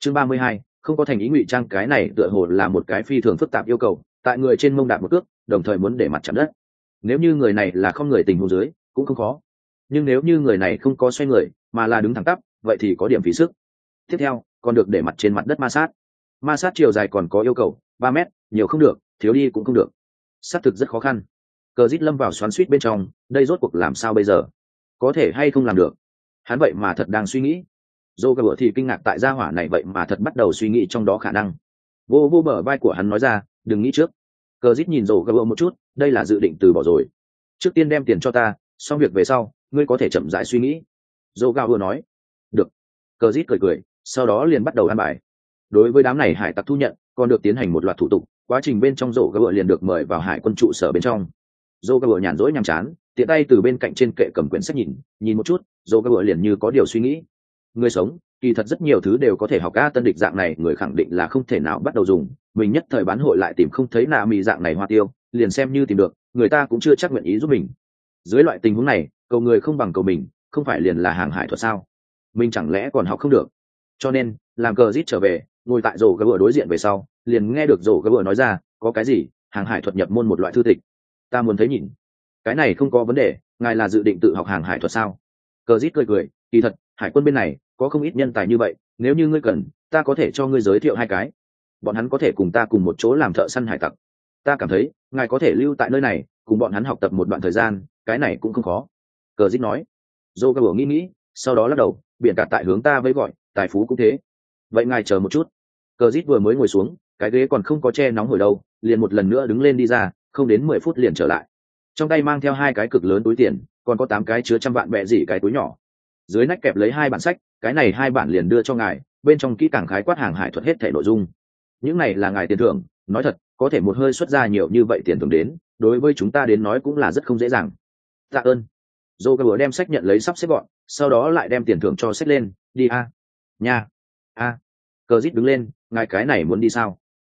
chương 32, không có thành ý ngụy trang. Cái này tựa hồ là một cái phi thường phức tạp yêu cầu, tại người trên mông đạp một cước đồng thời muốn để mặt chạm đất. Nếu như người này là không người tình huống dưới cũng không khó, nhưng nếu như người này không có xoay người mà là đứng thẳng tắp, vậy thì có điểm phí sức. Tiếp theo còn được để mặt trên mặt đất ma sát chiều dài còn có yêu cầu 3 mét, nhiều không được, thiếu đi cũng không được, xác thực rất khó khăn. Cờ Dít lâm vào xoắn xuýt bên trong, đây rốt cuộc làm sao bây giờ, có thể hay không làm được. Hắn vậy mà thật đang suy nghĩ. Dô gà bữa thì kinh ngạc tại gia hỏa này vậy mà thật bắt đầu suy nghĩ trong đó khả năng. Vô bờ vai của hắn nói ra, đừng nghĩ trước. Cờ Dít nhìn Dô gà bữa một chút, đây là dự định từ bỏ rồi. Trước tiên đem tiền cho ta, xong việc về sau ngươi có thể chậm rãi suy nghĩ. Dô gà bữa nói. Được. Cờ Dít cười, sau đó liền bắt đầu ăn bài. Đối với đám này hải tặc thu nhận còn được tiến hành một loạt thủ tục, quá trình bên trong Dô gà bữa liền được mời vào hải quân trụ sở bên trong. Dô gà bữa nhàn rỗi nhàm chán, tiện tay từ bên cạnh trên kệ cầm quyển sách nhìn một chút. Dô gà bữa liền như có điều suy nghĩ. Người sống kỳ thật rất nhiều thứ đều có thể học. Tân địch dạng này người khẳng định là không thể nào bắt đầu dùng, mình nhất thời bán hội lại tìm không thấy nạ mì dạng này hoa tiêu, liền xem như tìm được người ta cũng chưa chắc nguyện ý giúp mình. Dưới loại tình huống này, cầu người không bằng cầu mình, không phải liền là hàng hải thuật sao? Mình chẳng lẽ còn học không được? Cho nên làm Cờ Dít trở về, ngồi tại rổ gà bữa đối diện về sau, liền nghe được rổ gà bữa nói ra, có cái gì? Hàng hải thuật nhập môn một loại thư tịch, ta muốn thấy nhìn. Cái này không có vấn đề, ngài là dự định tự học hàng hải thuật sao? Cờ Dít cười, kỳ thật hải quân bên này có không ít nhân tài như vậy, nếu như ngươi cần, ta có thể cho ngươi giới thiệu 2 cái, bọn hắn có thể cùng ta cùng một chỗ làm thợ săn hải tặc. Ta cảm thấy ngài có thể lưu tại nơi này cùng bọn hắn học tập một đoạn thời gian, cái này cũng không khó. Cờ Dít nói. Dô gà bữa nghĩ, sau đó lắc đầu, biển cả tại hướng ta với gọi, tài phú cũng thế. Vậy ngài chờ một chút. Cờ Dít vừa mới ngồi xuống, cái ghế còn không có che nóng hổi đâu, liền một lần nữa đứng lên đi ra, không đến 10 phút liền trở lại, trong tay mang theo 2 cái cực lớn túi tiền, còn có 8 cái chứa trăm vạn bẹ gì cái túi nhỏ, dưới nách kẹp lấy 2 bản sách. Cái này 2 bản liền đưa cho ngài, bên trong kỹ càng khái quát hàng hải thuật hết thể nội dung. Những này là ngài tiền thưởng, nói thật, có thể một hơi xuất ra nhiều như vậy tiền thưởng đến, đối với chúng ta đến nói cũng là rất không dễ dàng. Tạ ơn. Dô gà bữa đem sách nhận lấy sắp xếp gọn, sau đó lại đem tiền thưởng cho xếp lên. Đi nha. Cờ Dít đứng lên, ngài cái này muốn đi sao?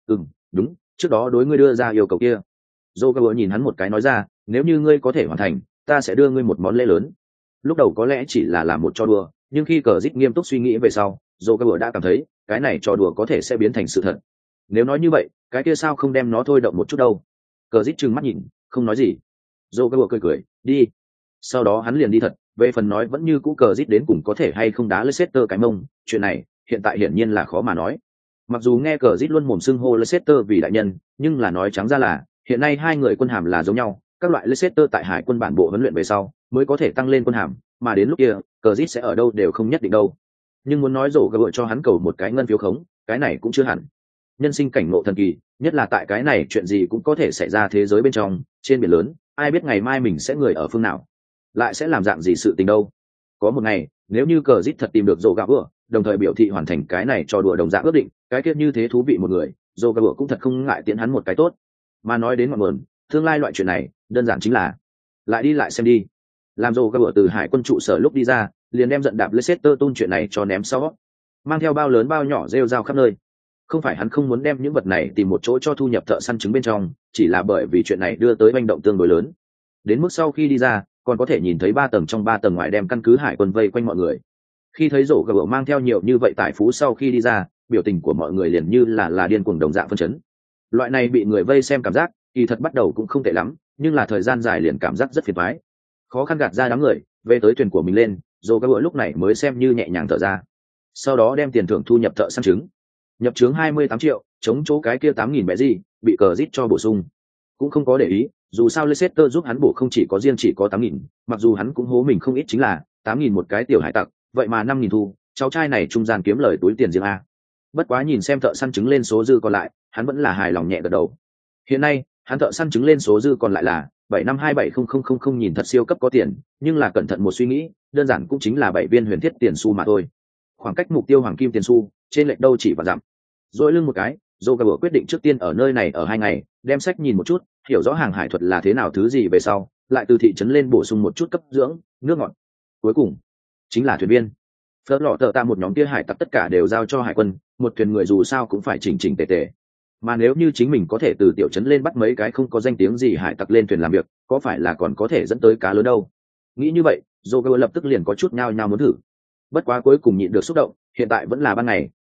Đúng, trước đó đối ngươi đưa ra yêu cầu kia. Dô gà bữa nhìn hắn một cái nói ra, nếu như ngươi có thể hoàn thành, ta sẽ đưa ngươi một món lễ lớn. Lúc đầu có lẽ chỉ là làm một trò đùa, nhưng khi Cờ Dít nghiêm túc suy nghĩ về sau, Dô gà bữa đã cảm thấy cái này trò đùa có thể sẽ biến thành sự thật. Nếu nói như vậy, cái kia sao không đem nó thôi động một chút đâu? Cờ Dít trừng mắt nhìn, không nói gì. Dô gà bữa cười, đi. Sau đó hắn liền đi thật. Về phần nói vẫn như cũ Cờ Dít đến cùng có thể hay không đá Leicester cái mông, chuyện này hiện tại hiển nhiên là khó mà nói. Mặc dù nghe Cờ Dít luôn mồm xưng hô Leicester vì đại nhân, nhưng là nói trắng ra là hiện nay 2 người quân hàm là giống nhau. Các loại Leicester tại hải quân bản bộ huấn luyện về sau mới có thể tăng lên quân hàm, mà đến lúc kia Cờ Dít sẽ ở đâu đều không nhất định đâu. Nhưng muốn nói rổ gà bựa cho hắn cầu một cái ngân phiếu khống, cái này cũng chưa hẳn. Nhân sinh cảnh ngộ thần kỳ, nhất là tại cái này chuyện gì cũng có thể xảy ra thế giới bên trong, trên biển lớn, ai biết ngày mai mình sẽ người ở phương nào, lại sẽ làm dạng gì sự tình đâu. Có một ngày, nếu như Cờ Dít thật tìm được rổ gà bựa, đồng thời biểu thị hoàn thành cái này cho đùa đồng dạng ước định, cái kia như thế thú vị một người, rổ gà bựa cũng thật không ngại tiễn hắn một cái tốt. Mà nói đến ngọn nguồn, tương lai loại chuyện này đơn giản chính là lại đi lại xem đi. Làm rổ gà bựa từ hải quân trụ sở lúc đi ra, liền đem giận đạp Leicester tôn chuyện này cho ném sau, mang theo bao lớn bao nhỏ rêu rao khắp nơi. Không phải hắn không muốn đem những vật này tìm một chỗ cho thu nhập thợ săn trứng bên trong, chỉ là bởi vì chuyện này đưa tới manh động tương đối lớn, đến mức sau khi đi ra còn có thể nhìn thấy 3 tầng trong 3 tầng ngoài đem căn cứ hải quân vây quanh mọi người. Khi thấy rổ gà bựa mang theo nhiều như vậy tài phú sau khi đi ra, biểu tình của mọi người liền như là điên cuồng đồng dạng phân chấn. Loại này bị người vây xem cảm giác kỳ thật bắt đầu cũng không tệ lắm, nhưng là thời gian dài liền cảm giác rất phiền toái. Khó khăn gạt ra đám người về tới thuyền của mình lên, rồi các bữa lúc này mới xem như nhẹ nhàng thở ra. Sau đó đem tiền thưởng thu nhập thợ săn trứng, nhập trướng 28 triệu, chống chỗ cái kia 8.000 bẹ gì bị Cờ Dít cho bổ sung, cũng không có để ý, dù sao Leicester giúp hắn bổ không chỉ có 8.000, mặc dù hắn cũng hố mình không ít, chính là 8.000 một cái tiểu hải tặc, vậy mà 5.000 thu, cháu trai này trung gian kiếm lời túi tiền riêng a. Bất quá nhìn xem thợ săn trứng lên số dư còn lại, hắn vẫn là hài lòng nhẹ gật đầu. Hiện nay hắn thợ săn trứng lên số dư còn lại là 7527000, nhìn thật siêu cấp có tiền, nhưng là cẩn thận một suy nghĩ, đơn giản cũng chính là 7 viên huyền thiết tiền xu mà thôi. Khoảng cách mục tiêu hoàng kim tiền xu trên lệch đâu chỉ và dặm. Rồi lưng một cái, Joker quyết định trước tiên ở nơi này ở 2 ngày, đem sách nhìn một chút, hiểu rõ hàng hải thuật là thế nào thứ gì về sau, lại từ thị trấn lên bổ sung một chút cấp dưỡng, nước ngọt. Cuối cùng chính là thuyền viên. Phớt lọ tờ ta một nhóm kia hải tặc tất cả đều giao cho hải quân, một thuyền người dù sao cũng phải chỉnh chỉnh tề tề. Mà nếu như chính mình có thể từ tiểu trấn lên bắt mấy cái không có danh tiếng gì hải tặc lên thuyền làm việc, có phải là còn có thể dẫn tới cá lớn đâu. Nghĩ như vậy, Joker lập tức liền có chút nhao nhao muốn thử. Bất quá cuối cùng nhịn được xúc động, hiện tại vẫn là ban ngày,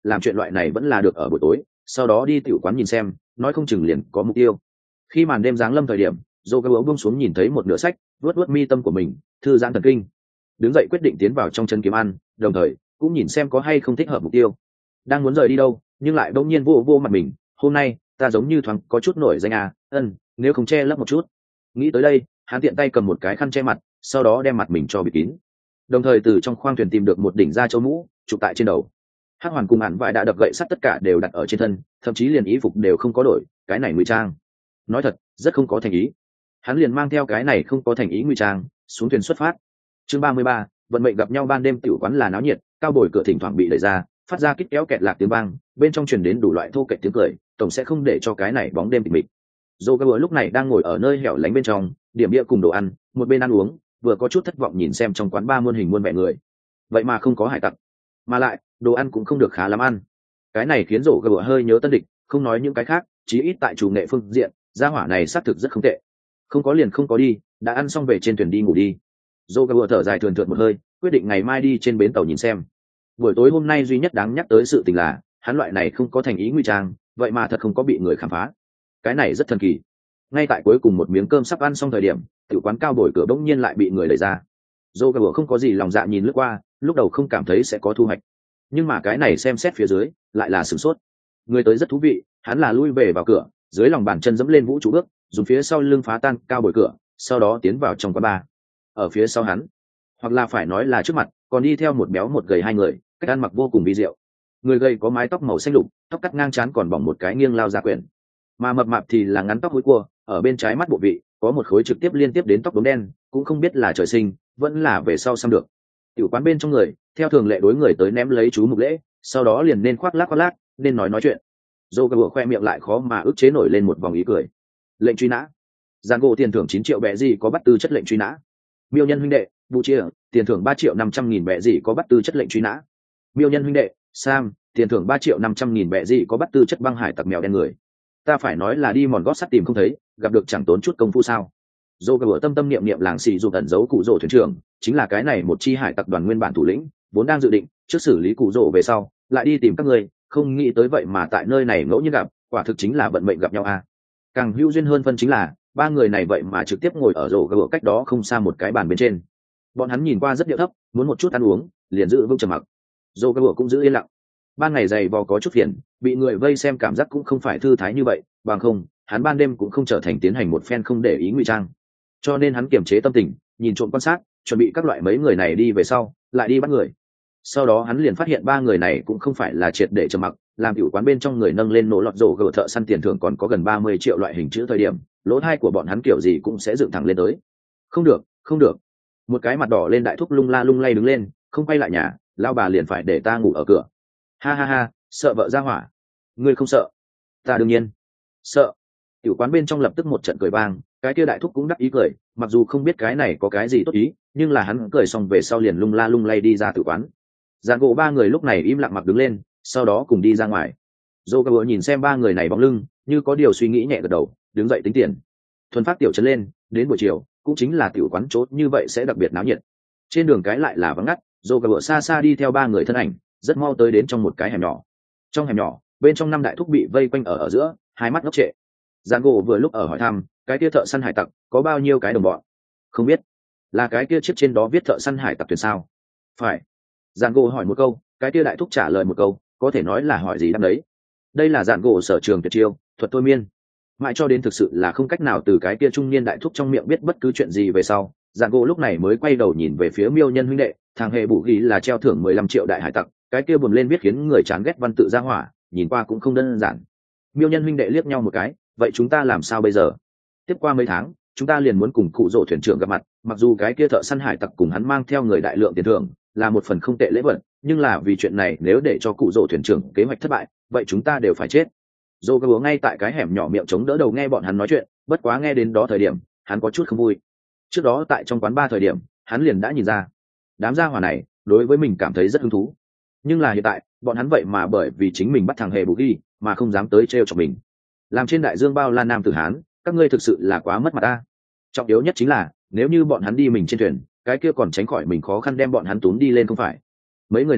làm chuyện loại này vẫn là được ở buổi tối, sau đó đi tiểu quán nhìn xem, nói không chừng liền có mục tiêu. Khi màn đêm giáng lâm thời điểm, Joker buông xuống nhìn thấy một nửa sách, vuốt vuốt mi tâm của mình, thư giãn thần kinh. Đứng dậy quyết định tiến vào trong chân kiếm ăn, đồng thời cũng nhìn xem có hay không thích hợp mục tiêu. Đang muốn rời đi đâu, nhưng lại đột nhiên vô vô mặt mình, hôm nay ta giống như thoáng có chút nổi danh à, nếu không che lấp một chút. Nghĩ tới đây, hắn tiện tay cầm một cái khăn che mặt, sau đó đem mặt mình cho bịt kín. Đồng thời từ trong khoang thuyền tìm được một đỉnh da châu mũ, chụp tại trên đầu. Hắc Hoàn cùng Ản Vải đã đập gậy sắt tất cả đều đặt ở trên thân, thậm chí liền y phục đều không có đổi, cái này ngụy trang. Nói thật, rất không có thành ý. Hắn liền mang theo cái này không có thành ý ngụy trang, xuống thuyền xuất phát. Chương 33, vận mệnh gặp nhau ban đêm tiểu quán là náo nhiệt, cao bồi cửa thỉnh thoảng bị đẩy ra, phát ra kít kéo kẹt lạc tiếng vang, bên trong truyền đến đủ loại thô kệch tiếng cười, tổng sẽ không để cho cái này bóng đêm tịch mịch. Joker lúc này đang ngồi ở nơi hẻo lánh bên trong, điểm địa cùng đồ ăn, một bên ăn uống, vừa có chút thất vọng nhìn xem trong quán ba muôn hình muôn vẻ người. Vậy mà không có hải tặc, mà lại đồ ăn cũng không được khá lắm ăn. Cái này khiến Joker hơi nhớ tân địch, không nói những cái khác, chí ít tại chủ nghệ phương diện, gia hỏa này xác thực rất không tệ. Không có liền không có đi, đã ăn xong về trên thuyền đi ngủ đi. Joker thở dài thườn thượt một hơi, quyết định ngày mai đi trên bến tàu nhìn xem. Buổi tối hôm nay duy nhất đáng nhắc tới sự tình là, hắn loại này không có thành ý ngụy trang, vậy mà thật không có bị người khám phá. Cái này rất thần kỳ. Ngay tại cuối cùng một miếng cơm sắp ăn xong thời điểm, tiểu quán cao bồi cửa bỗng nhiên lại bị người đẩy ra. Joker không có gì lòng dạ nhìn lướt qua, lúc đầu không cảm thấy sẽ có thu hoạch, nhưng mà cái này xem xét phía dưới, lại là sửng sốt. Người tới rất thú vị, hắn là lui về vào cửa, dưới lòng bàn chân dẫm lên vũ trụ bước, dùng phía sau lưng phá tan cao bồi cửa, sau đó tiến vào trong quán bar. Ở phía sau hắn, hoặc là phải nói là trước mặt, còn đi theo một béo một gầy hai người, cách ăn mặc vô cùng vi diệu. Người gầy có mái tóc màu xanh lục, tóc cắt ngang trán còn bỏng một cái nghiêng lao ra quyển, mà mập mạp thì là ngắn tóc húi cua, ở bên trái mắt bộ vị có một khối trực tiếp liên tiếp đến tóc đốm đen, cũng không biết là trời sinh vẫn là về sau xăm được. Tiểu quán bên trong người theo thường lệ đối người tới ném lấy chú mục lễ, sau đó liền nên khoác lác nên nói chuyện. Joker khoe miệng lại khó mà ức chế nổi lên một vòng ý cười. Lệnh truy nã, giàn gỗ tiền thưởng 9 triệu bẹ gì có bắt tư chất lệnh truy nã. Miêu nhân huynh đệ, bu chia, tiền thưởng 3.500.000 bẹ gì có bắt tư chất lệnh truy nã. Miêu nhân huynh đệ, Sam, tiền thưởng 3.500.000 bẹ gì có bắt tư chất băng hải tặc mèo đen người. Ta phải nói là đi mòn gót sắt tìm không thấy, gặp được chẳng tốn chút công phu sao? Joker tâm tâm niệm niệm làng xì dù ẩn giấu cụ rồ thuyền trưởng, chính là cái này một chi hải tặc đoàn nguyên bản thủ lĩnh, vốn đang dự định trước xử lý cụ rồ về sau, lại đi tìm các người, không nghĩ tới vậy mà tại nơi này ngẫu nhiên gặp, quả thực chính là vận mệnh gặp nhau a. Càng hữu duyên hơn phân chính là ba người này vậy mà trực tiếp ngồi ở rổ gờ cách đó không xa một cái bàn bên trên. Bọn hắn nhìn qua rất điệu thấp, muốn một chút ăn uống, liền giữ vững trầm mặc. Rổ gờ cũng giữ yên lặng. Ban ngày dày vò có chút phiền, bị người vây xem cảm giác cũng không phải thư thái như vậy, bằng không, hắn ban đêm cũng không trở thành tiến hành một phen không để ý ngụy trang. Cho nên hắn kiềm chế tâm tình, nhìn trộm quan sát, chuẩn bị các loại mấy người này đi về sau, lại đi bắt người. Sau đó hắn liền phát hiện ba người này cũng không phải là triệt để trầm mặc, làm tiểu quán bên trong người nâng lên nổ lọt rổ gờ thợ săn tiền thưởng còn có gần 30 triệu loại hình chữ thời điểm, lỗ thai của bọn hắn kiểu gì cũng sẽ dựng thẳng lên tới. Không được, không được. Một cái mặt đỏ lên đại thúc lung la lung lay đứng lên, không quay lại nhà, lao bà liền phải để ta ngủ ở cửa. Ha ha ha, sợ vợ ra hỏa. Ngươi không sợ? Ta đương nhiên sợ. Tiểu quán bên trong lập tức một trận cười vang, cái kia đại thúc cũng đắc ý cười, mặc dù không biết cái này có cái gì tốt ý, nhưng là hắn cười xong về sau liền lung la lung lay đi ra tiểu quán. Giàn gỗ ba người lúc này im lặng mặc đứng lên, sau đó cùng đi ra ngoài. Joker nhìn xem ba người này bóng lưng, như có điều suy nghĩ nhẹ gật đầu, đứng dậy tính tiền. Thuần phát tiểu trấn lên, đến buổi chiều, cũng chính là tiểu quán chốt như vậy sẽ đặc biệt náo nhiệt. Trên đường cái lại là vắng ngắt, Joker xa xa đi theo ba người thân ảnh, rất mau tới đến trong một cái hẻm nhỏ. Trong hẻm nhỏ, bên trong năm đại thúc bị vây quanh ở giữa, hai mắt ngốc trệ. Giàn gỗ vừa lúc ở hỏi thăm, cái kia thợ săn hải tặc có bao nhiêu cái đồng bọn? Không biết. Là cái kia chiếc trên đó viết thợ săn hải tặc thuyền sao? Phải. Giàn gỗ hỏi một câu, cái kia đại thúc trả lời một câu, có thể nói là hỏi gì đáp đấy. Đây là Giàn gỗ sở trường tuyệt chiêu, thuật thôi miên. Mãi cho đến thực sự là không cách nào từ cái kia trung niên đại thúc trong miệng biết bất cứ chuyện gì về sau, Giàn gỗ lúc này mới quay đầu nhìn về phía Miêu nhân huynh đệ, thằng hề bù ghi là treo thưởng 15 triệu đại hải tặc, cái kia buồn lên viết khiến người chán ghét văn tự ra hỏa, nhìn qua cũng không đơn giản. Miêu nhân huynh đệ liếc nhau một cái, vậy chúng ta làm sao bây giờ? Tiếp qua mấy tháng, chúng ta liền muốn cùng cụ rỗ thuyền trưởng gặp mặt, mặc dù cái kia thợ săn hải tặc cùng hắn mang theo người đại lượng tiền thưởng, là một phần không tệ lễ vật, nhưng là vì chuyện này nếu để cho cụ rỗ thuyền trưởng kế hoạch thất bại, vậy chúng ta đều phải chết. Dô cơ búa ngay tại cái hẻm nhỏ miệng chống đỡ đầu nghe bọn hắn nói chuyện, bất quá nghe đến đó thời điểm, hắn có chút không vui. Trước đó tại trong quán bar thời điểm, hắn liền đã nhìn ra, đám gia hỏa này đối với mình cảm thấy rất hứng thú, nhưng là hiện tại bọn hắn vậy mà bởi vì chính mình bắt thằng hề bù ghi mà không dám tới trêu cho mình. Làm trên đại dương bao la nam tử hán, các ngươi thực sự là quá mất mặt ta. Trọng yếu nhất chính là nếu như bọn hắn đi mình trên thuyền, cái kia còn tránh khỏi mình khó khăn đem bọn hắn túm đi lên không phải. Mấy người này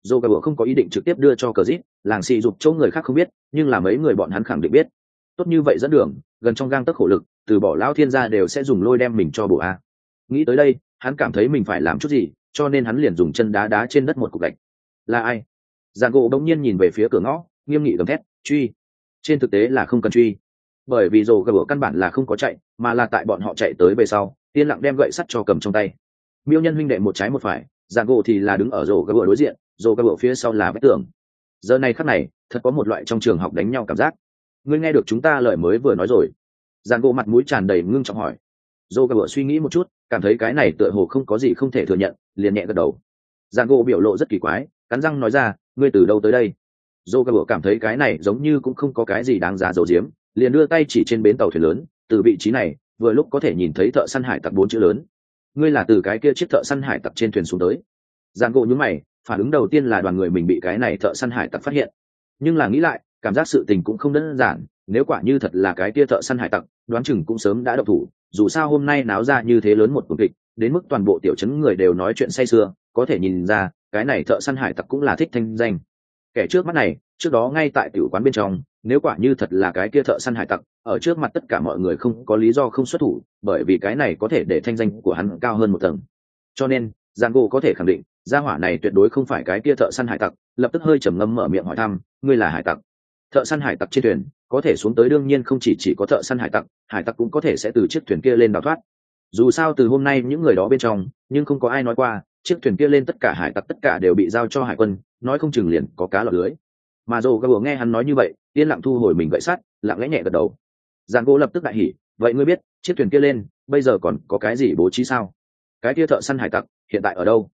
Dù cả bộ không có ý định trực tiếp đưa cho cờ dít, làng xì dục chỗ người khác không biết, nhưng là mấy người bọn hắn khẳng định biết. Tốt như vậy dẫn đường, gần trong gang tấc khổ lực, từ bỏ lão thiên gia đều sẽ dùng lôi đem mình cho bộ a. Nghĩ tới đây, hắn cảm thấy mình phải làm chút gì, cho nên hắn liền dùng chân đá đá trên đất một cục gạch. Là ai? Giàn gỗ bỗng nhiên nhìn về phía cửa ngõ, nghiêm nghị gầm thét, truy. Trên thực tế là không cần truy, bởi vì rồ gà bữa căn bản là không có chạy, mà là tại bọn họ chạy tới về sau, yên lặng đem gậy sắt cho cầm trong tay. Miêu nhân huynh đệ một trái một phải, giàn gỗ thì là đứng ở rồ gà bữa đối diện, rồ gà bữa phía sau là vách tường. Giờ này khắc này, thật có một loại trong trường học đánh nhau cảm giác. Ngươi nghe được chúng ta lời mới vừa nói rồi? Giàn gỗ mặt mũi tràn đầy ngưng trọng hỏi. Rồ gà bữa suy nghĩ một chút, cảm thấy cái này tựa hồ không có gì không thể thừa nhận, liền nhẹ gật đầu. Giàn gỗ biểu lộ rất kỳ quái, cắn răng nói ra, ngươi từ đâu tới đây? Rồ gà bữa cảm thấy cái này giống như cũng không có cái gì đáng giá giấu giếm, liền đưa tay chỉ trên bến tàu thuyền lớn, từ vị trí này vừa lúc có thể nhìn thấy thợ săn hải tặc 4 chữ lớn. Ngươi là từ cái kia chiếc thợ săn hải tặc trên thuyền xuống tới? Giàn gỗ nhướng mày, phản ứng đầu tiên là đoàn người mình bị cái này thợ săn hải tặc phát hiện, nhưng là nghĩ lại, cảm giác sự tình cũng không đơn giản, nếu quả như thật là cái kia thợ săn hải tặc, đoán chừng cũng sớm đã động thủ, dù sao hôm nay náo ra như thế lớn một cuộc kịch, đến mức toàn bộ tiểu trấn người đều nói chuyện say sưa, có thể nhìn ra, cái này thợ săn hải tặc cũng là thích thanh danh. Kẻ trước mắt này, trước đó ngay tại tiểu quán bên trong, nếu quả như thật là cái kia thợ săn hải tặc, ở trước mặt tất cả mọi người không có lý do không xuất thủ, bởi vì cái này có thể để thanh danh của hắn cao hơn một tầng. Cho nên, Giang Gỗ có thể khẳng định, gia hỏa này tuyệt đối không phải cái kia thợ săn hải tặc, lập tức hơi trầm ngâm mở miệng hỏi thăm, ngươi là hải tặc? Thợ săn hải tặc trên thuyền, có thể xuống tới đương nhiên không chỉ có thợ săn hải tặc cũng có thể sẽ từ chiếc thuyền kia lên đào thoát. Dù sao từ hôm nay những người đó bên trong, nhưng không có ai nói qua, chiếc thuyền kia lên tất cả hải tặc tất cả đều bị giao cho hải quân, nói không chừng liền có cá lọt lưới. Mà Dô Gà nghe hắn nói như vậy, yên lặng thu hồi mình gậy sắt, lặng lẽ nhẹ gật đầu. Giang Gỗ lập tức đại hỉ, vậy ngươi biết chiếc thuyền kia lên bây giờ còn có cái gì bố trí sao? Cái kia thợ săn hải tặc hiện tại ở đâu?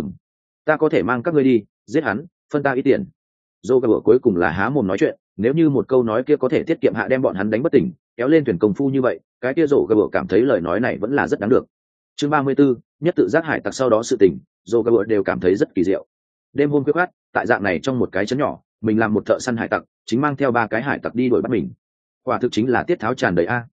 Ta có thể mang các ngươi đi giết hắn, phân ta ít tiền. Dô Gà cuối cùng là há mồm nói chuyện, nếu như một câu nói kia có thể tiết kiệm hạ đem bọn hắn đánh bất tỉnh, kéo lên thuyền công phu như vậy, cái kia Dô Gà cảm thấy lời nói này vẫn là rất đáng được. Chương 34, nhất tự giác hải tặc sau đó sự tình, Dô Gà đều cảm thấy rất kỳ diệu. Đêm hôm khuya khoắt, tại dạng này trong một cái trấn nhỏ, mình làm một thợ săn hải tặc, chính mang theo 3 cái hải tặc đi đuổi bắt mình. Quả thực chính là tiết tháo tràn đầy a.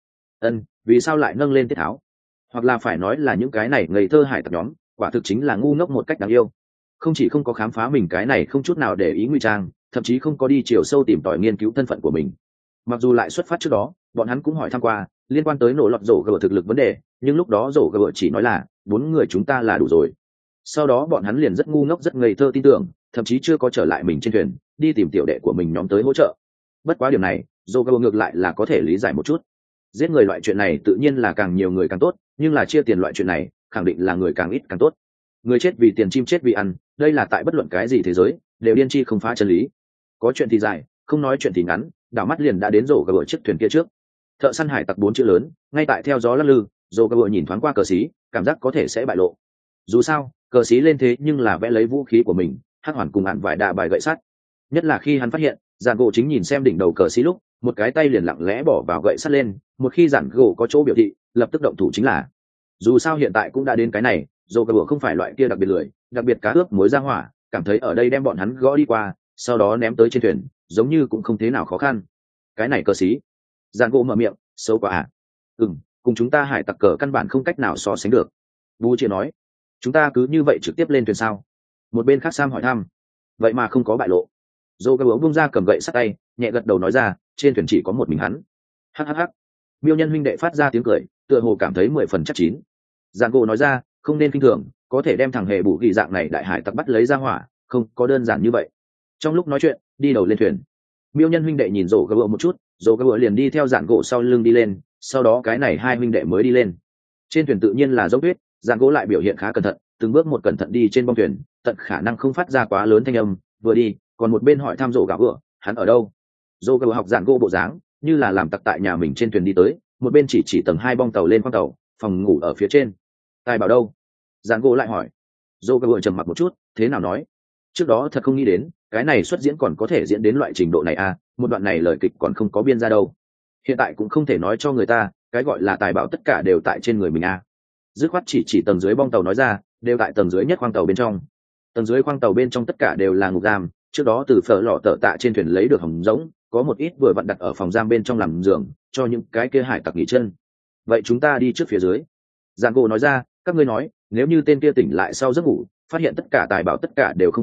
Vì sao lại nâng lên tiết tháo? Hoặc là phải nói là những cái này ngây thơ hải tặc nhóm, quả thực chính là ngu ngốc một cách đáng yêu. Không chỉ không có khám phá mình cái này không chút nào để ý ngụy trang, thậm chí không có đi chiều sâu tìm tòi nghiên cứu thân phận của mình. Mặc dù lại xuất phát trước đó, bọn hắn cũng hỏi thăm qua liên quan tới nổ lọt rổ gờ thực lực vấn đề, nhưng lúc đó rổ gờ chỉ nói là 4 người chúng ta là đủ rồi. Sau đó bọn hắn liền rất ngu ngốc rất ngây thơ tin tưởng, thậm chí chưa có trở lại mình trên thuyền đi tìm tiểu đệ của mình nhóm tới hỗ trợ. Bất quá điểm này rổ gờ ngược lại là có thể lý giải một chút. Giết người loại chuyện này tự nhiên là càng nhiều người càng tốt, nhưng là chia tiền loại chuyện này khẳng định là người càng ít càng tốt. Người chết vì tiền, chim chết vì ăn, đây là tại bất luận cái gì thế giới đều điên chi không phá chân lý. Có chuyện thì dài, không nói chuyện thì ngắn, đảo mắt liền đã đến rổ gà chiếc thuyền kia trước. Thợ săn hải tặc 4 chữ lớn ngay tại theo gió lắc lư, rổ gà nhìn thoáng qua cờ xí, cảm giác có thể sẽ bại lộ. Dù sao cờ xí lên thế nhưng là vẽ lấy vũ khí của mình, hắc hoàn cùng ạn vải đạ bài gậy sắt. Nhất là khi hắn phát hiện giản gỗ chính nhìn xem đỉnh đầu cờ xí lúc, một cái tay liền lặng lẽ bỏ vào gậy sắt lên, một khi giản gỗ có chỗ biểu thị lập tức động thủ chính là. Dù sao hiện tại cũng đã đến cái này, dồ gà không phải loại kia đặc biệt lười, đặc biệt cá ướp muối ra hỏa, cảm thấy ở đây đem bọn hắn gõ đi qua, sau đó ném tới trên thuyền, giống như cũng không thế nào khó khăn. Cái này cờ xí. Giản gỗ mở miệng, xấu quá à? Cùng chúng ta hải tặc cờ căn bản không cách nào so sánh được. Bú chia nói, chúng ta cứ như vậy trực tiếp lên thuyền sao? Một bên khác Sam hỏi thăm, vậy mà không có bại lộ. Dô gà bung ra cầm gậy sắt tay, nhẹ gật đầu nói ra, trên thuyền chỉ có một mình hắn. Hắc. Miêu nhân huynh đệ phát ra tiếng cười, tựa hồ cảm thấy 10 phần chắc chín. Giản gỗ nói ra, không nên kinh thường, có thể đem thằng hề bù ghi dạng này đại hải tặc bắt lấy ra hỏa, không có đơn giản như vậy. Trong lúc nói chuyện, đi đầu lên thuyền. Miêu nhân huynh đệ nhìn rổ gà một chút, rổ gà liền đi theo Giản gỗ sau lưng đi lên, sau đó cái này hai huynh đệ mới đi lên. Trên thuyền tự nhiên là dốc tuyết, Giản gỗ lại biểu hiện khá cẩn thận, từng bước một cẩn thận đi trên bong thuyền, tận khả năng không phát ra quá lớn thanh âm, vừa đi còn một bên hỏi thăm rổ gà hắn ở đâu. Rổ gà học Giản gỗ bộ dáng như là làm tặc tại nhà mình trên thuyền đi tới, một bên chỉ tầng 2 bong tàu lên khoang tàu, phòng ngủ ở phía trên. Tài bảo đâu? Giản gỗ lại hỏi. Dô gà trầm mặc một chút, thế nào nói, trước đó thật không nghĩ đến cái này xuất diễn còn có thể diễn đến loại trình độ này à, một đoạn này lời kịch còn không có biên ra đâu, hiện tại cũng không thể nói cho người ta cái gọi là tài bảo tất cả đều tại trên người mình à. Dứt khoát chỉ tầng dưới bong tàu nói ra, đều tại tầng dưới nhất khoang tàu bên trong. Tầng dưới khoang tàu bên trong tất cả đều là ngục giam, trước đó từ phở lọ tợ tạ trên thuyền lấy được hồng rỗng, có một ít vừa vặn đặt ở phòng giam bên trong làm giường cho những cái kia hải tặc nghỉ chân. Vậy chúng ta đi trước phía dưới. Giản gỗ nói ra, các ngươi nói nếu như tên kia tỉnh lại sau giấc ngủ phát hiện tất cả tài bảo tất cả đều không có,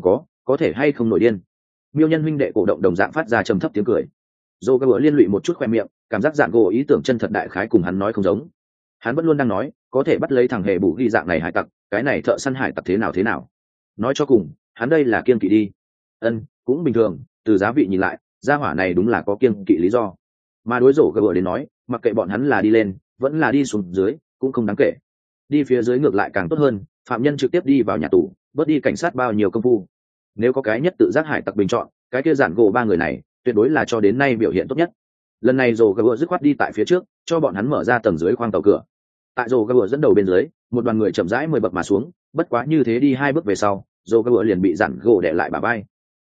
có thể hay không nổi điên. Miêu nhân huynh đệ cổ động đồng dạng phát ra trầm thấp tiếng cười. Dô gỡ liên lụy một chút khoe miệng, cảm giác dạng gỗ ý tưởng chân thật đại khái cùng hắn nói không giống. Hắn vẫn luôn đang nói có thể bắt lấy thằng hề bù ghi dạng này hải tặc, cái này thợ săn hải tặc thế nào. Nói cho cùng hắn đây là kiêng kỵ đi. Cũng bình thường, từ giá vị nhìn lại gia hỏa này đúng là có kiêng kỵ lý do. Mà đối rổ gỡ đến nói, mặc kệ bọn hắn là đi lên vẫn là đi xuống dưới cũng không đáng kể. Đi phía dưới ngược lại càng tốt hơn, phạm nhân trực tiếp đi vào nhà tù, bớt đi cảnh sát bao nhiêu công phu. Nếu có cái nhất tự giác hải tặc bình chọn, cái kia giản gỗ ba người này tuyệt đối là cho đến nay biểu hiện tốt nhất. Lần này rổ gỡ dứt khoát đi tại phía trước, cho bọn hắn mở ra tầng dưới khoang tàu cửa. Tại rổ gỡ dẫn đầu bên dưới, một đoàn người chậm rãi 10 bậc mà xuống, bất quá như thế đi 2 bước về sau, rổ gỡ liền bị giản gỗ đè lại bả vai.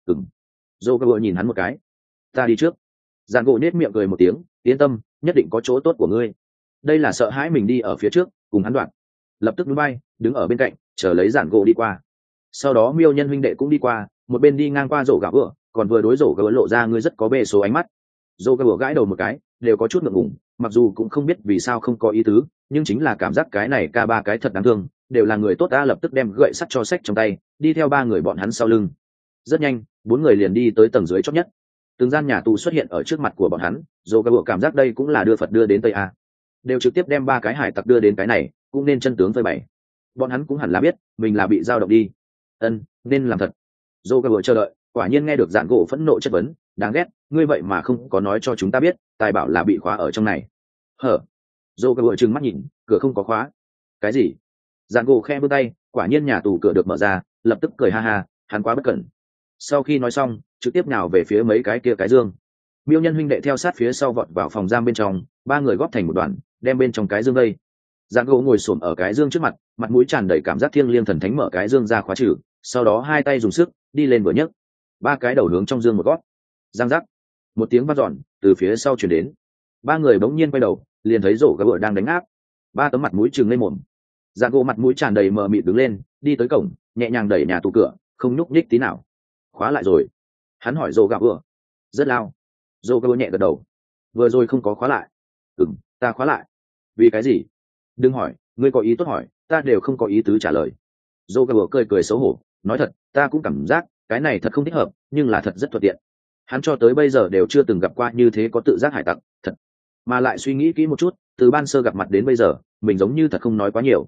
Rổ gỡ nhìn hắn một cái, ta đi trước. Giản gỗ nết miệng cười một tiếng, yên tâm, nhất định có chỗ tốt của ngươi. Đây là sợ hãi mình đi ở phía trước cùng hắn đoạn, lập tức núi bay đứng ở bên cạnh chờ lấy giản gỗ đi qua. Sau đó miêu nhân huynh đệ cũng đi qua, một bên đi ngang qua rổ gạo ựa, còn vừa đối rổ gạo lộ ra ngươi rất có bề số ánh mắt. Rổ gạo gãi đầu một cái, đều có chút ngượng ngùng, mặc dù cũng không biết vì sao không có ý tứ, nhưng chính là cảm giác cái này ca ba cái thật đáng thương, đều là người tốt. Ta lập tức đem gậy sắt cho sách trong tay, đi theo ba người bọn hắn sau lưng. Rất nhanh 4 người liền đi tới tầng dưới chót nhất. Từng gian nhà tù xuất hiện ở trước mặt của bọn hắn, rổ gạo cảm giác đây cũng là đưa Phật đưa đến Tây A. Đều trực tiếp đem 3 cái hải tặc đưa đến cái này, cũng nên chân tướng phơi bày. Bọn hắn cũng hẳn là biết mình là bị dao động đi. Nên làm thật. Dô gờ chờ đợi, quả nhiên nghe được dạn gỗ phẫn nộ chất vấn, đáng ghét, ngươi vậy mà không có nói cho chúng ta biết, tài bảo là bị khóa ở trong này. Hở? Dô gờ trừng mắt nhìn, cửa không có khóa. Cái gì? Dạn gỗ khe vươn tay, quả nhiên nhà tù cửa được mở ra, lập tức cười ha ha, hắn quá bất cẩn. Sau khi nói xong, trực tiếp nào về phía mấy cái kia cái dương. Miêu nhân huynh đệ theo sát phía sau vọt vào phòng giam bên trong, 3 người góp thành một đoàn, đem bên trong cái dương đây. Dạn gỗ ngồi xổm ở cái dương trước mặt, mặt mũi tràn đầy cảm giác thiêng liêng thần thánh, mở cái dương ra khóa trừ, sau đó 2 tay dùng sức đi lên vừa nhấc, 3 cái đầu hướng trong dương một gót. Giang giác, một tiếng vang dọn từ phía sau truyền đến. 3 người bỗng nhiên quay đầu, liền thấy rổ gà bựa đang đánh áp. 3 tấm mặt mũi trừng lên mồm. Dạn gỗ mặt mũi tràn đầy mờ mịt đứng lên, đi tới cổng, nhẹ nhàng đẩy nhà tù cửa, không nhúc nhích tí nào. Khóa lại rồi. Hắn hỏi rổ gà bựa. Rất lao. Rổ gà bựa nhẹ gật đầu. Vừa rồi không có khóa lại. Ta khóa lại. Vì cái gì? Đừng hỏi, ngươi có ý tốt hỏi, ta đều không có ý tứ trả lời. Dô gà cười cười xấu hổ, nói thật, ta cũng cảm giác cái này thật không thích hợp, nhưng là thật rất thuận tiện. Hắn cho tới bây giờ đều chưa từng gặp qua như thế có tự giác hải tặc, thật. Mà lại suy nghĩ kỹ một chút, từ ban sơ gặp mặt đến bây giờ, mình giống như thật không nói quá nhiều.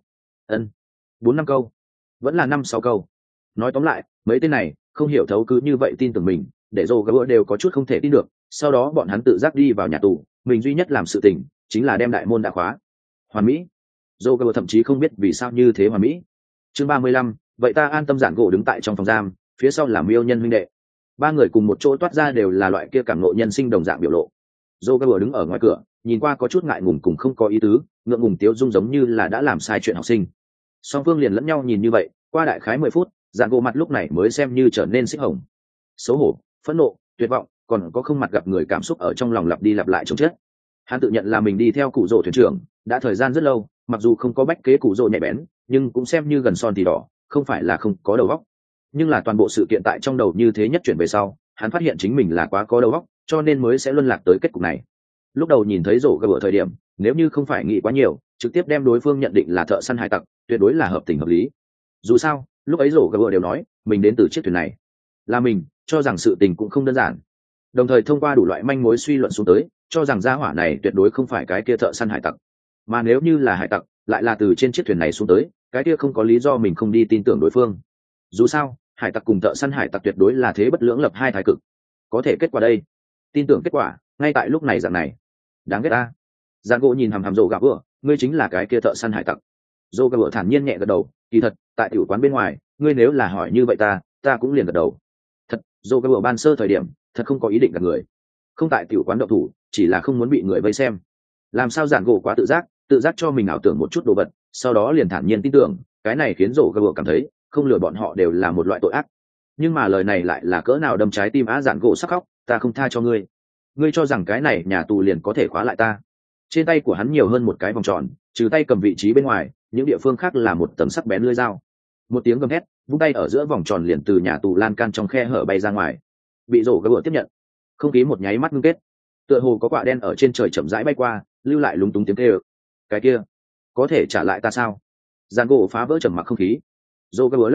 4-5 câu, vẫn là 5-6 câu. Nói tóm lại, mấy tên này không hiểu thấu cứ như vậy tin tưởng mình, để Dô gà đều có chút không thể tin được. Sau đó bọn hắn tự giác đi vào nhà tù, mình duy nhất làm sự tình chính là đem đại môn đã khóa. Hoàn mỹ. Dô gà thậm chí không biết vì sao như thế hoàn mỹ. Chương 35, vậy ta an tâm. Giản gỗ đứng tại trong phòng giam, phía sau là miêu nhân huynh đệ. 3 người cùng một chỗ toát ra đều là loại kia cảm ngộ nhân sinh đồng dạng biểu lộ. Dô gà đứng ở ngoài cửa, nhìn qua có chút ngại ngùng cùng không có ý tứ, ngượng ngùng tiếu dung giống như là đã làm sai chuyện học sinh. Song phương liền lẫn nhau nhìn như vậy, qua đại khái 10 phút, Giản gỗ mặt lúc này mới xem như trở nên xích hồng. Xấu hổ, phẫn nộ, tuyệt vọng, còn có không mặt gặp người cảm xúc ở trong lòng lặp đi lặp lại chồng chết. Hắn tự nhận là mình đi theo cụ rồ thuyền trưởng đã thời gian rất lâu, mặc dù không có bách kế cụ rồ nhạy bén, nhưng cũng xem như gần son thì đỏ, không phải là không có đầu óc. Nhưng là toàn bộ sự kiện tại trong đầu như thế nhất chuyển về sau, hắn phát hiện chính mình là quá có đầu óc, cho nên mới sẽ luân lạc tới kết cục này. Lúc đầu nhìn thấy rổ gà bữa thời điểm, nếu như không phải nghĩ quá nhiều, trực tiếp đem đối phương nhận định là thợ săn hải tặc, tuyệt đối là hợp tình hợp lý. Dù sao, lúc ấy rổ gà bữa đều nói mình đến từ chiếc thuyền này, là mình cho rằng sự tình cũng không đơn giản. Đồng thời thông qua đủ loại manh mối suy luận xuống tới, cho rằng gia hỏa này tuyệt đối không phải cái kia thợ săn hải tặc, mà nếu như là hải tặc lại là từ trên chiếc thuyền này xuống tới, cái kia không có lý do mình không đi tin tưởng đối phương. Dù sao hải tặc cùng thợ săn hải tặc tuyệt đối là thế bất lưỡng lập, hai thái cực. Có thể kết quả đây, tin tưởng kết quả ngay tại lúc này. Dạng này đáng ghét ta. Giang gỗ nhìn hàm hàm rổ gà bữa, ngươi chính là cái kia thợ săn hải tặc. Rổ gà bữa thản nhiên nhẹ gật đầu, kỳ thật tại tiểu quán bên ngoài, ngươi nếu là hỏi như vậy ta cũng liền gật đầu. Thật, rổ gà bữa ban sơ thời điểm thật không có ý định gặp người, không tại tiểu quán độc thủ, chỉ là không muốn bị người vây xem. Làm sao Giản gỗ quá tự giác cho mình ảo tưởng một chút đồ vật, sau đó liền thản nhiên tin tưởng, cái này khiến rổ gà bữa cảm thấy không lừa bọn họ đều là một loại tội ác. Nhưng mà lời này lại là cỡ nào đâm trái tim á. Giản gỗ sắc khóc, ta không tha cho ngươi. Ngươi cho rằng cái này nhà tù liền có thể khóa lại ta? Trên tay của hắn nhiều hơn một cái vòng tròn, trừ tay cầm vị trí bên ngoài, những địa phương khác là một tấm sắc bén lưỡi dao. Một tiếng gầm thét, vung tay ở giữa vòng tròn liền từ nhà tù lan can trong khe hở bay ra ngoài, bị rổ gà bữa tiếp nhận. Không khí một nháy mắt ngưng kết, tựa hồ có quả đen ở trên trời chậm rãi bay qua, lưu lại lúng túng tiếng kêu. Cái kia có thể trả lại ta sao? Giản gỗ phá vỡ trầm mặc không khí. Rổ gà bữa lắc đầu,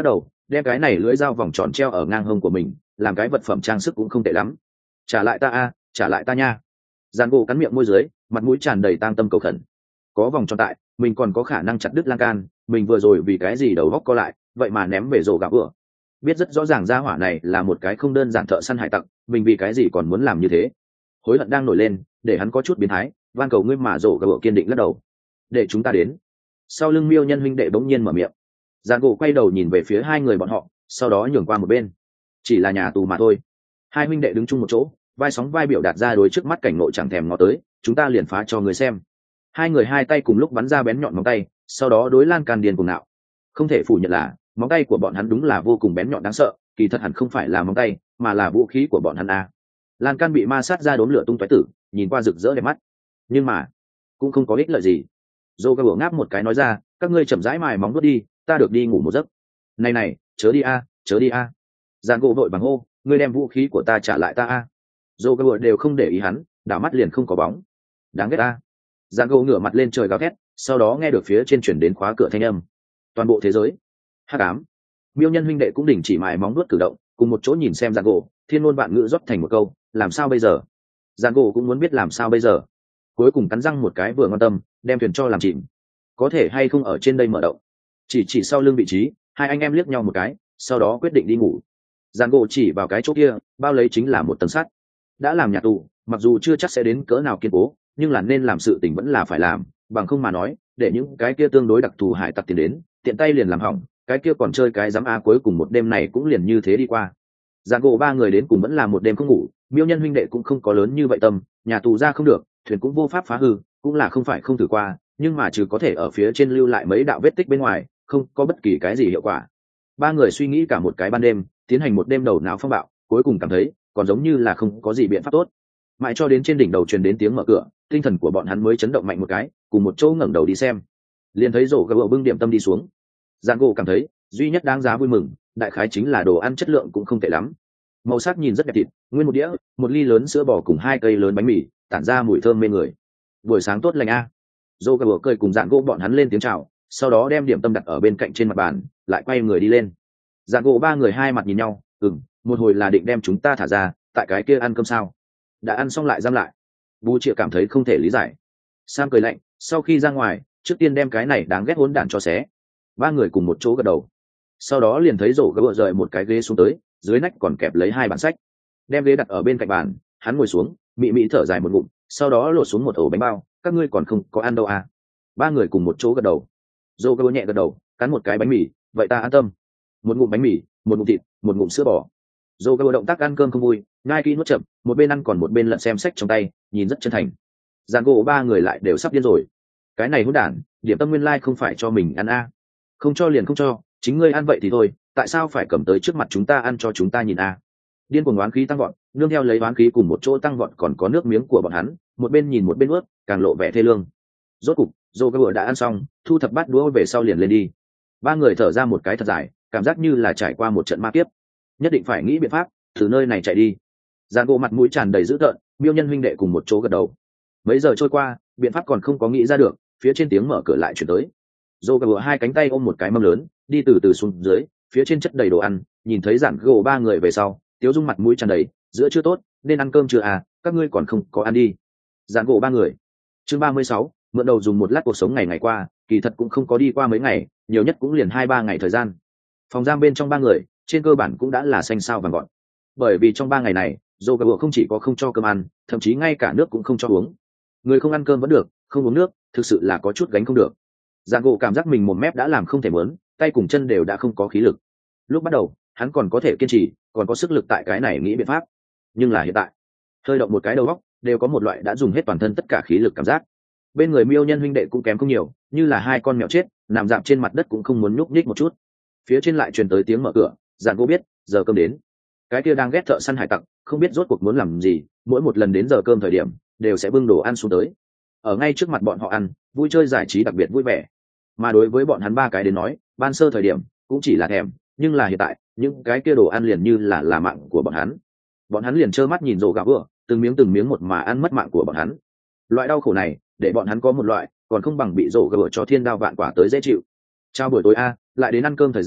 đem cái này lưỡi dao vòng tròn treo ở ngang hông của mình, làm cái vật phẩm trang sức cũng không tệ lắm. Trả lại ta a, trả lại ta nha. Dàn gỗ cắn miệng môi dưới, mặt mũi tràn đầy tang tâm cầu khẩn. Có vòng tròn tại, mình còn có khả năng chặt đứt lan can, mình vừa rồi vì cái gì đầu góc co lại, vậy mà ném về rổ gạo vừa. Biết rất rõ ràng gia hỏa này là một cái không đơn giản thợ săn hải tặc, mình vì cái gì còn muốn làm như thế. Hối hận đang nổi lên, để hắn có chút biến thái, van cầu ngươi mà rổ gạo kiên định lắc đầu. Để chúng ta đến. Sau lưng Miêu Nhân huynh đệ bỗng nhiên mở miệng. Dàn gỗ quay đầu nhìn về phía hai người bọn họ, sau đó nhường qua một bên. Chỉ là nhà tù mà thôi. Hai huynh đệ đứng chung một chỗ, vai sóng vai biểu đạt ra đối trước mắt cảnh ngộ chẳng thèm ngó tới, chúng ta liền phá cho người xem. Hai người hai tay cùng lúc bắn ra bén nhọn móng tay, sau đó đối lan can điên cuồng nạo. Không thể phủ nhận là móng tay của bọn hắn đúng là vô cùng bén nhọn đáng sợ, kỳ thật hẳn không phải là móng tay, mà là vũ khí của bọn hắn a. Lan can bị ma sát ra đốm lửa tung tóe tử, nhìn qua rực rỡ đẹp mắt, nhưng mà cũng không có ích lợi gì. Joker bổ ngáp một cái nói ra, các ngươi chậm rãi mài móng vuốt đi, ta được đi ngủ một giấc. Này này, chớ đi a, chớ đi a. Dàn gỗ vội bằng hô, ngươi đem vũ khí của ta trả lại ta a. Joker đều không để ý hắn, đảo mắt liền không có bóng. Đáng ghét a. Dàn gỗ ngửa mặt lên trời gào thét, sau đó nghe được phía trên chuyển đến khóa cửa thanh âm. Toàn bộ thế giới hắc ám. Miêu Nhân huynh đệ cũng đình chỉ mài móng vuốt cử động, cùng một chỗ nhìn xem Dàn gỗ, thiên ngôn vạn ngữ rót thành một câu, làm sao bây giờ? Dàn gỗ cũng muốn biết làm sao bây giờ. Cuối cùng cắn răng một cái vừa ngon tâm, đem thuyền cho làm chìm. Có thể hay không ở trên đây mở động? Chỉ sau lưng vị trí, hai anh em liếc nhau một cái, sau đó quyết định đi ngủ. Dàn gỗ chỉ vào cái chỗ kia, bao lấy chính là một tầng sắt. Đã làm nhà tù, mặc dù chưa chắc sẽ đến cỡ nào kiên cố, nhưng là nên làm sự tình vẫn là phải làm, bằng không mà nói, để những cái kia tương đối đặc thù hải tặc tiền đến, tiện tay liền làm hỏng, cái kia còn chơi cái dám a, cuối cùng một đêm này cũng liền như thế đi qua. Dàn gỗ ba người đến cùng vẫn là một đêm không ngủ, Miêu Nhân huynh đệ cũng không có lớn như vậy tâm, nhà tù ra không được, thuyền cũng vô pháp phá hư, cũng là không phải không thử qua, nhưng mà trừ có thể ở phía trên lưu lại mấy đạo vết tích bên ngoài, không có bất kỳ cái gì hiệu quả. Ba người suy nghĩ cả một cái ban đêm, tiến hành một đêm đầu não phong bạo, cuối cùng cảm thấy còn giống như là không có gì biện pháp tốt. Mãi cho đến trên đỉnh đầu truyền đến tiếng mở cửa, tinh thần của bọn hắn mới chấn động mạnh một cái, cùng một chỗ ngẩng đầu đi xem, liền thấy rổ gạo bưng điểm tâm đi xuống. Dàn gỗ cảm thấy duy nhất đáng giá vui mừng, đại khái chính là đồ ăn chất lượng cũng không tệ lắm, màu sắc nhìn rất đẹp thịt, nguyên một đĩa, một ly lớn sữa bò cùng hai cây lớn bánh mì, tản ra mùi thơm mê người. Buổi sáng tốt lành a. Dô gà cười cùng Dàn gỗ bọn hắn lên tiếng chào, sau đó đem điểm tâm đặt ở bên cạnh trên mặt bàn, lại quay người đi lên. Dàn gỗ ba người hai mặt nhìn nhau, một hồi là định đem chúng ta thả ra, tại cái kia ăn cơm sao? Đã ăn xong lại giam lại. Bú Triệu cảm thấy không thể lý giải. Sam cười lạnh, sau khi ra ngoài, trước tiên đem cái này đáng ghét hỗn đản cho xé. Ba người cùng một chỗ gật đầu. Sau đó liền thấy rổ gà rời một cái ghế xuống tới, dưới nách còn kẹp lấy hai bản sách, đem ghế đặt ở bên cạnh bàn, hắn ngồi xuống, mị mị thở dài một ngụm, sau đó lột xuống một ổ bánh bao, các ngươi còn không có ăn đâu à? Ba người cùng một chỗ gật đầu. Joker nhẹ gật đầu, cắn một cái bánh mì, vậy ta an tâm. Một ngụm bánh mì, một ngụm thịt, một ngụm sữa bò. Joker động tác ăn cơm không vui, nhai kỹ nuốt chậm, một bên ăn còn một bên lật xem sách trong tay, nhìn rất chân thành. Dàn gỗ ba người lại đều sắp điên rồi. Cái này hỗn đản, điểm tâm nguyên lai không phải cho mình ăn a? Không cho liền không cho, chính ngươi ăn vậy thì thôi, tại sao phải cầm tới trước mặt chúng ta ăn cho chúng ta nhìn a? Điên cuồng oán khí tăng vọt, nương theo lấy oán khí cùng một chỗ tăng vọt còn có nước miếng của bọn hắn, một bên nhìn một bên ướt, càng lộ vẻ thê lương. Rốt cục, Joker đã ăn xong, thu thập bát đũa về sau liền lên đi. Ba người thở ra một cái thật dài, cảm giác như là trải qua một trận ma kiếp, nhất định phải nghĩ biện pháp từ nơi này chạy đi. Dàn gỗ mặt mũi tràn đầy dữ tợn, Miêu Nhân huynh đệ cùng một chỗ gật đầu. Mấy giờ trôi qua, biện pháp còn không có nghĩ ra được, phía trên tiếng mở cửa lại chuyển tới. Joker hai cánh tay ôm một cái mâm lớn, đi từ từ xuống dưới, phía trên chất đầy đồ ăn, nhìn thấy Dàn gỗ ba người về sau, Tiếu Dung mặt mũi tràn đầy, giữa chưa tốt, nên ăn cơm chưa à, các ngươi còn không có ăn đi. Dàn gỗ ba người. Chương 36, mượn đầu dùng một lát cuộc sống ngày qua, kỳ thật cũng không có đi qua mấy ngày, nhiều nhất cũng liền 2-3 ngày thời gian. Phòng giam bên trong ba người, trên cơ bản cũng đã là xanh sao vàng gọn. Bởi vì trong 3 ngày này, Joker không chỉ có không cho cơm ăn, thậm chí ngay cả nước cũng không cho uống. Người không ăn cơm vẫn được, không uống nước, thực sự là có chút gánh không được. Dàn gỗ cảm giác mình mồm mép đã làm không thể muốn, tay cùng chân đều đã không có khí lực. Lúc bắt đầu, hắn còn có thể kiên trì, còn có sức lực tại cái này nghĩ biện pháp. Nhưng là hiện tại, hơi động một cái đầu óc, đều có một loại đã dùng hết toàn thân tất cả khí lực cảm giác. Bên người Miêu Nhân huynh đệ cũng kém không nhiều, như là hai con mèo chết, nằm dạp trên mặt đất cũng không muốn nhúc nhích một chút. Phía trên lại truyền tới tiếng mở cửa, Dàn gỗ biết, giờ cơm đến. Cái kia đang ghét thợ săn hải tặc, không biết rốt cuộc muốn làm gì, mỗi một lần đến giờ cơm thời điểm, đều sẽ bưng đồ ăn xuống tới. Ở ngay trước mặt bọn họ ăn, vui chơi giải trí đặc biệt vui vẻ. Mà đối với bọn hắn ba cái đến nói, ban sơ thời điểm cũng chỉ là thèm, nhưng là hiện tại, những cái kia đồ ăn liền như là mạng của bọn hắn. Bọn hắn liền trơ mắt nhìn rổ gạo vừa, từng miếng một mà ăn mất mạng của bọn hắn. Loại đau khổ này, để bọn hắn có một loại, còn không bằng bị rổ gạo cho thiên đao vạn quả tới dễ chịu. Chào buổi tối a, lại đến ăn cơm thời gian,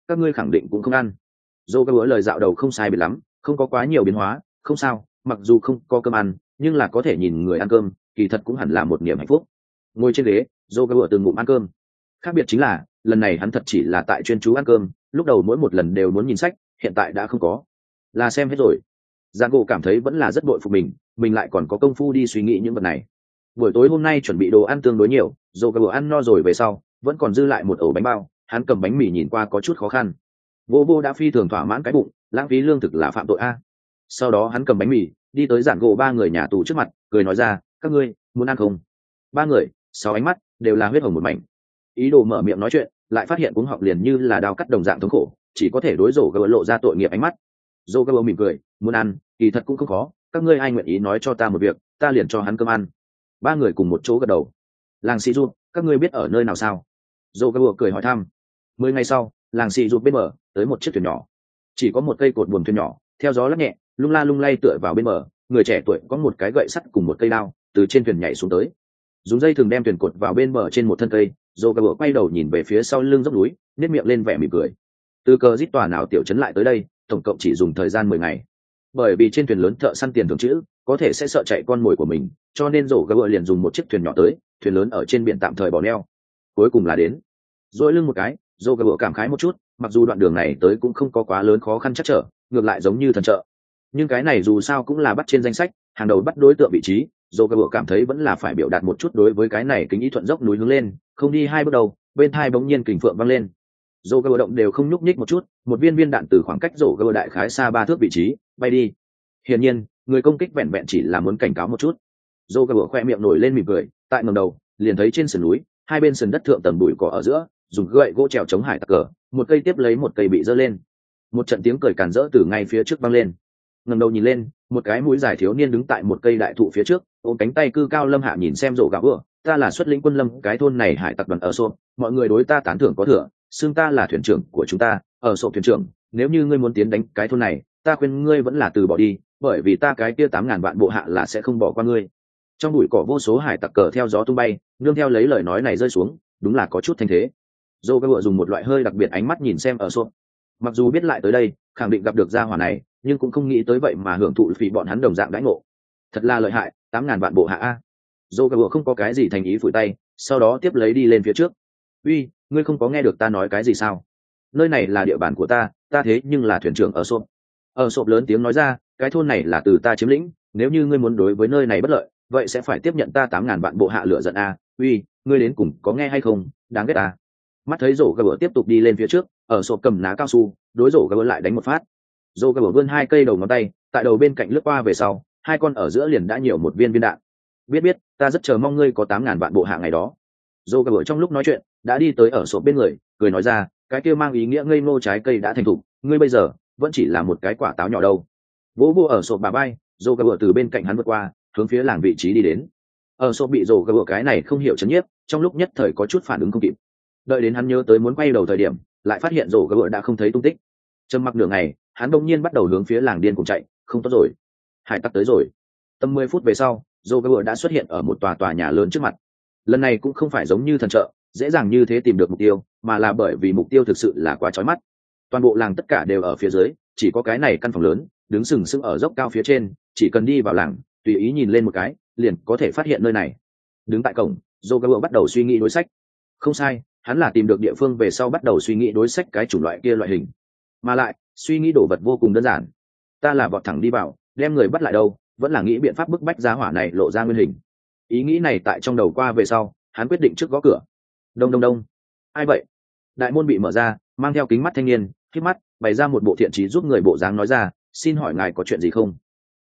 các ngươi khẳng định cũng không ăn. Dô cái bữa lời dạo đầu không sai biệt lắm, không có quá nhiều biến hóa, không sao, mặc dù không có cơm ăn nhưng là có thể nhìn người ăn cơm, kỳ thật cũng hẳn là một niềm hạnh phúc. Ngồi trên ghế, Dô cái bữa từng ngụm ăn cơm. Khác biệt chính là lần này hắn thật chỉ là tại chuyên chú ăn cơm, lúc đầu mỗi một lần đều muốn nhìn sách, hiện tại đã không có, là xem hết rồi. Giang gỗ cảm thấy vẫn là rất bội phục mình lại còn có công phu đi suy nghĩ những vật này. Buổi tối hôm nay chuẩn bị đồ ăn tương đối nhiều, dù cái bữa ăn no rồi về sau vẫn còn dư lại một ổ bánh bao, hắn cầm bánh mì nhìn qua có chút khó khăn. Vô vô đã phi thường thỏa mãn cái bụng, lãng phí lương thực là phạm tội a. Sau đó hắn cầm bánh mì đi tới giản gỗ ba người nhà tù trước mặt, cười nói ra, các ngươi muốn ăn không? Ba người, 6 ánh mắt đều là huyết hồng một mảnh. Ý đồ mở miệng nói chuyện, lại phát hiện cuống họng liền như là dao cắt đồng dạng thống khổ, chỉ có thể đối rổ gỡ lộ ra tội nghiệp ánh mắt. Rổ gỡ mỉm cười, muốn ăn kỳ thật cũng không khó, các ngươi ai nguyện ý nói cho ta một việc, ta liền cho hắn cơm ăn. Ba người cùng một chỗ gật đầu. Làng Sĩ Du, các ngươi biết ở nơi nào sao? Rổ gỡ cười hỏi thăm. 10 ngày sau, làng Sĩ Du bên bờ tới một chiếc thuyền nhỏ, chỉ có một cây cột buồm thuyền nhỏ theo gió lắc nhẹ, lung la lung lay tựa vào bên bờ. Người trẻ tuổi có một cái gậy sắt cùng một cây đao từ trên thuyền nhảy xuống tới, dùng dây thừng đem thuyền cột vào bên bờ trên một thân cây. Dô gà quay đầu nhìn về phía sau lưng dốc núi, nếp miệng lên vẻ mỉm cười. Từ cờ giết tòa nào tiểu trấn lại tới đây, tổng cộng chỉ dùng thời gian 10 ngày. Bởi vì trên thuyền lớn thợ săn tiền thường chữ có thể sẽ sợ chạy con mồi của mình, cho nên Dô gà liền dùng một chiếc thuyền nhỏ tới, thuyền lớn ở trên biển tạm thời bỏ neo. Cuối cùng là đến. Rồi lưng một cái, Dô gà cảm khái một chút, mặc dù đoạn đường này tới cũng không có quá lớn khó khăn chắc trở, ngược lại giống như thần trợ. Nhưng cái này dù sao cũng là bắt trên danh sách, hàng đầu bắt đối tượng vị trí. Dô gà cảm thấy vẫn là phải biểu đạt một chút đối với cái này kính ý thuận dốc núi hướng lên, không đi 2 bước đầu, bên thai bỗng nhiên kình phượng vang lên. Dô gà động đều không nhúc nhích một chút, một viên đạn từ khoảng cách Dô gà đại khái xa 3 thước vị trí bay đi. Hiển nhiên, người công kích vẹn vẹn chỉ là muốn cảnh cáo một chút. Dô gà khoe miệng nổi lên mỉm cười, tại ngẩng đầu, liền thấy trên sườn núi, hai bên sườn đất thượng tầng bụi cỏ ở giữa, dùng gậy gỗ trèo chống hải tặc cờ, một cây tiếp lấy một cây bị giơ lên. Một trận tiếng cười càn rỡ từ ngay phía trước vang lên. Ngẩng đầu nhìn lên, một cái mũi dài thiếu niên đứng tại một cây đại thụ phía trước, ôm cánh tay cư cao lâm hạ nhìn xem Dô gà. Ta là xuất lĩnh quân lâm cái thôn này hải tặc đoàn ở sộp, mọi người đối ta tán thưởng có thừa, xưng ta là thuyền trưởng của chúng ta, ở sộp thuyền trưởng. Nếu như ngươi muốn tiến đánh cái thôn này, ta khuyên ngươi vẫn là từ bỏ đi, bởi vì ta cái kia 8.000 vạn bộ hạ là sẽ không bỏ qua ngươi. Trong bụi cỏ vô số hải tặc cờ theo gió tung bay, nương theo lấy lời nói này rơi xuống, đúng là có chút thanh thế. Dô gà dùng một loại hơi đặc biệt ánh mắt nhìn xem ở sộp, mặc dù biết lại tới đây khẳng định gặp được gia hỏa này, nhưng cũng không nghĩ tới vậy mà hưởng thụ phỉ bọn hắn đồng dạng đãi ngộ. Thật là lợi hại, 8.000 vạn bộ hạ a. Dô gà không có cái gì thành ý phủi tay, sau đó tiếp lấy đi lên phía trước. Uy, ngươi không có nghe được ta nói cái gì sao? Nơi này là địa bàn của ta thế nhưng là thuyền trưởng ở sộp. Ở sộp lớn tiếng nói ra, cái thôn này là từ ta chiếm lĩnh, nếu như ngươi muốn đối với nơi này bất lợi, vậy sẽ phải tiếp nhận ta 8.000 vạn bộ hạ lửa giận a. Uy, ngươi đến cùng có nghe hay không? Đáng ghét à? Mắt thấy rổ gà tiếp tục đi lên phía trước, ở sộp cầm ná cao su, đối rổ gà lại đánh một phát. Rổ gà vươn 2 cây đầu ngón tay, tại đầu bên cạnh lướt qua về sau, hai con ở giữa liền đã nhiều một viên đạn. Biết, ta rất chờ mong ngươi có 8.000 vạn bộ hạ ngày đó. Dô gà trong lúc nói chuyện đã đi tới ở sộp bên người, cười nói ra, cái kia mang ý nghĩa ngây ngô trái cây đã thành thục, ngươi bây giờ vẫn chỉ là một cái quả táo nhỏ đâu. Vỗ vô ở sộp bà bay, Dô gà từ bên cạnh hắn vượt qua, hướng phía làng vị trí đi đến. Ở sộp bị Dô gà cái này không hiểu chấn nhiếp, trong lúc nhất thời có chút phản ứng không kịp. Đợi đến hắn nhớ tới muốn quay đầu thời điểm, lại phát hiện Dô gà đã không thấy tung tích. Trầm mặc nửa ngày, hắn đột nhiên bắt đầu hướng phía làng điên cùng chạy, không tốt rồi, hải tặc tới rồi. Tầm 10 phút về sau, Dô gà đã xuất hiện ở một tòa nhà lớn trước mặt. Lần này cũng không phải giống như thần trợ dễ dàng như thế tìm được mục tiêu, mà là bởi vì mục tiêu thực sự là quá chói mắt. Toàn bộ làng tất cả đều ở phía dưới, chỉ có cái này căn phòng lớn đứng sừng sững ở dốc cao phía trên, chỉ cần đi vào làng tùy ý nhìn lên một cái liền có thể phát hiện nơi này. Đứng tại cổng, Dô gà bắt đầu suy nghĩ đối sách. Không sai, hắn là tìm được địa phương về sau bắt đầu suy nghĩ đối sách cái chủng loại kia loại hình, mà lại suy nghĩ đồ vật vô cùng đơn giản. Ta là vọt thẳng đi vào đem người bắt lại đâu, vẫn là nghĩ biện pháp bức bách giá hỏa này lộ ra nguyên hình. Ý nghĩ này tại trong đầu qua về sau, hắn quyết định trước gõ cửa. Đông đông đông. Ai vậy? Đại môn bị mở ra, mang theo kính mắt thanh niên khép mắt bày ra một bộ thiện trí giúp người bộ dáng nói ra, xin hỏi ngài có chuyện gì không?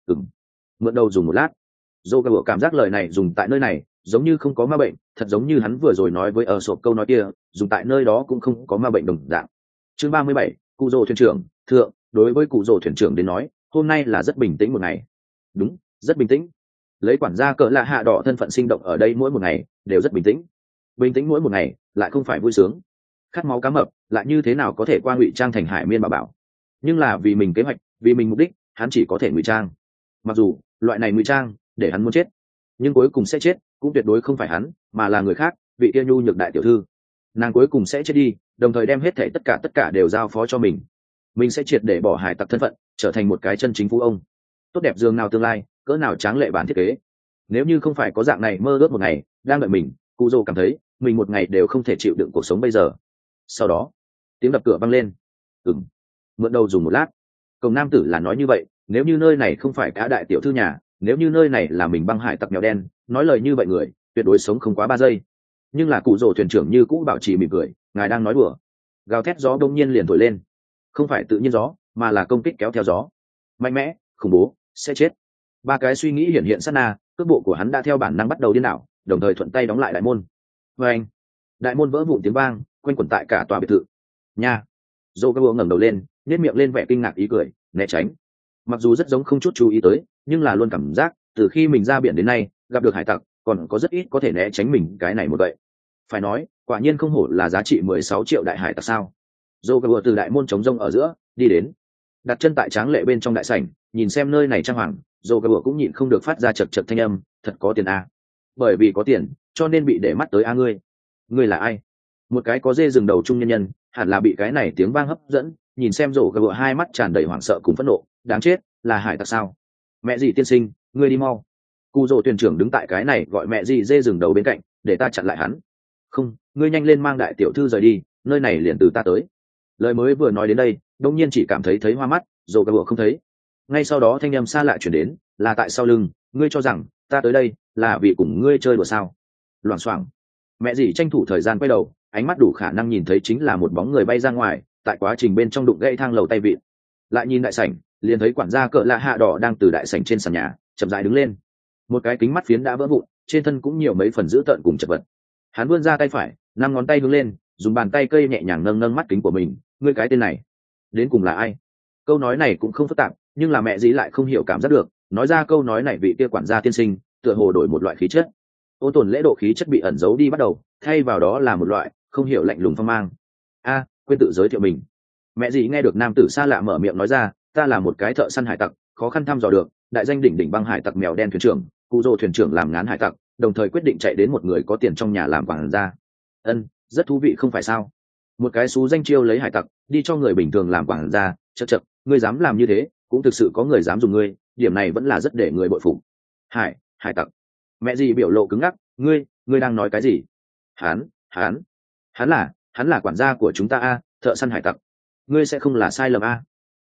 Mượn đầu dùng một lát. Dô gà cảm giác lời này dùng tại nơi này giống như không có ma bệnh, thật giống như hắn vừa rồi nói với ở sộp câu nói kia dùng tại nơi đó cũng không có ma bệnh đồng dạng. Chương 37, cụ rồ thuyền trưởng thượng. Đối với cụ rồ thuyền trưởng đến nói, hôm nay là rất bình tĩnh một ngày. Đúng, rất bình tĩnh. Lấy quản gia cỡ lạ hạ đỏ thân phận sinh động ở đây mỗi một ngày đều rất bình tĩnh. Bình tĩnh mỗi một ngày lại không phải vui sướng. Khát máu cá mập lại như thế nào có thể qua ngụy trang thành hải miên bảo, nhưng là vì mình kế hoạch, vì mình mục đích, hắn chỉ có thể ngụy trang. Mặc dù loại này ngụy trang để hắn muốn chết, nhưng cuối cùng sẽ chết cũng tuyệt đối không phải hắn, mà là người khác, vị kia nhu nhược đại tiểu thư. Nàng cuối cùng sẽ chết đi, đồng thời đem hết thảy tất cả đều giao phó cho mình sẽ triệt để bỏ hải tặc thân phận, trở thành một cái chân chính phú ông. Tốt đẹp dường nào tương lai, cỡ nào tráng lệ bản thiết kế. Nếu như không phải có dạng này mơ ước một ngày đang đợi mình, cụ dô cảm thấy mình một ngày đều không thể chịu đựng cuộc sống bây giờ. Sau đó tiếng đập cửa vang lên. Mượn đầu dùng một lát. Cổng nam tử là nói như vậy, nếu như nơi này không phải cả đại tiểu thư nhà, nếu như nơi này là mình băng hải tặc mèo đen, nói lời như vậy người tuyệt đối sống không quá 3 giây. Nhưng là cụ rồ thuyền trưởng như cũ bảo trì mỉm cười, ngài đang nói đùa. Gào thét gió đông nhiên liền thổi lên, không phải tự nhiên gió mà là công kích kéo theo gió, mạnh mẽ, khủng bố, sẽ chết. 3 cái suy nghĩ hiện hiện sát na, cước bộ của hắn đã theo bản năng bắt đầu điên đảo, đồng thời thuận tay đóng lại đại môn. Và anh, đại môn vỡ vụn tiếng vang quanh quẩn tại cả tòa biệt thự. Nha. Joe ngẩng đầu lên, nhếch miệng lên vẻ kinh ngạc ý cười, né tránh. Mặc dù rất giống không chút chú ý tới, nhưng là luôn cảm giác từ khi mình ra biển đến nay gặp được hải tặc còn có rất ít có thể né tránh mình cái này một vậy. Phải nói quả nhiên không hổ là giá trị 16 triệu đại hải tặc sao. Joe từ đại môn trống rông ở giữa đi đến, đặt chân tại tráng lệ bên trong đại sảnh, nhìn xem nơi này trang hoàng, Joe cũng nhịn không được phát ra chật chật thanh âm, thật có tiền à. Bởi vì có tiền cho nên bị để mắt tới a. Ngươi là ai? Một cái có dê rừng đầu trung nhân nhân, hẳn là bị cái này tiếng vang hấp dẫn, nhìn xem Joe hai mắt tràn đầy hoảng sợ cùng phẫn nộ, đáng chết, là hải tặc sao? Mẹ gì tiên sinh, ngươi đi mau. Cụ rồ thuyền trưởng đứng tại cái này gọi mẹ gì dê rừng đầu bên cạnh, để ta chặn lại hắn. Không, ngươi nhanh lên mang đại tiểu thư rời đi, nơi này liền từ ta tới. Lời mới vừa nói đến đây, đông nhiên chỉ cảm thấy hoa mắt, rồi cả bữa không thấy. Ngay sau đó thanh âm xa lạ chuyển đến, là tại sau lưng, ngươi cho rằng ta tới đây là vì cùng ngươi chơi đùa sao? Loảng xoảng. Mẹ gì tranh thủ thời gian quay đầu, ánh mắt đủ khả năng nhìn thấy chính là một bóng người bay ra ngoài, tại quá trình bên trong đụng gãy thang lầu tay vịn. Lại nhìn đại sảnh, liền thấy quản gia cỡ lạ hạ đỏ đang từ đại sảnh trên sàn nhà chậm rãi đứng lên. Một cái kính mắt phiến đã vỡ vụn, trên thân cũng nhiều mấy phần dữ tợn cùng chật vật. Hắn vươn ra tay phải, 5 ngón tay hướng lên, dùng bàn tay cây nhẹ nhàng nâng nâng mắt kính của mình. Ngươi cái tên này đến cùng là ai? Câu nói này cũng không phức tạp, nhưng là mẹ dĩ lại không hiểu cảm giác được, nói ra câu nói này vị kia quản gia tiên sinh tựa hồ đổi một loại khí chất. Ôn tồn lễ độ khí chất bị ẩn giấu đi bắt đầu, thay vào đó là một loại không hiểu lạnh lùng phong mang. Quên tự giới thiệu mình. Mẹ dĩ nghe được nam tử xa lạ mở miệng nói ra, ta là một cái thợ săn hải tặc, khó khăn thăm dò được đại danh đỉnh đỉnh băng hải tặc mèo đen thuyền trưởng, cụ rồ thuyền trưởng làm ngán hải tặc, đồng thời quyết định chạy đến một người có tiền trong nhà làm quản gia. Rất thú vị không phải sao? Một cái xú danh chiêu lấy hải tặc đi cho người bình thường làm quản gia, chật, ngươi dám làm như thế, cũng thực sự có người dám dùng ngươi, điểm này vẫn là rất để người bội phục. Hải tặc. Mẹ gì biểu lộ cứng ngắc, ngươi đang nói cái gì? Hắn là quản gia của chúng ta a, thợ săn hải tặc. Ngươi sẽ không là sai lầm a?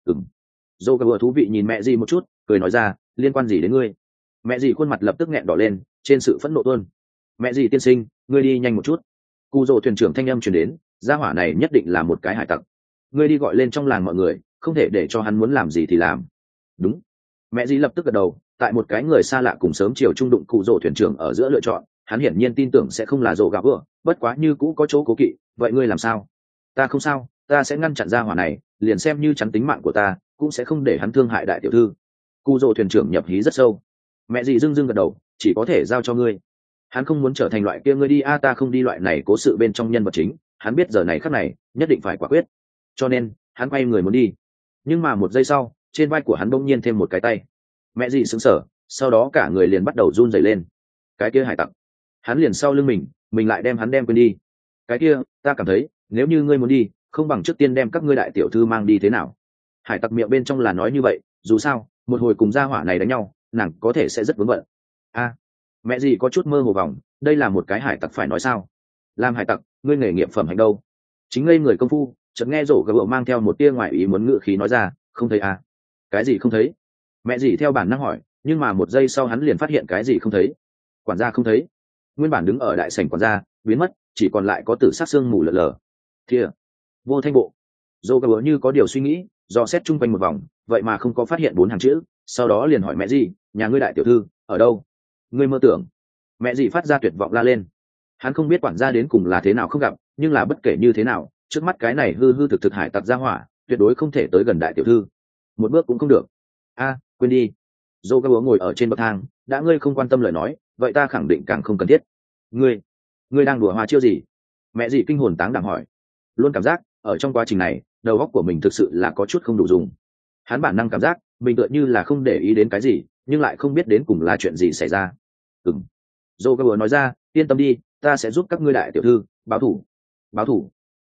Dô vừa thú vị nhìn mẹ gì một chút, cười nói ra, liên quan gì đến ngươi? Mẹ gì khuôn mặt lập tức nghẹn đỏ lên, trên sự phẫn nộ tuôn. Mẹ gì tiên sinh, ngươi đi nhanh một chút. Cụ rồ thuyền trưởng thanh âm truyền đến, gia hỏa này nhất định là một cái hải tặc. Ngươi đi gọi lên trong làng mọi người, không thể để cho hắn muốn làm gì thì làm. Đúng. Mẹ gì lập tức gật đầu, tại một cái người xa lạ cùng sớm chiều trung đụng cụ rồ thuyền trưởng ở giữa lựa chọn, hắn hiển nhiên tin tưởng sẽ không là rồ gạo vừa, bất quá như cũ có chỗ cố kỵ, vậy ngươi làm sao? Ta không sao, ta sẽ ngăn chặn gia hỏa này, liền xem như chắn tính mạng của ta, cũng sẽ không để hắn thương hại đại tiểu thư. Cụ rồ thuyền trưởng nhập hí rất sâu. Mẹ gì dưng gật đầu, chỉ có thể giao cho ngươi. Hắn không muốn trở thành loại kia ngươi đi ta không đi loại này cố sự bên trong nhân vật chính, hắn biết giờ này khắc này nhất định phải quả quyết, cho nên hắn quay người muốn đi. Nhưng mà một giây sau, trên vai của hắn bỗng nhiên thêm một cái tay. Mẹ gì sững sờ, sau đó cả người liền bắt đầu run rẩy lên. Cái kia hải tặc, hắn liền sau lưng mình lại đem hắn quên đi. Cái kia, ta cảm thấy nếu như ngươi muốn đi, không bằng trước tiên đem các ngươi đại tiểu thư mang đi thế nào? Hải tặc miệng bên trong là nói như vậy, dù sao một hồi cùng gia hỏa này đánh nhau, nàng có thể sẽ rất vướng bận. Mẹ gì có chút mơ hồ vòng, đây là một cái hải tặc phải nói sao? Làm hải tặc, ngươi nghề nghiệp phẩm hạnh đâu? Chính ngây người công phu, chợt nghe rổ gợ mang theo một tia ngoại ý muốn ngự khí nói ra, không thấy à? Cái gì không thấy? Mẹ gì theo bản năng hỏi, nhưng mà một giây sau hắn liền phát hiện cái gì không thấy. Quản gia không thấy. Nguyên bản đứng ở đại sảnh quản gia biến mất, chỉ còn lại có tử sát xương mù lờ lờ. Thìa, vô thanh bộ. Rổ gợ như có điều suy nghĩ, dò xét chung quanh một vòng, vậy mà không có phát hiện 4 hàng chữ, sau đó liền hỏi mẹ gì, nhà ngươi đại tiểu thư ở đâu? Ngươi mơ tưởng. Mẹ gì phát ra tuyệt vọng la lên. Hắn không biết quản gia đến cùng là thế nào không gặp, nhưng là bất kể như thế nào, trước mắt cái này hư thực hải tặc ra hỏa, tuyệt đối không thể tới gần đại tiểu thư, một bước cũng không được. Quên đi. Dô ca búa ngồi ở trên bậc thang, đã ngươi không quan tâm lời nói, vậy ta khẳng định càng không cần thiết. Ngươi đang đùa hoa chiêu gì? Mẹ gì kinh hồn táng đảm hỏi. Luôn cảm giác ở trong quá trình này, đầu óc của mình thực sự là có chút không đủ dùng. Hắn bản năng cảm giác mình tựa như là không để ý đến cái gì, nhưng lại không biết đến cùng là chuyện gì xảy ra. Dô ca búa nói ra, yên tâm đi, ta sẽ giúp các ngươi đại tiểu thư báo thủ.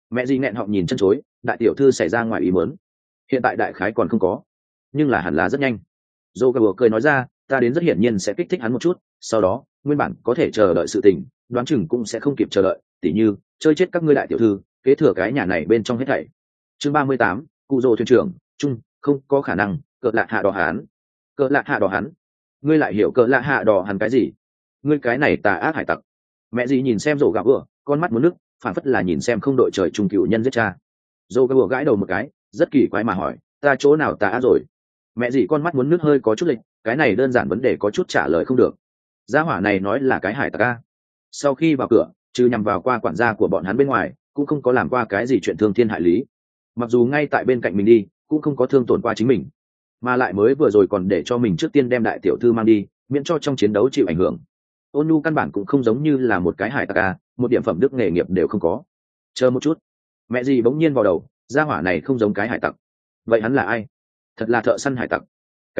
Mẹ gì nghẹn họng nhìn chân chối, đại tiểu thư xảy ra ngoài ý muốn. Hiện tại đại khái còn không có, nhưng là hẳn là rất nhanh. Dô gà cười nói ra, ta đến rất hiển nhiên sẽ kích thích hắn một chút, sau đó nguyên bản có thể chờ đợi sự tình, đoán chừng cũng sẽ không kịp chờ đợi, tỉ như chơi chết các ngươi đại tiểu thư, kế thừa cái nhà này bên trong hết thảy. Chương 38, cụ Dô thuyền trưởng chung, không có khả năng. Cỡ lạ hạ đỏ hắn, cỡ lạ hạ đỏ hắn, ngươi lại hiểu cỡ lạ hạ đỏ hắn cái gì? Ngươi cái này tà ác hải tặc. Mẹ gì nhìn xem rổ gà bữa, con mắt muốn nước, phản phất là nhìn xem không đội trời chung cựu nhân giết cha. Rổ gà bữa gãi đầu một cái, rất kỳ quái mà hỏi, ta chỗ nào tà ác rồi? Mẹ gì con mắt muốn nước hơi có chút lịch, cái này đơn giản vấn đề có chút trả lời không được. Gia hỏa này nói là cái hải tặc a. Sau khi vào cửa, trừ nhằm vào qua quản gia của bọn hắn bên ngoài, cũng không có làm qua cái gì chuyện thương thiên hại lý. Mặc dù ngay tại bên cạnh mình đi, cũng không có thương tổn qua chính mình, mà lại mới vừa rồi còn để cho mình trước tiên đem đại tiểu thư mang đi, miễn cho trong chiến đấu chịu ảnh hưởng. Ôn Nhu căn bản cũng không giống như là một cái hải tặc a, một điểm phẩm đức nghề nghiệp đều không có. Chờ một chút, mẹ gì bỗng nhiên vào đầu, gia hỏa này không giống cái hải tặc. Vậy hắn là ai? Thật là thợ săn hải tặc.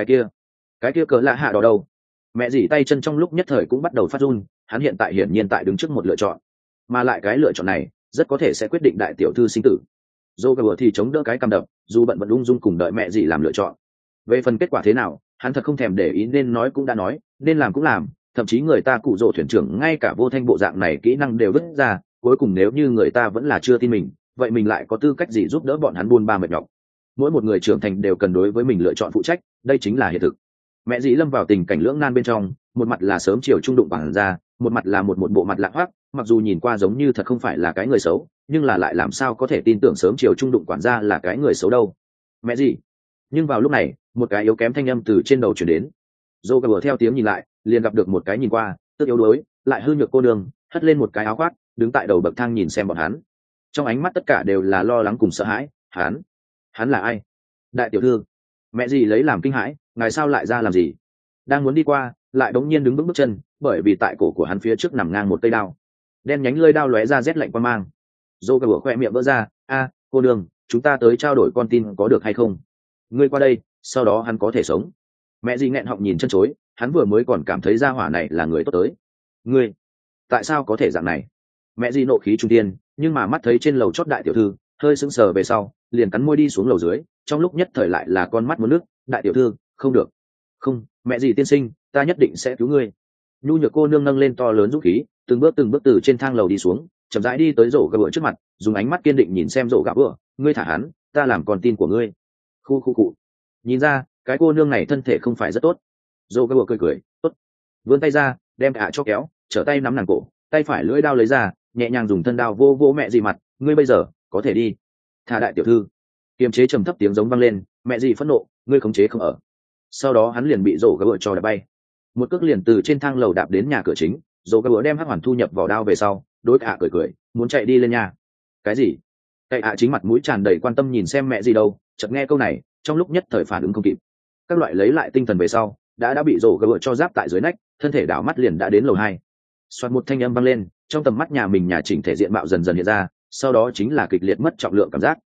Cái kia cỡ lạ hạ đỏ đâu? Mẹ dì tay chân trong lúc nhất thời cũng bắt đầu phát run, hắn hiện tại hiển nhiên tại đứng trước một lựa chọn, mà lại cái lựa chọn này rất có thể sẽ quyết định đại tiểu thư sinh tử. Dô gà thì chống đỡ cái cằm đập, dù bận vẫn ung dung cùng đợi mẹ dì làm lựa chọn. Về phần kết quả thế nào, hắn thật không thèm để ý, nên nói cũng đã nói, nên làm cũng làm, thậm chí người ta cụ Dô thuyền trưởng ngay cả vô thanh bộ dạng này kỹ năng đều vứt ra, cuối cùng nếu như người ta vẫn là chưa tin mình, vậy mình lại có tư cách gì giúp đỡ bọn hắn buôn ba mệt nhọc? Mỗi một người trưởng thành đều cần đối với mình lựa chọn phụ trách, đây chính là hiện thực. Mẹ dĩ lâm vào tình cảnh lưỡng nan bên trong, một mặt là sớm chiều trung đụng bằng ra, một mặt là một bộ mặt lạ hoắc, mặc dù nhìn qua giống như thật không phải là cái người xấu, nhưng là lại làm sao có thể tin tưởng sớm chiều trung đụng quản gia là cái người xấu đâu? Mẹ gì? Nhưng vào lúc này, một cái yếu kém thanh âm từ trên đầu chuyển đến. Dô gà theo tiếng nhìn lại, liền gặp được một cái nhìn qua tức yếu đuối lại hư nhược cô đường, hất lên một cái áo khoác, đứng tại đầu bậc thang nhìn xem bọn hắn. Trong ánh mắt tất cả đều là lo lắng cùng sợ hãi. Hắn là ai? Đại tiểu thư. Mẹ gì lấy làm kinh hãi, ngài sao lại ra làm gì? Đang muốn đi qua, lại đống nhiên đứng bước chân, bởi vì tại cổ của hắn phía trước nằm ngang một cây đao đen nhánh, lưỡi đao lóe ra rét lạnh qua mang. Dô gà khoe miệng vỡ ra, cô đường, chúng ta tới trao đổi con tin có được hay không? Ngươi qua đây, sau đó hắn có thể sống. Mẹ gì nghẹn họng nhìn chân chối, hắn vừa mới còn cảm thấy gia hỏa này là người tốt tới. Ngươi tại sao có thể dạng này? Mẹ gì nộ khí trung tiên, nhưng mà mắt thấy trên lầu chót đại tiểu thư hơi sững sờ về sau, liền cắn môi đi xuống lầu dưới, trong lúc nhất thời lại là con mắt muốn nước. Đại tiểu thư, không được. Không, mẹ gì tiên sinh, ta nhất định sẽ cứu ngươi. Nhu nhược cô nương nâng lên to lớn dũng khí, từng bước từ trên thang lầu đi xuống, chậm rãi đi tới rổ gà bữa trước mặt, dùng ánh mắt kiên định nhìn xem rổ gà bữa. Ngươi thả hắn, ta làm con tin của ngươi. Khu cụ. Nhìn ra cái cô nương này thân thể không phải rất tốt. Rổ gà bữa cười, tốt. Vươn tay ra, đem cả cho kéo, trở tay nắm nàng cổ, tay phải lưỡi đao lấy ra, nhẹ nhàng dùng thân đao vô mẹ gì mặt. Ngươi bây giờ có thể đi. Thả đại tiểu thư. Kiềm chế trầm thấp tiếng giống vang lên, mẹ gì phẫn nộ, ngươi khống chế không ở. Sau đó hắn liền bị rổ gà bữa cho đạp bay, một cước liền từ trên thang lầu đạp đến nhà cửa chính. Rổ gà bữa đem hắc hoàn thu nhập vào đao về sau, đối ạ cười, muốn chạy đi lên nhà. Cái gì? Cậy ạ chính mặt mũi tràn đầy quan tâm nhìn xem mẹ gì đâu, chợt nghe câu này, trong lúc nhất thời phản ứng không kịp, các loại lấy lại tinh thần về sau, đã bị rổ gà bữa cho giáp tại dưới nách, thân thể đảo mắt liền đã đến lầu 2. Xoạt một thanh âm vang lên, trong tầm mắt nhà mình nhà chỉnh thể diện mạo dần dần hiện ra, sau đó chính là kịch liệt mất trọng lượng cảm giác.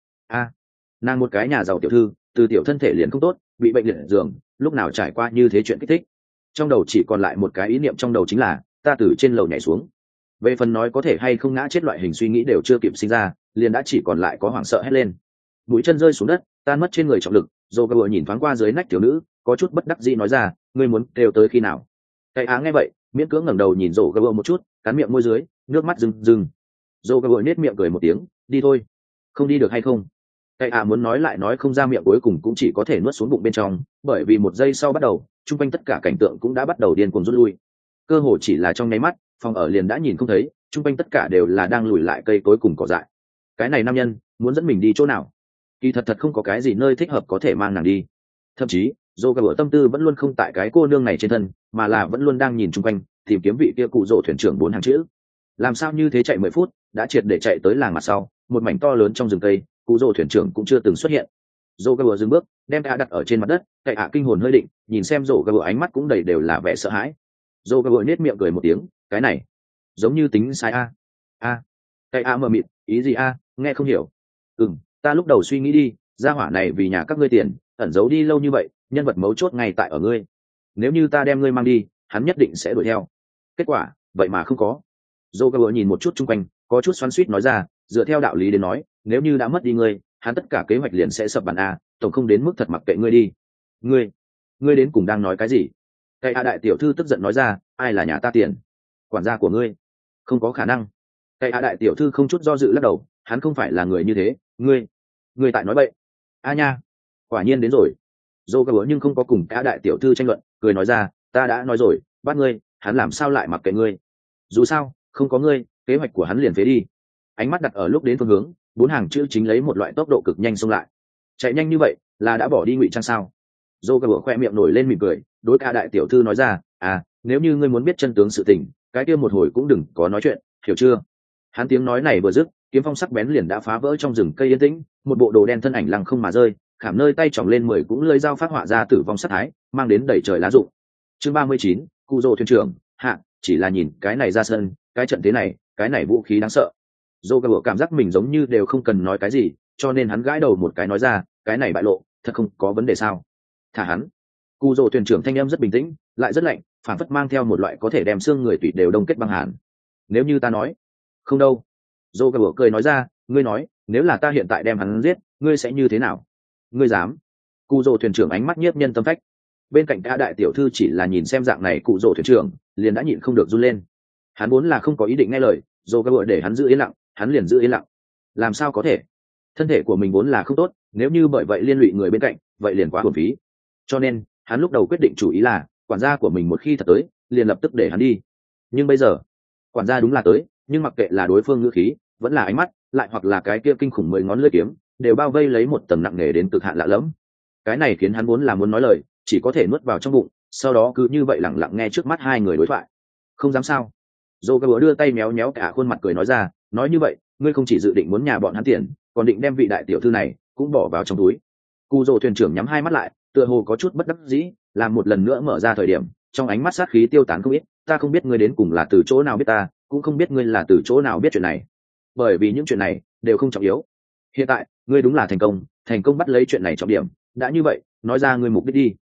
Nàng một cái nhà giàu tiểu thư, từ tiểu thân thể liền không tốt, bị bệnh liệt giường, lúc nào trải qua như thế chuyện kích thích. Trong đầu chỉ còn lại một cái ý niệm trong đầu, chính là ta từ trên lầu nhảy xuống. Về phần nói có thể hay không ngã chết loại hình suy nghĩ đều chưa kịp sinh ra, liền đã chỉ còn lại có hoảng sợ hét lên. Mũi chân rơi xuống đất, tan mất trên người trọng lực. Dô gà nhìn thoáng qua dưới nách tiểu nữ, có chút bất đắc dĩ nói ra, ngươi muốn kêu tới khi nào? Cái nghe vậy, miễn cưỡng ngẩng đầu nhìn Dô gà một chút, cắn miệng môi dưới, nước mắt rưng. Dô gà nết miệng cười một tiếng, đi thôi. Không đi được hay không? Cái muốn nói lại nói không ra miệng, cuối cùng cũng chỉ có thể nuốt xuống bụng bên trong, bởi vì một giây sau bắt đầu, chung quanh tất cả cảnh tượng cũng đã bắt đầu điên cuồng rút lui. Cơ hồ chỉ là trong nháy mắt, phòng ở liền đã nhìn không thấy, chung quanh tất cả đều là đang lùi lại cây cối cùng cỏ dại. Cái này nam nhân muốn dẫn mình đi chỗ nào? Kỳ thật không có cái gì nơi thích hợp có thể mang nàng đi. Thậm chí dô gà tâm tư vẫn luôn không tại cái cô nương này trên thân, mà là vẫn luôn đang nhìn chung quanh, tìm kiếm vị kia cụ rỗ thuyền trưởng 4 hàng chữ. Làm sao như thế chạy 10 phút đã triệt để chạy tới làng mặt sau, một mảnh to lớn trong rừng cây, cụ rỗ thuyền trưởng cũng chưa từng xuất hiện. Dô gà dừng bước, đem ạ đặt ở trên mặt đất, cậy ạ kinh hồn hơi định, nhìn xem dô gà ánh mắt cũng đầy đều là vẻ sợ hãi. Dô gà nết miệng cười một tiếng, cái này giống như tính sai cậy ạ mờ mịt, ý gì nghe không hiểu. Ta lúc đầu suy nghĩ đi, gia hỏa này vì nhà các ngươi tiền ẩn giấu đi lâu như vậy, nhân vật mấu chốt ngay tại ở ngươi, nếu như ta đem ngươi mang đi, hắn nhất định sẽ đuổi theo. Kết quả vậy mà không có. Dô gà nhìn một chút chung quanh, có chút xoắn xuýt nói ra, dựa theo đạo lý đến nói nếu như đã mất đi ngươi, hắn tất cả kế hoạch liền sẽ sập bàn a, tổng không đến mức thật mặc kệ ngươi đi. Ngươi đến cùng đang nói cái gì? Cái a đại tiểu thư tức giận nói ra, ai là nhà ta tiền? Quản gia của ngươi? Không có khả năng. Cái a đại tiểu thư không chút do dự lắc đầu, hắn không phải là người như thế. Ngươi tại nói bậy. A nha, quả nhiên đến rồi. Dô gà nhưng không có cùng cái a đại tiểu thư tranh luận, cười nói ra, ta đã nói rồi, bắt ngươi, hắn làm sao lại mặc kệ ngươi? Dù sao không có ngươi, kế hoạch của hắn liền phế đi. Ánh mắt đặt ở lúc đến phương hướng, 4 hàng chữ chính lấy một loại tốc độ cực nhanh xông lại. Chạy nhanh như vậy là đã bỏ đi ngụy trang sao? Dô gà khoe miệng nổi lên mỉm cười, đối cả đại tiểu thư nói ra, nếu như ngươi muốn biết chân tướng sự tình, cái kia một hồi cũng đừng có nói chuyện, hiểu chưa? Hắn tiếng nói này vừa dứt, kiếm phong sắc bén liền đã phá vỡ trong rừng cây yên tĩnh, một bộ đồ đen thân ảnh lăng không mà rơi, khảm nơi tay trỏng lên 10 cũng lưỡi dao phát họa ra tử vong sát thái, mang đến đầy trời lá rụng. Chương 39, Cụ Dô thuyền trưởng, hạ, chỉ là nhìn cái này ra sân, cái trận thế này, cái này vũ khí đáng sợ. Dô gà cảm giác mình giống như đều không cần nói cái gì, cho nên hắn gãi đầu một cái nói ra, cái này bại lộ, thật không có vấn đề sao? Thả hắn. Cụ Dô thuyền trưởng thanh âm rất bình tĩnh, lại rất lạnh, phản phất mang theo một loại có thể đem xương người tùy đều đông kết băng hàn. Nếu như ta nói, không đâu. Dô gà cười nói ra, ngươi nói, nếu là ta hiện tại đem hắn giết, ngươi sẽ như thế nào? Ngươi dám? Cụ Dô thuyền trưởng ánh mắt nhiếp nhân tâm phách. Bên cạnh cả đại tiểu thư chỉ là nhìn xem dạng này Cụ Dô thuyền trưởng, liền đã nhịn không được run lên. Hắn vốn là không có ý định nghe lời, Dô gà để hắn giữ yên lặng, hắn liền giữ yên lặng. Làm sao có thể? Thân thể của mình vốn là không tốt, nếu như bởi vậy liên lụy người bên cạnh, vậy liền quá hồn phí. Cho nên hắn lúc đầu quyết định chủ ý là quản gia của mình một khi thật tới liền lập tức để hắn đi. Nhưng bây giờ quản gia đúng là tới, nhưng mặc kệ là đối phương ngữ khí vẫn là ánh mắt, lại hoặc là cái kia kinh khủng 10 ngón lưỡi kiếm, đều bao vây lấy một tầng nặng nề đến cực hạn lạ lẫm. Cái này khiến hắn vốn là muốn nói lời, chỉ có thể nuốt vào trong bụng, sau đó cứ như vậy lặng lặng nghe trước mắt hai người đối thoại. Không dám sao? Dô gà đưa tay méo méo cả khuôn mặt cười nói ra, nói như vậy ngươi không chỉ dự định muốn nhà bọn hắn tiền, còn định đem vị đại tiểu thư này cũng bỏ vào trong túi. Cụ Dô thuyền trưởng nhắm hai mắt lại, tựa hồ có chút bất đắc dĩ, làm một lần nữa mở ra thời điểm, trong ánh mắt sát khí tiêu tán không ít. Ta không biết ngươi đến cùng là từ chỗ nào biết ta, cũng không biết ngươi là từ chỗ nào biết chuyện này, bởi vì những chuyện này đều không trọng yếu. Hiện tại ngươi đúng là thành công bắt lấy chuyện này trọng điểm. Đã như vậy, nói ra ngươi mục đích đi.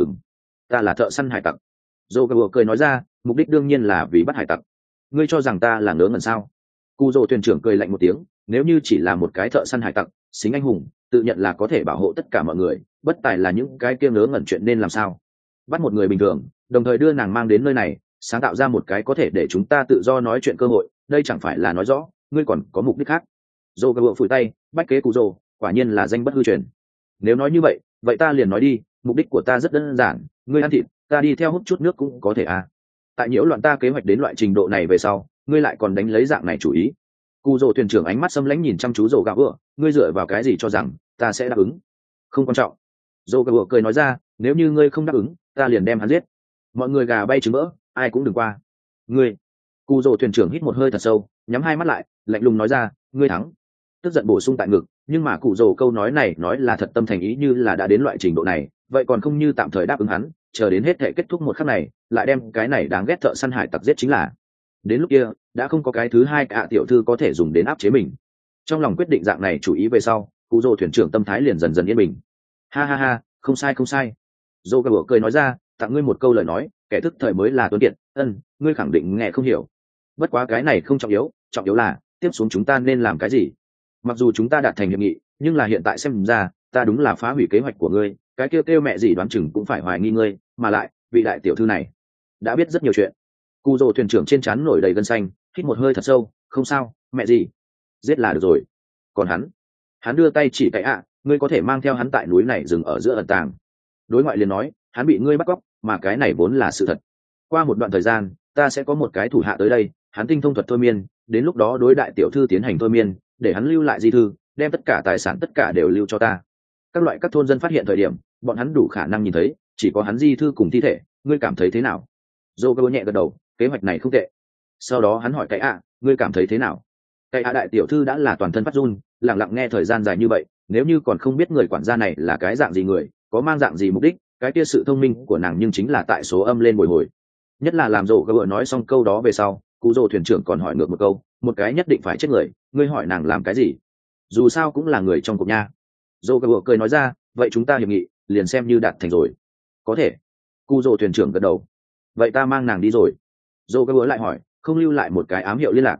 Ta là thợ săn hải tặc. Dô gà cười nói ra, mục đích đương nhiên là vì bắt hải tặc. Ngươi cho rằng ta là ngớ ngẩn sao? Cụ Dô thuyền trưởng cười lạnh một tiếng, nếu như chỉ là một cái thợ săn hải tặc, xính anh hùng, tự nhận là có thể bảo hộ tất cả mọi người, bất tài là những cái kia ngớ ngẩn chuyện nên làm sao? Bắt một người bình thường, đồng thời đưa nàng mang đến nơi này, sáng tạo ra một cái có thể để chúng ta tự do nói chuyện cơ hội, đây chẳng phải là nói rõ ngươi còn có mục đích khác. Dô gà phủi tay, bách kế Cụ Dô, quả nhiên là danh bất hư truyền. Nếu nói như vậy, vậy ta liền nói đi, mục đích của ta rất đơn giản, ngươi ăn thịt, ta đi theo hút chút nước cũng có thể à? Tại nhiễu loạn ta kế hoạch đến loại trình độ này về sau, ngươi lại còn đánh lấy dạng này chủ ý. Cụ Dô thuyền trưởng ánh mắt xâm lãnh nhìn chăm chú Dô gà, ngươi dựa vào cái gì cho rằng ta sẽ đáp ứng? Không quan trọng. Dô gà cười nói ra, nếu như ngươi không đáp ứng, ta liền đem hắn giết. Mọi người gà bay trứng mỡ, ai cũng đừng qua. Ngươi. Cụ Dô thuyền trưởng hít một hơi thật sâu, nhắm hai mắt lại, lạnh lùng nói ra, ngươi thắng. Tức giận bổ sung tại ngực, nhưng mà Cụ Dô câu nói này nói là thật tâm thành ý, như là đã đến loại trình độ này, vậy còn không như tạm thời đáp ứng hắn, chờ đến hết thể kết thúc một khắc này, lại đem cái này đáng ghét thợ săn hải tặc giết chính là. Đến lúc kia đã không có cái thứ hai cả tiểu thư có thể dùng đến áp chế mình. Trong lòng quyết định dạng này chủ ý về sau, Cụ Dô thuyền trưởng tâm thái liền dần dần yên bình. Ha ha ha, không sai không sai. Dô gà cười nói ra, tặng ngươi một câu lời nói, kẻ thức thời mới là tuấn kiệt. Ngươi khẳng định nghe không hiểu. Bất quá cái này không trọng yếu là tiếp xuống chúng ta nên làm cái gì. Mặc dù chúng ta đạt thành hiệp nghị, nhưng là hiện tại xem ra ta đúng là phá hủy kế hoạch của ngươi. Cái kêu mẹ gì đoán chừng cũng phải hoài nghi ngươi, mà lại vị đại tiểu thư này đã biết rất nhiều chuyện. Cụ Dô thuyền trưởng trên trán nổi đầy gân xanh, hít một hơi thật sâu, không sao, mẹ gì, giết là được rồi. Còn hắn đưa tay chỉ cái ngươi có thể mang theo hắn tại núi này dừng ở giữa ẩn tàng. Đối ngoại liền nói hắn bị ngươi bắt cóc, mà cái này vốn là sự thật. Qua một đoạn thời gian, ta sẽ có một cái thủ hạ tới đây, hắn tinh thông thuật thôi miên, đến lúc đó đối đại tiểu thư tiến hành thôi miên, để hắn lưu lại di thư, đem tất cả tài sản tất cả đều lưu cho ta. Các thôn dân phát hiện thời điểm, bọn hắn đủ khả năng nhìn thấy, chỉ có hắn di thư cùng thi thể, ngươi cảm thấy thế nào? Dô gà nhẹ gật đầu, kế hoạch này không tệ. Sau đó hắn hỏi cái ngươi cảm thấy thế nào? Cái đại tiểu thư đã là toàn thân phát run, lặng lặng nghe thời gian dài như vậy, nếu như còn không biết người quản gia này là cái dạng gì người, có mang dạng gì mục đích, cái kia sự thông minh của nàng nhưng chính là tại số âm lên bồi hồi. Nhất là làm Dô gà nói xong câu đó về sau, Cụ Dô thuyền trưởng còn hỏi ngược một câu, một cái nhất định phải chết người, ngươi hỏi nàng làm cái gì? Dù sao cũng là người trong cuộc nha. Dô gà cười nói ra, vậy chúng ta hiệp nghị liền xem như đạt thành rồi. Có thể. Cụ Dô thuyền trưởng gật đầu. Vậy ta mang nàng đi rồi. Dô gà lại hỏi, không lưu lại một cái ám hiệu liên lạc?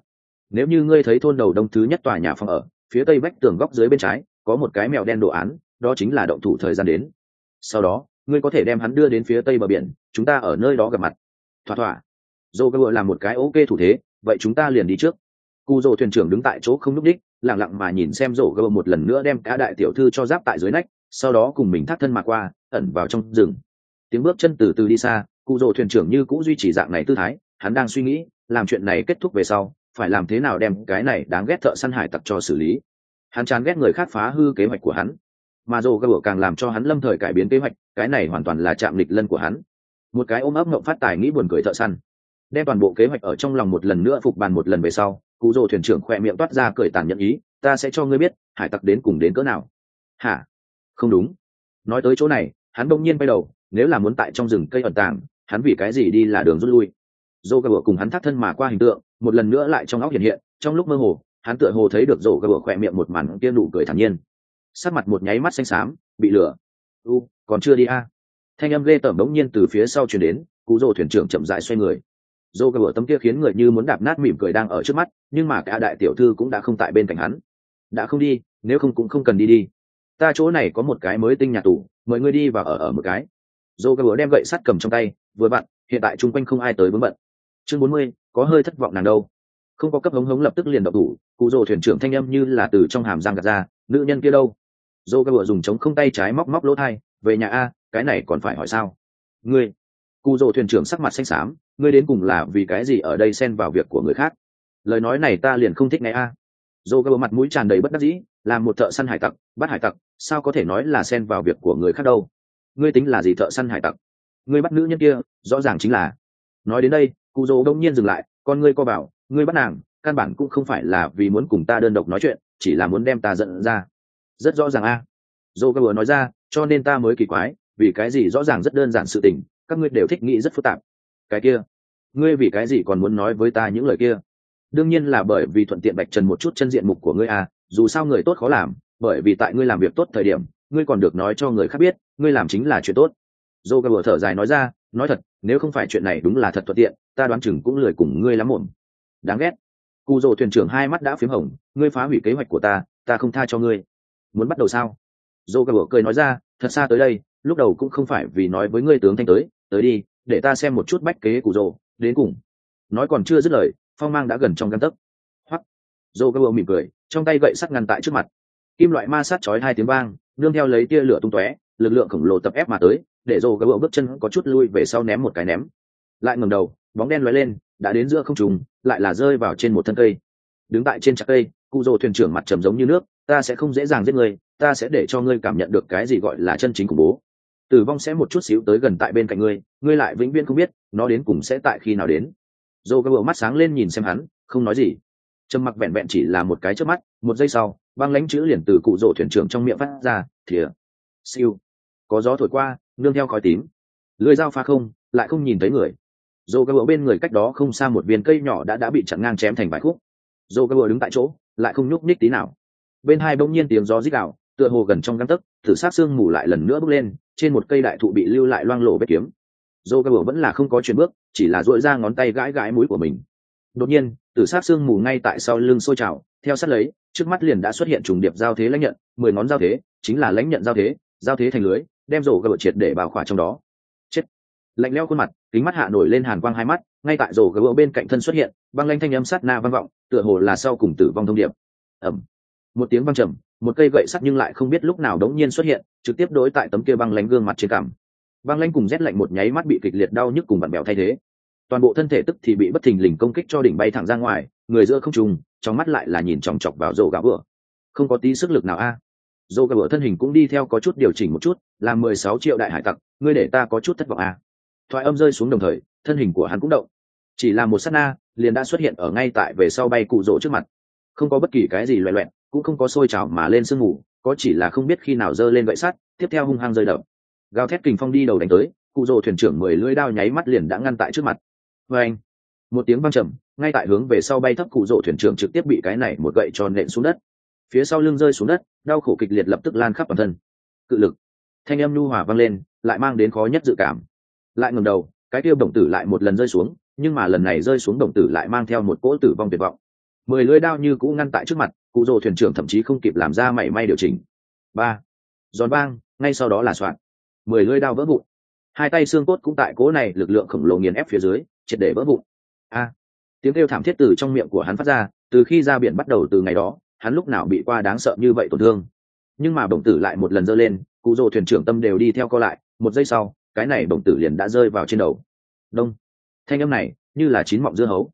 nếu như ngươi thấy thôn đầu đông thứ nhất tòa nhà phòng ở phía tây vách tường góc dưới bên trái có một cái mèo đen đồ án, đó chính là động thủ thời gian đến. Sau đó ngươi có thể đem hắn đưa đến phía tây bờ biển, chúng ta ở nơi đó gặp mặt. Thỏa thỏa. Dô cơ làm một cái ok thủ thế, vậy chúng ta liền đi trước. Cụ rồ thuyền trưởng đứng tại chỗ không nhúc đích, lặng lặng mà nhìn xem rổ cơ một lần nữa đem cả đại tiểu thư cho giáp tại dưới nách, sau đó cùng mình thắt thân mà qua, ẩn vào trong rừng. Tiếng bước chân từ từ đi xa, cụ rồ thuyền trưởng như cũng duy trì dạng này tư thái, hắn đang suy nghĩ làm chuyện này kết thúc về sau phải làm thế nào đem cái này đáng ghét thợ săn hải tặc cho xử lý. Hắn chán ghét người khác phá hư kế hoạch của hắn, mà rồ cơ càng làm cho hắn lâm thời cải biến kế hoạch, cái này hoàn toàn là chạm lịch lân của hắn. Một cái ôm ấp ngậm phát tài nghĩ buồn cười thợ săn, đem toàn bộ kế hoạch ở trong lòng một lần nữa phục bàn một lần về sau, cụ rồ thuyền trưởng khỏe miệng toát ra cười tàn nhẫn ý, ta sẽ cho ngươi biết hải tặc đến cùng đến cỡ nào. Hả? Không đúng. Nói tới chỗ này hắn đông nhiên quay đầu, nếu là muốn tại trong rừng cây ẩn tàng, hắn vì cái gì đi là đường rút lui. Rô gà cùng hắn thắt thân mà qua hình tượng một lần nữa lại trong óc hiện hiện, trong lúc mơ hồ hắn tựa hồ thấy được rô gà khỏe miệng một màn kia nụ cười thản nhiên, sắc mặt một nháy mắt xanh xám, bị lửa. Còn chưa đi a? Thanh âm ghê tởm đống nhiên từ phía sau truyền đến, cụ rồ thuyền trưởng chậm rãi xoay người. Rô gà tấm kia khiến người như muốn đạp nát mỉm cười đang ở trước mắt, nhưng mà cả đại tiểu thư cũng đã không tại bên cạnh hắn. Đã không đi, nếu không cũng không cần đi. Ta chỗ này có một cái mới tinh nhà tù, mời ngươi đi và ở một cái. Rô gà đem gậy sắt cầm trong tay, vừa vặn, hiện tại chung quanh không ai tới vướng bận. Chương 40, có hơi thất vọng nàng đâu. Không có cấp hống lập tức liền động thủ, cụ rồ thuyền trưởng thanh âm như là từ trong hàm răng gạt ra, nữ nhân kia đâu? Rô gà dùng chống không tay trái móc lỗ tai, về nhà a, cái này còn phải hỏi sao? Ngươi, cụ rồ thuyền trưởng sắc mặt xanh xám, ngươi đến cùng là vì cái gì ở đây xen vào việc của người khác? Lời nói này ta liền không thích nghe a. Rô gà mặt mũi tràn đầy bất đắc dĩ, làm một thợ săn hải tặc, bắt hải tặc, sao có thể nói là xen vào việc của người khác đâu? Ngươi tính là gì thợ săn hải tặc? Ngươi bắt nữ nhân kia, rõ ràng chính là. Nói đến đây, cụ rồ đông nhiên dừng lại, con ngươi co bảo, ngươi bắt nàng, căn bản cũng không phải là vì muốn cùng ta đơn độc nói chuyện, chỉ là muốn đem ta giận ra. Rất rõ ràng a. Rô gà nói ra, cho nên ta mới kỳ quái, vì cái gì rõ ràng rất đơn giản sự tình, các ngươi đều thích nghĩ rất phức tạp. Cái kia, ngươi vì cái gì còn muốn nói với ta những lời kia? Đương nhiên là bởi vì thuận tiện bạch trần một chút chân diện mục của ngươi à, dù sao người tốt khó làm, bởi vì tại ngươi làm việc tốt thời điểm, ngươi còn được nói cho người khác biết, ngươi làm chính là chuyện tốt. Dô gà thở dài nói ra, nói thật, nếu không phải chuyện này đúng là thật thuận tiện, ta đoán chừng cũng lười cùng ngươi lắm mồm. Đáng ghét. Cụ rồ thuyền trưởng hai mắt đã phím hồng, ngươi phá hủy kế hoạch của ta không tha cho ngươi. Muốn bắt đầu sao? Dô gà cười nói ra, thật xa tới đây, lúc đầu cũng không phải vì nói với ngươi tướng thanh tới đi, để ta xem một chút bách kế cụ rồ, đến cùng. Nói còn chưa dứt lời, phong mang đã gần trong gang tấc. Hoắc. Dô gà mỉm cười, trong tay gậy sắt ngăn tại trước mặt. Kim loại ma sát chói hai tiếng vang, nương theo lấy tia lửa tung tóe, lực lượng khổng lồ tập ép mà tới, để Dô gà bước chân có chút lui về sau ném một cái ném. Lại ngẩng đầu, bóng đen lóe lên, đã đến giữa không trung, lại là rơi vào trên một thân cây. Đứng tại trên chạc cây, cụ rồ thuyền trưởng mặt trầm giống như nước, ta sẽ không dễ dàng giết ngươi, ta sẽ để cho ngươi cảm nhận được cái gì gọi là chân chính khủng bố. Tử vong sẽ một chút xíu tới gần tại bên cạnh ngươi, ngươi lại vĩnh viễn không biết nó đến cùng sẽ tại khi nào đến. Dô gà mắt sáng lên nhìn xem hắn, không nói gì. Trầm mặc vẹn vẹn chỉ là một cái chớp mắt, một giây sau, băng lãnh chữ liền từ cụ rồ thuyền trưởng trong miệng phát ra, thìa. Siêu. Có gió thổi qua, nương theo khói tím. Lưỡi dao pha không, lại không nhìn thấy người. Dô gà bên người cách đó không xa một viên cây nhỏ đã bị chặn ngang chém thành vài khúc. Dô gà đứng tại chỗ, lại không nhúc nhích tí nào. Bên hai bỗng nhiên tiếng gió rít gào, tựa hồ gần trong gang tấc, thử sát xương mù lại lần nữa bước lên, trên một cây đại thụ bị lưu lại loang lổ vết kiếm. Dô gà vẫn là không có chuyển bước, chỉ là duỗi ra ngón tay gãi gãi mũi của mình. Đột nhiên, tử sát xương mù ngay tại sau lưng sôi trào, theo sát lấy, trước mắt liền đã xuất hiện trùng điệp giao thế lãnh nhận, 10 ngón giao thế, chính là lãnh nhận giao thế thành lưới, đem rổ gà triệt để bao khỏa trong đó. Chết. Lạnh lẽo khuôn mặt, kính mắt hạ nổi lên hàn quang hai mắt, ngay tại rổ gà bên cạnh thân xuất hiện, băng lãnh thanh âm sát na vang vọng, tựa hồ là sau cùng tử vong thông điệp. Ầm. Một tiếng vang trầm, một cây gậy sắt nhưng lại không biết lúc nào đống nhiên xuất hiện, trực tiếp đối tại tấm kia băng lãnh gương mặt trên cằm. Băng lãnh cùng rét lạnh một nháy mắt bị kịch liệt đau nhức cùng vặn bèo thay thế. Toàn bộ thân thể tức thì bị bất thình lình công kích cho đỉnh bay thẳng ra ngoài, người giữa không trung, trong mắt lại là nhìn chòng chọc vào rổ gà vừa. Không có tí sức lực nào a. Rổ gà vừa thân hình cũng đi theo có chút điều chỉnh một chút, làm 16 triệu đại hải tặc, ngươi để ta có chút thất vọng a. Thoại âm rơi xuống đồng thời, thân hình của hắn cũng động. Chỉ là một sát na, liền đã xuất hiện ở ngay tại về sau bay cụ rổ trước mặt. Không có bất kỳ cái gì loẹt loẹt, cũng không có sôi trào mà lên sương mù, có chỉ là không biết khi nào giơ lên gậy sắt, tiếp theo hung hăng rơi đập. Gào thét kình phong đi đầu đánh tới, cụ rồ thuyền trưởng 10 lưỡi đao nháy mắt liền đã ngăn tại trước mặt. Oeng! Một tiếng vang trầm, ngay tại hướng về sau bay thấp cụ rồ thuyền trưởng trực tiếp bị cái này một gậy cho nện xuống đất. Phía sau lưng rơi xuống đất, đau khổ kịch liệt lập tức lan khắp toàn thân. Cự lực. Thanh âm nhu hòa vang lên, lại mang đến khó nhất dự cảm. Lại ngẩng đầu, cái tiêu đồng tử lại một lần rơi xuống, nhưng mà lần này rơi xuống đồng tử lại mang theo một cỗ tử vong tuyệt vọng. 10 lưỡi đao như cũ ngăn tại trước mặt, cụ rồ thuyền trưởng thậm chí không kịp làm ra mảy may điều chỉnh. Ba, giòn vang, ngay sau đó là soạn, 10 lưỡi đao vỡ vụn. Hai tay xương cốt cũng tại cố này lực lượng khổng lồ nghiền ép phía dưới, triệt để vỡ vụn. A, tiếng kêu thảm thiết từ trong miệng của hắn phát ra, từ khi ra biển bắt đầu từ ngày đó, hắn lúc nào bị qua đáng sợ như vậy tổn thương. Nhưng mà bổng tử lại một lần giơ lên, cụ rồ thuyền trưởng tâm đều đi theo co lại, một giây sau, cái này bổng tử liền đã rơi vào trên đầu. Đông, thanh âm này như là chín mọng dưa hấu.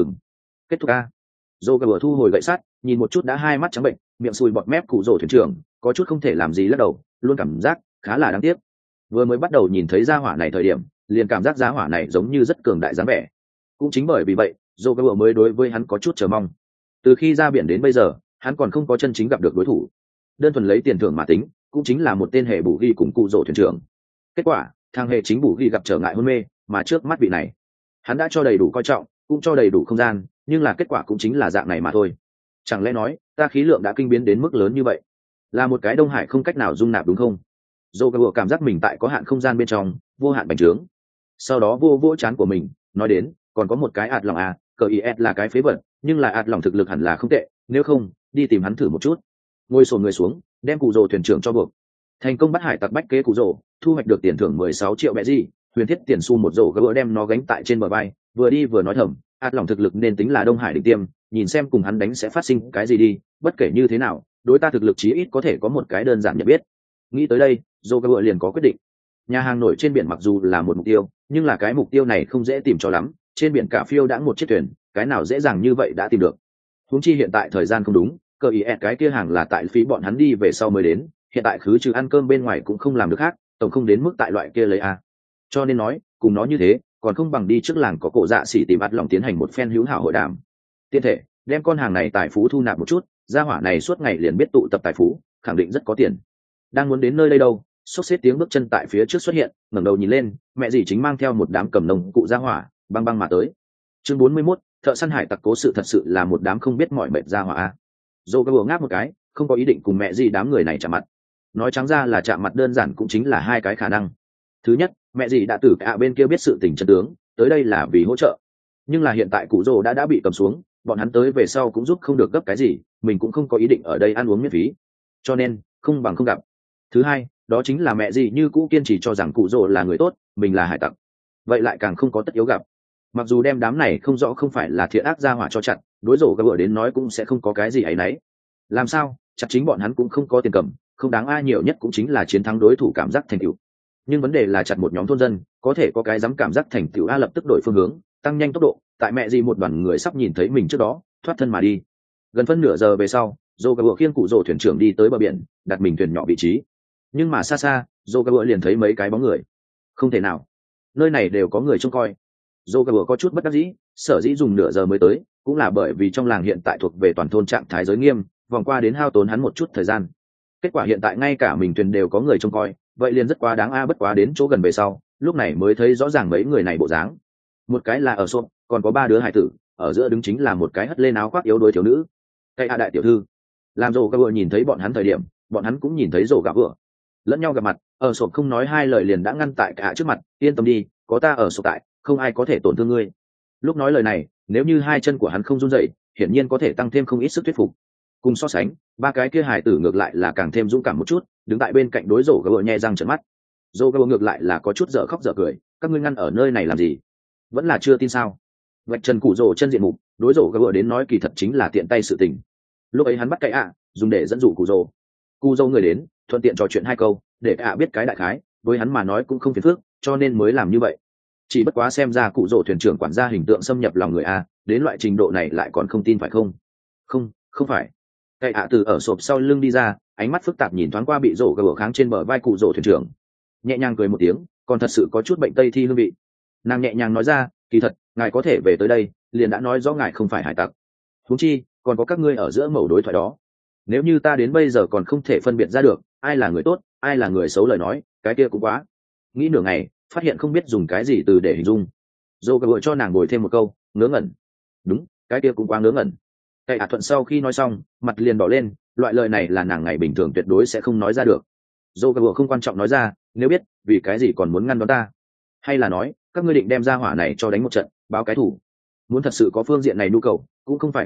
Kết thúc a. Dô vừa thu hồi gậy sắt, nhìn một chút đã hai mắt trắng bệnh, miệng sùi bọt mép cụ rồ thuyền trưởng, có chút không thể làm gì lắc đầu, luôn cảm giác khá là đáng tiếc. Vừa mới bắt đầu nhìn thấy gia hỏa này thời điểm, liền cảm giác gia hỏa này giống như rất cường đại dáng vẻ. Cũng chính bởi vì vậy, Dô vừa mới đối với hắn có chút chờ mong. Từ khi ra biển đến bây giờ, hắn còn không có chân chính gặp được đối thủ. Đơn thuần lấy tiền thưởng mà tính, cũng chính là một tên hệ bù ghi cùng cụ rồ thuyền trưởng. Kết quả, thằng hệ chính bù ghi gặp trở ngại hôn mê, mà trước mắt vị này, hắn đã cho đầy đủ coi trọng, cũng cho đầy đủ không gian, nhưng là kết quả cũng chính là dạng này mà thôi. Chẳng lẽ nói ta khí lượng đã kinh biến đến mức lớn như vậy, là một cái Đông Hải không cách nào dung nạp đúng không? Dô cảm giác mình tại có hạn không gian bên trong vô hạn bành trướng, sau đó vô chán của mình nói đến còn có một cái ạt lòng à, cờ is là cái phế vật, nhưng là ạt lòng thực lực hẳn là không tệ, nếu không đi tìm hắn thử một chút. Ngồi sồn người xuống, đem cụ rồ thuyền trưởng cho buộc, thành công bắt hải tặc bách kế cụ rồ, thu hoạch được tiền thưởng 16 triệu bẹ gì, huyền thiết tiền xu một rổ gỡ đem nó gánh tại trên bờ vai, vừa đi vừa nói thầm, ạt lòng thực lực nên tính là Đông Hải đỉnh tiêm, nhìn xem cùng hắn đánh sẽ phát sinh cái gì đi, bất kể như thế nào đối ta thực lực chí ít có thể có một cái đơn giản nhận biết. Nghĩ tới đây, Joker liền có quyết định. Nhà hàng nổi trên biển mặc dù là một mục tiêu, nhưng là cái mục tiêu này không dễ tìm cho lắm, trên biển cả phiêu đã một chiếc thuyền, cái nào dễ dàng như vậy đã tìm được. Huống chi hiện tại thời gian không đúng, cơ ý cái kia hàng là tại phí bọn hắn đi về sau mới đến, hiện tại khứ trừ ăn cơm bên ngoài cũng không làm được khác, tổng không đến mức tại loại kia lấy a. Cho nên nói, cùng nó như thế, còn không bằng đi trước làng có cổ dạ xỉ tìm ắt lòng tiến hành một phen hữu hảo hội đàm. Tiện thể, đem con hàng này tài phú thu nạp một chút, gia hỏa này suốt ngày liền biết tụ tập tài phú, khẳng định rất có tiền. Đang muốn đến nơi đây đâu, xốc xếp tiếng bước chân tại phía trước xuất hiện, ngẩng đầu nhìn lên, mẹ dì chính mang theo một đám cầm nồng cụ gia hỏa, băng băng mà tới. Chương 41, thợ săn hải tặc cố sự thật sự là một đám không biết mỏi mệt gia hỏa a. Joker ngáp một cái, không có ý định cùng mẹ dì đám người này chạm mặt. Nói trắng ra là chạm mặt đơn giản cũng chính là hai cái khả năng. Thứ nhất, mẹ dì đã từ cả bên kia biết sự tình chân tướng, tới đây là vì hỗ trợ. Nhưng là hiện tại cụ rồ đã bị cầm xuống, bọn hắn tới về sau cũng giúp không được gấp cái gì, mình cũng không có ý định ở đây ăn uống miễn phí, cho nên không bằng không gặp. Thứ hai, đó chính là mẹ dì như cũ kiên trì cho rằng cụ rồ là người tốt, mình là hải tặc, vậy lại càng không có tất yếu gặp. Mặc dù đem đám này không rõ không phải là thiện ác ra hỏa cho chặt, đối rổ gỡ đến nói cũng sẽ không có cái gì ấy nấy. Làm sao chặt chính bọn hắn cũng không có tiền cầm, không đáng ai nhiều nhất cũng chính là chiến thắng đối thủ cảm giác thành tựu. Nhưng vấn đề là chặt một nhóm thôn dân có thể có cái dám cảm giác thành tựu a, lập tức đổi phương hướng, tăng nhanh tốc độ, tại mẹ gì một đoàn người sắp nhìn thấy mình trước đó thoát thân mà đi. Gần phân nửa giờ về sau, Joker khiêng cụ rồ thuyền trưởng đi tới bờ biển, đặt mình thuyền nhỏ vị trí. Nhưng mà xa xa, Joker liền thấy mấy cái bóng người. Không thể nào, nơi này đều có người trông coi. Joker có chút bất đắc dĩ, sở dĩ dùng nửa giờ mới tới, cũng là bởi vì trong làng hiện tại thuộc về toàn thôn trạng thái giới nghiêm, vòng qua đến hao tốn hắn một chút thời gian. Kết quả hiện tại ngay cả mình thuyền đều có người trông coi, vậy liền rất quá đáng a. Bất quá đến chỗ gần về sau, lúc này mới thấy rõ ràng mấy người này bộ dáng. Một cái là ở xốp, còn có ba đứa hải tử, ở giữa đứng chính là một cái hất lên áo khoác yếu đuối thiếu nữ. Cây đại tiểu thư. Làm rồ gà vừa nhìn thấy bọn hắn thời điểm, bọn hắn cũng nhìn thấy rồ gà vừa. Lẫn nhau gặp mặt, ở xốp không nói hai lời liền đã ngăn tại cả trước mặt, yên tâm đi, có ta ở xốp tại, không ai có thể tổn thương ngươi. Lúc nói lời này, nếu như hai chân của hắn không run rẩy, hiển nhiên có thể tăng thêm không ít sức thuyết phục. Cùng so sánh, ba cái kia hải tử ngược lại là càng thêm dũng cảm một chút, đứng tại bên cạnh đối rồ gà vừa nhe răng trợn mắt. Rồ gà vừa ngược lại là có chút dở khóc dở cười, các ngươi ngăn ở nơi này làm gì? Vẫn là chưa tin sao? Vạch trần cụ rồ chân diện mục, đối rồ gà vừa đến nói kỳ thật chính là tiện tay sự tình. Lúc ấy hắn bắt cái dùng để dẫn dụ cụ rồ. Cụ rồ người đến, thuận tiện trò chuyện hai câu, để biết cái đại khái, với hắn mà nói cũng không phiền phức, cho nên mới làm như vậy. Chỉ bất quá xem ra cụ rồ thuyền trưởng quản gia hình tượng xâm nhập lòng người đến loại trình độ này lại còn không tin phải không? Không phải. Cái từ ở sộp sau lưng đi ra, ánh mắt phức tạp nhìn thoáng qua bị rồ gà kháng trên bờ vai cụ rồ thuyền trưởng, nhẹ nhàng cười một tiếng, còn thật sự có chút bệnh tây thi hương vị. Nàng nhẹ nhàng nói ra, kỳ thật ngài có thể về tới đây, liền đã nói rõ ngài không phải hải tặc. Huống chi còn có các ngươi ở giữa mẩu đối thoại đó. Nếu như ta đến bây giờ còn không thể phân biệt ra được ai là người tốt ai là người xấu lời nói, cái kia cũng quá. Nghĩ nửa ngày, phát hiện không biết dùng cái gì từ để hình dung. Dô cơ hội cho nàng bồi thêm một câu, ngớ ngẩn. Đúng, cái kia cũng quá ngớ ngẩn. Cái thuận sau khi nói xong, mặt liền đỏ lên, loại lời này là nàng ngày bình thường tuyệt đối sẽ không nói ra được. Dô cơ hội không quan trọng nói ra, nếu biết, vì cái gì còn muốn ngăn đón ta? Hay là nói, các ngươi định đem ra hỏa này cho đánh một trận, báo cái thủ? Muốn thật sự có phương diện này nhu cầu, cũng không phải không được,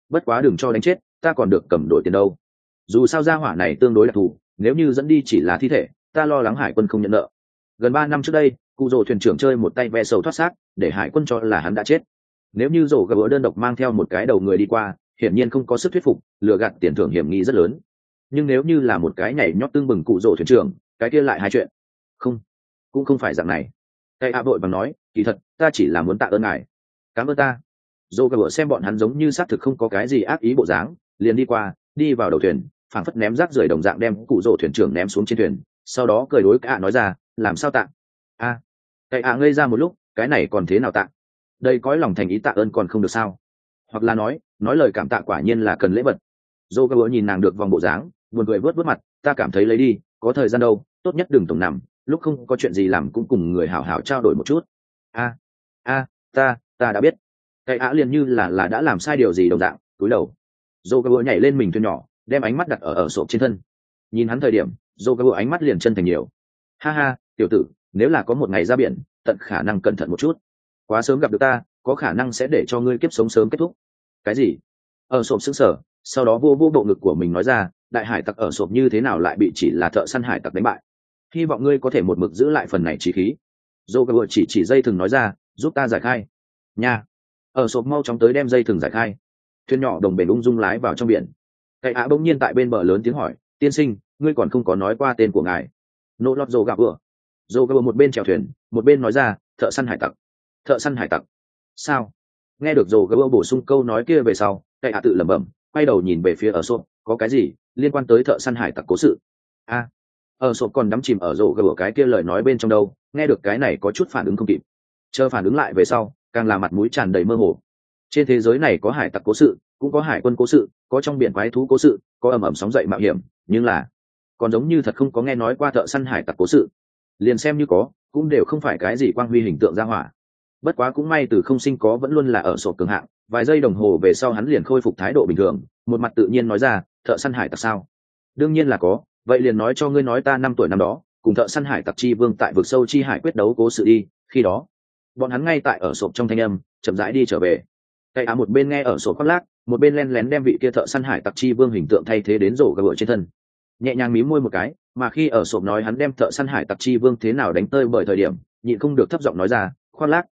bất quá đừng cho đánh chết, ta còn được cầm đổi tiền đâu. Dù sao gia hỏa này tương đối đặc thù, nếu như dẫn đi chỉ là thi thể, ta lo lắng hải quân không nhận nợ. Gần 3 năm trước đây, cụ rồ thuyền trưởng chơi một tay ve sầu thoát xác, để hải quân cho là hắn đã chết. Nếu như rổ gỡ đơn độc mang theo một cái đầu người đi qua, hiển nhiên không có sức thuyết phục, lừa gạt tiền thưởng hiểm nghi rất lớn. Nhưng nếu như là một cái nhảy nhót tương bừng cụ rồ thuyền trưởng, cái kia lại hai chuyện. Không, cũng không phải dạng này. Cái ạ vội bằng nói, kỳ thật ta chỉ là muốn tạ ơn ngài. Cảm ơn ta. Rổ gỡ xem bọn hắn giống như xác thực không có cái gì ác ý bộ dáng, liền đi qua, đi vào đầu thuyền, phảng phất ném rác rưởi đồng dạng đem cụ rồ thuyền trưởng ném xuống trên thuyền, sau đó cười đối cả nói ra, làm sao tạ? Cái ngây ra một lúc, cái này còn thế nào tạ? Đây cõi lòng thành ý tạ ơn còn không được sao? Hoặc là nói lời cảm tạ quả nhiên là cần lễ vật. Dô gỡ nhìn nàng được vòng bộ dáng, buồn cười vớt mặt, ta cảm thấy lấy đi, có thời gian đâu, tốt nhất đừng tổng nằm, lúc không có chuyện gì làm cũng cùng người hảo hảo trao đổi một chút. Ta đã biết. Cái liền như là đã làm sai điều gì đồng dạng, cúi đầu. Dô gỡ nhảy lên mình thuyền nhỏ, đem ánh mắt đặt ở sộp trên thân. Nhìn hắn thời điểm, dô gỡ ánh mắt liền chân thành nhiều. Ha ha, tiểu tử, nếu là có một ngày ra biển, tận khả năng cẩn thận một chút. Quá sớm gặp được ta, có khả năng sẽ để cho ngươi kiếp sống sớm kết thúc. Cái gì? Ở sộp sững sờ, sau đó vô bộ ngực của mình nói ra, đại hải tặc ở sộp như thế nào lại bị chỉ là thợ săn hải tặc đánh bại? Hy vọng ngươi có thể một mực giữ lại phần này trí khí. Joker chỉ dây thừng nói ra, giúp ta giải khai. Nha. Ở sộp mau chóng tới đem dây thừng giải khai. Thuyền nhỏ đồng bền ung dung lái vào trong biển. Cái bỗng nhiên tại bên bờ lớn tiếng hỏi, tiên sinh, ngươi còn không có nói qua tên của ngài. Nỗ lọt Joker một bên chèo thuyền, một bên nói ra, thợ săn hải tặc. Thợ săn hải tặc? Sao? Nghe được Joker bổ sung câu nói kia về sau, cái tự lẩm bẩm, quay đầu nhìn về phía ở sộp, có cái gì liên quan tới thợ săn hải tặc cố sự? Ở sộp còn đắm chìm ở Joker cái kia lời nói bên trong đâu, nghe được cái này có chút phản ứng không kịp. Chờ phản ứng lại về sau, càng là mặt mũi tràn đầy mơ hồ. Trên thế giới này có hải tặc cố sự, cũng có hải quân cố sự, có trong biển quái thú cố sự, có ầm ầm sóng dậy mạo hiểm, nhưng là còn giống như thật không có nghe nói qua thợ săn hải tặc cố sự. Liền xem như có, cũng đều không phải cái gì quang huy hình tượng ra hỏa. Bất quá cũng may từ không sinh có vẫn luôn là ở sổ cường hạng, vài giây đồng hồ về sau hắn liền khôi phục thái độ bình thường, một mặt tự nhiên nói ra, thợ săn hải tặc sao? Đương nhiên là có, vậy liền nói cho ngươi nói ta 5 tuổi năm đó, cùng thợ săn hải tặc chi vương tại vực sâu chi hải quyết đấu cố sự đi, khi đó bọn hắn ngay tại ở sộp trong thanh âm, chậm rãi đi trở về. Cái một bên nghe ở sổ khoác lác, một bên len lén đem vị kia thợ săn hải tặc chi vương hình tượng thay thế đến rổ gỡ trên thân, nhẹ nhàng mím môi một cái, mà khi ở sộp nói hắn đem thợ săn hải tặc chi vương thế nào đánh tơi bởi thời điểm, nhịn không được thấp giọng nói ra, khoác lác.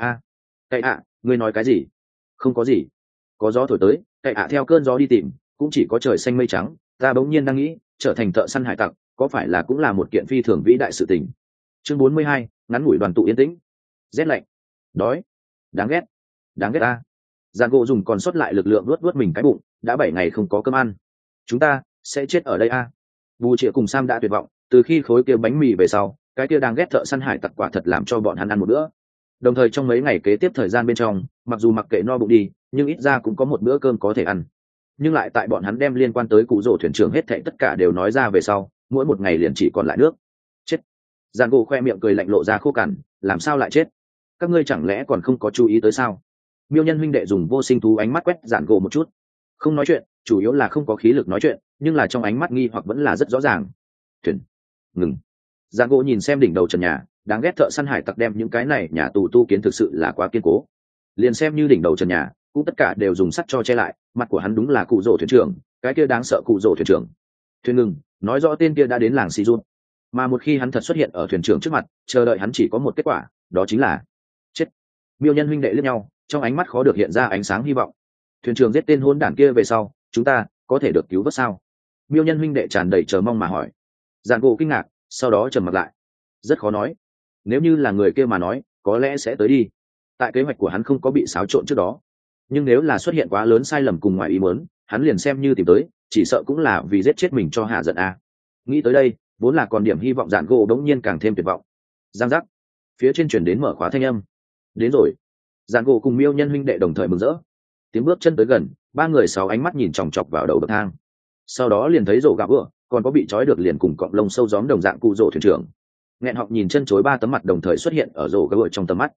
Cái ngươi nói cái gì? Không có gì. Có gió thổi tới, cái theo cơn gió đi tìm, cũng chỉ có trời xanh mây trắng. Ta bỗng nhiên đang nghĩ, trở thành thợ săn hải tặc, có phải là cũng là một kiện phi thường vĩ đại sự tình. Chương 42, ngắn ngủi đoàn tụ yên tĩnh. Rét lạnh, đói, đáng ghét ta. Giàn gỗ dùng còn sót lại lực lượng luốt mình cái bụng, đã 7 ngày không có cơm ăn. Chúng ta sẽ chết ở đây Bù Triệu cùng Sam đã tuyệt vọng, từ khi khối kia bánh mì về sau, cái kia đang ghét thợ săn hải tặc quả thật làm cho bọn hắn ăn một bữa. Đồng thời trong mấy ngày kế tiếp thời gian bên trong, mặc dù mặc kệ no bụng đi, nhưng ít ra cũng có một bữa cơm có thể ăn. Nhưng lại tại bọn hắn đem liên quan tới cụ rổ thuyền trưởng hết thảy tất cả đều nói ra về sau, mỗi một ngày liền chỉ còn lại nước. Chết. Giàn gỗ khoe miệng cười lạnh lộ ra khô cằn, làm sao lại chết? Các ngươi chẳng lẽ còn không có chú ý tới sao? Miêu Nhân huynh đệ dùng vô sinh thú ánh mắt quét Giàn gỗ một chút. Không nói chuyện, chủ yếu là không có khí lực nói chuyện, nhưng là trong ánh mắt nghi hoặc vẫn là rất rõ ràng. Thuyền ngừng. Giàn gỗ nhìn xem đỉnh đầu trần nhà, đáng ghét thợ săn hải tặc đem những cái này nhà tù tu kiến thực sự là quá kiên cố. Liền xem như đỉnh đầu trần nhà, cũng tất cả đều dùng sắt cho che lại, mặt của hắn đúng là cụ rổ thuyền trưởng, cái kia đáng sợ cụ rổ thuyền trưởng. Thuyền ngừng, nói rõ tên kia đã đến làng Si Jun. Mà một khi hắn thật xuất hiện ở thuyền trưởng trước mặt, chờ đợi hắn chỉ có một kết quả, đó chính là chết. Miêu Nhân huynh đệ liếc nhau, trong ánh mắt khó được hiện ra ánh sáng hy vọng. Thuyền trưởng giết tên hỗn đản kia về sau, chúng ta có thể được cứu vớt sao? Miêu Nhân huynh đệ tràn đầy chờ mong mà hỏi. Giàn gỗ kinh ngạc, sau đó trầm mặt lại. Rất khó nói. Nếu như là người kia mà nói, có lẽ sẽ tới đi. Tại kế hoạch của hắn không có bị xáo trộn trước đó. Nhưng nếu là xuất hiện quá lớn sai lầm cùng ngoài ý muốn, hắn liền xem như tìm tới, chỉ sợ cũng là vì giết chết mình cho hạ giận Nghĩ tới đây, vốn là còn điểm hy vọng Giàn gỗ đống nhiên càng thêm tuyệt vọng. Giang giác. Phía trên chuyển đến mở khóa thanh âm. Đến rồi. Giàn gỗ cùng Miêu Nhân huynh đệ đồng thời mừng rỡ. Tiếng bước chân tới gần, ba người sáu ánh mắt nhìn chòng chọc vào đầu bậc thang. Sau đó liền thấy rổ gạo ựa, còn có bị trói được liền cùng cọng lông sâu gióm đồng dạng cụ rổ thuyền trưởng. Nghẹn họng nhìn chân chối ba tấm mặt đồng thời xuất hiện ở rổ gạo ựa trong tầm mắt.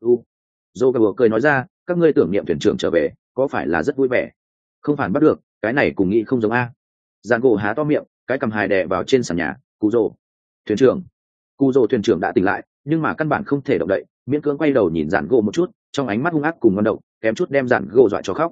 Rổ gạo ựa cười nói ra, các ngươi tưởng niệm thuyền trưởng trở về, có phải là rất vui vẻ? Không phản bắt được, cái này cùng nghĩ không giống Giàn gỗ há to miệng, cái cầm hài đè vào trên sàn nhà. Cụ rổ thuyền trưởng đã tỉnh lại, nhưng mà căn bản không thể động đậy, miễn cưỡng quay đầu nhìn Giàn gỗ một chút, trong ánh mắt hung ác cùng ngon độc, kém chút đem Giàn gỗ dọa cho khóc.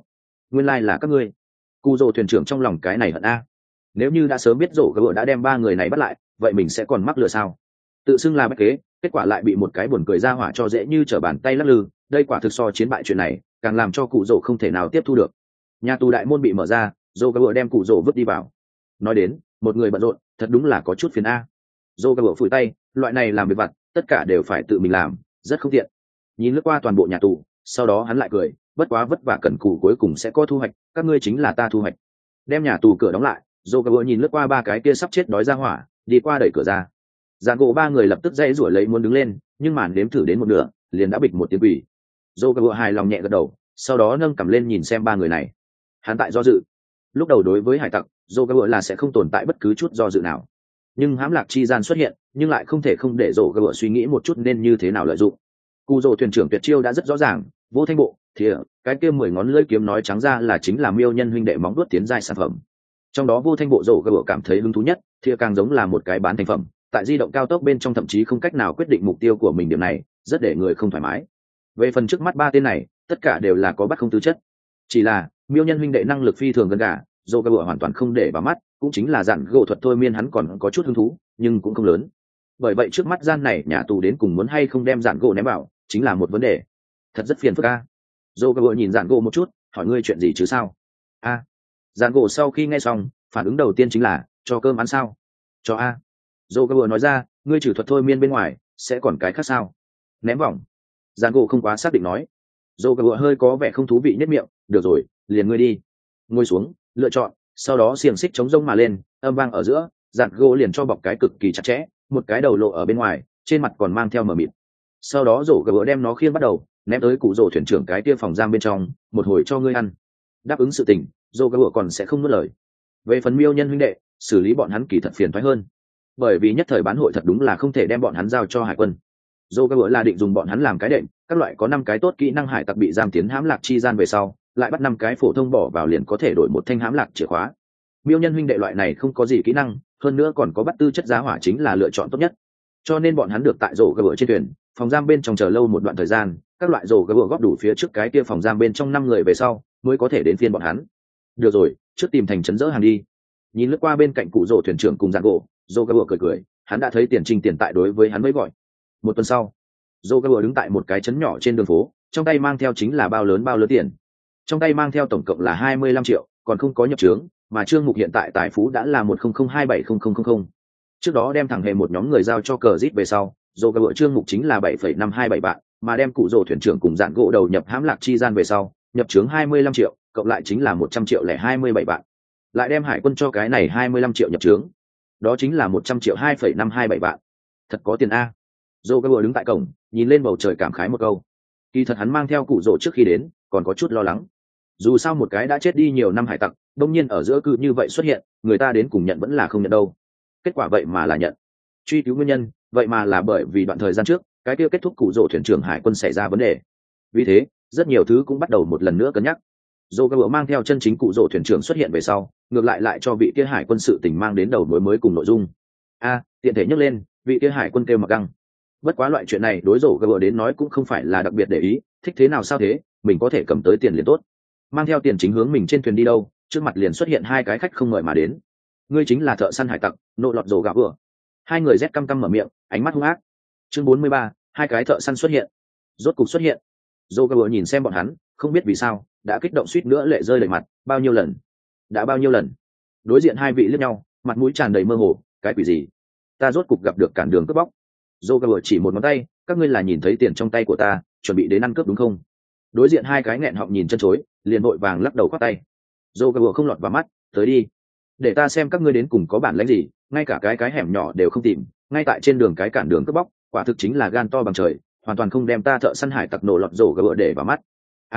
nguyên lai、là các ngươi. Cụ rồ thuyền trưởng trong lòng cái này hận a. Nếu như đã sớm biết rổ gỡ đã đem ba người này bắt lại, vậy mình sẽ còn mắc lừa sao? Tự xưng là bách kế, kết quả lại bị một cái buồn cười ra hỏa cho dễ như trở bàn tay lắc lư. Đây quả thực so chiến bại chuyện này càng làm cho cụ rồ không thể nào tiếp thu được. Nhà tù đại môn bị mở ra, rổ gỡ đem cụ rồ vứt đi vào. Nói đến một người bận rộn, thật đúng là có chút phiền a. Rổ gỡ phủi tay, loại này làm việc vặt tất cả đều phải tự mình làm, rất không tiện. Nhìn lướt qua toàn bộ nhà tù, sau đó hắn lại cười, bất quá vất vả cần cù cuối cùng sẽ có thu hoạch, các ngươi chính là ta thu hoạch. Đem nhà tù cửa đóng lại, Joker nhìn lướt qua ba cái kia sắp chết đói ra hỏa, đi qua đẩy cửa ra. Dàn gỗ ba người lập tức dãy rủa lấy muốn đứng lên, nhưng màn nếm thử đến một nửa, liền đã bịch một tiếng quỷ. Joker hài lòng nhẹ gật đầu, sau đó nâng cằm lên nhìn xem ba người này. Hắn tại do dự. Lúc đầu đối với hải tặc, Joker là sẽ không tồn tại bất cứ chút do dự nào. Nhưng hãm lạc chi gian xuất hiện, nhưng lại không thể không để Joker suy nghĩ một chút nên như thế nào lợi dụng. Cù rồ thuyền trưởng tuyệt chiêu đã rất rõ ràng, vô thanh bộ, thìa, cái kia 10 ngón lưỡi kiếm nói trắng ra là chính là miêu nhân huynh đệ móng đuốt tiến giai sản phẩm. Trong đó vô thanh bộ rổ gỡ cảm thấy hứng thú nhất, thìa càng giống là một cái bán thành phẩm, tại di động cao tốc bên trong thậm chí không cách nào quyết định mục tiêu của mình, điểm này rất để người không thoải mái. Về phần trước mắt ba tên này, tất cả đều là có bắt không tư chất. Chỉ là miêu nhân huynh đệ năng lực phi thường gần cả, rổ gỡ hoàn toàn không để vào mắt, cũng chính là dặn gỗ thuật thôi miên hắn còn có chút hứng thú, nhưng cũng không lớn. Bởi vậy trước mắt gian này nhà tù đến cùng muốn hay không đem dạn gỗ ném vào chính là một vấn đề thật rất phiền phức a. Dô gà nhìn dạn gỗ một chút, hỏi ngươi chuyện gì chứ sao? A. Dạn gỗ sau khi nghe xong, phản ứng đầu tiên chính là cho cơm ăn sao? Cho a. Dô gà nói ra, ngươi trừ thuật thôi miên bên ngoài sẽ còn cái khác sao? Ném vòng. Dạn gỗ không quá xác định nói. Dô gà hơi có vẻ không thú vị nhất miệng, được rồi, liền ngươi đi. Ngồi xuống, lựa chọn, sau đó xiềng xích chống rông mà lên, âm vang ở giữa, dạn gỗ liền cho bọc cái cực kỳ chặt chẽ, một cái đầu lộ ở bên ngoài, trên mặt còn mang theo mờ mịt. Sau đó rổ gỡ đem nó khiêng bắt đầu ném tới cụ rổ thuyền trưởng cái kia phòng giam bên trong, một hồi cho ngươi ăn. Đáp ứng sự tình, rổ gỡ còn sẽ không nuốt lời. Về phần miêu nhân huynh đệ, xử lý bọn hắn kỳ thật phiền thoái hơn, bởi vì nhất thời bán hội thật đúng là không thể đem bọn hắn giao cho hải quân. Rổ gỡ là định dùng bọn hắn làm cái đệm, các loại có 5 cái tốt kỹ năng hải tặc bị giam tiến hãm lạc chi gian về sau, lại bắt 5 cái phổ thông bỏ vào liền có thể đổi một thanh hãm lạc chìa khóa. Miêu nhân huynh đệ loại này không có gì kỹ năng, hơn nữa còn có bắt tư chất giá hỏa chính là lựa chọn tốt nhất, cho nên bọn hắn được tại rổ gỡ trên thuyền phòng giam bên trong chờ lâu một đoạn thời gian, các loại rổ gỡ góp đủ phía trước cái kia phòng giam bên trong 5 người về sau mới có thể đến phiên bọn hắn. Được rồi, trước tìm thành trấn dỡ hàng đi. Nhìn lướt qua bên cạnh cụ rổ thuyền trưởng cùng dàn gỗ, rổ gỡ cười cười, hắn đã thấy tiền trình tiền tại đối với hắn mới gọi. Một tuần sau, rổ gỡ đứng tại một cái trấn nhỏ trên đường phố, trong tay mang theo chính là bao lớn tiền. Trong tay mang theo tổng cộng là 25 triệu, còn không có nhập trướng, mà trương mục hiện tại tài phú đã là 100270000. Trước đó đem thẳng hề một nhóm người giao cho cờ zit về sau, dồ gỡ trương mục chính là 7,527 vạn, mà đem cụ rồ thuyền trưởng cùng dạn gỗ đầu nhập hãm lạc chi gian về sau, nhập trướng 25 triệu, cộng lại chính là 100 triệu lẻ 27 vạn. Lại đem hải quân cho cái này 25 triệu nhập trướng, đó chính là 100 triệu 2,527 vạn. Thật có tiền a. Dồ gỡ đứng tại cổng, nhìn lên bầu trời cảm khái một câu. Kỳ thật hắn mang theo cụ rồ trước khi đến, còn có chút lo lắng. Dù sao một cái đã chết đi nhiều năm hải tặc, đông nhiên ở giữa cự như vậy xuất hiện, người ta đến cùng nhận vẫn là không nhận đâu. Kết quả vậy mà là nhận. Truy cứu nguyên nhân, vậy mà là bởi vì đoạn thời gian trước cái kia kết thúc cụ rồ thuyền trưởng hải quân xảy ra vấn đề. Vì thế rất nhiều thứ cũng bắt đầu một lần nữa cân nhắc. Dô gỡ mang theo chân chính cụ rồ thuyền trưởng xuất hiện về sau, ngược lại cho vị kia hải quân sự tình mang đến đầu mối mới cùng nội dung. Tiện thể nhắc lên, vị kia hải quân kêu mặc găng. Bất quá loại chuyện này đối rổ gỡ đến nói cũng không phải là đặc biệt để ý, thích thế nào sao thế, mình có thể cầm tới tiền liền tốt. Mang theo tiền chính hướng mình trên thuyền đi đâu, trước mặt liền xuất hiện 2 cái khách không mời mà đến. Ngươi chính là thợ săn hải tặc nộ lọt rổ gạo vừa. 2 người rét căm căm mở miệng, ánh mắt hung ác. Chương 43, 2 cái thợ săn xuất hiện. Rốt cục xuất hiện. Rổ gạo nhìn xem bọn hắn, không biết vì sao đã kích động suýt nữa lệ rơi đầy mặt. Bao nhiêu lần? Đã bao nhiêu lần? Đối diện 2 vị liếc nhau, mặt mũi tràn đầy mơ hồ. Cái quỷ gì? Ta rốt cục gặp được cản đường cướp bóc. Rổ gạo chỉ một ngón tay, các ngươi là nhìn thấy tiền trong tay của ta, chuẩn bị đến ăn cướp đúng không? Đối diện 2 cái nghẹn họng nhìn chân chối, liền vội vàng lắc đầu khoát tay. Rổ gạo không lọt vào mắt, tới đi, để ta xem các ngươi đến cùng có bản lĩnh gì, ngay cả cái hẻm nhỏ đều không tìm, ngay tại trên đường cái cản đường cướp bóc, quả thực chính là gan to bằng trời, hoàn toàn không đem ta thợ săn hải tặc nổ lọt rổ gỡ để vào mắt.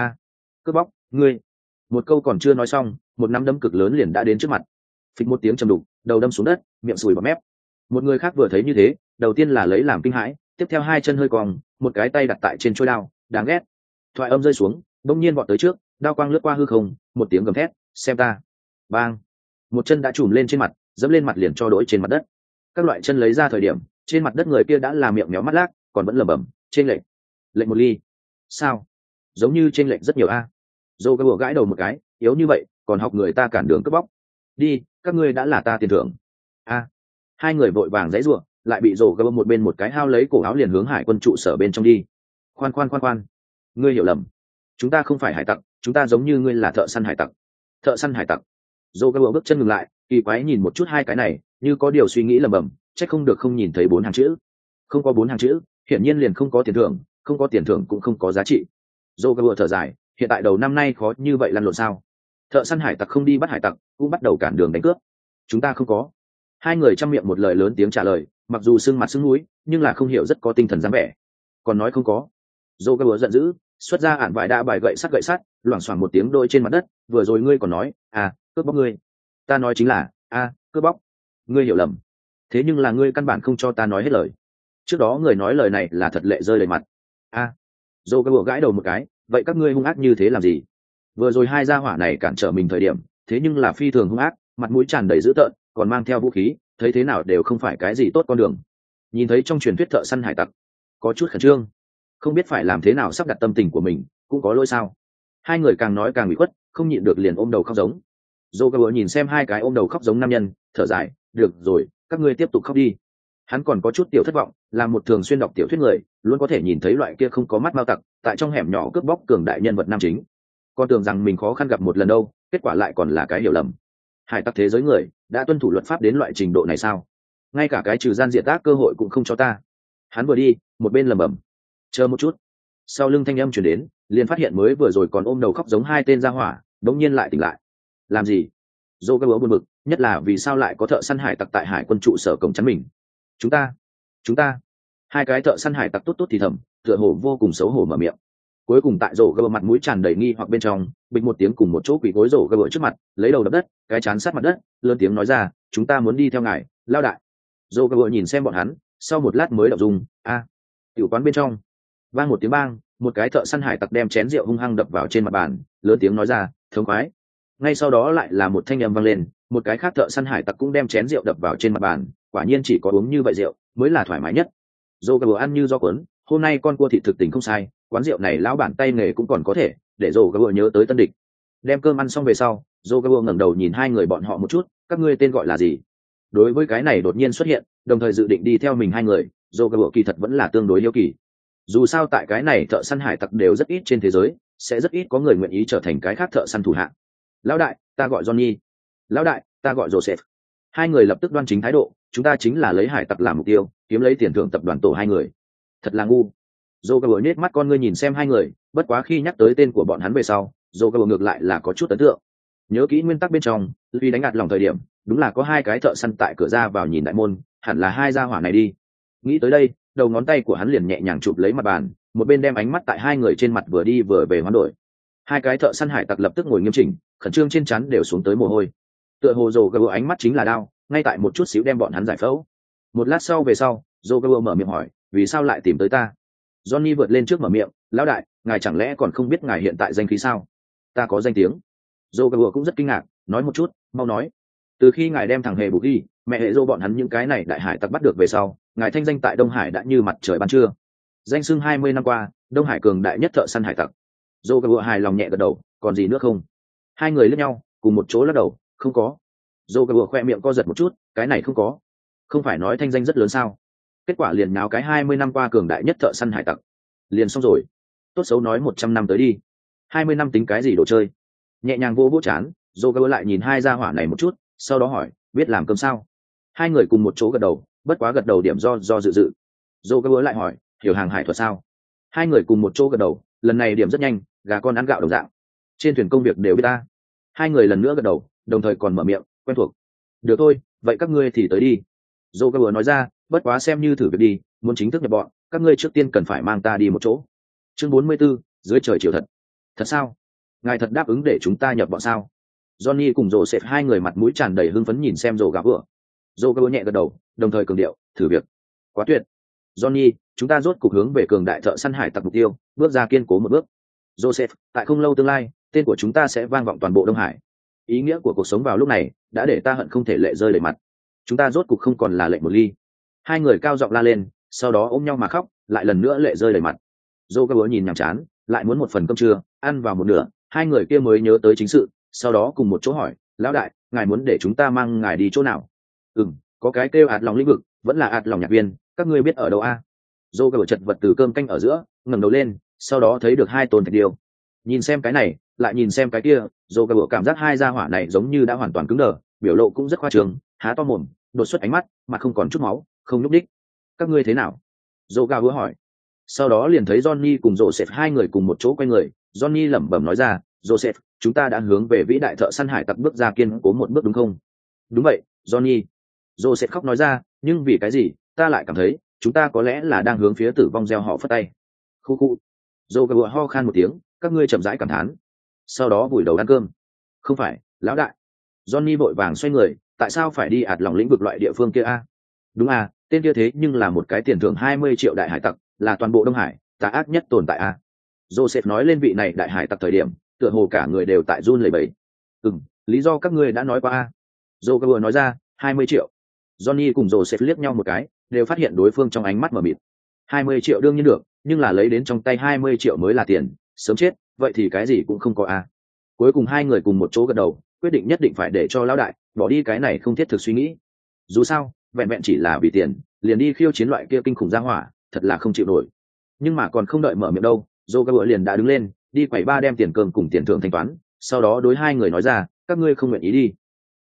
Cướp bóc, ngươi. Một câu còn chưa nói xong, một nắm đấm cực lớn liền đã đến trước mặt. Phịch một tiếng trầm đục, đầu đâm xuống đất, miệng sùi bọt mép. Một người khác vừa thấy như thế, đầu tiên là lấy làm kinh hãi, tiếp theo 2 chân hơi cong, một cái tay đặt tại trên chuôi đao, đáng ghét. Thoại âm rơi xuống, bỗng nhiên vọt tới trước, đao quang lướt qua hư không, một tiếng gầm thét, xem ta. Bang. Một chân đã trùm lên trên mặt, dẫm lên mặt liền cho đỗi trên mặt đất. Các loại chân lấy ra thời điểm, trên mặt đất người kia đã là miệng méo mắt lác, còn vẫn lẩm bẩm, trên lệnh một ly. Sao? Giống như trên lệnh rất nhiều a. Dô gãi đầu một cái, yếu như vậy còn học người ta cản đường cướp bóc. Đi, các ngươi đã là ta tiền thưởng. A. Hai người vội vàng giãy giụa, lại bị rổ gỡ một bên một cái hao lấy cổ áo liền hướng hải quân trụ sở bên trong đi. Khoan, ngươi hiểu lầm, chúng ta không phải hải tặc, chúng ta giống như ngươi là thợ săn hải tặc. Thợ săn hải tặc? Rổ gỡ bước chân ngừng lại, kỳ quái nhìn một chút hai cái này, như có điều suy nghĩ lẩm bẩm, chắc không được không nhìn thấy 4 hàng chữ. Không có 4 hàng chữ, hiển nhiên liền không có tiền thưởng, không có tiền thưởng cũng không có giá trị. Rổ gỡ thở dài, hiện tại đầu năm nay khó như vậy lăn lộn sao? Thợ săn hải tặc không đi bắt hải tặc, cũng bắt đầu cản đường đánh cướp. Chúng ta không có. Hai người trong miệng một lời lớn tiếng trả lời, mặc dù sưng mặt sưng mũi, nhưng là không hiểu rất có tinh thần dáng vẻ. Còn nói không có. Joker giận dữ, xuất ra ản vải đa bài gậy sắt, loảng xoảng một tiếng đôi trên mặt đất. Vừa rồi ngươi còn nói, cướp bóc ngươi. Ta nói chính là, cướp bóc. Ngươi hiểu lầm. Thế nhưng là ngươi căn bản không cho ta nói hết lời. Trước đó người nói lời này là thật lệ rơi đầy mặt. Joker gãi đầu một cái, vậy các ngươi hung ác như thế làm gì? Vừa rồi hai gia hỏa này cản trở mình thời điểm, thế nhưng là phi thường hung ác, mặt mũi tràn đầy dữ tợn, còn mang theo vũ khí, thấy thế nào đều không phải cái gì tốt con đường. Nhìn thấy trong truyền thuyết thợ săn hải tặc, có chút khẩn trương, không biết phải làm thế nào sắp đặt tâm tình của mình, cũng có lỗi sao. Hai người càng nói càng bị khuất, không nhịn được liền ôm đầu khóc giống. Joker nhìn xem hai cái ôm đầu khóc giống nam nhân, thở dài, được rồi, các ngươi tiếp tục khóc đi. Hắn còn có chút tiểu thất vọng, là một thường xuyên đọc tiểu thuyết người, luôn có thể nhìn thấy loại kia không có mắt mao tặc, tại trong hẻm nhỏ cướp bóc cường đại nhân vật nam chính. Con tưởng rằng mình khó khăn gặp một lần đâu, kết quả lại còn là cái hiểu lầm. Hải tặc thế giới người đã tuân thủ luật pháp đến loại trình độ này sao? Ngay cả cái trừ gian diệt ác cơ hội cũng không cho ta. Hắn vừa đi, một bên lẩm bẩm, chờ một chút. Sau lưng thanh âm chuyển đến, liền phát hiện mới vừa rồi còn ôm đầu khóc giống hai tên gia hỏa, đống nhiên lại tỉnh lại. Làm gì? Joker buồn bực, nhất là vì sao lại có thợ săn hải tặc tại hải quân trụ sở cổng chắn mình. Chúng ta. Hai cái thợ săn hải tặc tốt thì thầm, tựa hồ vô cùng xấu hổ mở miệng. Cuối cùng tại rổ gờ mặt mũi tràn đầy nghi hoặc bên trong, bịch một tiếng cùng một chỗ quỳ gối rổ gờ trước mặt, lấy đầu đập đất, cái chán sát mặt đất, lớn tiếng nói ra, chúng ta muốn đi theo ngài, lao đại. Rổ gờ nhìn xem bọn hắn, sau một lát mới đọc dùng, tiểu quán bên trong, vang một tiếng bang, một cái thợ săn hải tặc đem chén rượu hung hăng đập vào trên mặt bàn, lớn tiếng nói ra, thống khoái. Ngay sau đó lại là một thanh âm vang lên, một cái khác thợ săn hải tặc cũng đem chén rượu đập vào trên mặt bàn, quả nhiên chỉ có uống như vậy rượu mới là thoải mái nhất. Rổ gờ ăn như do cuốn, hôm nay con cua thịt thực tình không sai, quán rượu này lão bản tay nghề cũng còn có thể, để rổ gờ nhớ tới tân địch. Đem cơm ăn xong về sau, rổ gờ ngẩng đầu nhìn hai người bọn họ một chút, các ngươi tên gọi là gì? Đối với cái này đột nhiên xuất hiện, đồng thời dự định đi theo mình hai người, rổ gờ kỳ thật vẫn là tương đối hiếu kỳ. Dù sao tại cái này thợ săn hải tặc đều rất ít trên thế giới, sẽ rất ít có người nguyện ý trở thành cái khác thợ săn thủ hạ. Lão đại, ta gọi Johnny. Lão đại, ta gọi Joseph. Hai người lập tức đoan chính thái độ, chúng ta chính là lấy hải tặc làm mục tiêu, kiếm lấy tiền thưởng tập đoàn tổ hai người. Thật là ngu. Joker nết mắt con ngươi nhìn xem hai người, bất quá khi nhắc tới tên của bọn hắn về sau, Joker ngược lại là có chút ấn tượng. Nhớ kỹ nguyên tắc bên trong, vì đánh ngạt lòng thời điểm, đúng là có hai cái thợ săn tại cửa ra vào nhìn đại môn, hẳn là hai gia hỏa này đi. Nghĩ tới đây, đầu ngón tay của hắn liền nhẹ nhàng chụp lấy mặt bàn, một bên đem ánh mắt tại hai người trên mặt vừa đi vừa về hoán đổi. Hai cái thợ săn hải tặc lập tức ngồi nghiêm chỉnh, khẩn trương trên trán đều xuống tới mồ hôi. Tựa hồ Joker ánh mắt chính là đao, ngay tại một chút xíu đem bọn hắn giải phẫu. Một lát sau về sau, Joker mở miệng hỏi, vì sao lại tìm tới ta? Johnny vượt lên trước mở miệng, lão đại, ngài chẳng lẽ còn không biết ngài hiện tại danh khí sao? Ta có danh tiếng. Joker cũng rất kinh ngạc, nói một chút, mau nói. Từ khi ngài đem thằng hề buộc đi, mẹ hệ dô bọn hắn những cái này đại hải tặc bắt được về sau, ngài thanh danh tại Đông Hải đã như mặt trời ban trưa. Danh xưng 20 năm qua, Đông Hải cường đại nhất thợ săn hải tặc. Joker hài lòng nhẹ gật đầu, còn gì nữa không? Hai người liếc nhau, cùng một chỗ lắc đầu, không có. Joker khoe miệng co giật một chút, cái này không có. Không phải nói thanh danh rất lớn sao? Kết quả liền nháo cái 20 năm qua cường đại nhất thợ săn hải tặc. Liền xong rồi. Tốt xấu nói 100 năm tới đi. 20 năm tính cái gì đồ chơi? Nhẹ nhàng vô vỗ chán, Joker lại nhìn hai gia hỏa này một chút, sau đó hỏi, biết làm cơm sao? Hai người cùng một chỗ gật đầu, bất quá gật đầu điểm do dự. Joker lại hỏi, hiểu hàng hải thuật sao? Hai người cùng một chỗ gật đầu, lần này điểm rất nhanh, gà con ăn gạo đồng dạng. Trên thuyền công việc đều biết ta. Hai người lần nữa gật đầu, đồng thời còn mở miệng, quen thuộc. Được thôi, vậy các ngươi thì tới đi. Joker nói ra, bất quá xem như thử việc đi, muốn chính thức nhập bọn, các ngươi trước tiên cần phải mang ta đi một chỗ. Chương 44, dưới trời chiều thật. Thật sao? Ngài thật đáp ứng để chúng ta nhập bọn sao? Johnny cùng Joseph hai người mặt mũi tràn đầy hưng phấn nhìn xem rổ gà vừa. Joker nhẹ gật đầu, đồng thời cường điệu, thử việc. Quá tuyệt. Johnny, chúng ta rốt cục hướng về cường đại thợ săn hải tặc mục tiêu, bước ra kiên cố một bước. Joseph, tại không lâu tương lai, tên của chúng ta sẽ vang vọng toàn bộ Đông Hải. Ý nghĩa của cuộc sống vào lúc này đã để ta hận không thể lệ rơi đầy mặt. Chúng ta rốt cục không còn là lệnh một ly. Hai người cao giọng la lên, sau đó ôm nhau mà khóc, lại lần nữa lệ rơi đầy mặt. Joker nhìn nhàm chán, lại muốn một phần cơm trưa, ăn vào một nửa, hai người kia mới nhớ tới chính sự, sau đó cùng một chỗ hỏi lão đại ngài muốn để chúng ta mang ngài đi chỗ nào? Có cái kêu ạt lòng lĩnh vực, vẫn là ạt lòng nhạc viên, các ngươi biết ở đâu a? Dô gờ chật vật từ cơm canh ở giữa ngẩng đầu lên, sau đó thấy được hai tôn thạch điêu. Nhìn xem cái này lại nhìn xem cái kia, dô gờ cảm giác hai gia hỏa này giống như đã hoàn toàn cứng đờ, biểu lộ cũng rất khoa trương, há to mồm đột xuất ánh mắt mà không còn chút máu, không nhúc đích. Các ngươi thế nào? Dô gờ hỏi. Sau đó liền thấy Johnny cùng Joseph hai người cùng một chỗ quay người. Johnny lẩm bẩm nói ra, Joseph, chúng ta đã hướng về vĩ đại thợ săn hải tặc bước ra kiên cố một bước đúng không? Đúng vậy, Johnny. Joseph khóc nói ra, nhưng vì cái gì ta lại cảm thấy chúng ta có lẽ là đang hướng phía tử vong gieo họ phất tay. Khu khu. Joe ho khan một tiếng, các ngươi chậm rãi cảm thán. Sau đó vùi đầu ăn cơm. Không phải, lão đại. Johnny vội vàng xoay người, tại sao phải đi ạt lòng lĩnh vực loại địa phương kia a? Đúng à, tên kia thế nhưng là một cái tiền thưởng 20 triệu đại hải tặc, là toàn bộ Đông Hải tà ác nhất tồn tại a. Joseph nói lên vị này đại hải tặc thời điểm, tựa hồ cả người đều tại run lẩy bẩy. Lý do các ngươi đã nói qua a. Joe nói ra, 20 triệu. Johnny cùng Joseph liếc nhau một cái, đều phát hiện đối phương trong ánh mắt mờ mịt. 20 triệu đương nhiên được, nhưng là lấy đến trong tay 20 triệu mới là tiền, sớm chết, vậy thì cái gì cũng không có a. Cuối cùng hai người cùng một chỗ gật đầu, quyết định nhất định phải để cho lão đại bỏ đi cái này không thiết thực suy nghĩ. Dù sao, vẹn vẹn chỉ là vì tiền, liền đi khiêu chiến loại kia kinh khủng gia hỏa, thật là không chịu nổi. Nhưng mà còn không đợi mở miệng đâu, Joe liền đã đứng lên, đi quầy ba đem tiền cơm cùng tiền thưởng thanh toán, sau đó đối hai người nói ra, các ngươi không nguyện ý đi.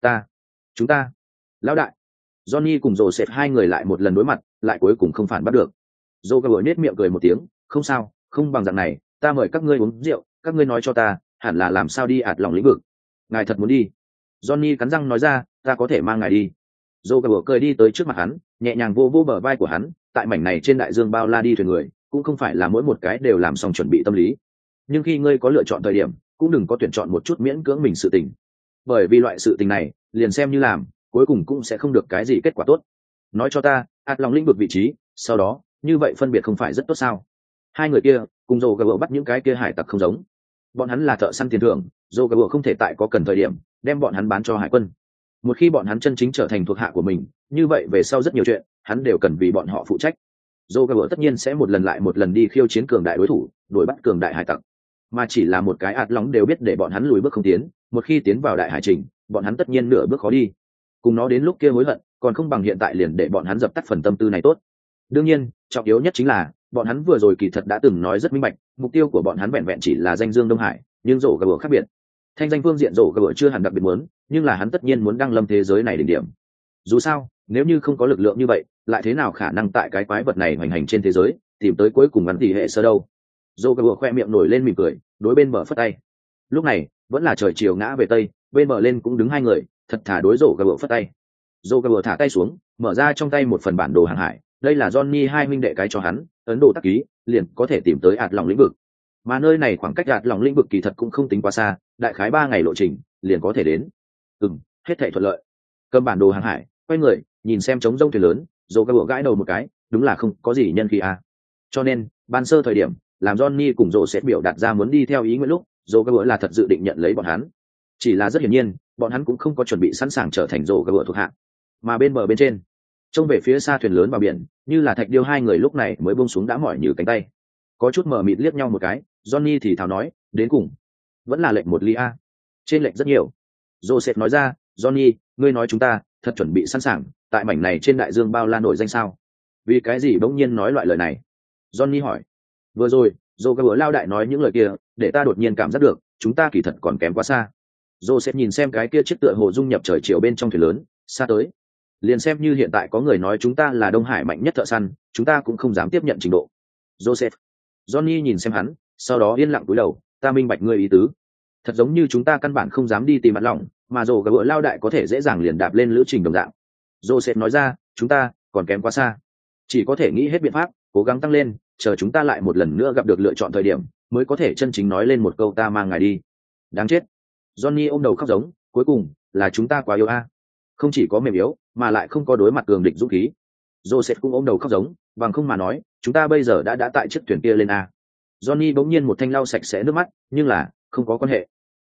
Chúng ta. Lão đại. Johnny cùng Joseph hai người lại một lần đối mặt, lại cuối cùng không phản bắt được. Joe nết miệng cười một tiếng, không sao, không bằng dạng này, ta mời các ngươi uống rượu, các ngươi nói cho ta, hẳn là làm sao đi ạt lòng lĩnh vực. Ngài thật muốn đi? Johnny cắn răng nói ra, ta có thể mang ngài đi. Joe cười đi tới trước mặt hắn, nhẹ nhàng vô vô bờ vai của hắn, tại mảnh này trên đại dương bao la đi thuyền người, cũng không phải là mỗi một cái đều làm xong chuẩn bị tâm lý. Nhưng khi ngươi có lựa chọn thời điểm, cũng đừng có tuyển chọn một chút miễn cưỡng mình sự tình. Bởi vì loại sự tình này, liền xem như làm, cuối cùng cũng sẽ không được cái gì kết quả tốt. Nói cho ta, ạt lòng lĩnh vực vị trí, sau đó, như vậy phân biệt không phải rất tốt sao? Hai người kia, cùng Joe bắt những cái kia hải tặc không giống. Bọn hắn là thợ săn tiền thưởng, Joe không thể tại có cần thời điểm, đem bọn hắn bán cho hải quân. Một khi bọn hắn chân chính trở thành thuộc hạ của mình, như vậy về sau rất nhiều chuyện, hắn đều cần vì bọn họ phụ trách. Joe tất nhiên sẽ một lần lại một lần đi khiêu chiến cường đại đối thủ, đuổi bắt cường đại hải tặc. Mà chỉ là một cái ạt lóng đều biết để bọn hắn lùi bước không tiến, một khi tiến vào đại hải trình, bọn hắn tất nhiên nửa bước khó đi. Cùng nó đến lúc kia hối hận, còn không bằng hiện tại liền để bọn hắn dập tắt phần tâm tư này tốt. Đương nhiên, trọng yếu nhất chính là, bọn hắn vừa rồi kỳ thật đã từng nói rất minh bạch, mục tiêu của bọn hắn vẹn vẹn chỉ là danh dương Đông Hải, nhưng rổ gờ khác biệt. Thanh danh phương diện rổ gờ chưa hẳn đặc biệt muốn, nhưng là hắn tất nhiên muốn đăng lâm thế giới này đỉnh điểm. Dù sao, nếu như không có lực lượng như vậy, lại thế nào khả năng tại cái quái vật này hoành hành trên thế giới, tìm tới cuối cùng ngắn tỷ hệ sơ đâu. Rổ gờ khoe miệng nổi lên mỉm cười, đối bên bờ phất tay. Lúc này, vẫn là trời chiều ngã về tây, bên bờ lên cũng đứng hai người, thật thà đối rổ gờ phất tay. Rổ gờ thả tay xuống, mở ra trong tay một phần bản đồ hàng hải, đây là Johnny hai huynh đệ cái cho hắn, ấn độ tác ký, liền có thể tìm tới ạt lòng lĩnh vực. Mà nơi này khoảng cách ạt lòng lĩnh vực kỳ thật cũng không tính quá xa, đại khái 3 ngày lộ trình, liền có thể đến. Hết thảy thuận lợi. Cầm bản đồ hàng hải, quay người, nhìn xem trống rông thuyền lớn, rồi gã gãi đầu một cái, đúng là không có gì nhân khí à. Cho nên, ban sơ thời điểm, làm Johnny cùng Rồ sẽ biểu đạt ra muốn đi theo ý nguyện lúc, rồi gã là thật dự định nhận lấy bọn hắn. Chỉ là rất hiển nhiên, bọn hắn cũng không có chuẩn bị sẵn sàng trở thành rồ gã thuộc hạ. Mà bên bờ bên trên, trông về phía xa thuyền lớn vào biển, như là thạch điêu hai người lúc này mới buông xuống đã mỏi như cánh tay. Có chút mờ mịt liếc nhau một cái, Johnny thì thào nói, đến cùng vẫn là lệnh một ly a. Trên lệnh rất nhiều. Joseph nói ra, Johnny, ngươi nói chúng ta thật chuẩn bị sẵn sàng tại mảnh này trên đại dương bao la nổi danh sao? Vì cái gì bỗng nhiên nói loại lời này? Johnny hỏi. Vừa rồi, Joe lao đại nói những lời kia, để ta đột nhiên cảm giác được, chúng ta kỳ thật còn kém quá xa. Joseph nhìn xem cái kia chiếc tựa hồ dung nhập trời chiều bên trong thuyền lớn, xa tới. Liền xem như hiện tại có người nói chúng ta là Đông Hải mạnh nhất thợ săn, chúng ta cũng không dám tiếp nhận trình độ. Joseph. Johnny nhìn xem hắn, sau đó yên lặng cúi đầu, ta minh bạch ngươi ý tứ. Thật giống như chúng ta căn bản không dám đi tìm mặt lòng, mà rồ gỡ lao đại có thể dễ dàng liền đạp lên lữ trình đồng dạng. Joseph nói ra, chúng ta còn kém quá xa, chỉ có thể nghĩ hết biện pháp, cố gắng tăng lên, chờ chúng ta lại một lần nữa gặp được lựa chọn thời điểm, mới có thể chân chính nói lên một câu ta mang ngài đi. Đáng chết. Johnny ôm đầu khóc giống, cuối cùng là chúng ta quá yếu a. Không chỉ có mềm yếu, mà lại không có đối mặt cường địch dũng khí. Joseph cũng ôm đầu khóc giống, bằng không mà nói, chúng ta bây giờ đã tại chiếc thuyền kia lên a. Johnny bỗng nhiên một thanh lau sạch sẽ nước mắt, nhưng là không có quan hệ.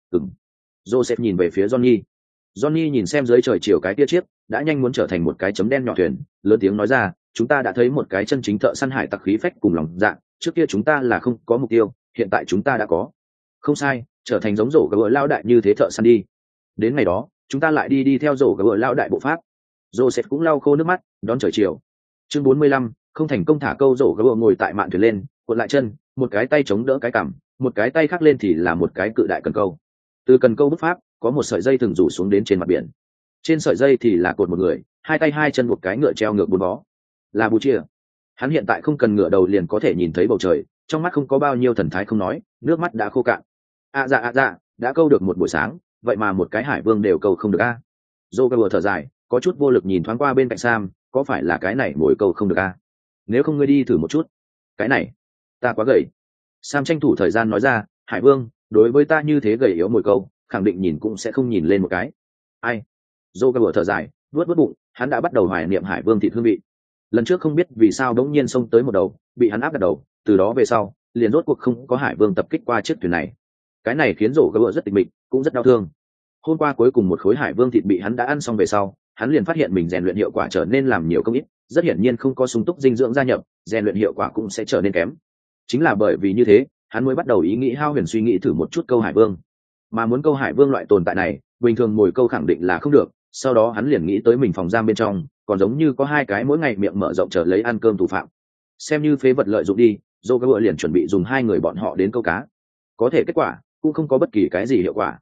Joseph nhìn về phía Johnny. Johnny nhìn xem dưới trời chiều cái tia chiếc đã nhanh muốn trở thành một cái chấm đen nhỏ thuyền, lớn tiếng nói ra, chúng ta đã thấy một cái chân chính thợ săn hải tặc khí phách cùng lòng dạ, trước kia chúng ta là không có mục tiêu, hiện tại chúng ta đã có. Không sai, trở thành giống rổ gỡ lao đại như thế thợ săn đi. Đến ngày đó chúng ta lại đi theo rổ gỡ lao đại bộ pháp. Joseph cũng lau khô nước mắt đón trời chiều. Chương 45, không thành công thả câu. Rổ gỡ ngồi tại mạn thuyền lên, cuộn lại chân, một cái tay chống đỡ cái cằm, một cái tay khác lên thì là một cái cự đại cần câu. Từ cần câu bút pháp có một sợi dây thừng rủ xuống đến trên mặt biển, trên sợi dây thì là cột một người, hai tay hai chân một cái ngựa treo ngược bốn vó, là bù chia. Hắn hiện tại không cần ngựa đầu liền có thể nhìn thấy bầu trời, trong mắt không có bao nhiêu thần thái, không nói, nước mắt đã khô cạn. Dạ, đã câu được một buổi sáng, vậy mà một cái hải vương đều câu không được a. Joker thở dài, có chút vô lực nhìn thoáng qua bên cạnh Sam, có phải là cái này mỗi câu không được a? Nếu không ngươi đi thử một chút. Cái này, ta quá gầy. Sam tranh thủ thời gian nói ra, hải vương, đối với ta như thế gầy yếu mồi câu, khẳng định nhìn cũng sẽ không nhìn lên một cái. Ai? Joker thở dài, vuốt bụng, hắn đã bắt đầu hoài niệm hải vương thịt hương vị. Lần trước không biết vì sao đống nhiên xông tới một đầu, bị hắn áp đặt đầu, từ đó về sau, liền rốt cuộc không có hải vương tập kích qua chiếc thuyền này. Cái này khiến Joker rất tịch mịch, cũng rất đau thương. Hôm qua cuối cùng một khối hải vương thịt bị hắn đã ăn xong về sau, hắn liền phát hiện mình rèn luyện hiệu quả trở nên làm nhiều công ít, rất hiển nhiên không có sung túc dinh dưỡng gia nhập, rèn luyện hiệu quả cũng sẽ trở nên kém. Chính là bởi vì như thế, hắn mới bắt đầu ý nghĩ hao huyền suy nghĩ thử một chút câu hải vương. Mà muốn câu hải vương loại tồn tại này, bình thường mồi câu khẳng định là không được, sau đó hắn liền nghĩ tới mình phòng giam bên trong, còn giống như có hai cái mỗi ngày miệng mở rộng chờ lấy ăn cơm thủ phạm. Xem như phế vật lợi dụng đi, Joker liền chuẩn bị dùng hai người bọn họ đến câu cá. Có thể kết quả cũng không có bất kỳ cái gì hiệu quả.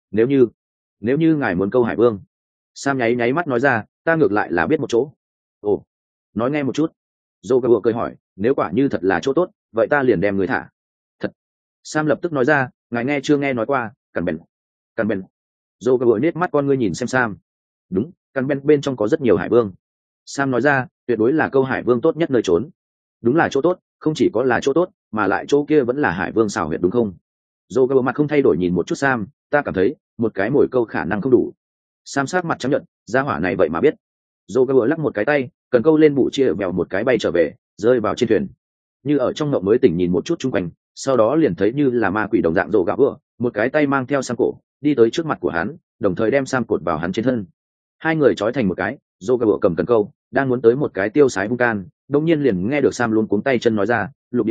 Nếu như ngài muốn câu hải vương, Sam nháy mắt nói ra, ta ngược lại là biết một chỗ. Ồ, nói nghe một chút. Joker cười hỏi, nếu quả như thật là chỗ tốt, vậy ta liền đem người thả. Thật? Sam lập tức nói ra, ngài nghe chưa nghe nói qua, Cằn bèn. Joker nết mắt con ngươi nhìn xem Sam. Đúng, Cằn bèn bên trong có rất nhiều hải vương. Sam nói ra, tuyệt đối là câu hải vương tốt nhất nơi trốn. Đúng là chỗ tốt, không chỉ có là chỗ tốt, mà lại chỗ kia vẫn là hải vương xào huyệt đúng không? Joker mặt không thay đổi nhìn một chút Sam, ta cảm thấy một cái mồi câu khả năng không đủ. Sam sát mặt chấp nhận, gia hỏa này vậy mà biết. Joker lắc một cái tay, cần câu lên bụ chia vèo một cái bay trở về, rơi vào trên thuyền. Như ở trong ngộng mới tỉnh nhìn một chút chung quanh, sau đó liền thấy như là ma quỷ đồng dạng rồ gạo vừa, một cái tay mang theo Sam cổ, đi tới trước mặt của hắn, đồng thời đem Sam cột vào hắn trên thân. Hai người trói thành một cái, Joker cầm cần câu, đang muốn tới một cái tiêu sái vung can, đống nhiên liền nghe được Sam luôn cuống tay chân nói ra, lục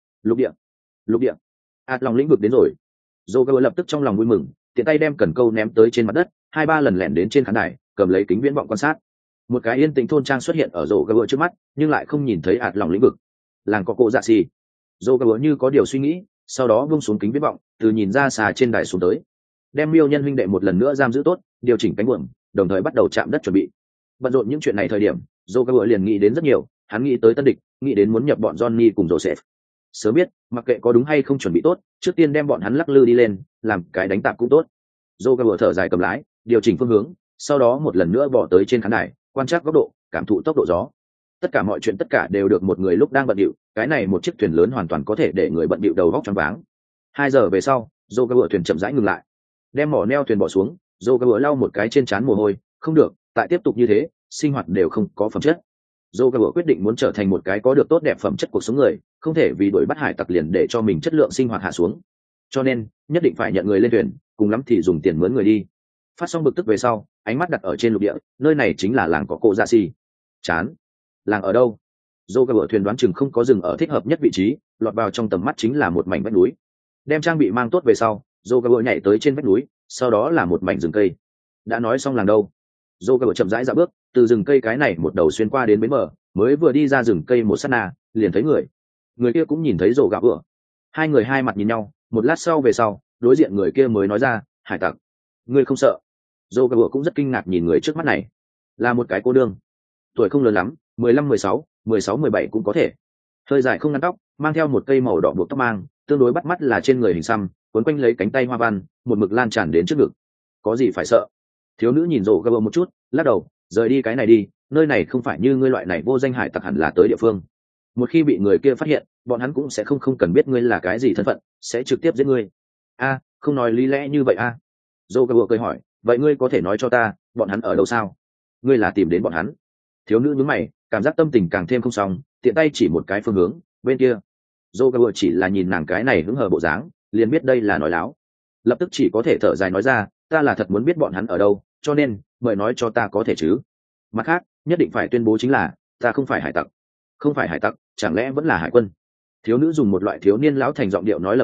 địa. Lòng lĩnh vực đến rồi. Joker lập tức trong lòng vui mừng, tiện tay đem cần câu ném tới trên mặt đất, hai ba lần lẻn đến trên khán đài, cầm lấy kính viễn vọng quan sát. Một cái yên tĩnh thôn trang xuất hiện ở Joker trước mắt, nhưng lại không nhìn thấy lòng lĩnh vực. Làng có cô dạ xì. Joker như có điều suy nghĩ, sau đó buông xuống kính viễn vọng, từ nhìn ra xà trên đài xuống tới, đem Miêu Nhân huynh đệ một lần nữa giam giữ tốt, điều chỉnh cánh buồm, đồng thời bắt đầu chạm đất chuẩn bị. Bận rộn những chuyện này thời điểm, Joker liền nghĩ đến rất nhiều, hắn nghĩ tới tân địch, nghĩ đến muốn nhập bọn Johnny cùng Joseph. Sớm biết, mặc kệ có đúng hay không chuẩn bị tốt, trước tiên đem bọn hắn lắc lư đi lên, làm cái đánh tạp cũng tốt. Joker thở dài cầm lái, điều chỉnh phương hướng, sau đó một lần nữa bỏ tới trên khán đài, quan trắc góc độ, cảm thụ tốc độ gió. Tất cả mọi chuyện tất cả đều được một người lúc đang bận điệu, cái này một chiếc thuyền lớn hoàn toàn có thể để người bận điệu đầu góc choáng váng. 2 giờ về sau, Joker thuyền chậm rãi ngừng lại, đem mỏ neo thuyền bỏ xuống. Joker lau một cái trên trán mồ hôi, không được, tại tiếp tục như thế, sinh hoạt đều không có phẩm chất. Joker quyết định muốn trở thành một cái có được tốt đẹp phẩm chất cuộc sống người, không thể vì đuổi bắt hải tặc liền để cho mình chất lượng sinh hoạt hạ xuống. Cho nên, nhất định phải nhận người lên thuyền, cùng lắm thì dùng tiền mướn người đi. Phát xong bực tức về sau, ánh mắt đặt ở trên lục địa, nơi này chính là làng có cô dạ xì. Chán. Làng ở đâu? Joker thuyền đoán chừng không có dừng ở thích hợp nhất vị trí, lọt vào trong tầm mắt chính là một mảnh vách núi. Đem trang bị mang tốt về sau, Joker nhảy tới trên vách núi, sau đó là một mảnh rừng cây. Đã nói xong làng đâu? Joker chậm rãi dạo bước, từ rừng cây cái này một đầu xuyên qua đến bến bờ, mới vừa đi ra rừng cây một sát na, liền thấy người kia cũng nhìn thấy rồ gạo vừa. Hai người hai mặt nhìn nhau, một lát sau về sau, đối diện người kia mới nói ra, hải tặc, ngươi không sợ? Joker cũng rất kinh ngạc nhìn người trước mắt này, là một cái cô đương, tuổi không lớn lắm, 15, 16, 16, 17 cũng có thể, hơi dài không ngắn tóc, mang theo một cây màu đỏ buộc tóc mang, tương đối bắt mắt là trên người hình xăm, quấn quanh lấy cánh tay hoa văn, một mực lan tràn đến trước ngực. Có gì phải sợ? Thiếu nữ nhìn Joker một chút, lắc đầu, rời đi cái này đi, nơi này không phải như ngươi loại này vô danh hải tặc hẳn là tới địa phương. Một khi bị người kia phát hiện, bọn hắn cũng sẽ không cần biết ngươi là cái gì thân phận, sẽ trực tiếp giết ngươi. Không nói lý lẽ như vậy a? Joker cười hỏi, vậy ngươi có thể nói cho ta, bọn hắn ở đâu sao? Ngươi là tìm đến bọn hắn? Thiếu nữ nhướng mày, cảm giác tâm tình càng thêm không xong, tiện tay chỉ một cái phương hướng, bên kia. Joker chỉ là nhìn nàng cái này hứng hờ bộ dáng, liền biết đây là nói láo. Lập tức chỉ có thể thở dài nói ra, ta là thật muốn biết bọn hắn ở đâu, cho nên mời nói cho ta có thể chứ. Mặt khác, nhất định phải tuyên bố chính là ta không phải hải tặc. Không phải hải tặc, chẳng lẽ vẫn là hải quân? Thiếu nữ dùng một loại thiếu niên lão thành giọng điệu nói lầm bầm,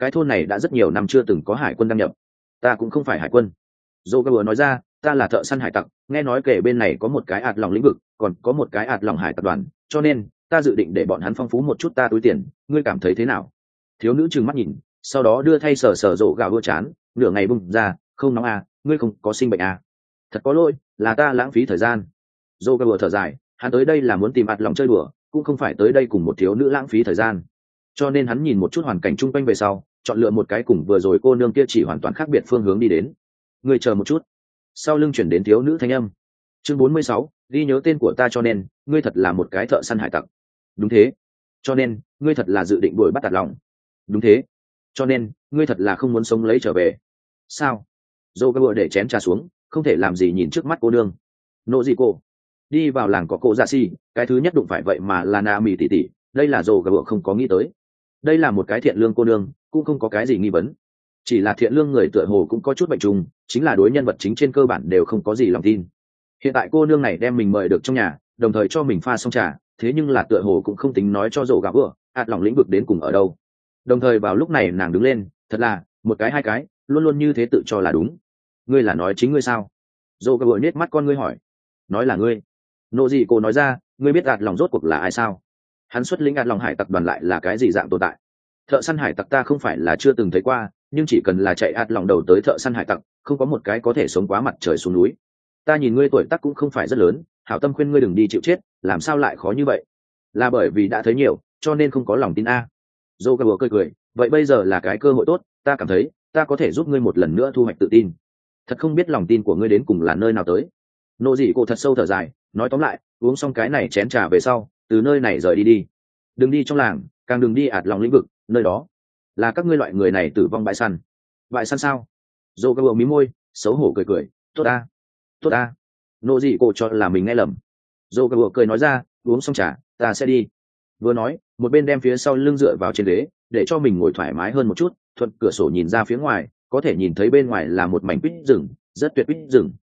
cái thôn này đã rất nhiều năm chưa từng có hải quân đăng nhập. Ta cũng không phải hải quân. Dô vừa nói ra, ta là thợ săn hải tặc, nghe nói kể bên này có một cái ạt lòng lĩnh vực, còn có một cái ạt lòng hải tập đoàn, cho nên ta dự định để bọn hắn phong phú một chút ta túi tiền, ngươi cảm thấy thế nào? Thiếu nữ trừng mắt nhìn, sau đó đưa thay sờ sờ rộ gạo đua chán, nửa ngày bung ra, không nóng à, ngươi không có sinh bệnh à? Thật có lỗi, là ta lãng phí thời gian. Dô vừa thở dài, hắn tới đây là muốn tìm ạt lòng chơi đùa, cũng không phải tới đây cùng một thiếu nữ lãng phí thời gian. Cho nên hắn nhìn một chút hoàn cảnh chung quanh về sau, chọn lựa một cái cùng vừa rồi cô nương kia chỉ hoàn toàn khác biệt phương hướng đi đến. Ngươi chờ một chút. Sau lưng chuyển đến thiếu nữ thanh âm. Chương 46, ghi nhớ tên của ta cho nên, ngươi thật là một cái thợ săn hải tặc. Đúng thế. Cho nên, ngươi thật là dự định đuổi bắt ạt lòng. Đúng thế. Cho nên, ngươi thật là không muốn sống lấy trở về. Sao? Dô vừa để chén trà xuống, không thể làm gì nhìn trước mắt cô nương. Nộ gì cô? Đi vào làng có cô dạ si, cái thứ nhất đụng phải vậy mà là Na Mì tỷ tỷ, đây là dô vừa không có nghĩ tới. Đây là một cái thiện lương cô nương, cũng không có cái gì nghi vấn. Chỉ là thiện lương người tựa hồ cũng có chút bệnh trùng, chính là đối nhân vật chính trên cơ bản đều không có gì lòng tin. Hiện tại cô nương này đem mình mời được trong nhà, đồng thời cho mình pha xong trà, thế nhưng là tựa hồ cũng không tính nói cho dỗ gạo vừa ạt lòng lĩnh vực đến cùng ở đâu. Đồng thời vào lúc này nàng đứng lên, thật là một cái hai cái, luôn luôn như thế tự cho là đúng. Ngươi là nói chính ngươi sao? Dỗ gạo vừa nết mắt con ngươi hỏi. Nói là ngươi. Nộ gì cô nói ra, ngươi biết ạt lòng rốt cuộc là ai sao? Hắn xuất lĩnh ạt lòng hải tặc đoàn lại là cái gì dạng tồn tại? Thợ săn hải tặc ta không phải là chưa từng thấy qua, nhưng chỉ cần là chạy ạt lòng đầu tới thợ săn hải tặc, không có một cái có thể sống quá mặt trời xuống núi. Ta nhìn ngươi tuổi tác cũng không phải rất lớn, hảo tâm khuyên ngươi đừng đi chịu chết, làm sao lại khó như vậy? Là bởi vì đã thấy nhiều, cho nên không có lòng tin a. Dô gà bừa cười, vậy bây giờ là cái cơ hội tốt, ta cảm thấy ta có thể giúp ngươi một lần nữa thu hoạch tự tin. Thật không biết lòng tin của ngươi đến cùng là nơi nào tới. Nô dị cô thật sâu thở dài, nói tóm lại, uống xong cái này chén trà về sau, từ nơi này rời đi đi. Đừng đi trong làng, càng đừng đi ạt lòng lĩnh vực, nơi đó là các ngươi loại người này tử vong bãi săn. Bãi săn sao? Dô gà bừa mí môi, xấu hổ cười, tốt ta. Tốt ta. Nô dị cô cho là mình nghe lầm. Dô gà bừa cười nói ra, uống xong trà, ta sẽ đi. Vừa nói, một bên đem phía sau lưng dựa vào trên ghế, để cho mình ngồi thoải mái hơn một chút, thuận cửa sổ nhìn ra phía ngoài, có thể nhìn thấy bên ngoài là một mảnh quýt rừng, rất tuyệt quýt rừng.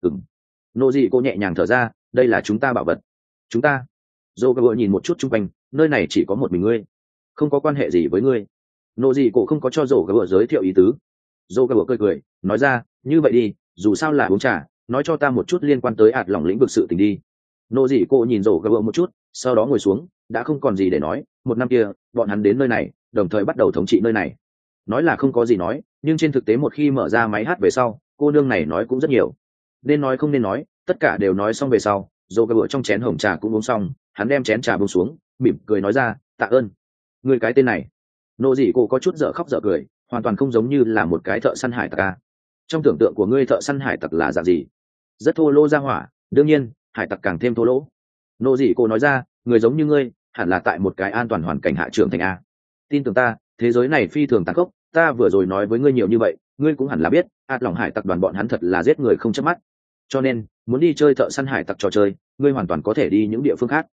Nô dị cô nhẹ nhàng thở ra, đây là chúng ta bảo vật. Chúng ta? Dô gà bừa nhìn một chút chung quanh, nơi này chỉ có một mình ngươi, không có quan hệ gì với ngươi. Nô dị cô không có cho dô gà bừa giới thiệu ý tứ. Dô gà bừa cười, nói ra, như vậy đi, dù sao là uống trà, nói cho ta một chút liên quan tới ạt lòng lĩnh vực sự tình đi. Nô dị cô nhìn rổ gà bựa một chút, sau đó ngồi xuống, đã không còn gì để nói. Một năm kia bọn hắn đến nơi này, đồng thời bắt đầu thống trị nơi này. Nói là không có gì nói, nhưng trên thực tế một khi mở ra máy hát về sau, cô nương này nói cũng rất nhiều. Nên nói không nên nói, tất cả đều nói xong về sau, rổ gà bựa trong chén hồng trà cũng uống xong, hắn đem chén trà buông xuống, mỉm cười nói ra, tạ ơn. Người cái tên này. Nô dị cô có chút dở khóc dở cười, hoàn toàn không giống như là một cái thợ săn hải tặc. Trong tưởng tượng của ngươi thợ săn hải tặc là dạng gì? Rất thô lỗ ra hỏa, đương nhiên hải tặc càng thêm thô lỗ. Nô dị cô nói ra, người giống như ngươi hẳn là tại một cái an toàn hoàn cảnh hạ trưởng thành a. Tin tưởng ta, thế giới này phi thường tàn khốc, ta vừa rồi nói với ngươi nhiều như vậy, ngươi cũng hẳn là biết ạt lòng hải tặc đoàn bọn hắn thật là giết người không chớp mắt. Cho nên muốn đi chơi thợ săn hải tặc trò chơi, ngươi hoàn toàn có thể đi những địa phương khác.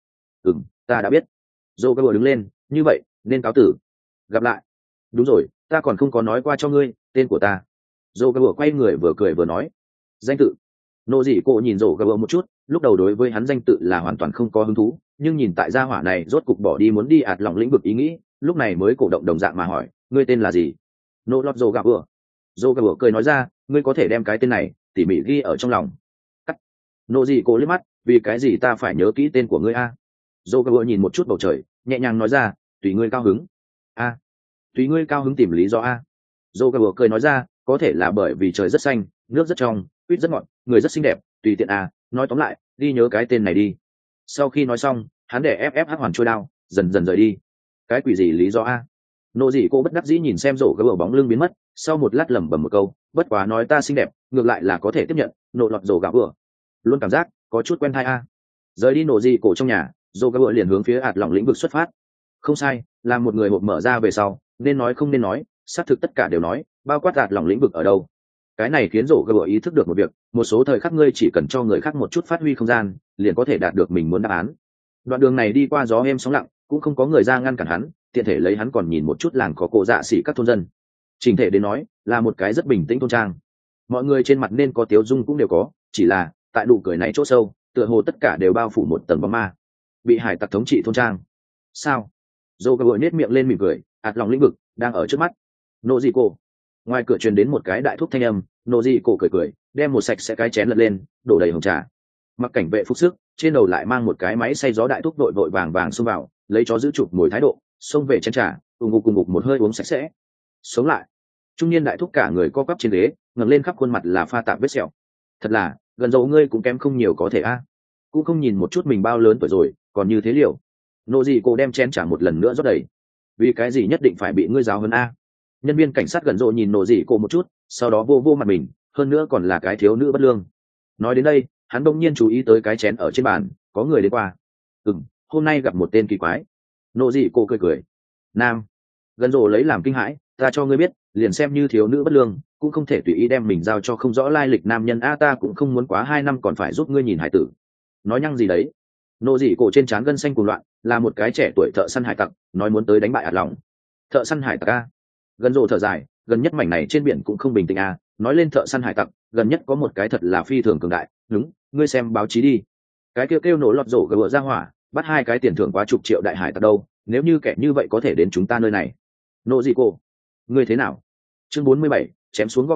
Ta đã biết. Dô gà đứng lên, như vậy nên cáo tử. Gặp lại. Đúng rồi, ta còn không có nói qua cho ngươi tên của ta. Dô gà quay người vừa cười vừa nói, danh tự. Nô dị cô nhìn Dô gà một chút, lúc đầu đối với hắn danh tự là hoàn toàn không có hứng thú, nhưng nhìn tại gia hỏa này rốt cục bỏ đi muốn đi ạt lòng lĩnh vực ý nghĩ, lúc này mới cổ động đồng dạng mà hỏi, ngươi tên là gì? Nô lót Dô gà cười nói ra, ngươi có thể đem cái tên này tỉ mỉ ghi ở trong lòng. Cắt. Nô dị cô liếc mắt, vì cái gì ta phải nhớ kỹ tên của ngươi a? Dô gà nhìn một chút bầu trời, nhẹ nhàng nói ra, tùy ngươi cao hứng. A. Tùy ngươi cao hứng tìm lý do a. Dô gà cười nói ra, có thể là bởi vì trời rất xanh, nước rất trong, quýt rất ngọt, người rất xinh đẹp, tùy tiện a. Nói tóm lại, đi nhớ cái tên này đi. Sau khi nói xong, hắn để ép hắc hoàn trôi đao, dần dần rời đi. Cái quỷ gì lý do a? Nô dị cô bất đắc dĩ nhìn xem rổ gà bóng lưng biến mất, sau một lát lẩm bẩm một câu, bất quá nói ta xinh đẹp, ngược lại là có thể tiếp nhận. Nộ lọt rổ gà vừa luôn cảm giác có chút quen thai a. Rời đi nổ dị cổ trong nhà, rổ gà vừa liền hướng phía ạt lỏng lĩnh vực xuất phát. Không sai, là một người hộp mở ra về sau, nên nói không nên nói, xác thực tất cả đều nói, bao quát ạt lỏng lĩnh vực ở đâu. Cái này khiến rổ gà vừa ý thức được một việc, một số thời khắc ngươi chỉ cần cho người khác một chút phát huy không gian, liền có thể đạt được mình muốn đáp án. Đoạn đường này đi qua gió êm sóng lặng, cũng không có người ra ngăn cản hắn, tiện thể lấy hắn còn nhìn một chút làng có cổ dạ xỉ các thôn dân. Trình thể đến nói, là một cái rất bình tĩnh thôn trang. Mọi người trên mặt nên có tiếu dung cũng đều có, chỉ là tại nụ cười này chỗ sâu, tựa hồ tất cả đều bao phủ một tầng bóng ma. Bị hải tặc thống trị thôn trang. Sao? Dô gà nết miệng lên mỉm cười, ạt lòng lĩnh vực đang ở trước mắt. nô dị cổ. Ngoài cửa truyền đến một cái đại thúc thanh âm, nô dị cổ cười cười, đem một sạch sẽ cái chén lật lên, đổ đầy hồng trà. Mặc cảnh vệ phục sức, trên đầu lại mang một cái máy xay gió, đại thúc vội vội vàng vàng xông vào, lấy chó giữ chụp ngồi thái độ, xông về chén trà, cùng ngục một hơi uống sạch sẽ. Sống lại. Trung niên đại thúc cả người co quắp trên ghế, ngẩng lên khắp khuôn mặt là pha tạp vết sẹo. Thật là, gần dầu ngươi cũng kém không nhiều có thể a. Cũng không nhìn một chút mình bao lớn tuổi rồi, còn như thế liều. Nô dị cổ đem chén trà một lần nữa rót đầy. Vì cái gì nhất định phải bị ngươi giáo hơn a? Nhân viên cảnh sát gần rộ nhìn nô dị cổ một chút, sau đó vô mặt mình, hơn nữa còn là cái thiếu nữ bất lương. Nói đến đây, hắn đông nhiên chú ý tới cái chén ở trên bàn, có người đến qua. Hôm nay gặp một tên kỳ quái. Nô dị cổ cười. Nam. Gần rộ lấy làm kinh hãi, ta cho ngươi biết, liền xem như thiếu nữ bất lương, cũng không thể tùy ý đem mình giao cho không rõ lai lịch nam nhân a, ta cũng không muốn quá 2 năm còn phải giúp ngươi nhìn hải tử. Nói nhăng gì đấy? Nô dị cổ trên trán gân xanh cuồng loạn, là một cái trẻ tuổi thợ săn hải tặc, nói muốn tới đánh bại ạt lòng. Thợ săn hải tặc a? Gần rộ thở dài, gần nhất mảnh này trên biển cũng không bình tĩnh a, nói lên thợ săn hải tặc, gần nhất có một cái thật là phi thường cường đại. Đúng, ngươi xem báo chí đi. Cái kêu nổ lọt rổ gỡ ra hỏa, bắt 2 cái tiền thưởng quá chục triệu đại hải tặc đâu, nếu như kẻ như vậy có thể đến chúng ta nơi này. Nô dị cổ, ngươi thế nào? Chương 47, chém xuống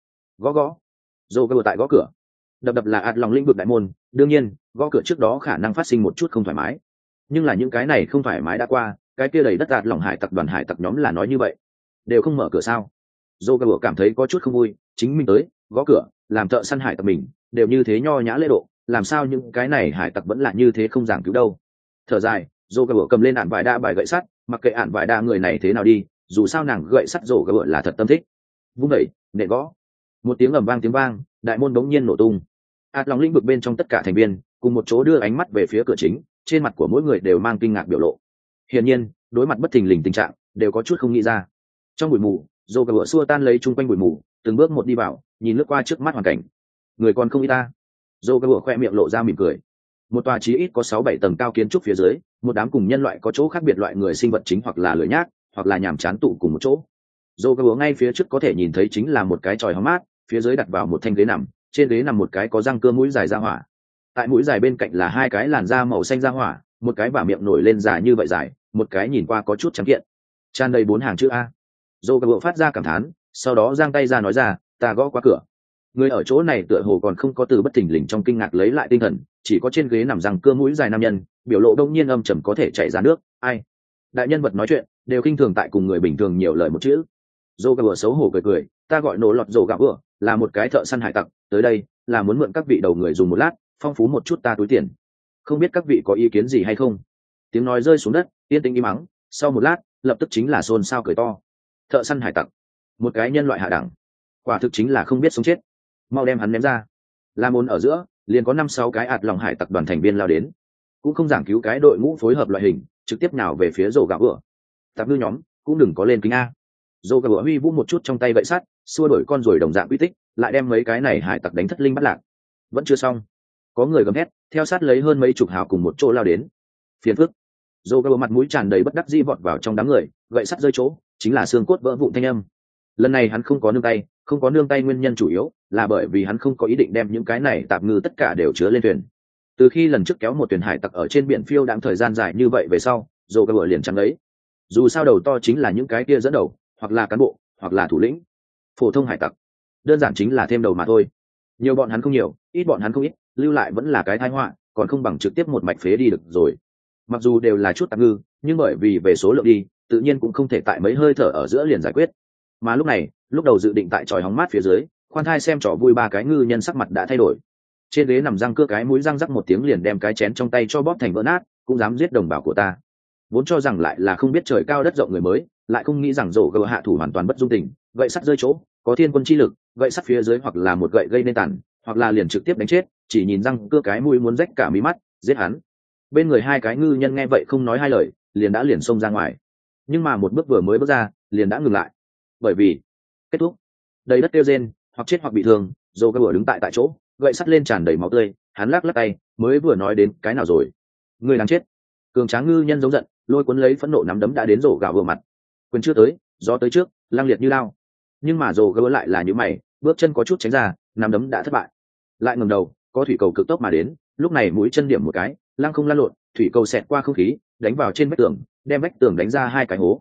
gõ. Rổ gỡ tại gõ cửa. Đập là ạt lòng lĩnh vực đại môn, đương nhiên gõ cửa trước đó khả năng phát sinh một chút không thoải mái, nhưng là những cái này không thoải mái đã qua, cái kia đầy đất ạt lòng hải tặc đoàn hải tặc nhóm là nói như vậy, đều không mở cửa sao? Joker cảm thấy có chút không vui, chính mình tới gõ cửa làm thợ săn hải tặc mình đều như thế nho nhã lễ độ, làm sao những cái này hải tặc vẫn là như thế không giảng cứu đâu? Thở dài, Joker cầm lên ạn vải đa bài gậy sắt, mặc kệ ạn vải đa người này thế nào đi, dù sao nàng gậy sắt Joker là thật tâm thích. Vung đẩy, nện gõ. Một tiếng ầm vang, đại môn đống nhiên nổ tung. ạt lòng lĩnh vực bên trong tất cả thành viên cùng một chỗ đưa ánh mắt về phía cửa chính, trên mặt của mỗi người đều mang kinh ngạc biểu lộ. Hiển nhiên, đối mặt bất thình lình tình trạng, đều có chút không nghĩ ra. Trong bụi mù, Joker xua tan lấy chung quanh bụi mù, từng bước một đi vào, nhìn lướt qua trước mắt hoàn cảnh. Người còn không ít ta. Joker khoe miệng lộ ra mỉm cười. Một tòa chí ít có 6-7 tầng cao kiến trúc phía dưới, một đám cùng nhân loại có chỗ khác biệt loại người sinh vật chính hoặc là lười nhác, hoặc là nhàm chán tụ cùng một chỗ. Joker ngay phía trước có thể nhìn thấy chính là một cái chòi hóng mát, phía dưới đặt vào một thanh ghế nằm, trên ghế nằm một cái có răng cưa mũi dài ra hỏa. Tại mũi dài bên cạnh là 2 cái làn da màu xanh ra hỏa, một cái bả miệng nổi lên dài như vậy dài, một cái nhìn qua có chút trắng kiện, tràn đầy 4 hàng chữ A. Joker phát ra cảm thán, sau đó giang tay ra nói ra, ta gõ qua cửa. Người ở chỗ này tựa hồ còn không có từ bất thình lình trong kinh ngạc lấy lại tinh thần, chỉ có trên ghế nằm răng cưa mũi dài nam nhân, biểu lộ đông nhiên âm trầm có thể chảy ra nước. Ai? Đại nhân vật nói chuyện đều kinh thường tại cùng người bình thường nhiều lời một chữ. Joker xấu hổ cười, ta gọi nổ lọt rổ gạo vừa, là một cái thợ săn hải tặc, tới đây là muốn mượn các vị đầu người dùng một lát, phong phú một chút ta túi tiền. Không biết các vị có ý kiến gì hay không? Tiếng nói rơi xuống đất, yên tĩnh im mắng, sau một lát, lập tức chính là xôn xao cười to. Thợ săn hải tặc, một cái nhân loại hạ đẳng, quả thực chính là không biết sống chết. Mau đem hắn ném ra. La môn ở giữa, liền có 5-6 cái ạt lòng hải tặc đoàn thành viên lao đến, cũng không giảng cứu cái đội ngũ phối hợp loại hình, trực tiếp nào về phía rổ gạo vừa. Tạp ngư nhóm, cũng đừng có lên kính a. Rổ gạo vừa huy vũ một chút trong tay gậy sắt, xua đuổi con ruồi đồng dạng uy tích, lại đem mấy cái này hải tặc đánh thất linh bắt lạc. Vẫn chưa xong, có người gầm hét, theo sát lấy hơn mấy chục hào cùng một chỗ lao đến. Phiền phức. Joker mặt mũi tràn đầy bất đắc dĩ vọt vào trong đám người, gậy sắt rơi chỗ, chính là xương cốt vỡ vụn thanh âm. Lần này hắn không có nương tay nguyên nhân chủ yếu là bởi vì hắn không có ý định đem những cái này tạp ngư tất cả đều chứa lên thuyền. Từ khi lần trước kéo một thuyền hải tặc ở trên biển phiêu đãng thời gian dài như vậy về sau, Joker liền chẳng lấy. Dù sao đầu to chính là những cái kia dẫn đầu, hoặc là cán bộ, hoặc là thủ lĩnh. Phổ thông hải tặc, đơn giản chính là thêm đầu mà thôi. Nhiều bọn hắn không nhiều, ít bọn hắn không ít, lưu lại vẫn là cái tai họa, còn không bằng trực tiếp một mạch phế đi được rồi. Mặc dù đều là chút tạp ngư, nhưng bởi vì về số lượng đi, tự nhiên cũng không thể tại mấy hơi thở ở giữa liền giải quyết. Mà lúc này, lúc đầu dự định tại tròi hóng mát phía dưới, khoan thai xem trò vui 3 cái ngư nhân sắc mặt đã thay đổi. Trên ghế nằm răng cưa cái mũi răng rắc một tiếng liền đem cái chén trong tay cho bóp thành vỡ nát, cũng dám giết đồng bào của ta. Vốn cho rằng lại là không biết trời cao đất rộng người mới, lại không nghĩ rằng rổ gờ hạ thủ hoàn toàn bất dung tình, gậy sắt rơi chỗ, có thiên quân chi lực, gậy sắt phía dưới hoặc là một gậy gây nên tàn, hoặc là liền trực tiếp đánh chết, chỉ nhìn răng cưa cái mũi muốn rách cả mí mắt, giết hắn. Bên người 2 cái ngư nhân nghe vậy không nói 2 lời, liền xông ra ngoài. Nhưng mà một bước vừa mới bước ra, liền đã ngừng lại. Bởi vì kết thúc. Đầy đất kêu rên, hoặc chết hoặc bị thương, Joker đứng tại chỗ, gậy sắt lên tràn đầy máu tươi, hắn lắc tay, mới vừa nói đến cái nào rồi? Người đáng chết. Cường tráng ngư nhân giống giận, lôi cuốn lấy phẫn nộ nắm đấm đã đến rổ gạo vừa mặt. Quyền chưa tới, gió tới trước, lăng liệt như lao. Nhưng mà Joker lại là như mày, bước chân có chút tránh ra, nắm đấm đã thất bại. Lại ngẩng đầu, có thủy cầu cực tốc mà đến, lúc này mũi chân điểm một cái, lăng không lăn lộn, thủy cầu xẹt qua không khí, đánh vào trên vách tường, đem vách tường đánh ra 2 cái hố.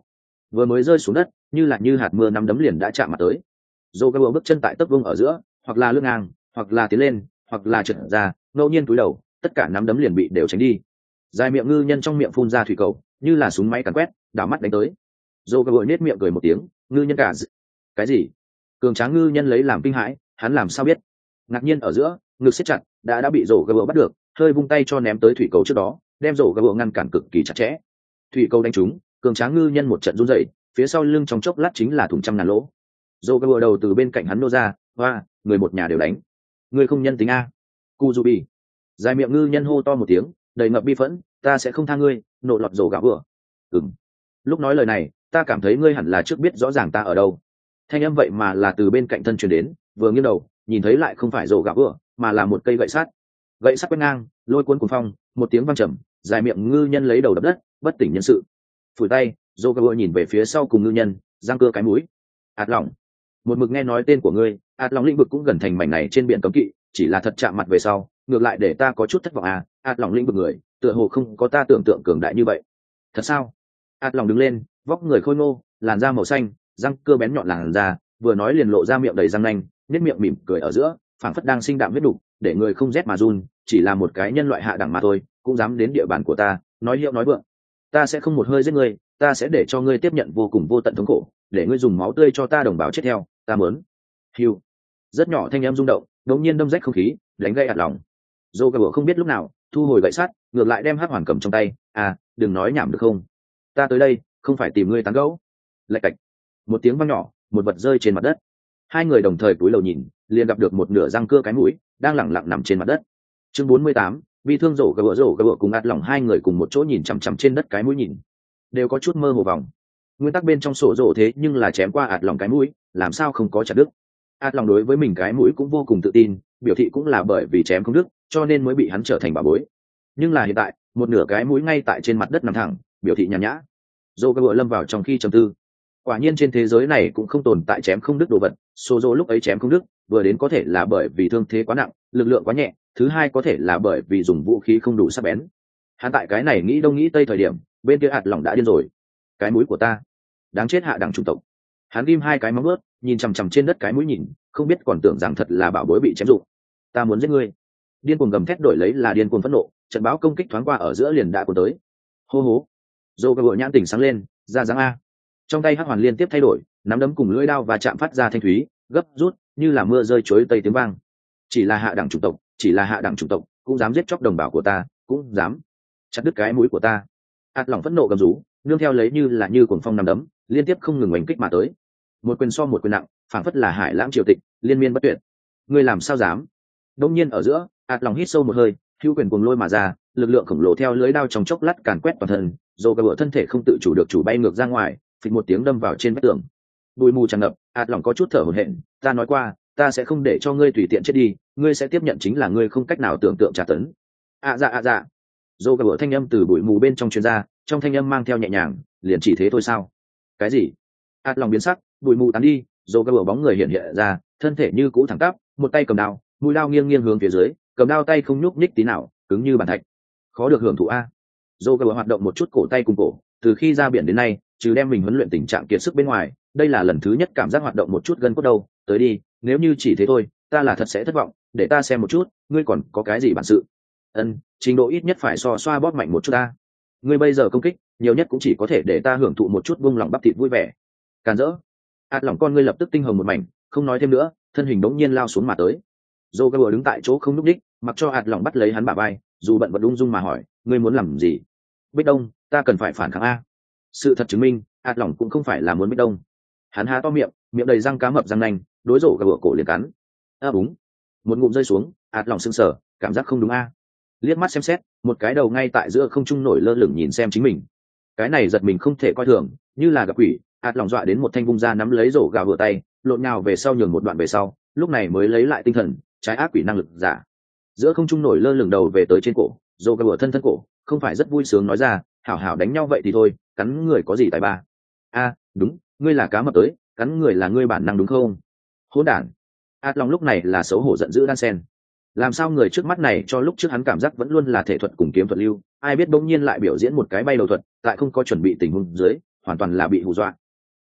vừa mới rơi xuống đất như hạt mưa nắm đấm liền đã chạm mặt tới. Dô Gabo bước chân tại tấc vương ở giữa, hoặc là lưng ngang, hoặc là tiến lên, hoặc là trượt ra, ngẫu nhiên cúi đầu, tất cả nắm đấm liền bị đều tránh đi. Dài miệng ngư nhân trong miệng phun ra thủy cầu, như là súng máy càn quét, đảo mắt đánh tới. Dô Gabo nết miệng cười một tiếng, ngư nhân cả cái gì? Cường tráng ngư nhân lấy làm kinh hãi, hắn làm sao biết? Ngạc nhiên ở giữa, ngực siết chặt, đã bị Dô Gabo bắt được, hơi vung tay cho ném tới thủy cầu trước đó, đem Dô Gabo ngăn cản cực kỳ chặt chẽ. Thủy cầu đánh trúng, cường tráng ngư nhân một trận run rẩy, phía sau lưng trong chốc lát chính là thủng trăm ngàn lỗ. Dô Gabo đầu từ bên cạnh hắn nô ra, hoa, người một nhà đều đánh, người không nhân tính a. Kuzubi. Dài miệng ngư nhân hô to một tiếng, đầy ngập bi phẫn, ta sẽ không tha ngươi, nộ lọt Dô Gabo. Lúc nói lời này, ta cảm thấy ngươi hẳn là trước biết rõ ràng ta ở đâu. Thanh âm vậy mà là từ bên cạnh thân truyền đến, vừa nghiêng đầu, nhìn thấy lại không phải Dô Gabo, mà là một cây gậy sắt. Gậy sắt quét ngang, lôi cuốn cuồng phong, một tiếng vang trầm, dài miệng ngư nhân lấy đầu đập đất, bất tỉnh nhân sự. Phủi tay, Dô Gabo nhìn về phía sau cùng ngư nhân, giang cưa cái mũi. Ạt lỏng. Một mực nghe nói tên của ngươi, ạt lỏng lĩnh vực cũng gần thành mảnh này trên biển cấm kỵ, chỉ là thật chạm mặt về sau, ngược lại để ta có chút thất vọng à, ạt lỏng lĩnh vực người, tựa hồ không có ta tưởng tượng cường đại như vậy. Thật sao? Ạt lỏng đứng lên, vóc người khôi ngô, làn da màu xanh, răng cưa bén nhọn làn da, vừa nói liền lộ ra miệng đầy răng nanh, nét miệng mỉm cười ở giữa, phảng phất đang sinh đạm huyết đủ, để người không rét mà run, chỉ là một cái nhân loại hạ đẳng mà thôi, cũng dám đến địa bàn của ta, nói hiệu nói vượng. Ta sẽ không một hơi giết ngươi, ta sẽ để cho ngươi tiếp nhận vô cùng vô tận thống khổ, để ngươi dùng máu tươi cho ta đồng bào chết theo, ta muốn. Hiu. Rất nhỏ thanh âm rung động, đống nhiên đâm rách không khí, đánh gây ạt lòng. Dô Gabo không biết lúc nào thu hồi gậy sắt, ngược lại đem hắc hoàn cầm trong tay, à, đừng nói nhảm được không? Ta tới đây, không phải tìm ngươi tán gẫu. Lạch cạch. Một tiếng vang nhỏ, một vật rơi trên mặt đất. Hai người đồng thời cúi đầu nhìn, liền gặp được một nửa răng cưa cái mũi, đang lẳng lặng nằm trên mặt đất. Chương 48, bị thương Dô Gabo cùng ạt lòng hai người cùng một chỗ nhìn chằm chằm trên đất cái mũi nhìn, đều có chút mơ hồ vòng. Nguyên tắc bên trong sổ rổ thế nhưng là chém qua ạt lòng cái mũi, làm sao không có chặt đứt. Ạt lòng đối với mình cái mũi cũng vô cùng tự tin, biểu thị cũng là bởi vì chém không đứt, cho nên mới bị hắn trở thành bảo bối. Nhưng là hiện tại, một nửa cái mũi ngay tại trên mặt đất nằm thẳng, biểu thị nhàn nhã. Dô Gabo lâm vào trong khi trầm tư. Quả nhiên trên thế giới này cũng không tồn tại chém không đứt đồ vật, sổ rổ lúc ấy chém không đứt, vừa đến có thể là bởi vì thương thế quá nặng, lực lượng quá nhẹ, thứ hai có thể là bởi vì dùng vũ khí không đủ sắc bén. Hắn tại cái này nghĩ đông nghĩ tây thời điểm, bên kia ạt lòng đã điên rồi. Cái mũi của ta, đáng chết hạ đẳng chủng tộc. Hắn ghim hai cái móng ướt, nhìn chằm chằm trên đất cái mũi nhìn, không biết còn tưởng rằng thật là bảo bối bị chém rụng. Ta muốn giết ngươi. Điên cuồng gầm thét đổi lấy là điên cuồng phẫn nộ, trận báo công kích thoáng qua ở giữa liền đã cuốn tới. Hô hố. Dô Gabo nhãn tỉnh sáng lên, ra dáng a. Trong tay hắc hoàn liên tiếp thay đổi, nắm đấm cùng lưỡi đao và chạm phát ra thanh thúy, gấp rút, như là mưa rơi chuối tây tiếng vang. Chỉ là hạ đẳng chủng tộc, chỉ là hạ đẳng chủng tộc, cũng dám giết chóc đồng bào của ta, cũng dám chặt đứt cái mũi của ta. Ạt lòng phẫn nộ gầm rú, nương theo lấy như cuồng phong nắm đấm, liên tiếp không ngừng oanh kích mà tới. Một quyền so một quyền nặng, phảng phất là hải lãng triều tịch, liên miên bất tuyệt. Ngươi làm sao dám? Đông nhiên ở giữa, ạt lòng hít sâu một hơi, hữu quyền cuồng lôi mà ra, lực lượng khổng lồ theo lưới đao trong chốc lát càn quét toàn thân, Dô Gabo thân thể không tự chủ được chủ bay ngược ra ngoài, phịch một tiếng đâm vào trên vách tường. Bụi mù tràn ngập, ạt lòng có chút thở hổn hển, ta nói qua, ta sẽ không để cho ngươi tùy tiện chết đi, ngươi sẽ tiếp nhận chính là ngươi không cách nào tưởng tượng tra tấn. Dạ. Dô Gabo thanh âm từ bụi mù bên trong truyền ra, trong thanh âm mang theo nhẹ nhàng, liền chỉ thế thôi sao? Cái gì? ạt lòng biến sắc, bụi mù tán đi, Dô Gabo bóng người hiện hiện ra, thân thể như cũ thẳng tắp, một tay cầm đao, mũi đao nghiêng nghiêng hướng phía dưới, cầm đao tay không nhúc nhích tí nào, cứng như bàn thạch. Khó được hưởng thụ a. Dô Gabo hoạt động một chút cổ tay cùng cổ, từ khi ra biển đến nay, trừ đem mình huấn luyện tình trạng kiệt sức bên ngoài, đây là lần thứ nhất cảm giác hoạt động một chút gân cốt đâu. Tới đi, nếu như chỉ thế thôi, ta là thật sẽ thất vọng, để ta xem một chút, ngươi còn có cái gì bản sự. Trình độ ít nhất phải so xoa bóp mạnh một chút ta. Ngươi bây giờ công kích, nhiều nhất cũng chỉ có thể để ta hưởng thụ một chút buông lòng bắp thịt vui vẻ. Càn rỡ. Ạt lỏng con ngươi lập tức tinh hồng một mảnh, không nói thêm nữa, thân hình đống nhiên lao xuống mà tới. Dô Gabo đứng tại chỗ không nhúc nhích, mặc cho ạt lỏng bắt lấy hắn bả vai, dù bận vẫn ung dung mà hỏi, ngươi muốn làm gì? Bích Đông, ta cần phải phản kháng a. Sự thật chứng minh, ạt lỏng cũng không phải là muốn Bích Đông. Hắn há to miệng, miệng đầy răng cá mập răng nanh, đối Dô Gabo cổ liền cắn. Đúng. Một ngụm rơi xuống, ạt lỏng sững sờ, cảm giác không đúng a. Liếc mắt xem xét, một cái đầu ngay tại giữa không trung nổi lơ lửng nhìn xem chính mình. Cái này giật mình không thể coi thường, như là gặp quỷ, ạt lỏng dọa đến một thanh vung ra nắm lấy rổ gà vừa tay, lộn nhào về sau nhường một đoạn về sau, lúc này mới lấy lại tinh thần, trái ác quỷ năng lực giả. Giữa không trung nổi lơ lửng đầu về tới trên cổ, rổ gà vừa thân cổ, không phải rất vui sướng nói ra, hảo hảo đánh nhau vậy thì thôi, cắn người có gì tài ba. Đúng, ngươi là cá mập tới, cắn người là ngươi bản năng đúng không? Hỗn đản. ạt lỏng lúc này là xấu hổ giận dữ đan sen. Làm sao người trước mắt này cho lúc trước hắn cảm giác vẫn luôn là thể thuật cùng kiếm thuật lưu, ai biết bỗng nhiên lại biểu diễn một cái bay đầu thuật, tại không có chuẩn bị tình huống dưới, hoàn toàn là bị hù dọa,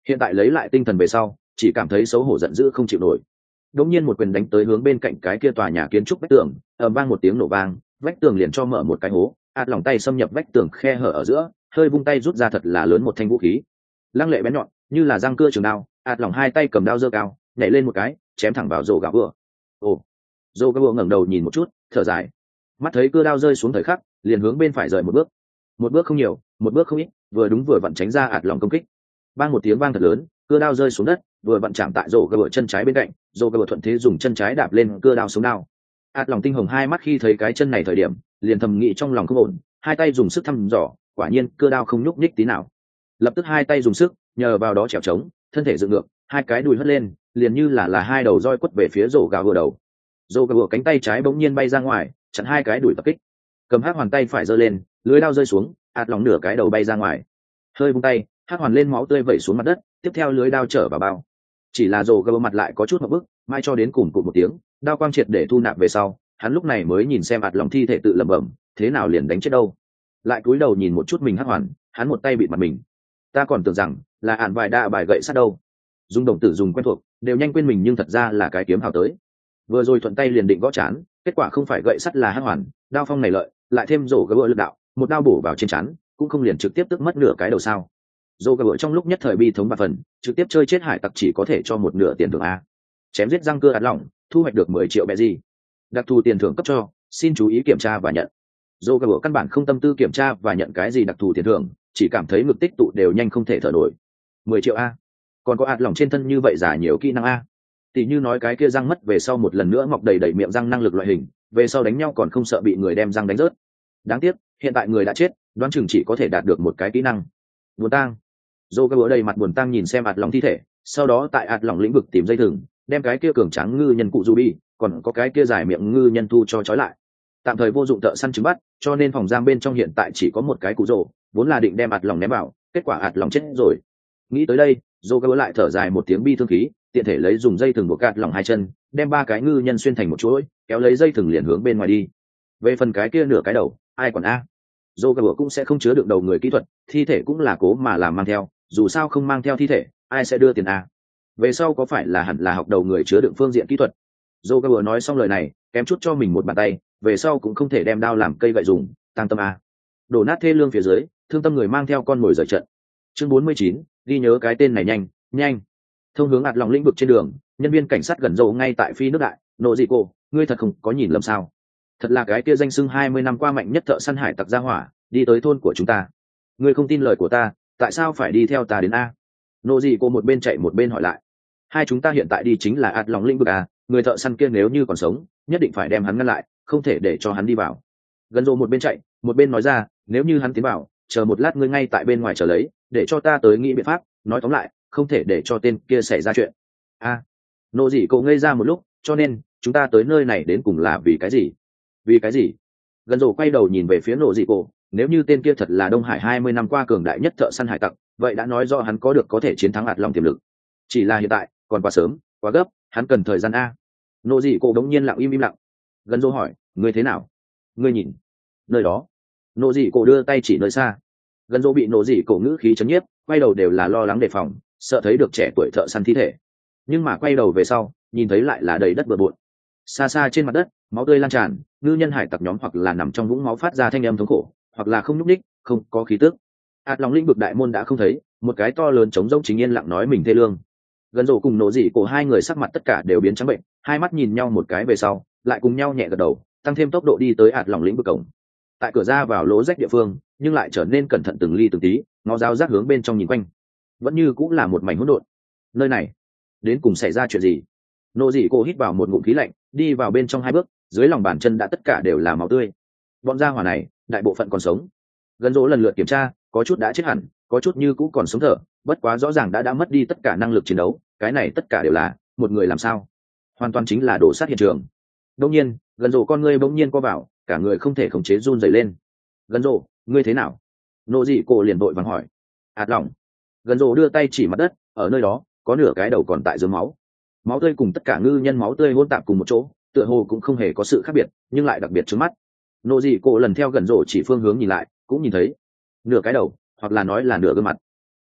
hiện tại lấy lại tinh thần về sau chỉ cảm thấy xấu hổ giận dữ không chịu nổi. Đống nhiên một quyền đánh tới hướng bên cạnh cái kia tòa nhà kiến trúc vách tường, ầm vang một tiếng nổ vang, vách tường liền cho mở một cái hố, ạt lỏng tay xâm nhập vách tường khe hở ở giữa, hơi vung tay rút ra thật là lớn một thanh vũ khí, lăng lệ bén nhọn như là răng cưa trường đao. ạt lỏng hai tay cầm đao giơ cao, nhảy lên một cái, chém thẳng vào rổ gà vừa. Ồ, rổ gà vừa ngẩng đầu nhìn một chút, thở dài, mắt thấy cưa đao rơi xuống thời khắc, liền hướng bên phải rời một bước không nhiều, một bước không ít, vừa đúng vừa vặn tránh ra ạt lỏng công kích. Bang một tiếng vang thật lớn, cưa đao rơi xuống đất, vừa vặn chạm tại rổ gà vừa chân trái bên cạnh, rổ gà vừa thuận thế dùng chân trái đạp lên cưa đao xuống đao. ạt lỏng tinh hồng hai mắt khi thấy cái chân này thời điểm, liền thầm nghĩ trong lòng không ổn, hai tay dùng sức thăm dò, quả nhiên cưa đao không nhúc nhích tí nào. Lập tức hai tay dùng sức, nhờ vào đó trèo trống, thân thể dựng ngược, hai cái đùi hất lên, liền như là hai đầu roi quất về phía rổ gà vừa đầu. Rổ gà vừa cánh tay trái bỗng nhiên bay ra ngoài, chặn hai cái đùi tập kích. Cầm hắc hoàn tay phải giơ lên, lưới đao rơi xuống, ạt lỏng nửa cái đầu bay ra ngoài. Hơi vung tay, hắc hoàn lên máu tươi vẩy xuống mặt đất, tiếp theo lưới đao trở vào bao. Chỉ là rổ gà mặt lại có chút ngượng bức, mai cho đến cùng một tiếng, đao quang triệt để thu nạp về sau, hắn lúc này mới nhìn xem ạt lỏng thi thể tự lẩm bẩm, thế nào liền đánh chết đâu. Lại cúi đầu nhìn một chút mình hắc hoàn, hắn một tay bịt mặt mình. Ta còn tưởng rằng là ạn vài đa bài gậy sắt đâu. Dùng đồng tử dùng quen thuộc, đều nhanh quên mình nhưng thật ra là cái kiếm hào tới. Vừa rồi thuận tay liền định gõ chán, kết quả không phải gậy sắt là hắc hoàn, đao phong này lợi, lại thêm rổ gà lực đạo, một đao bổ vào trên chán, cũng không liền trực tiếp tức mất nửa cái đầu sao. Rổ gà trong lúc nhất thời bi thống bạc phần, trực tiếp chơi chết hải tặc chỉ có thể cho một nửa tiền thưởng a. Chém giết răng cưa ạt lỏng, thu hoạch được 10 triệu bẹ gì. Đặc thù tiền thưởng cấp cho, xin chú ý kiểm tra và nhận. Rổ gà căn bản không tâm tư kiểm tra và nhận cái gì đặc thù tiền thưởng, chỉ cảm thấy ngực tích tụ đều nhanh không thể thở nổi. 10 triệu a, còn có ạt lỏng trên thân như vậy giả nhiều kỹ năng a. Tỷ như nói cái kia răng mất về sau một lần nữa mọc đầy đầy miệng răng năng lực loại hình, về sau đánh nhau còn không sợ bị người đem răng đánh rớt. Đáng tiếc hiện tại người đã chết, đoán chừng chỉ có thể đạt được một cái kỹ năng. Buồn tang. Dô cái bữa đầy mặt buồn tang nhìn xem ạt lỏng thi thể, sau đó tại ạt lỏng lĩnh vực tìm dây thừng, đem cái kia cường tráng ngư nhân cụ Ruby, còn có cái kia dài miệng ngư nhân thu cho trói lại. Tạm thời vô dụng thợ săn trứng bắt, cho nên phòng giam bên trong hiện tại chỉ có một cái cụ rồ, vốn là định đem ạt lỏng ném vào, kết quả ạt lỏng chết rồi. Nghĩ tới đây, Dô cái bữa lại thở dài một tiếng bi thương khí, tiện thể lấy dùng dây thừng buộc ạt lỏng hai chân, đem ba cái ngư nhân xuyên thành một chuỗi, kéo lấy dây thừng liền hướng bên ngoài đi. Về phần cái kia nửa cái đầu, ai còn a? Dô cái bữa cũng sẽ không chứa được đầu người kỹ thuật, thi thể cũng là cố mà làm mang theo, dù sao không mang theo thi thể, ai sẽ đưa tiền a? Về sau có phải là hẳn là học đầu người chứa đựng phương diện kỹ thuật? Dô cái bữa nói xong lời này, kém chút cho mình một bàn tay, về sau cũng không thể đem đao làm cây gậy dùng, tăng tâm a. Đổ nát thê lương phía dưới, thương tâm người mang theo con mồi rời trận. Chương 49, ghi nhớ cái tên này nhanh, nhanh. Thông hướng ạt lòng lĩnh vực trên đường, nhân viên cảnh sát gần dầu ngay tại phi nước đại, nộ gì cô, ngươi thật không có nhìn lầm sao? Thật là cái kia danh xưng 20 năm qua mạnh nhất thợ săn hải tặc gia hỏa, đi tới thôn của chúng ta. Ngươi không tin lời của ta, tại sao phải đi theo ta đến a? Nộ gì cô một bên chạy một bên hỏi lại. Hai chúng ta hiện tại đi chính là ạt lòng lĩnh vực a, người thợ săn kia nếu như còn sống, nhất định phải đem hắn ngăn lại, không thể để cho hắn đi vào. Gần dầu một bên chạy, một bên nói ra, nếu như hắn tiến vào, chờ một lát ngươi ngay tại bên ngoài chờ lấy, để cho ta tới nghĩ biện pháp. Nói tóm lại, không thể để cho tên kia xảy ra chuyện. A, nộ gì cô ngây ra một lúc, cho nên chúng ta tới nơi này đến cùng là vì cái gì? Vì cái gì? Gần rồ quay đầu nhìn về phía nộ dị cổ, nếu như tên kia thật là Đông Hải 20 năm qua cường đại nhất thợ săn hải tặc, vậy đã nói rõ hắn có thể chiến thắng ạt lòng tiềm lực. Chỉ là hiện tại còn quá sớm, quá gấp, hắn cần thời gian a. Nộ dị cổ đống nhiên lặng im lặng. Gần rồ hỏi, ngươi thế nào? Ngươi nhìn nơi đó. Nộ dị cổ đưa tay chỉ nơi xa. Gần rồ bị nộ dị cổ ngữ khí chấn nhiếp, quay đầu đều là lo lắng đề phòng, sợ thấy được trẻ tuổi thợ săn thi thể. Nhưng mà quay đầu về sau, nhìn thấy lại là đầy đất bừa bộn. Xa xa trên mặt đất, máu tươi lan tràn, ngư nhân hải tặc nhóm hoặc là nằm trong vũng máu phát ra thanh âm thống khổ, hoặc là không nhúc ních, không có khí tức. Ạt lòng lĩnh vực đại môn đã không thấy, một cái to lớn trống rỗng chính yên lặng nói mình thê lương. Gần rổ cùng nổ dị cổ hai người sắc mặt tất cả đều biến trắng bệnh, hai mắt nhìn nhau một cái về sau, lại cùng nhau nhẹ gật đầu, tăng thêm tốc độ đi tới ạt lòng lĩnh vực cổng. Tại cửa ra vào lỗ rách địa phương, nhưng lại trở nên cẩn thận từng ly từng tí, ngó dao rác hướng bên trong nhìn quanh, vẫn như cũng là một mảnh hỗn độn. Nơi này đến cùng xảy ra chuyện gì? Nộ dị cổ hít vào một ngụm khí lạnh, đi vào bên trong hai bước, dưới lòng bàn chân đã tất cả đều là máu tươi. Bọn gia hỏa này đại bộ phận còn sống. Gần rỗ lần lượt kiểm tra, có chút đã chết hẳn, có chút như cũ còn sống thở, bất quá rõ ràng đã mất đi tất cả năng lực chiến đấu. Cái này tất cả đều là một người làm sao? Hoàn toàn chính là đổ sát hiện trường. Đông nhiên, gần rỗ con ngươi bỗng nhiên co vào, cả người không thể khống chế run rẩy lên. Gần rỗ, ngươi thế nào? Nộ dị cổ liền vội vàng hỏi. Ạt lỏng. Gần rỗ đưa tay chỉ mặt đất, ở nơi đó có nửa cái đầu còn tại dưới máu. Máu tươi cùng tất cả ngư nhân máu tươi hỗn tạp cùng một chỗ, tựa hồ cũng không hề có sự khác biệt, nhưng lại đặc biệt trước mắt. Nộ dị cổ lần theo gần rổ chỉ phương hướng nhìn lại, cũng nhìn thấy nửa cái đầu, hoặc là nói là nửa gương mặt.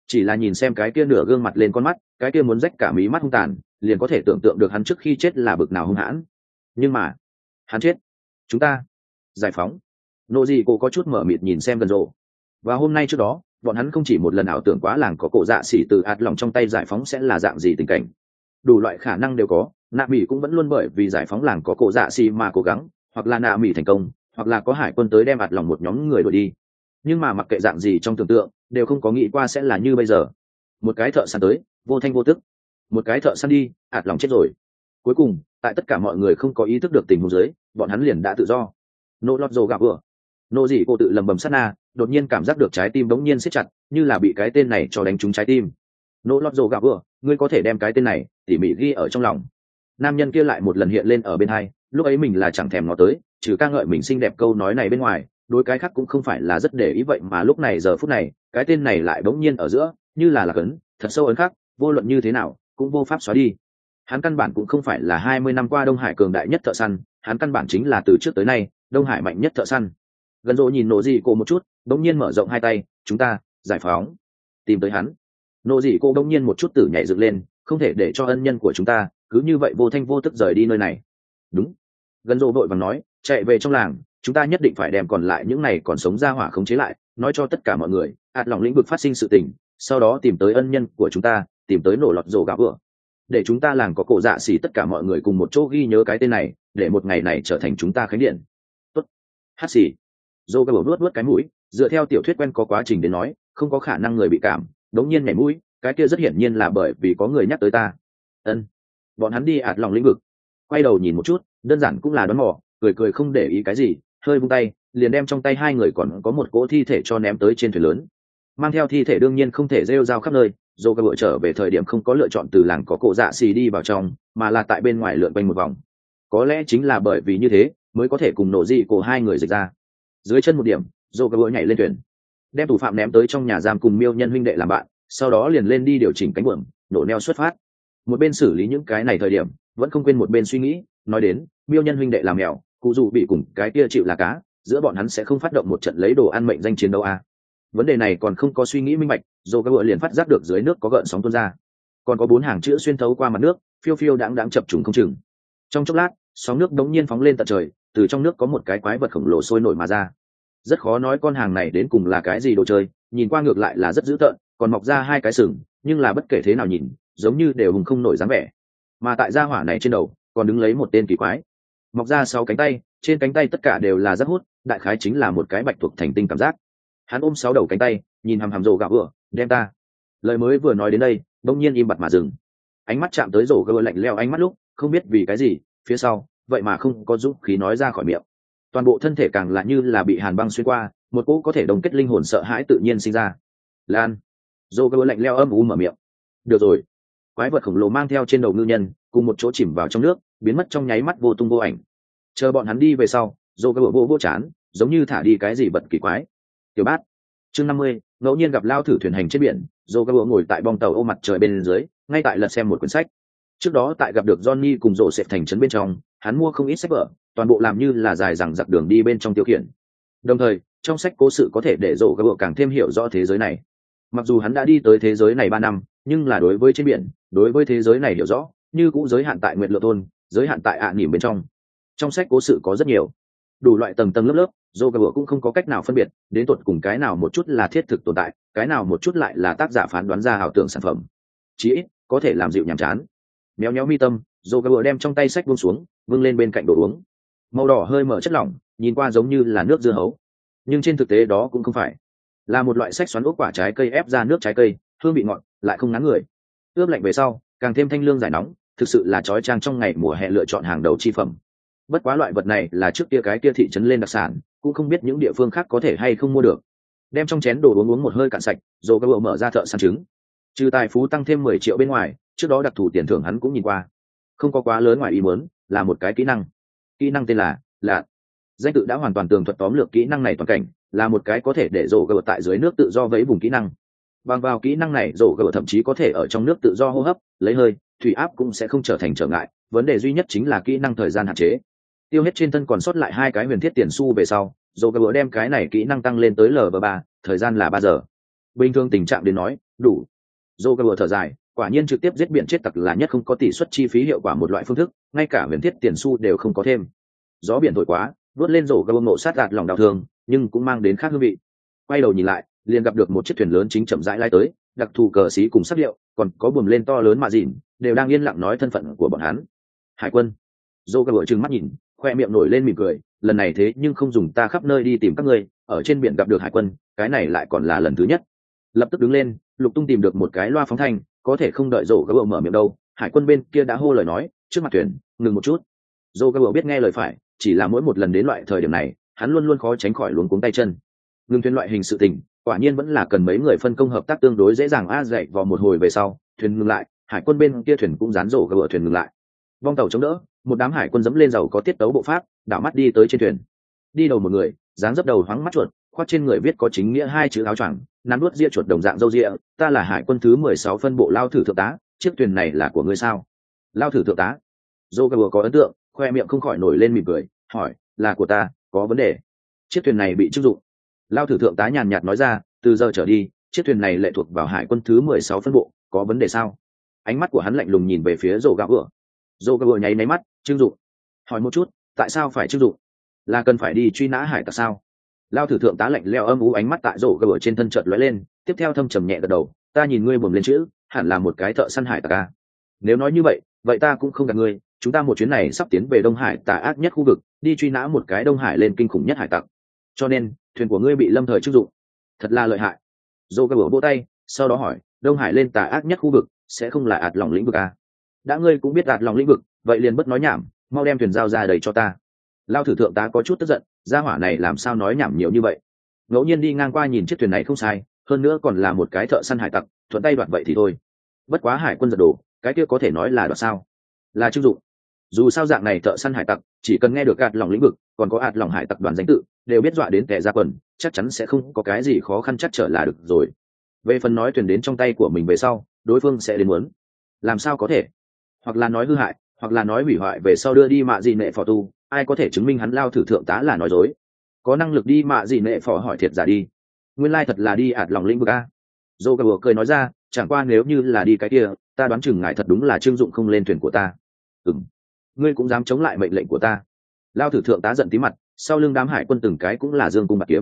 chỉ là nhìn xem cái kia nửa gương mặt lên con mắt, cái kia muốn rách cả mí mắt hung tàn, liền có thể tưởng tượng được hắn trước khi chết là bực nào hung hãn. Nhưng mà hắn chết, chúng ta giải phóng. Nô gì cô có chút mở mịt nhìn xem Gần Rồ. Và hôm nay trước đó, bọn hắn không chỉ một lần ảo tưởng quá làng có cổ dạ xỉ từ ạt lòng trong tay giải phóng sẽ là dạng gì tình cảnh. Đủ loại khả năng đều có, nạ mỹ cũng vẫn luôn bởi vì giải phóng làng có cổ dạ xỉ mà cố gắng, hoặc là nạ mỹ thành công, hoặc là có hải quân tới đem ạt lòng một nhóm người đuổi đi. Nhưng mà mặc kệ dạng gì trong tưởng tượng, đều không có nghĩ qua sẽ là như bây giờ. Một cái thợ săn tới, vô thanh vô tức. Một cái thợ săn đi, ạt lòng chết rồi. Cuối cùng, tại tất cả mọi người không có ý thức được tình huống dưới, bọn hắn liền đã tự do. Nô lót dồ gặp vừa. Nô gì cô tự lầm bầm sát na, đột nhiên cảm giác được trái tim bỗng nhiên siết chặt, như là bị cái tên này cho đánh trúng trái tim. Nô lót dồ gặp vừa, ngươi có thể đem cái tên này tỉ mỉ ghi ở trong lòng. Nam nhân kia lại một lần hiện lên ở bên hai, lúc ấy mình là chẳng thèm nó tới, trừ ca ngợi mình xinh đẹp câu nói này bên ngoài, đối cái khác cũng không phải là rất để ý, vậy mà lúc này giờ phút này, cái tên này lại bỗng nhiên ở giữa, như là ấn, thật sâu ấn khắc, vô luận như thế nào, cũng vô pháp xóa đi. Hắn căn bản cũng không phải là 20 năm qua Đông Hải cường đại nhất thợ săn, hắn căn bản chính là từ trước tới nay, Đông Hải mạnh nhất thợ săn. Gần Rồ nhìn Nô Dị Cô một chút, bỗng nhiên mở rộng hai tay, chúng ta giải phóng, tìm tới hắn. Nô Dị Cô bỗng nhiên một chút tử nhảy dựng lên, không thể để cho ân nhân của chúng ta cứ như vậy vô thanh vô tức rời đi nơi này. Đúng. Gần Rồ vội vàng nói, chạy về trong làng, chúng ta nhất định phải đem còn lại những này còn sống ra hỏa khống chế lại, nói cho tất cả mọi người, ạt lòng lĩnh vực phát sinh sự tình, sau đó tìm tới ân nhân của chúng ta, tìm tới nổ lọt rồ gạo vừa. Để chúng ta làng có cổ dạ xỉ tất cả mọi người cùng một chỗ ghi nhớ cái tên này, để một ngày này trở thành chúng ta khánh điện. Tốt. Hát xỉ. Rồ gạo vuốt vuốt cái mũi, dựa theo tiểu thuyết quen có quá trình đến nói, không có khả năng người bị cảm, đống nhiên nhảy mũi, cái kia rất hiển nhiên là bởi vì có người nhắc tới ta. Ân. Bọn hắn đi ạt lòng lĩnh vực. Quay đầu nhìn một chút, đơn giản cũng là đoán mò, cười cười không để ý cái gì, hơi vung tay, liền đem trong tay hai người còn có một cỗ thi thể cho ném tới trên thuyền lớn. Mang theo thi thể đương nhiên không thể rêu rao khắp nơi, dô cả bội trở về thời điểm không có lựa chọn từ làng có cổ dạ xì đi vào trong, mà là tại bên ngoài lượn quanh một vòng. Có lẽ chính là bởi vì như thế mới có thể cùng nổ dị cổ hai người dịch ra. Dưới chân một điểm, dô cả bội nhảy lên thuyền, đem thủ phạm ném tới trong nhà giam cùng miêu nhân huynh đệ làm bạn, sau đó liền lên đi điều chỉnh cánh buồm, nổ neo xuất phát. Một bên xử lý những cái này thời điểm, vẫn không quên một bên suy nghĩ, nói đến miêu nhân huynh đệ làm mèo, cụ dù bị cùng cái kia chịu là cá, giữa bọn hắn sẽ không phát động một trận lấy đồ ăn mệnh danh chiến đấu à. Vấn đề này còn không có suy nghĩ minh bạch, dô các bựa liền phát giác được dưới nước có gợn sóng tuôn ra, còn có 4 hàng chữ xuyên thấu qua mặt nước, phiêu phiêu đãng đãng chập trùng không chừng. Trong chốc lát, sóng nước đống nhiên phóng lên tận trời, từ trong nước có một cái quái vật khổng lồ sôi nổi mà ra. Rất khó nói con hàng này đến cùng là cái gì đồ chơi, nhìn qua ngược lại là rất dữ tợn, còn mọc ra 2 cái sừng, nhưng là bất kể thế nào nhìn, giống như đều hùng không nổi dáng vẻ. Mà tại gia hỏa này trên đầu, còn đứng lấy một tên kỳ quái, mọc ra 6 cánh tay, trên cánh tay tất cả đều là rất hút, đại khái chính là một cái bạch tuộc thành tinh cảm giác. Hắn ôm 6 đầu cánh tay, nhìn hàm hàm rồ gạo vừa, đem ta. Lời mới vừa nói đến đây, bỗng nhiên im bặt mà dừng. Ánh mắt chạm tới rồ gạo lạnh lẽo ánh mắt lúc, không biết vì cái gì, phía sau, vậy mà không có dũng khí nói ra khỏi miệng. Toàn bộ thân thể càng là như là bị hàn băng xuyên qua, một cỗ có thể đồng kết linh hồn sợ hãi tự nhiên sinh ra. Lan. Rồ gạo lạnh lẽo âm u mở miệng. Được rồi. Quái vật khổng lồ mang theo trên đầu ngư nhân, cùng một chỗ chìm vào trong nước, biến mất trong nháy mắt vô tung vô ảnh. Chờ bọn hắn đi về sau, rồ gạo vô chán, giống như thả đi cái gì vật kỳ quái. Tiểu bát. Chương 50, ngẫu nhiên gặp lao thử thuyền hành trên biển, Joe ngồi tại bong tàu ô mặt trời bên dưới, ngay tại lật xem một quyển sách. Trước đó tại gặp được Johnny cùng rộ xẹp thành trấn bên trong, hắn mua không ít sách vở, toàn bộ làm như là dài dằng dặc đường đi bên trong tiêu khiển. Đồng thời, trong sách cố sự có thể để Joe càng thêm hiểu rõ thế giới này. Mặc dù hắn đã đi tới thế giới này 3 năm, nhưng là đối với trên biển, đối với thế giới này hiểu rõ, như cũng giới hạn tại Nguyệt Lượng thôn, giới hạn tại ạ nỉm bên trong. Trong sách cố sự có rất nhiều, đủ loại tầng tầng lớp lớp, Joe cũng không có cách nào phân biệt đến tột cùng cái nào một chút là thiết thực tồn tại, cái nào một chút lại là tác giả phán đoán ra ảo tưởng sản phẩm, chí ít có thể làm dịu nhàm chán. Méo méo mi tâm, Joe đem trong tay sách buông xuống, vưng lên bên cạnh đồ uống, màu đỏ hơi mở chất lỏng, nhìn qua giống như là nước dưa hấu, nhưng trên thực tế đó cũng không phải, là một loại sách xoắn ốc quả trái cây ép ra nước trái cây, hương vị ngọt lại không ngán người, ướp lạnh về sau càng thêm thanh lương giải nóng, thực sự là chói chang trong ngày mùa hè lựa chọn hàng đầu chi phẩm. Bất quá loại vật này là trước kia cái kia thị trấn lên đặc sản, cũng không biết những địa phương khác có thể hay không mua được. Đem trong chén đồ uống một hơi cạn sạch, rồi các bộ mở ra thợ săn trứng. Trừ tài phú tăng thêm 10 triệu bên ngoài, trước đó đặc thù tiền thưởng hắn cũng nhìn qua, không có quá lớn ngoài ý muốn, là một cái kỹ năng. Kỹ năng tên là lạ. Danh tự đã hoàn toàn tường thuật tóm lược kỹ năng này toàn cảnh, là một cái có thể để rổ gờ tại dưới nước tự do vẫy vùng kỹ năng. Bằng vào kỹ năng này, rổ gờ thậm chí có thể ở trong nước tự do hô hấp, lấy hơi, thủy áp cũng sẽ không trở thành trở ngại. Vấn đề duy nhất chính là kỹ năng thời gian hạn chế. Tiêu hết trên thân còn sót lại 2 cái huyền thiết tiền xu về sau, rồi cái bữa đem cái này kỹ năng tăng lên tới Lv3, thời gian là 3 giờ. Bình thường tình trạng đến nói, đủ. Dô gờ thở dài, quả nhiên trực tiếp giết biển chết tặc là nhất không có tỷ suất chi phí hiệu quả một loại phương thức, ngay cả huyền thiết tiền xu đều không có thêm. Gió biển thổi quá, vớt lên rổ gờ nộ sát gạt lòng đau thương, nhưng cũng mang đến khác hương vị. Quay đầu nhìn lại, liền gặp được một chiếc thuyền lớn chính chậm rãi lai tới, đặc thù cờ xí cùng sắc liệu, còn có buồm lên to lớn mà dịn, đều đang yên lặng nói thân phận của bọn hắn. Hải quân. Dô gờ trừng mắt nhìn, khoe miệng nổi lên mỉm cười, lần này thế nhưng không dùng ta khắp nơi đi tìm các ngươi, ở trên biển gặp được hải quân, cái này lại còn là lần thứ nhất. Lập tức đứng lên, lục tung tìm được một cái loa phóng thanh, có thể không đợi Dô gờ mở miệng đâu, hải quân bên kia đã hô lời nói, trước mặt thuyền, ngừng một chút. Dô gờ biết nghe lời phải, chỉ là mỗi một lần đến loại thời điểm này, hắn luôn luôn khó tránh khỏi luống cuống tay chân. Ngừng thuyền loại hình sự tình, quả nhiên vẫn là cần mấy người phân công hợp tác tương đối dễ dàng dậy vào một hồi về sau, thuyền ngừng lại, hải quân bên kia thuyền cũng dán Dô gờ thuyền ngừng lại. Vong tàu chống đỡ, một đám hải quân dẫm lên dầu có tiết tấu bộ pháp, đảo mắt đi tới trên thuyền. Đi đầu một người, dáng dấp đầu hoáng mắt chuột, khoác trên người viết có chính nghĩa hai chữ áo choàng, nắn nuốt ria chuột đồng dạng râu ria, ta là hải quân thứ 16 phân bộ lao thử thượng tá, chiếc thuyền này là của ngươi sao? Lao thử thượng tá. Dô có ấn tượng, khoe miệng không khỏi nổi lên mỉm cười, hỏi, là của ta, có vấn đề? Chiếc thuyền này bị trưng dụng. Lao thử thượng tá nhàn nhạt nói ra, từ giờ trở đi, chiếc thuyền này lệ thuộc vào hải quân thứ 16 phân bộ, có vấn đề sao? Ánh mắt của hắn lạnh lùng nhìn về phía Dô nháy máy mắt, trưng dụng. Hỏi một chút, tại sao phải trưng dụng? Là cần phải đi truy nã hải tặc sao? Lao thử thượng tá lạnh lẽo âm u ánh mắt tại trên thân chợt lóe lên, tiếp theo thâm trầm nhẹ gật đầu, ta nhìn ngươi buồm lên chữ, hẳn là một cái thợ săn hải tặc à? Nếu nói như vậy, vậy ta cũng không gạt ngươi, chúng ta một chuyến này sắp tiến về Đông Hải tà ác nhất khu vực, đi truy nã một cái Đông Hải lên kinh khủng nhất hải tặc. Cho nên, thuyền của ngươi bị lâm thời trưng dụng. Thật là lợi hại. Vỗ tay, sau đó hỏi, Đông Hải lên tà ác nhất khu vực, sẽ không là ạt lòng lĩnh vực à? Đã ngươi cũng biết ạt lòng lĩnh vực, vậy liền bất nói nhảm, mau đem thuyền giao ra đầy cho ta. Lao thử thượng tá có chút tức giận, gia hỏa này làm sao nói nhảm nhiều như vậy? Ngẫu nhiên đi ngang qua nhìn chiếc thuyền này không sai, hơn nữa còn là một cái thợ săn hải tặc, thuận tay đoạt vậy thì thôi. Bất quá hải quân giật đồ, cái kia có thể nói là đoạt sao? Là trưng dụng. Dù sao dạng này thợ săn hải tặc, chỉ cần nghe được ạt lòng lĩnh vực, còn có ạt lòng hải tặc đoàn danh tự, đều biết dọa đến kẻ ra quần, chắc chắn sẽ không có cái gì khó khăn chắc trở là được rồi. Về phần nói thuyền đến trong tay của mình về sau, đối phương sẽ đến muốn. Làm sao có thể? Hoặc là nói hư hại, hoặc là nói hủy hoại về sau đưa đi mạ gì nệ phò tu, ai có thể chứng minh hắn Lao thử thượng tá là nói dối? Có năng lực đi mạ gì nệ phò hỏi thiệt giả đi. Nguyên lai thật là đi ạt lòng lĩnh vực a. Cười nói ra, chẳng qua nếu như là đi cái kia, ta đoán chừng ngài thật đúng là trương dụng không lên thuyền của ta. Ngươi cũng dám chống lại mệnh lệnh của ta? Lao thử thượng tá giận tí mặt, sau lưng đám hải quân từng cái cũng là dương cung bạc kiếm.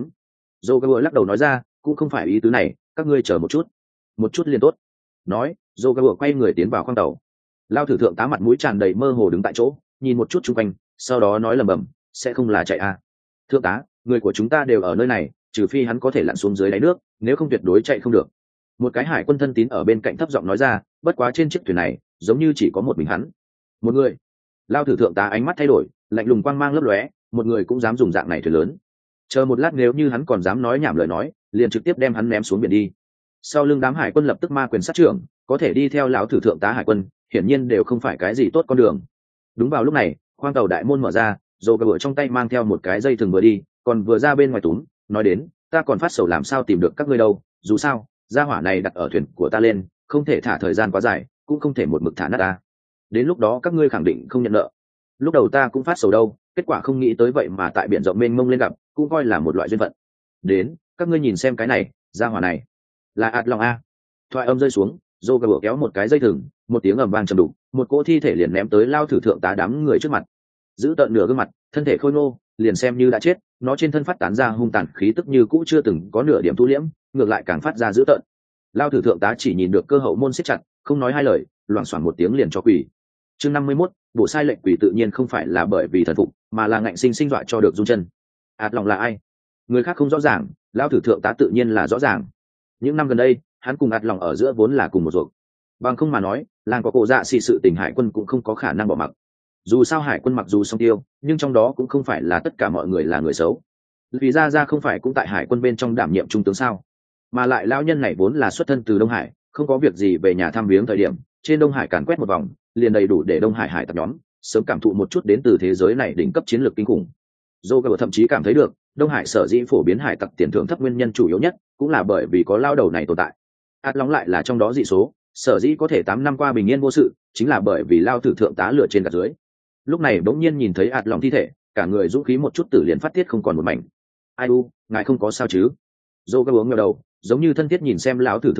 Lắc đầu nói ra, cũng không phải ý tứ này, các ngươi chờ một chút liền tốt. Nói, quay người tiến vào khoang tàu. Lao thử thượng tá mặt mũi tràn đầy mơ hồ đứng tại chỗ, nhìn một chút chung quanh, sau đó nói lầm bầm, sẽ không là chạy à? Thượng tá, người của chúng ta đều ở nơi này, trừ phi hắn có thể lặn xuống dưới đáy nước, nếu không tuyệt đối chạy không được. Một cái hải quân thân tín ở bên cạnh thấp giọng nói ra, bất quá trên chiếc thuyền này giống như chỉ có một mình hắn. Một người. Lao thử thượng tá ánh mắt thay đổi, lạnh lùng quang mang lấp lóe, một người cũng dám dùng dạng này thuyền lớn. Chờ một lát, nếu như hắn còn dám nói nhảm lời nói, liền trực tiếp đem hắn ném xuống biển đi. Sau lưng đám hải quân lập tức ma quyền sát trưởng, có thể đi theo lão thử thượng tá hải quân, hiển nhiên đều không phải cái gì tốt con đường. Đúng vào lúc này, khoang tàu đại môn mở ra, trong tay mang theo một cái dây thừng vừa đi, còn vừa ra bên ngoài túm, nói đến, ta còn phát sầu làm sao tìm được các ngươi đâu, dù sao, gia hỏa này đặt ở thuyền của ta lên, không thể thả thời gian quá dài, cũng không thể một mực thả nát ta. Đến lúc đó các ngươi khẳng định không nhận nợ. Lúc đầu ta cũng phát sầu đâu, kết quả không nghĩ tới vậy mà tại biển rộng mênh mông lên gặp, cũng coi là một loại duyên phận. Đến, các ngươi nhìn xem cái này, gia hỏa này là ạt lòng a. Thoại âm rơi xuống, kéo một cái dây thừng, một tiếng ầm vang trầm đục, một cỗ thi thể liền ném tới Lao thử thượng tá đám người trước mặt. Giữ tợn nửa gương mặt, thân thể khôi ngô, liền xem như đã chết, nó trên thân phát tán ra hung tàn khí tức như cũ chưa từng có nửa điểm thu liễm, ngược lại càng phát ra dữ tợn. Lao thử thượng tá chỉ nhìn được cơ hậu môn siết chặt, không nói hai lời, loảng xoảng một tiếng liền cho quỳ. Chương 51, bộ sai lệnh quỳ tự nhiên không phải là bởi vì thần phục, mà là ngạnh sinh dọa cho được run chân. Ạt lòng là ai? Người khác không rõ ràng, Lao thử thượng tá tự nhiên là rõ ràng. Những năm gần đây, hắn cùng ạt lòng ở giữa vốn là cùng một ruột. Bằng không mà nói, làng có cổ dạ xì sự tình hải quân cũng không có khả năng bỏ mặc. Dù sao hải quân mặc dù song tiêu, nhưng trong đó cũng không phải là tất cả mọi người là người xấu. Vì ra không phải cũng tại hải quân bên trong đảm nhiệm trung tướng sao? Mà lại lão nhân này vốn là xuất thân từ Đông Hải, không có việc gì về nhà thăm viếng thời điểm, trên Đông Hải càn quét một vòng, liền đầy đủ để Đông Hải hải tặc nhóm sớm cảm thụ một chút đến từ thế giới này đỉnh cấp chiến lược kinh khủng. Joker thậm chí cảm thấy được, Đông Hải sở dĩ phổ biến hải tặc tiền thưởng thấp nguyên nhân chủ yếu nhất, cũng là bởi vì có lao đầu này tồn tại. Át Long lại là trong đó dị số, sở dĩ có thể 8 năm qua bình yên vô sự, chính là bởi vì lao thử thượng tá lửa trên gạt dưới. Lúc này bỗng nhiên nhìn thấy Át Long thi thể, cả người dũng khí một chút tử liền phát tiết không còn một mảnh. Ai u, ngài không có sao chứ? Joker uống ngửa đầu, giống như thân thiết nhìn xem lão thử thượng tá,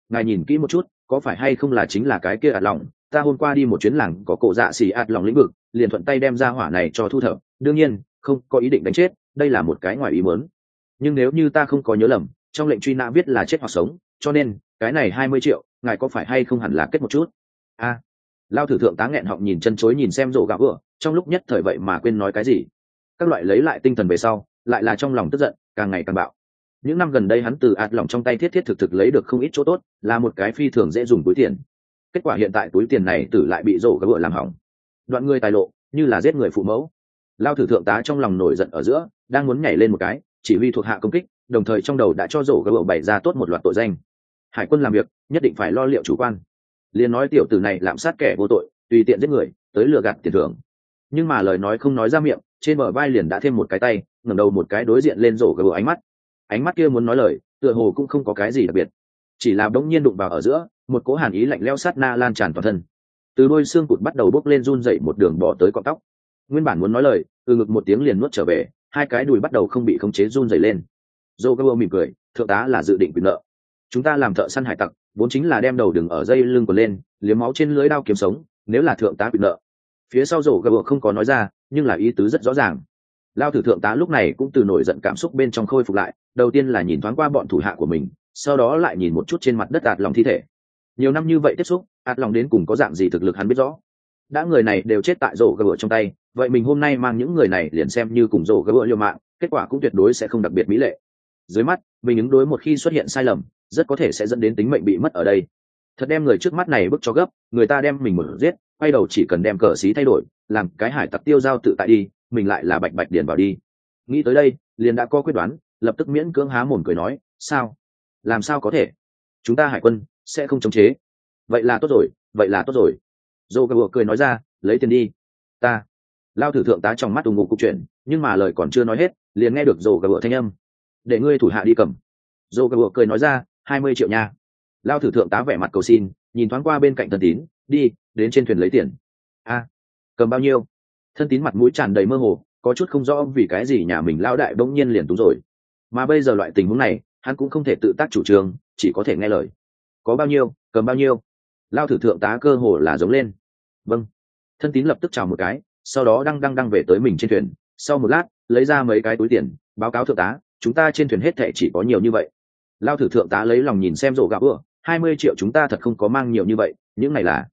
ngài nhìn kỹ một chút có phải hay không là chính là cái kia ạt lòng, ta hôm qua đi một chuyến làng có cổ dạ xỉ ạt lòng lĩnh vực, liền thuận tay đem ra hỏa này cho thu thập, đương nhiên không có ý định đánh chết, đây là một cái ngoài ý muốn. Nhưng nếu như ta không có nhớ lầm, trong lệnh truy nã viết là chết hoặc sống, cho nên cái này 20 triệu ngài có phải hay không hẳn là kết một chút. A, lao thử thượng tá nghẹn họng nhìn chân chối nhìn xem rổ gạo vừa, trong lúc nhất thời vậy mà quên nói cái gì. Các loại lấy lại tinh thần về sau, lại là trong lòng tức giận càng ngày càng bạo. Những năm gần đây hắn từ ạt lòng trong tay thiết thực lấy được không ít chỗ tốt, là một cái phi thường dễ dùng túi tiền. Kết quả hiện tại túi tiền này tử lại bị rổ gạo vừa làm hỏng. Đoạn người tài lộ, như là giết người phụ mẫu. Lao thử thượng tá trong lòng nổi giận ở giữa, đang muốn nhảy lên một cái, chỉ huy thuộc hạ công kích, đồng thời trong đầu đã cho rổ gạo bày ra tốt một loạt tội danh. Hải quân làm việc nhất định phải lo liệu chủ quan, liền nói tiểu tử này lạm sát kẻ vô tội, tùy tiện giết người tới lừa gạt tiền thưởng. Nhưng mà lời nói không nói ra miệng, trên bờ vai liền đã thêm một cái tay ngẩng đầu một cái đối diện lên rổ gạo ánh mắt kia muốn nói lời tựa hồ cũng không có cái gì đặc biệt, chỉ là bỗng nhiên đụng vào ở giữa, một cỗ hàn ý lạnh lẽo sát na lan tràn toàn thân, từ đôi xương cụt bắt đầu bốc lên run dậy một đường bỏ tới cọng tóc. Nguyên bản muốn nói lời, từ ngực một tiếng liền nuốt trở về, hai cái đùi bắt đầu không bị khống chế run dậy lên. Joe mỉm cười, thượng tá là dự định quyền nợ. Chúng ta làm thợ săn hải tặc, vốn chính là đem đầu đừng ở dây lưng của lên, liếm máu trên lưới đao kiếm sống, nếu là thượng tá quyền nợ. Phía sau Joe không có nói ra, nhưng là ý tứ rất rõ ràng. Lao thử thượng tá lúc này cũng từ nổi giận cảm xúc bên trong khôi phục lại, đầu tiên là nhìn thoáng qua bọn thủ hạ của mình, sau đó lại nhìn một chút trên mặt đất ạt lòng thi thể. Nhiều năm như vậy tiếp xúc, ạt lòng đến cùng có dạng gì thực lực hắn biết rõ. Đã người này đều chết tại rổ gỡ trong tay, vậy mình hôm nay mang những người này liền xem như cùng rổ gỡ liều mạng, kết quả cũng tuyệt đối sẽ không đặc biệt mỹ lệ. Dưới mắt mình ứng đối một khi xuất hiện sai lầm, rất có thể sẽ dẫn đến tính mệnh bị mất ở đây. Thật đem người trước mắt này bức cho gấp, người ta đem mình một giết, quay đầu chỉ cần đem cờ xí thay đổi, làm cái hải tặc tiêu giao tự tại đi, mình lại là bạch bạch điền vào đi. Nghĩ tới đây, liền đã có quyết đoán, lập tức miễn cưỡng há mồm cười nói, sao? Làm sao có thể? Chúng ta hải quân sẽ không chống chế. Vậy là tốt rồi, vậy là tốt rồi. Dô gờ cười nói ra, lấy tiền đi. Ta. Lao thử thượng tá trong mắt ủng ngục cục chuyện, nhưng mà lời còn chưa nói hết, liền nghe được Dô gờ thanh âm. Để ngươi thủ hạ đi cầm. Dô gờ cười nói ra, 20 triệu nha. Lao thử thượng tá vẻ mặt cầu xin, nhìn thoáng qua bên cạnh Thân Tín, đi, đến trên thuyền lấy tiền. A, cầm bao nhiêu? Thân Tín mặt mũi tràn đầy mơ hồ, có chút không rõ vì cái gì nhà mình lão đại bỗng nhiên liền túng rồi. Mà bây giờ loại tình huống này, hắn cũng không thể tự tác chủ trương, chỉ có thể nghe lời. Có bao nhiêu, cầm bao nhiêu? Lao thử thượng tá cơ hồ là giống lên. Vâng. Thân Tín lập tức chào một cái, sau đó đăng về tới mình trên thuyền. Sau một lát, lấy ra mấy cái túi tiền, báo cáo thượng tá, chúng ta trên thuyền hết thảy chỉ có nhiều như vậy. Lao thử thượng tá lấy lòng nhìn xem rổ gạo bữa, 20 triệu chúng ta thật không có mang nhiều như vậy, những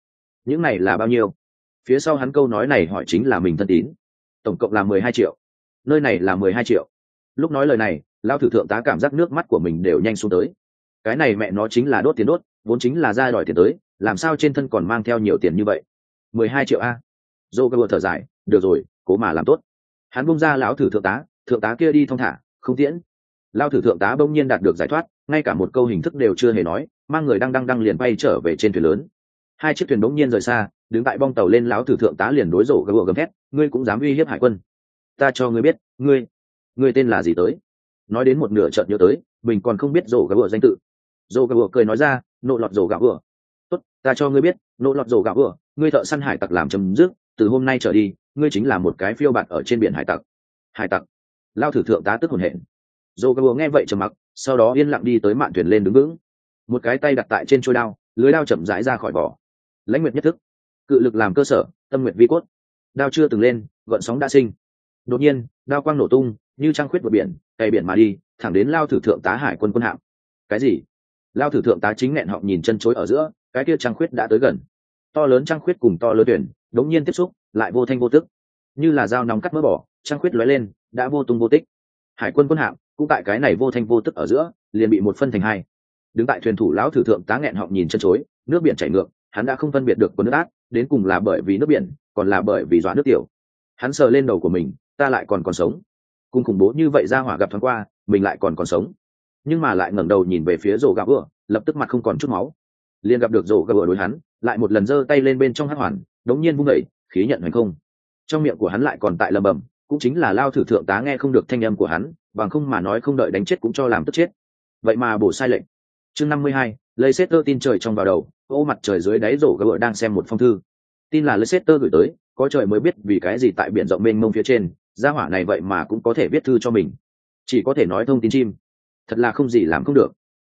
này là bao nhiêu? Phía sau hắn câu nói này hỏi chính là mình Thân Tín. Tổng cộng là 12 triệu. Nơi này là 12 triệu. Lúc nói lời này, Lao thử thượng tá cảm giác nước mắt của mình đều nhanh xuống tới. Cái này mẹ nó chính là đốt tiền đốt, vốn chính là ra đòi tiền tới, làm sao trên thân còn mang theo nhiều tiền như vậy? 12 triệu a. Joe thở dài, được rồi, cố mà làm tốt. Hắn bung ra lão thử thượng tá kia đi thong thả, không tiễn. Lao thử thượng tá bỗng nhiên đạt được giải thoát, ngay cả một câu hình thức đều chưa hề nói, mang người đang liền bay trở về trên thuyền lớn. Hai chiếc thuyền bỗng nhiên rời xa, đứng tại bong tàu lên, lão thử thượng tá liền đối rổ gầm thét, ngươi cũng dám uy hiếp hải quân? Ta cho ngươi biết, ngươi tên là gì tới? Nói đến một nửa chợt nhớ tới, mình còn không biết rổ gầm danh tự. Rổ gầm cười nói ra, nộ lọt rổ gạo vừa. Tốt, ta cho ngươi biết, nộ lọt rổ gạo vừa, ngươi thợ săn hải tặc làm chấm dứt, từ hôm nay trở đi, ngươi chính là một cái phiêu bạt ở trên biển hải tặc. Hải tặc? Lao thử thượng tá tức hồn hển. Rổ gầm nghe vậy trầm mặc, sau đó yên lặng đi tới mạn thuyền lên đứng vững, một cái tay đặt tại trên trôi đao, lưới đao chậm rãi ra khỏi vỏ. Lãnh nguyệt nhất thức, cự lực làm cơ sở, tâm nguyệt vi cốt. Đao chưa từng lên, gợn sóng đã sinh. Đột nhiên, đao quang nổ tung, như trăng khuyết vượt biển, cày biển mà đi, thẳng đến Lao thử thượng tá hải quân quân hạm. Cái gì? Lao thử thượng tá chính nghẹn họng nhìn chân chối ở giữa, cái kia trăng khuyết đã tới gần. To lớn trăng khuyết cùng to lớn tuyển, đống nhiên tiếp xúc, lại vô thanh vô tức, như là dao nóng cắt mỡ bỏ, trăng khuyết lóe lên, đã vô tung vô tích. Hải quân quân hạm cũng tại cái này vô thanh vô tức ở giữa, liền bị một phân thành hai. Đứng tại thuyền thủ lão thử thượng tá nghẹn họng nhìn chân chối, nước biển chảy ngược, hắn đã không phân biệt được quân nước ác, đến cùng là bởi vì nước biển, còn là bởi vì dọa nước tiểu. Hắn sờ lên đầu của mình, ta lại còn sống. Cùng khủng bố như vậy ra hỏa gặp thoáng qua, mình lại còn sống. Nhưng mà lại ngẩng đầu nhìn về phía rổ gạo vừa, lập tức mặt không còn chút máu. Liền gặp được rổ gạo vừa đối hắn, lại một lần giơ tay lên bên trong hắc hoàn, đống nhiên vung đẩy, khí nhận hành không. Trong miệng của hắn lại còn tại lẩm bẩm, cũng chính là Lao thử thượng tá nghe không được thanh âm của hắn, bằng không mà nói không đợi đánh chết cũng cho làm tức chết. Vậy mà bổ sai lệnh. Chương 52, Leicester tin trời trong vào đầu, ô mặt trời dưới đáy rổ gạo đang xem một phong thư. Tin là Leicester gửi tới, có trời mới biết vì cái gì tại biển rộng mênh mông phía trên, gia hỏa này vậy mà cũng có thể viết thư cho mình. Chỉ có thể nói thông tin chim. Thật là không gì làm không được.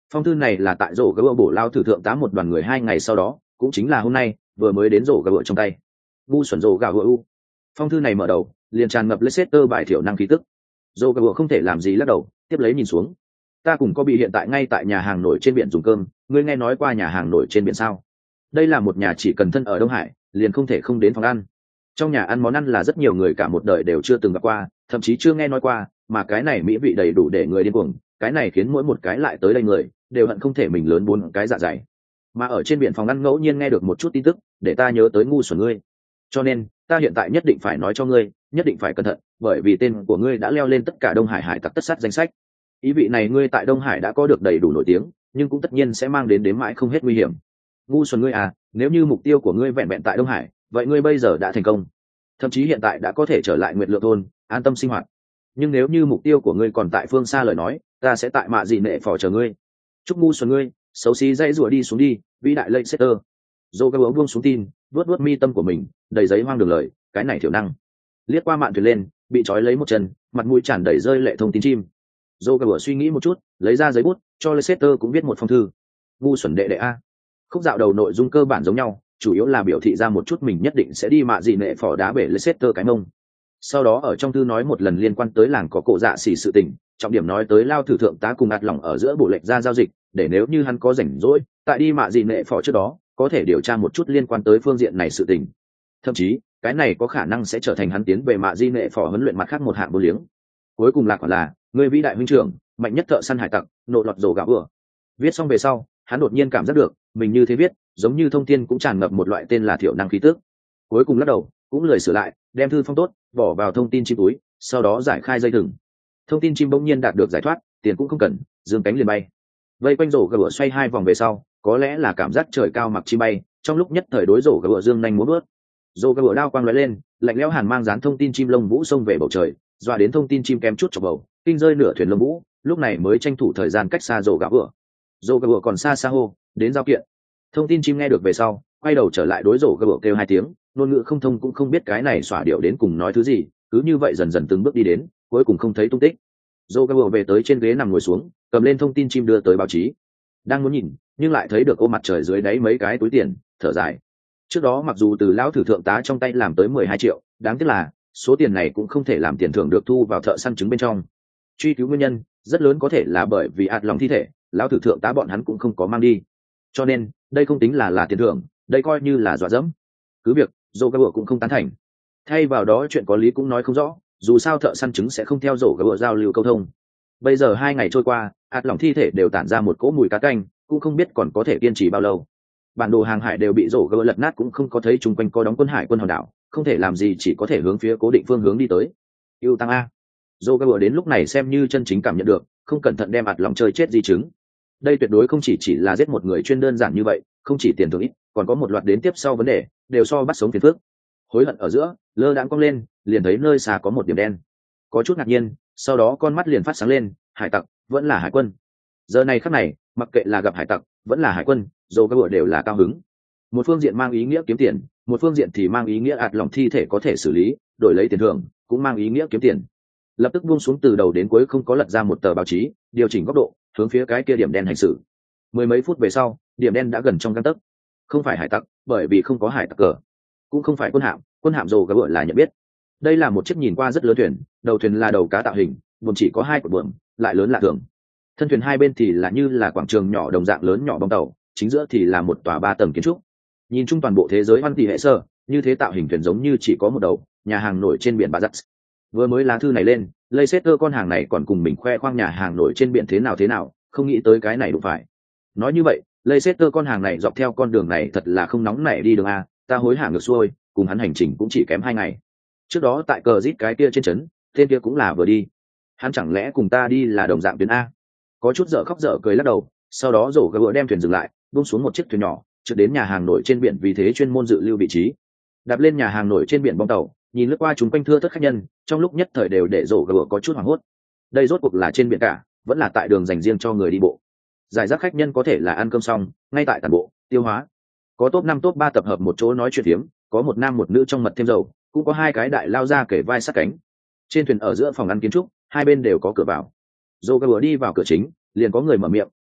Phong thư này là tại rổ gỡ bổ lao thử thượng tá một đoàn người 2 ngày sau đó, cũng chính là hôm nay vừa mới đến rổ gỡ trong tay. Ngu xuẩn rổ gà u. Phong thư này mở đầu liền tràn ngập Leicester bài thiểu năng khí tức. Rổ gỡ không thể làm gì lắc đầu, tiếp lấy nhìn xuống. Ta cùng có bị hiện tại ngay tại nhà hàng nổi trên biển dùng cơm, ngươi nghe nói qua nhà hàng nổi trên biển sao? Đây là một nhà chỉ cần thân ở Đông Hải liền không thể không đến phòng ăn. Trong nhà ăn món ăn là rất nhiều người cả một đời đều chưa từng gặp qua, thậm chí chưa nghe nói qua, mà cái này mỹ vị đầy đủ để người điên cuồng, cái này khiến mỗi một cái lại tới đây người đều hận không thể mình lớn 4 cái dạ dày. Mà ở trên biển phòng ăn ngẫu nhiên nghe được một chút tin tức, để ta nhớ tới ngu xuẩn ngươi. Cho nên, ta hiện tại nhất định phải nói cho ngươi, nhất định phải cẩn thận, bởi vì tên của ngươi đã leo lên tất cả Đông Hải hải tặc tất sát danh sách. Ý vị này ngươi tại Đông Hải đã có được đầy đủ nổi tiếng, nhưng cũng tất nhiên sẽ mang đến đếm mãi không hết nguy hiểm. Ngu xuẩn ngươi à, nếu như mục tiêu của ngươi vẹn vẹn tại Đông Hải, vậy ngươi bây giờ đã thành công, thậm chí hiện tại đã có thể trở lại Nguyệt Lượng thôn, an tâm sinh hoạt. Nhưng nếu như mục tiêu của ngươi còn tại phương xa lời nói, ta sẽ tại mạ dị nệ phò chờ ngươi. Chúc ngu xuẩn ngươi, xấu xí dãy rủa đi xuống đi, vĩ đại Leicester. Dô cái buông xuống tin, vuốt mi tâm của mình, đầy giấy hoang đường lời, cái này thiểu năng. Liếc qua mạn thuyền lên, bị trói lấy một chân, mặt mũi tràn đầy rơi lệ thông tin chim. Dô cái suy nghĩ một chút, lấy ra giấy bút, cho Leicester cũng viết một phong thư. Ngu xuẩn đệ đệ a. Khúc dạo đầu nội dung cơ bản giống nhau, chủ yếu là biểu thị ra một chút mình nhất định sẽ đi mạ dị nệ phò đá bể Leicester cái mông. Sau đó ở trong thư nói một lần liên quan tới làng có cổ dạ xỉ sự tình, trọng điểm nói tới lao thử thượng tá cùng ạt lỏng ở giữa bộ lệch ra giao dịch, để nếu như hắn có rảnh rỗi tại đi mạ dị nệ phò trước đó có thể điều tra một chút liên quan tới phương diện này sự tình. Thậm chí cái này có khả năng sẽ trở thành hắn tiến về mạ dị nệ phò huấn luyện mặt khác một hạng vô liếng. Cuối cùng lạc là người vĩ đại huynh trưởng, mạnh nhất thợ săn hải tặc, nộ lọt rổ gạo ừa. Viết xong về sau, hắn đột nhiên cảm giác được mình như thế viết giống như thông tin cũng tràn ngập một loại tên là thiểu năng khí tức. Cuối cùng lắc đầu cũng lười sửa lại, đem thư phong tốt bỏ vào thông tin chim túi, sau đó giải khai dây thừng. Thông tin chim bỗng nhiên đạt được giải thoát, tiền cũng không cần, dương cánh liền bay. Vây quanh rổ gà xoay 2 vòng về sau, có lẽ là cảm giác trời cao mặc chim bay, trong lúc nhất thời đối rổ gà dương nhanh múa bước. Rổ gà đao quang lóe lên, lạnh lẽo hàn mang dán thông tin chim lông vũ xông về bầu trời, dọa đến thông tin chim kém chút chọc bầu, kinh rơi nửa thuyền lông vũ, lúc này mới tranh thủ thời gian cách xa rổ gà. Rổ gà còn xa xa hô, đến giao kiện. Thông tin chim nghe được về sau, quay đầu trở lại đối rổ gà kêu 2 tiếng, ngôn ngữ không thông cũng không biết cái này xỏa điệu đến cùng nói thứ gì, cứ như vậy dần dần từng bước đi đến, cuối cùng không thấy tung tích. Joe về tới trên ghế nằm ngồi xuống, cầm lên thông tin chim đưa tới báo chí. Đang muốn nhìn, nhưng lại thấy được ô mặt trời dưới đáy mấy cái túi tiền, thở dài. Trước đó mặc dù từ lão thử thượng tá trong tay làm tới 12 triệu, đáng tiếc là số tiền này cũng không thể làm tiền thưởng được thu vào thợ săn trứng bên trong. Truy cứu nguyên nhân, rất lớn có thể là bởi vì ạt lòng thi thể, lão thử thượng tá bọn hắn cũng không có mang đi. Cho nên, đây không tính là tiền thưởng, đây coi như là dọa dẫm. Cứ việc Joe cũng không tán thành. Thay vào đó chuyện có lý cũng nói không rõ, dù sao thợ săn trứng sẽ không theo rổ gỡ giao lưu câu thông. Bây giờ 2 ngày trôi qua, ạt lỏng thi thể đều tản ra một cỗ mùi cá canh, cũng không biết còn có thể kiên trì bao lâu. Bản đồ hàng hải đều bị rổ gỡ lật nát, cũng không có thấy chung quanh có đóng quân hải quân hòn đảo, không thể làm gì chỉ có thể hướng phía cố định phương hướng đi tới. Yêu tăng a. Rổ gỡ đến lúc này xem như chân chính cảm nhận được, không cẩn thận đem ạt lỏng chơi chết di chứng. Đây tuyệt đối không chỉ là giết một người chuyên đơn giản như vậy, không chỉ tiền thưởng ít, còn có một loạt đến tiếp sau vấn đề, đều so bắt sống phiền phức. Hối hận ở giữa, lơ đãng cong lên, liền thấy nơi xa có một điểm đen. Có chút ngạc nhiên, sau đó con mắt liền phát sáng lên, hải tặc, vẫn là hải quân. Giờ này khắc này, mặc kệ là gặp hải tặc, vẫn là hải quân, dù các bữa đều là cao hứng. Một phương diện mang ý nghĩa kiếm tiền, một phương diện thì mang ý nghĩa ạt lỏng thi thể có thể xử lý, đổi lấy tiền thưởng, cũng mang ý nghĩa kiếm tiền. Lập tức buông xuống từ đầu đến cuối không có lật ra một tờ báo chí, điều chỉnh góc độ, hướng phía cái kia điểm đen hành xử. Mười mấy phút về sau, điểm đen đã gần trong gang tấc. Không phải hải tặc, bởi vì không có hải tặc cờ, cũng không phải quân hạm rồ gà bựa là nhận biết. Đây là một chiếc nhìn qua rất lớn thuyền, đầu thuyền là đầu cá tạo hình, buồm chỉ có 2 cột buồm, lại lớn lạ thường. Thân thuyền hai bên thì là như là quảng trường nhỏ đồng dạng lớn nhỏ bong tàu, chính giữa thì là một tòa 3 tầng kiến trúc. Nhìn chung toàn bộ thế giới hoan tỷ hệ sơ, như thế tạo hình thuyền giống như chỉ có một đầu, nhà hàng nổi trên biển Bà Giặc. Vừa mới lá thư này lên, Leicester con hàng này còn cùng mình khoe khoang nhà hàng nổi trên biển thế nào, không nghĩ tới cái này đụng phải. Nói như vậy, Leicester con hàng này dọc theo con đường này thật là không nóng nảy đi đường a, ta hối hả ngược xuôi, cùng hắn hành trình cũng chỉ kém 2 ngày. Trước đó tại cờ rít cái kia trên trấn, tên kia cũng là vừa đi. Hắn chẳng lẽ cùng ta đi là đồng dạng tuyến a? Có chút dở khóc dở cười lắc đầu, sau đó rổ gỡ đem thuyền dừng lại, buông xuống một chiếc thuyền nhỏ, trước đến nhà hàng nổi trên biển vì thế chuyên môn dự lưu vị trí. Đạp lên nhà hàng nổi trên biển bong tàu, nhìn lướt qua chúng quanh thưa thớt khách nhân, trong lúc nhất thời đều để rổ gỡ có chút hoảng hốt. Đây rốt cuộc là trên biển cả, vẫn là tại đường dành riêng cho người đi bộ. Giải rác khách nhân có thể là ăn cơm xong, ngay tại tản bộ, tiêu hóa. Có top 5 top 3 tập hợp một chỗ nói chuyện phiếm, có một nam một nữ trong mật thêm dầu, cũng có 2 cái đại lao ra kể vai sát cánh. Trên thuyền ở giữa phòng ăn kiến trúc, hai bên đều có cửa vào. Dô đi vào cửa chính, liền có người mở miệng,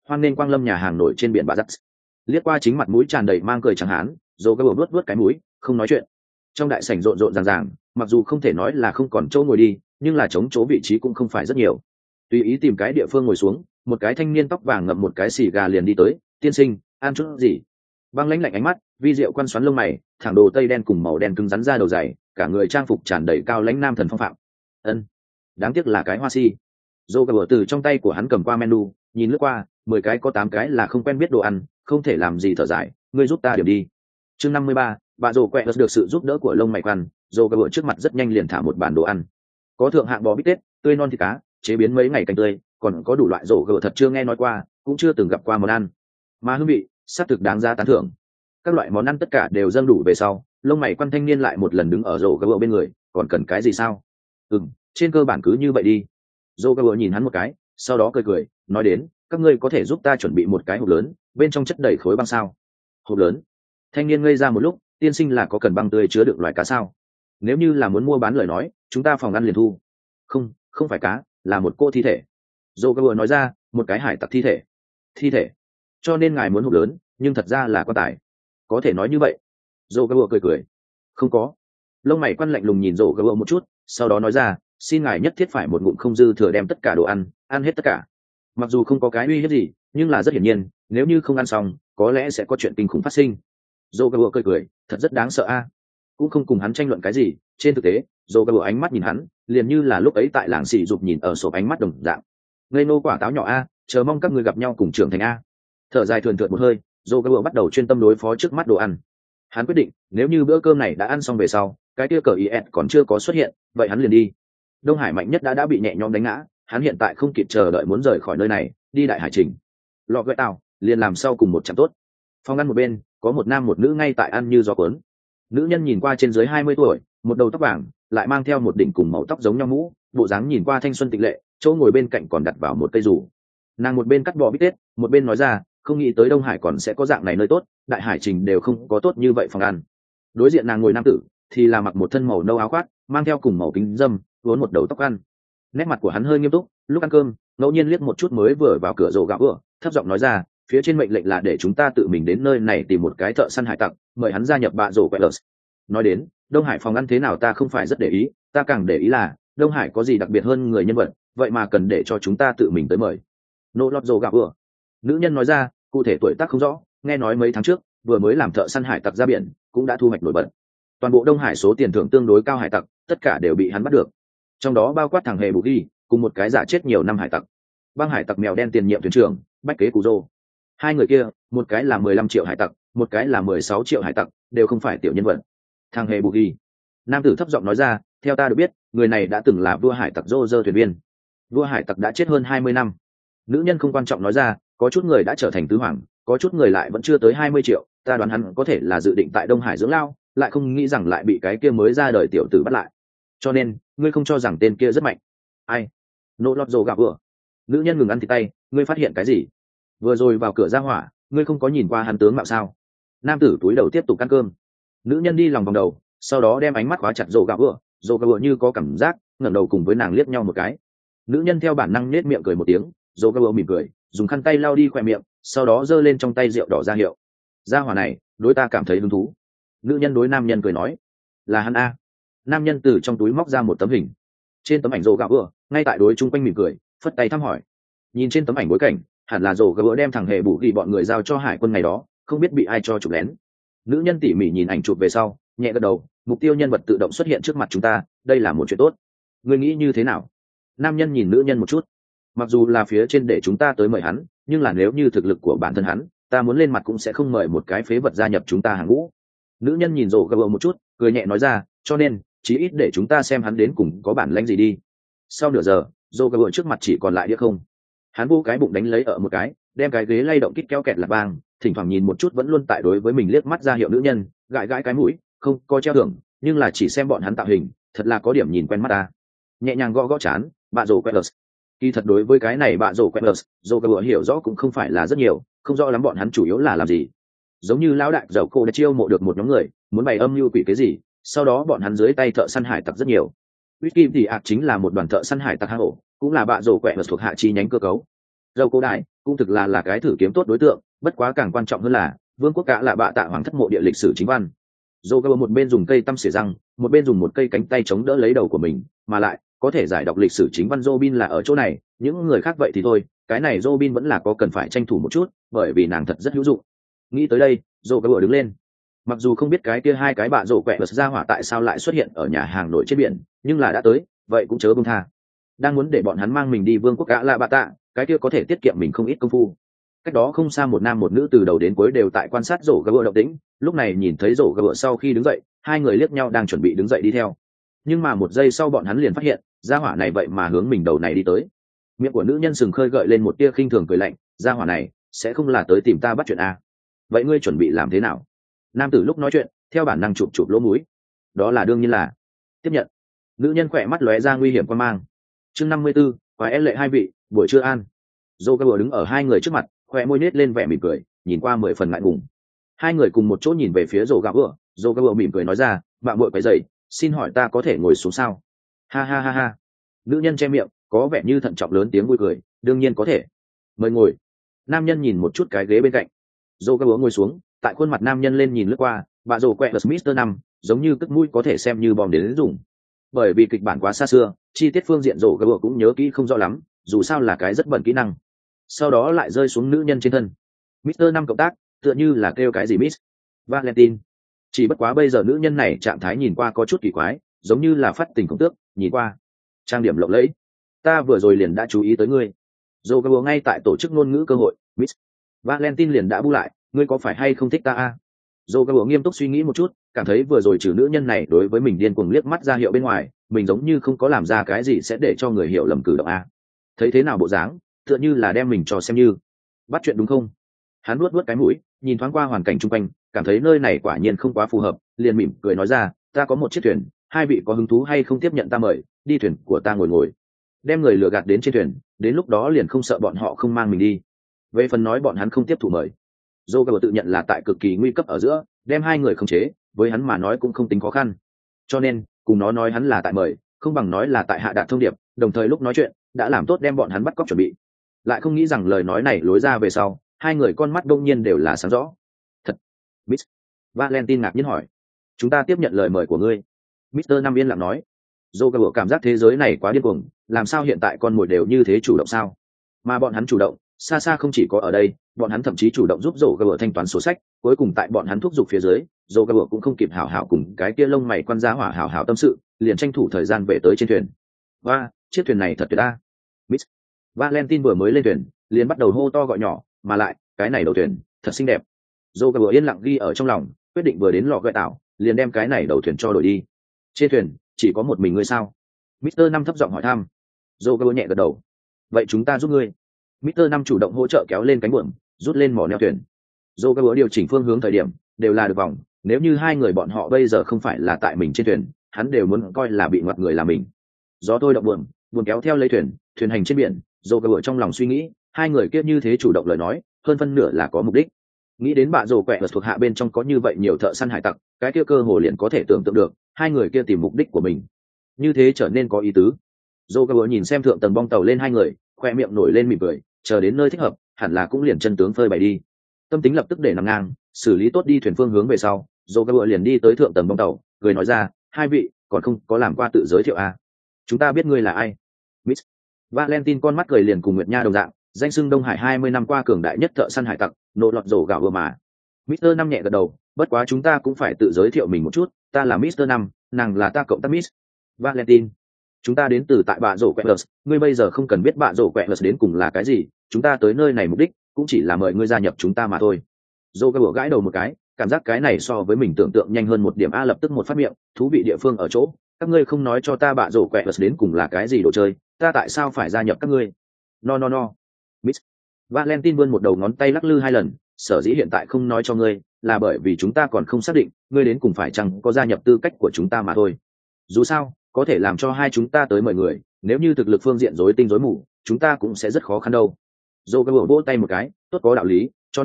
hoan nên quang lâm nhà hàng nổi trên biển bà dắt. Liếc qua chính mặt mũi tràn đầy mang cười chẳng hán, dô cái bờ vuốt vuốt cái mũi, không nói chuyện. Trong đại sảnh rộn rộn ràng ràng, mặc dù không thể nói là không còn chỗ ngồi đi, nhưng là trống chỗ vị trí cũng không phải rất nhiều. Tùy ý tìm cái địa phương ngồi xuống, một cái thanh niên tóc vàng ngậm một cái xì gà liền đi tới. Tiên sinh, ăn chút gì? Băng lãnh lạnh ánh mắt, vi diệu quan xoắn lông mày, thẳng đồ tây đen cùng màu đen cứng rắn ra đầu dày, cả người trang phục tràn đầy cao lãnh nam thần phong phạm. Ân, đáng tiếc là cái hoa si. Dô cái bờ từ trong tay của hắn cầm qua menu, nhìn lướt qua, 10 cái có 8 cái là không quen biết đồ ăn, không thể làm gì thở dài, ngươi giúp ta điểm đi. Chương 53, bà rồ quẹ được sự giúp đỡ của lông mày quan, dô cái bờ trước mặt rất nhanh liền thả một bàn đồ ăn. Có thượng hạng bò bít tết, tươi non thịt cá, chế biến mấy ngày canh tươi, còn có đủ loại rổ gờ thật chưa nghe nói qua, cũng chưa từng gặp qua món ăn, mà hương vị xác thực đáng giá tán thưởng. Các loại món ăn tất cả đều dâng đủ về sau, lông mày quan thanh niên lại một lần đứng ở rổ gờ bên người, còn cần cái gì sao? Trên cơ bản cứ như vậy đi. Rổ gờ nhìn hắn một cái, sau đó cười cười, nói đến, các ngươi có thể giúp ta chuẩn bị một cái hộp lớn, bên trong chất đầy khối băng sao? Hộp lớn? Thanh niên ngây ra một lúc, tiên sinh là có cần băng tươi chứa được loại cá sao? Nếu như là muốn mua bán lời nói, chúng ta phòng ăn liền thu. Không, không phải cá, là một cô thi thể. Dô cái bữa nói ra, một cái hải tặc thi thể. Thi thể? Cho nên ngài muốn hộp lớn, nhưng thật ra là quan tài. Có thể nói như vậy. Dô cái bữa cười cười. Không có. Lông mày quan lạnh lùng nhìn Dô cái bữa một chút, sau đó nói ra, xin ngài nhất thiết phải một ngụm không dư thừa đem tất cả đồ ăn, ăn hết tất cả. Mặc dù không có cái uy hiếp gì, nhưng là rất hiển nhiên, nếu như không ăn xong, có lẽ sẽ có chuyện kinh khủng phát sinh. Dô cái bữa cười cười, thật rất đáng sợ a. Cũng không cùng hắn tranh luận cái gì, trên thực tế, dô cái bữa ánh mắt nhìn hắn, liền như là lúc ấy tại làng xì dục nhìn ở sổ ánh mắt đồng dạng. Ngây nô quả táo nhỏ a, chờ mong các người gặp nhau cùng trưởng thành a. Thở dài thườn thượt một hơi, dô cái bữa bắt đầu chuyên tâm đối phó trước mắt đồ ăn. Hắn quyết định, nếu như bữa cơm này đã ăn xong về sau, cái kia cờ is còn chưa có xuất hiện, vậy hắn liền đi. Đông Hải mạnh nhất đã bị nhẹ nhõm đánh ngã, hắn hiện tại không kịp chờ đợi muốn rời khỏi nơi này, đi đại hải trình. Lọ gợi tàu, liền làm sau cùng một chặng tốt. Phòng ăn một bên, có một nam một nữ ngay tại ăn như gió cuốn. Nữ nhân nhìn qua trên dưới 20 tuổi, một đầu tóc vàng, lại mang theo một đỉnh cùng màu tóc giống nhau mũ, bộ dáng nhìn qua thanh xuân tịch lệ, chỗ ngồi bên cạnh còn đặt vào một cây dù. Nàng một bên cắt bò bít tết, một bên nói ra, không nghĩ tới Đông Hải còn sẽ có dạng này nơi tốt, đại hải trình đều không có tốt như vậy phòng ăn. Đối diện nàng ngồi nam tử, thì là mặc một thân màu nâu áo khoác, mang theo cùng màu kính dâm, vốn một đầu tóc ăn. Nét mặt của hắn hơi nghiêm túc, lúc ăn cơm, ngẫu nhiên liếc một chút mới vừa vào cửa rổ gạo vừa, thấp giọng nói ra, phía trên mệnh lệnh là để chúng ta tự mình đến nơi này tìm một cái thợ săn hải tặc, mời hắn gia nhập bạ rổ quẹt. Nói đến Đông Hải phòng ăn thế nào ta không phải rất để ý, ta càng để ý là Đông Hải có gì đặc biệt hơn người nhân vật, vậy mà cần để cho chúng ta tự mình tới mời. Nô lót rổ gạo vừa, nữ nhân nói ra, cụ thể tuổi tác không rõ, nghe nói mấy tháng trước vừa mới làm thợ săn hải tặc ra biển, cũng đã thu hoạch nổi bật. Toàn bộ Đông Hải số tiền thưởng tương đối cao hải tặc, tất cả đều bị hắn bắt được, trong đó bao quát thằng hề bù ghi cùng một cái giả chết nhiều năm hải tặc, băng hải tặc mèo đen tiền nhiệm thuyền trưởng Bách Kế Cù Dô. Hai người kia, một cái là 15 triệu hải tặc, một cái là 16 triệu hải tặc, đều không phải tiểu nhân vật. Thằng hề bù ghi, nam tử thấp giọng nói ra, theo ta được biết, người này đã từng là vua hải tặc Dô Dơ thuyền viên. Vua hải tặc đã chết hơn 20 năm. Nữ nhân không quan trọng nói ra, có chút người đã trở thành tứ hoàng, có chút người lại vẫn chưa tới 20 triệu, ta đoán hắn có thể là dự định tại Đông Hải dưỡng lao, lại không nghĩ rằng lại bị cái kia mới ra đời tiểu tử bắt lại. Cho nên ngươi không cho rằng tên kia rất mạnh. Ai? Nô lót rồ gạo vừa. Nữ nhân ngừng ăn thịt tay, ngươi phát hiện cái gì? Vừa rồi vào cửa ra hỏa, ngươi không có nhìn qua hắn tướng mạo sao? Nam tử túi đầu tiếp tục ăn cơm. Nữ nhân đi lòng vòng đầu, sau đó đem ánh mắt khóa chặt rồ gạo vừa như có cảm giác, ngẩng đầu cùng với nàng liếc nhau một cái. Nữ nhân theo bản năng nết miệng cười một tiếng, rồ gạo vừa mỉm cười, dùng khăn tay lau đi khóe miệng, sau đó giơ lên trong tay rượu đỏ ra hiệu. Gia hỏa này, đối ta cảm thấy hứng thú. Nữ nhân đối nam nhân cười nói, là hắn a. Nam nhân từ trong túi móc ra một tấm hình. Trên tấm ảnh rồ gạo vừa, ngay tại đối chung quanh mỉm cười, phất tay thăm hỏi. Nhìn trên tấm ảnh bối cảnh, hẳn là rồ gạo vừa đem thằng hề bù ghi bọn người giao cho hải quân ngày đó, không biết bị ai cho chụp lén. Nữ nhân tỉ mỉ nhìn ảnh chụp về sau, nhẹ gật đầu, mục tiêu nhân vật tự động xuất hiện trước mặt chúng ta, đây là một chuyện tốt. Ngươi nghĩ như thế nào? Nam nhân nhìn nữ nhân một chút. Mặc dù là phía trên để chúng ta tới mời hắn, nhưng là nếu như thực lực của bản thân hắn, ta muốn lên mặt cũng sẽ không mời một cái phế vật gia nhập chúng ta hàng ngũ. Nữ nhân nhìn rồ gạo vừa một chút, cười nhẹ nói ra, cho nên chí ít để chúng ta xem hắn đến cùng có bản lãnh gì đi. Sau nửa giờ, rồ gạo vừa trước mặt chỉ còn lại đĩa không. Hắn vô cái bụng đánh lấy ở một cái, đem cái ghế lay động kít kéo kẹt là vang, thỉnh thoảng nhìn một chút vẫn luôn tại đối với mình liếc mắt ra hiệu nữ nhân, gãi gãi cái mũi, không có treo thưởng, nhưng là chỉ xem bọn hắn tạo hình, thật là có điểm nhìn quen mắt ta. Nhẹ nhàng gõ gõ chán, bạ rồ quẹt. Kỳ thật đối với cái này bạ rồ quẹt, rồ gạo vừa hiểu rõ cũng không phải là rất nhiều, không rõ lắm bọn hắn chủ yếu là làm gì. Giống như lão đại giàu cô đã chiêu mộ được một nhóm người, muốn bày âm mưu quỷ cái gì, sau đó bọn hắn dưới tay thợ săn hải tặc rất nhiều. Whisky thì chính là một đoàn thợ săn hải tặc hang ổ, cũng là bạ rổ quẹ thuộc hạ chi nhánh cơ cấu. Dầu cô đại cũng thực là cái thử kiếm tốt đối tượng, bất quá càng quan trọng hơn là vương quốc cả là bạ tạ hoàng thất mộ địa lịch sử chính văn. Joker một bên dùng cây tăm xỉa răng, một bên dùng một cây cánh tay chống đỡ lấy đầu của mình, mà lại có thể giải đọc lịch sử chính văn Robin là ở chỗ này, những người khác vậy thì thôi, cái này Robin vẫn là có cần phải tranh thủ một chút, bởi vì nàng thật rất hữu dụng. Nghĩ tới đây, Joker đứng lên. Mặc dù không biết cái kia hai cái bạ rổ quẹ vật ra hỏa tại sao lại xuất hiện ở nhà hàng nổi trên biển, nhưng là đã tới, vậy cũng chớ buông tha. Đang muốn để bọn hắn mang mình đi vương quốc cả là bạ tạ, cái kia có thể tiết kiệm mình không ít công phu. Cách đó không xa một nam một nữ từ đầu đến cuối đều tại quan sát rổ gỡ động tĩnh, lúc này nhìn thấy rổ gỡ sau khi đứng dậy, hai người liếc nhau đang chuẩn bị đứng dậy đi theo. Nhưng mà một giây sau bọn hắn liền phát hiện, gia hỏa này vậy mà hướng mình đầu này đi tới. Miệng của nữ nhân sừng khơi gợi lên một tia khinh thường cười lạnh, gia hỏa này sẽ không là tới tìm ta bắt chuyện à? Vậy ngươi chuẩn bị làm thế nào? Nam tử lúc nói chuyện, theo bản năng chụp chụp lỗ mũi. Đó là đương nhiên là tiếp nhận. Nữ nhân khỏe mắt lóe ra nguy hiểm quan mang. Chương 54, quái lệ hai vị, buổi trưa an. Joker đứng ở hai người trước mặt, khỏe môi nết lên vẻ mỉm cười, nhìn qua 10 phần ngại ngùng. Hai người cùng một chỗ nhìn về phía Joker mỉm cười nói ra, bạn muội quấy rầy, xin hỏi ta có thể ngồi xuống sao? Ha ha ha ha. Nữ nhân che miệng, có vẻ như thận trọng lớn tiếng vui cười, đương nhiên có thể. Mời ngồi. Nam nhân nhìn một chút cái ghế bên cạnh. Joker ngồi xuống, tại khuôn mặt nam nhân lên nhìn lướt qua, bà rồ quẹ Mr. 5, giống như cất mũi có thể xem như bom đến dùng. Bởi vì kịch bản quá xa xưa, chi tiết phương diện rổ gỡ cũng nhớ kỹ không rõ lắm, dù sao là cái rất bẩn kỹ năng. Sau đó lại rơi xuống nữ nhân trên thân. Mr. 5 cộng tác, tựa như là kêu cái gì Miss Valentine. Chỉ bất quá bây giờ nữ nhân này trạng thái nhìn qua có chút kỳ quái, giống như là phát tình khổng tước, nhìn qua trang điểm lộng lẫy. Ta vừa rồi liền đã chú ý tới ngươi. Joker ngay tại tổ chức ngôn ngữ cơ hội, Miss Valentine liền đã bu lại, ngươi có phải hay không thích ta a? Joker nghiêm túc suy nghĩ một chút, cảm thấy vừa rồi trừ nữ nhân này đối với mình điên cuồng liếc mắt ra hiệu bên ngoài, mình giống như không có làm ra cái gì sẽ để cho người hiểu lầm cử động a. Thấy thế nào bộ dáng, tựa như là đem mình cho xem như bắt chuyện đúng không? Hắn nuốt cái mũi, nhìn thoáng qua hoàn cảnh xung quanh, cảm thấy nơi này quả nhiên không quá phù hợp, liền mỉm cười nói ra, ta có một chiếc thuyền, hai vị có hứng thú hay không tiếp nhận ta mời, đi thuyền của ta ngồi. Đem người lừa gạt đến trên thuyền, đến lúc đó liền không sợ bọn họ không mang mình đi. Về phần nói bọn hắn không tiếp thủ mời, Joker tự nhận là tại cực kỳ nguy cấp ở giữa, đem hai người khống chế, với hắn mà nói cũng không tính khó khăn. Cho nên, cùng nó nói hắn là tại mời, không bằng nói là tại hạ đạt thông điệp, đồng thời lúc nói chuyện, đã làm tốt đem bọn hắn bắt cóc chuẩn bị. Lại không nghĩ rằng lời nói này lối ra về sau, hai người con mắt đông nhiên đều là sáng rõ. Thật? Miss Valentine ngạc nhiên hỏi. Chúng ta tiếp nhận lời mời của ngươi. Mr. Nam yên lặng nói. Joker cảm giác thế giới này quá điên cuồng, làm sao hiện tại con mồi đều như thế chủ động sao? Mà bọn hắn chủ động, xa xa không chỉ có ở đây, bọn hắn thậm chí chủ động giúp Joker thanh toán sổ sách, cuối cùng tại bọn hắn thúc giục phía dưới, Joker cũng không kịp hảo hảo cùng cái kia lông mày quan gia hỏa hảo hảo tâm sự, liền tranh thủ thời gian về tới trên thuyền. Và, chiếc thuyền này thật tuyệt a. Miss Valentine vừa mới lên thuyền, liền bắt đầu hô to gọi nhỏ, mà lại, cái này đầu thuyền, thật xinh đẹp. Joker yên lặng ghi ở trong lòng, quyết định vừa đến lò gợi tảo, liền đem cái này đầu thuyền cho đổi đi. Trên thuyền, chỉ có một mình ngươi sao? Mr. Năm thấp giọng hỏi thăm. Joker nhẹ gật đầu. Vậy chúng ta giúp ngươi. Mr. Năm chủ động hỗ trợ kéo lên cánh buồm, rút lên mỏ neo thuyền. Joker điều chỉnh phương hướng thời điểm, đều là được vòng. Nếu như hai người bọn họ bây giờ không phải là tại mình trên thuyền, hắn đều muốn coi là bị ngoặt người là mình. Gió thôi động buồm, buồm kéo theo lấy thuyền, thuyền hành trên biển. Joker trong lòng suy nghĩ, hai người kia như thế chủ động lời nói, hơn phân nửa là có mục đích. Nghĩ đến bạ rồ quẹ ở thuộc hạ bên trong có như vậy nhiều thợ săn hải tặc, cái kia cơ hồ liền có thể tưởng tượng được hai người kia tìm mục đích của mình, như thế trở nên có ý tứ. Joker nhìn xem thượng tầng bong tàu lên hai người, khoe miệng nổi lên mỉm cười, chờ đến nơi thích hợp, hẳn là cũng liền chân tướng phơi bày đi. Tâm tính lập tức để nằm ngang, xử lý tốt đi thuyền phương hướng về sau, Joker liền đi tới thượng tầng bong tàu, cười nói ra, hai vị còn không có làm qua tự giới thiệu à? Chúng ta biết ngươi là ai. Miss Valentine con mắt cười liền cùng Nguyệt Nha đồng dạng, danh xưng Đông Hải 20 năm qua cường đại nhất thợ săn hải tặc, nộ lọt rổ gạo vừa mà. Mr. Năm nhẹ gật đầu, bất quá chúng ta cũng phải tự giới thiệu mình một chút, ta là Mr. Năm, nàng là ta cộng tác Miss Valentine. Chúng ta đến từ tại bạ rổ quẹt, ngươi bây giờ không cần biết bạ rổ quẹt đến cùng là cái gì, chúng ta tới nơi này mục đích cũng chỉ là mời ngươi gia nhập chúng ta mà thôi. Joker gãi đầu một cái, cảm giác cái này so với mình tưởng tượng nhanh hơn một điểm a, lập tức một phát miệng, thú vị địa phương ở chỗ, các ngươi không nói cho ta bạ rổ quẹt đến cùng là cái gì đồ chơi, ta tại sao phải gia nhập các ngươi? No. Miss Valentine vươn một đầu ngón tay lắc lư hai lần, sở dĩ hiện tại không nói cho ngươi là bởi vì chúng ta còn không xác định ngươi đến cùng phải chăng có gia nhập tư cách của chúng ta mà thôi. Dù sao có thể làm cho hai chúng ta tới mời người, nếu như thực lực phương diện rối tinh rối mù, chúng ta cũng sẽ rất khó khăn đâu. Joker vỗ tay một cái, tốt, có đạo lý, cho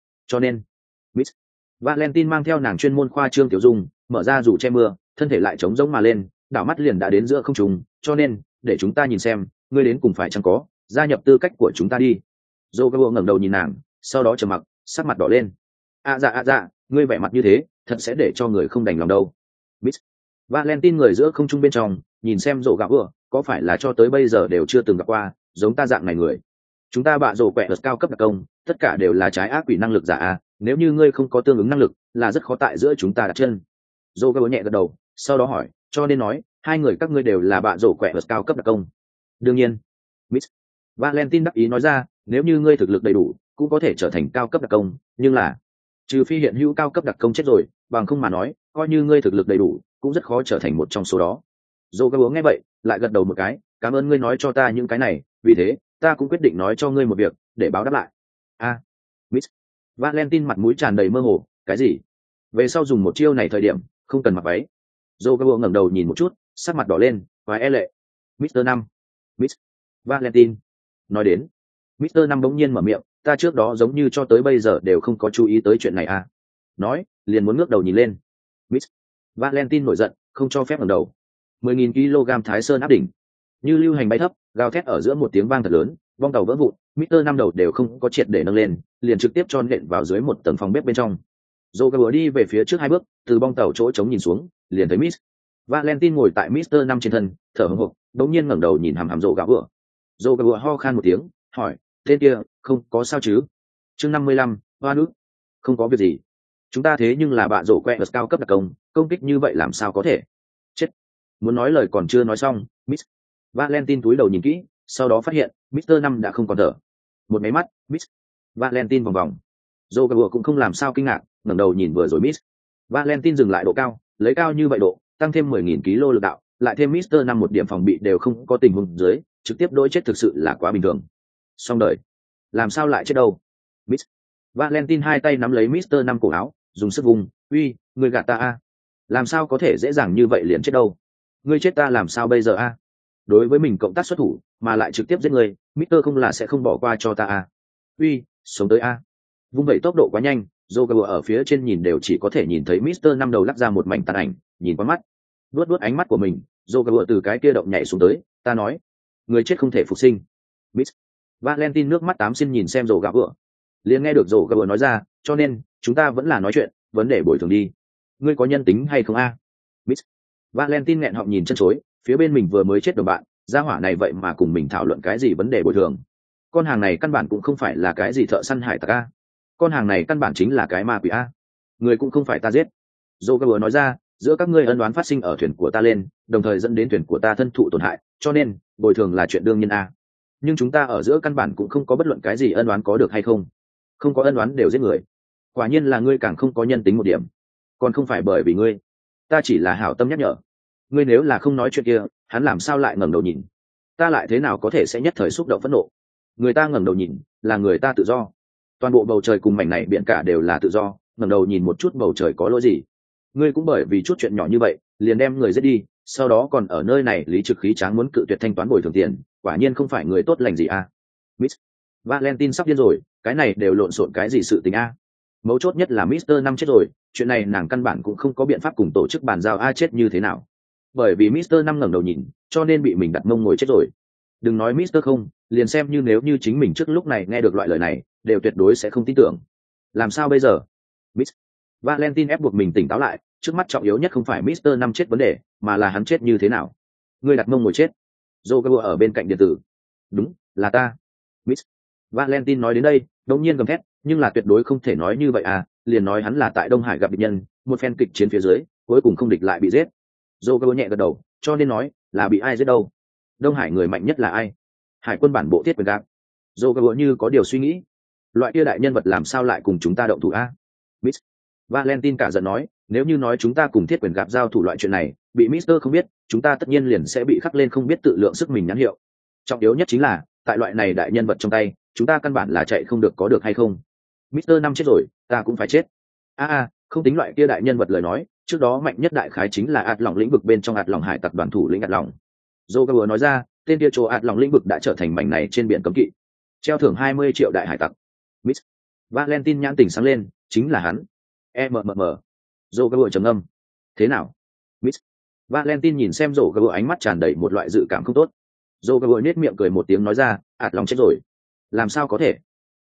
nên Miss Valentine mang theo nàng chuyên môn khoa trương tiểu dung, mở ra dù che mưa, thân thể lại trống rỗng mà lên, đảo mắt liền đã đến giữa không trung, cho nên để chúng ta nhìn xem ngươi đến cùng phải chăng có gia nhập tư cách của chúng ta đi. dô gà ngẩng đầu nhìn nàng, sau đó trầm mặc, sắc mặt đỏ lên. Dạ, ngươi vẻ mặt như thế thật sẽ để cho người không đành lòng đâu. Miss Valentine người giữa không trung bên trong nhìn xem rổ gạo vừa có phải là cho tới bây giờ đều chưa từng gặp qua giống ta dạng này người. Chúng ta bạ rổ quẹ ớt cao cấp đặc công tất cả đều là trái ác quỷ năng lực giả a, nếu như ngươi không có tương ứng năng lực là rất khó tại giữa chúng ta đặt chân. Rổ gạo nhẹ gật đầu, sau đó hỏi, cho nên nói hai người các ngươi đều là bạ rổ quẹ ớt cao cấp đặc công? Đương nhiên. Miss Valentine đắc ý nói ra, nếu như ngươi thực lực đầy đủ cũng có thể trở thành cao cấp đặc công, nhưng là trừ phi hiện hữu cao cấp đặc công chết rồi, bằng không mà nói coi như ngươi thực lực đầy đủ cũng rất khó trở thành một trong số đó. Dô gà nghe vậy lại gật đầu một cái, cảm ơn ngươi nói cho ta những cái này, vì thế ta cũng quyết định nói cho ngươi một việc để báo đáp lại. Miss Valentine mặt mũi tràn đầy mơ hồ, cái gì? Về sau dùng một chiêu này thời điểm không cần mặc váy. Dô gà ngẩng đầu nhìn một chút, sắc mặt đỏ lên, quái e lệ. Mr. 5. Miss Valentine nói đến. Mr. 5 bỗng nhiên mở miệng, ta trước đó giống như cho tới bây giờ đều không có chú ý tới chuyện này à. Nói liền muốn ngước đầu nhìn lên. Miss Valentine nổi giận, không cho phép ngẩng đầu. 10.000 kg Thái Sơn áp đỉnh, như lưu hành bay thấp, gào thét ở giữa một tiếng vang thật lớn, bong tàu vỡ vụn, Mr. 5 đầu đều không có triệt để nâng lên, liền trực tiếp cho nện vào dưới một tầng phòng bếp bên trong. Joker đi về phía trước 2 bước, từ bong tàu chỗ trống nhìn xuống, liền thấy Miss Valentine ngồi tại Mr. 5 trên thân, thở hổn hộc, đống nhiên ngẩng đầu nhìn hằm hằm Joker. Joker ho khan một tiếng, hỏi, tên kia không có sao chứ? Chương 55, hoa nước. Không có việc gì. Chúng ta thế nhưng là bạn rổ quẹ cao cấp đặc công kích như vậy làm sao có thể? Chết. Muốn nói lời còn chưa nói xong, Miss Valentine túi đầu nhìn kỹ, sau đó phát hiện Mr. 5 đã không còn thở. Một máy mắt, Miss Valentine vòng vòng. Joker cũng không làm sao kinh ngạc, ngẩng đầu nhìn vừa rồi Miss Valentine dừng lại độ cao, lấy cao như vậy độ, tăng thêm 10.000 kg lực đạo, lại thêm Mr. 5 một điểm phòng bị đều không có tình huống dưới, trực tiếp đối chết thực sự là quá bình thường. Xong đời. Làm sao lại chết đâu? Miss Valentine hai tay nắm lấy Mr. 5 cổ áo, dùng sức vùng, uy, người gạt ta a? Làm sao có thể dễ dàng như vậy liền chết đâu? Ngươi chết ta làm sao bây giờ a? Đối với mình cộng tác xuất thủ mà lại trực tiếp giết người, Mr. không là sẽ không bỏ qua cho ta a? Uy, sống tới a? Vung vẩy tốc độ quá nhanh, Joker ở phía trên nhìn đều chỉ có thể nhìn thấy Mr. 5 đầu lắc ra một mảnh tàn ảnh, nhìn qua mắt. Vuốt ánh mắt của mình, Joker từ cái kia động nhảy xuống tới, ta nói, người chết không thể phục sinh. Miss Valentine nước mắt tám xin nhìn xem Joker. Liền nghe được Joker nói ra, cho nên chúng ta vẫn là nói chuyện, vấn đề bồi thường đi. Ngươi có nhân tính hay không a? Miss Valentine nghẹn họng nhìn chân chối, phía bên mình vừa mới chết đồng bạn, gia hỏa này vậy mà cùng mình thảo luận cái gì vấn đề bồi thường? Con hàng này căn bản cũng không phải là cái gì thợ săn hải tặc a. Con hàng này căn bản chính là cái ma quỷ a. Người cũng không phải ta giết. Joker nói ra, giữa các ngươi ân oán phát sinh ở thuyền của ta lên, đồng thời dẫn đến thuyền của ta thân thụ tổn hại, cho nên bồi thường là chuyện đương nhiên a. Nhưng chúng ta ở giữa căn bản cũng không có bất luận cái gì ân oán, có được hay không? Không có ân oán đều giết người. Quả nhiên là ngươi càng không có nhân tính một điểm. Còn không phải bởi vì ngươi, ta chỉ là hảo tâm nhắc nhở. Ngươi nếu là không nói chuyện kia, hắn làm sao lại ngẩng đầu nhìn? Ta lại thế nào có thể sẽ nhất thời xúc động phẫn nộ? Người ta ngẩng đầu nhìn là người ta tự do. Toàn bộ bầu trời cùng mảnh này biển cả đều là tự do, ngẩng đầu nhìn một chút bầu trời có lỗi gì? Ngươi cũng bởi vì chút chuyện nhỏ như vậy liền đem người giết đi, sau đó còn ở nơi này lý trực khí tráng muốn cự tuyệt thanh toán bồi thường tiền, quả nhiên không phải người tốt lành gì à? Miss Valentine sắp điên rồi, cái này đều lộn xộn cái gì sự tình a? Mấu chốt nhất là Mr. 5 chết rồi, chuyện này nàng căn bản cũng không có biện pháp cùng tổ chức bàn giao ai chết như thế nào. Bởi vì Mr. 5 ngẩng đầu nhìn, cho nên bị mình đặt mông ngồi chết rồi. Đừng nói Mr. không, liền xem như nếu như chính mình trước lúc này nghe được loại lời này, đều tuyệt đối sẽ không tin tưởng. Làm sao bây giờ? Miss Valentine ép buộc mình tỉnh táo lại, trước mắt trọng yếu nhất không phải Mr. 5 chết vấn đề, mà là hắn chết như thế nào. Ngươi đặt mông ngồi chết. Joker ở bên cạnh điện tử. Đúng, là ta. Miss Valentine nói đến đây, đột nhiên gầm thét, nhưng là tuyệt đối không thể nói như vậy à, liền nói hắn là tại Đông Hải gặp địch nhân, một phen kịch chiến phía dưới, cuối cùng không địch lại bị giết. Joker nhẹ gật đầu, cho nên nói, là bị ai giết đâu? Đông Hải người mạnh nhất là ai? Hải quân bản bộ Thiết Quyền Gạc. Joker như có điều suy nghĩ. Loại kia đại nhân vật làm sao lại cùng chúng ta động thủ a? Miss Valentine cả giận nói, nếu như nói chúng ta cùng Thiết Quyền Gạc giao thủ loại chuyện này, bị Mister không biết, chúng ta tất nhiên liền sẽ bị khắc lên không biết tự lượng sức mình nhãn hiệu. Trọng yếu nhất chính là, tại loại này đại nhân vật trong tay, chúng ta căn bản là chạy không được, có được hay không? Mister 5 chết rồi, ta cũng phải chết. Không tính loại kia đại nhân vật lời nói, trước đó mạnh nhất đại khái chính là ạt lỏng lĩnh vực bên trong ạt lỏng hải tặc đoàn thủ lĩnh ạt lỏng. Joker nói ra, tên kia chỗ ạt lỏng lĩnh vực đã trở thành mảnh này trên biển cấm kỵ, treo thưởng 20 triệu đại hải tặc. Miss Valentine nhãn tỉnh sáng lên, chính là hắn. Joker trầm ngâm. Thế nào? Miss Valentine nhìn xem Joker ánh mắt tràn đầy một loại dự cảm không tốt. Joker nết miệng cười một tiếng nói ra, ạt lỏng chết rồi. Làm sao có thể?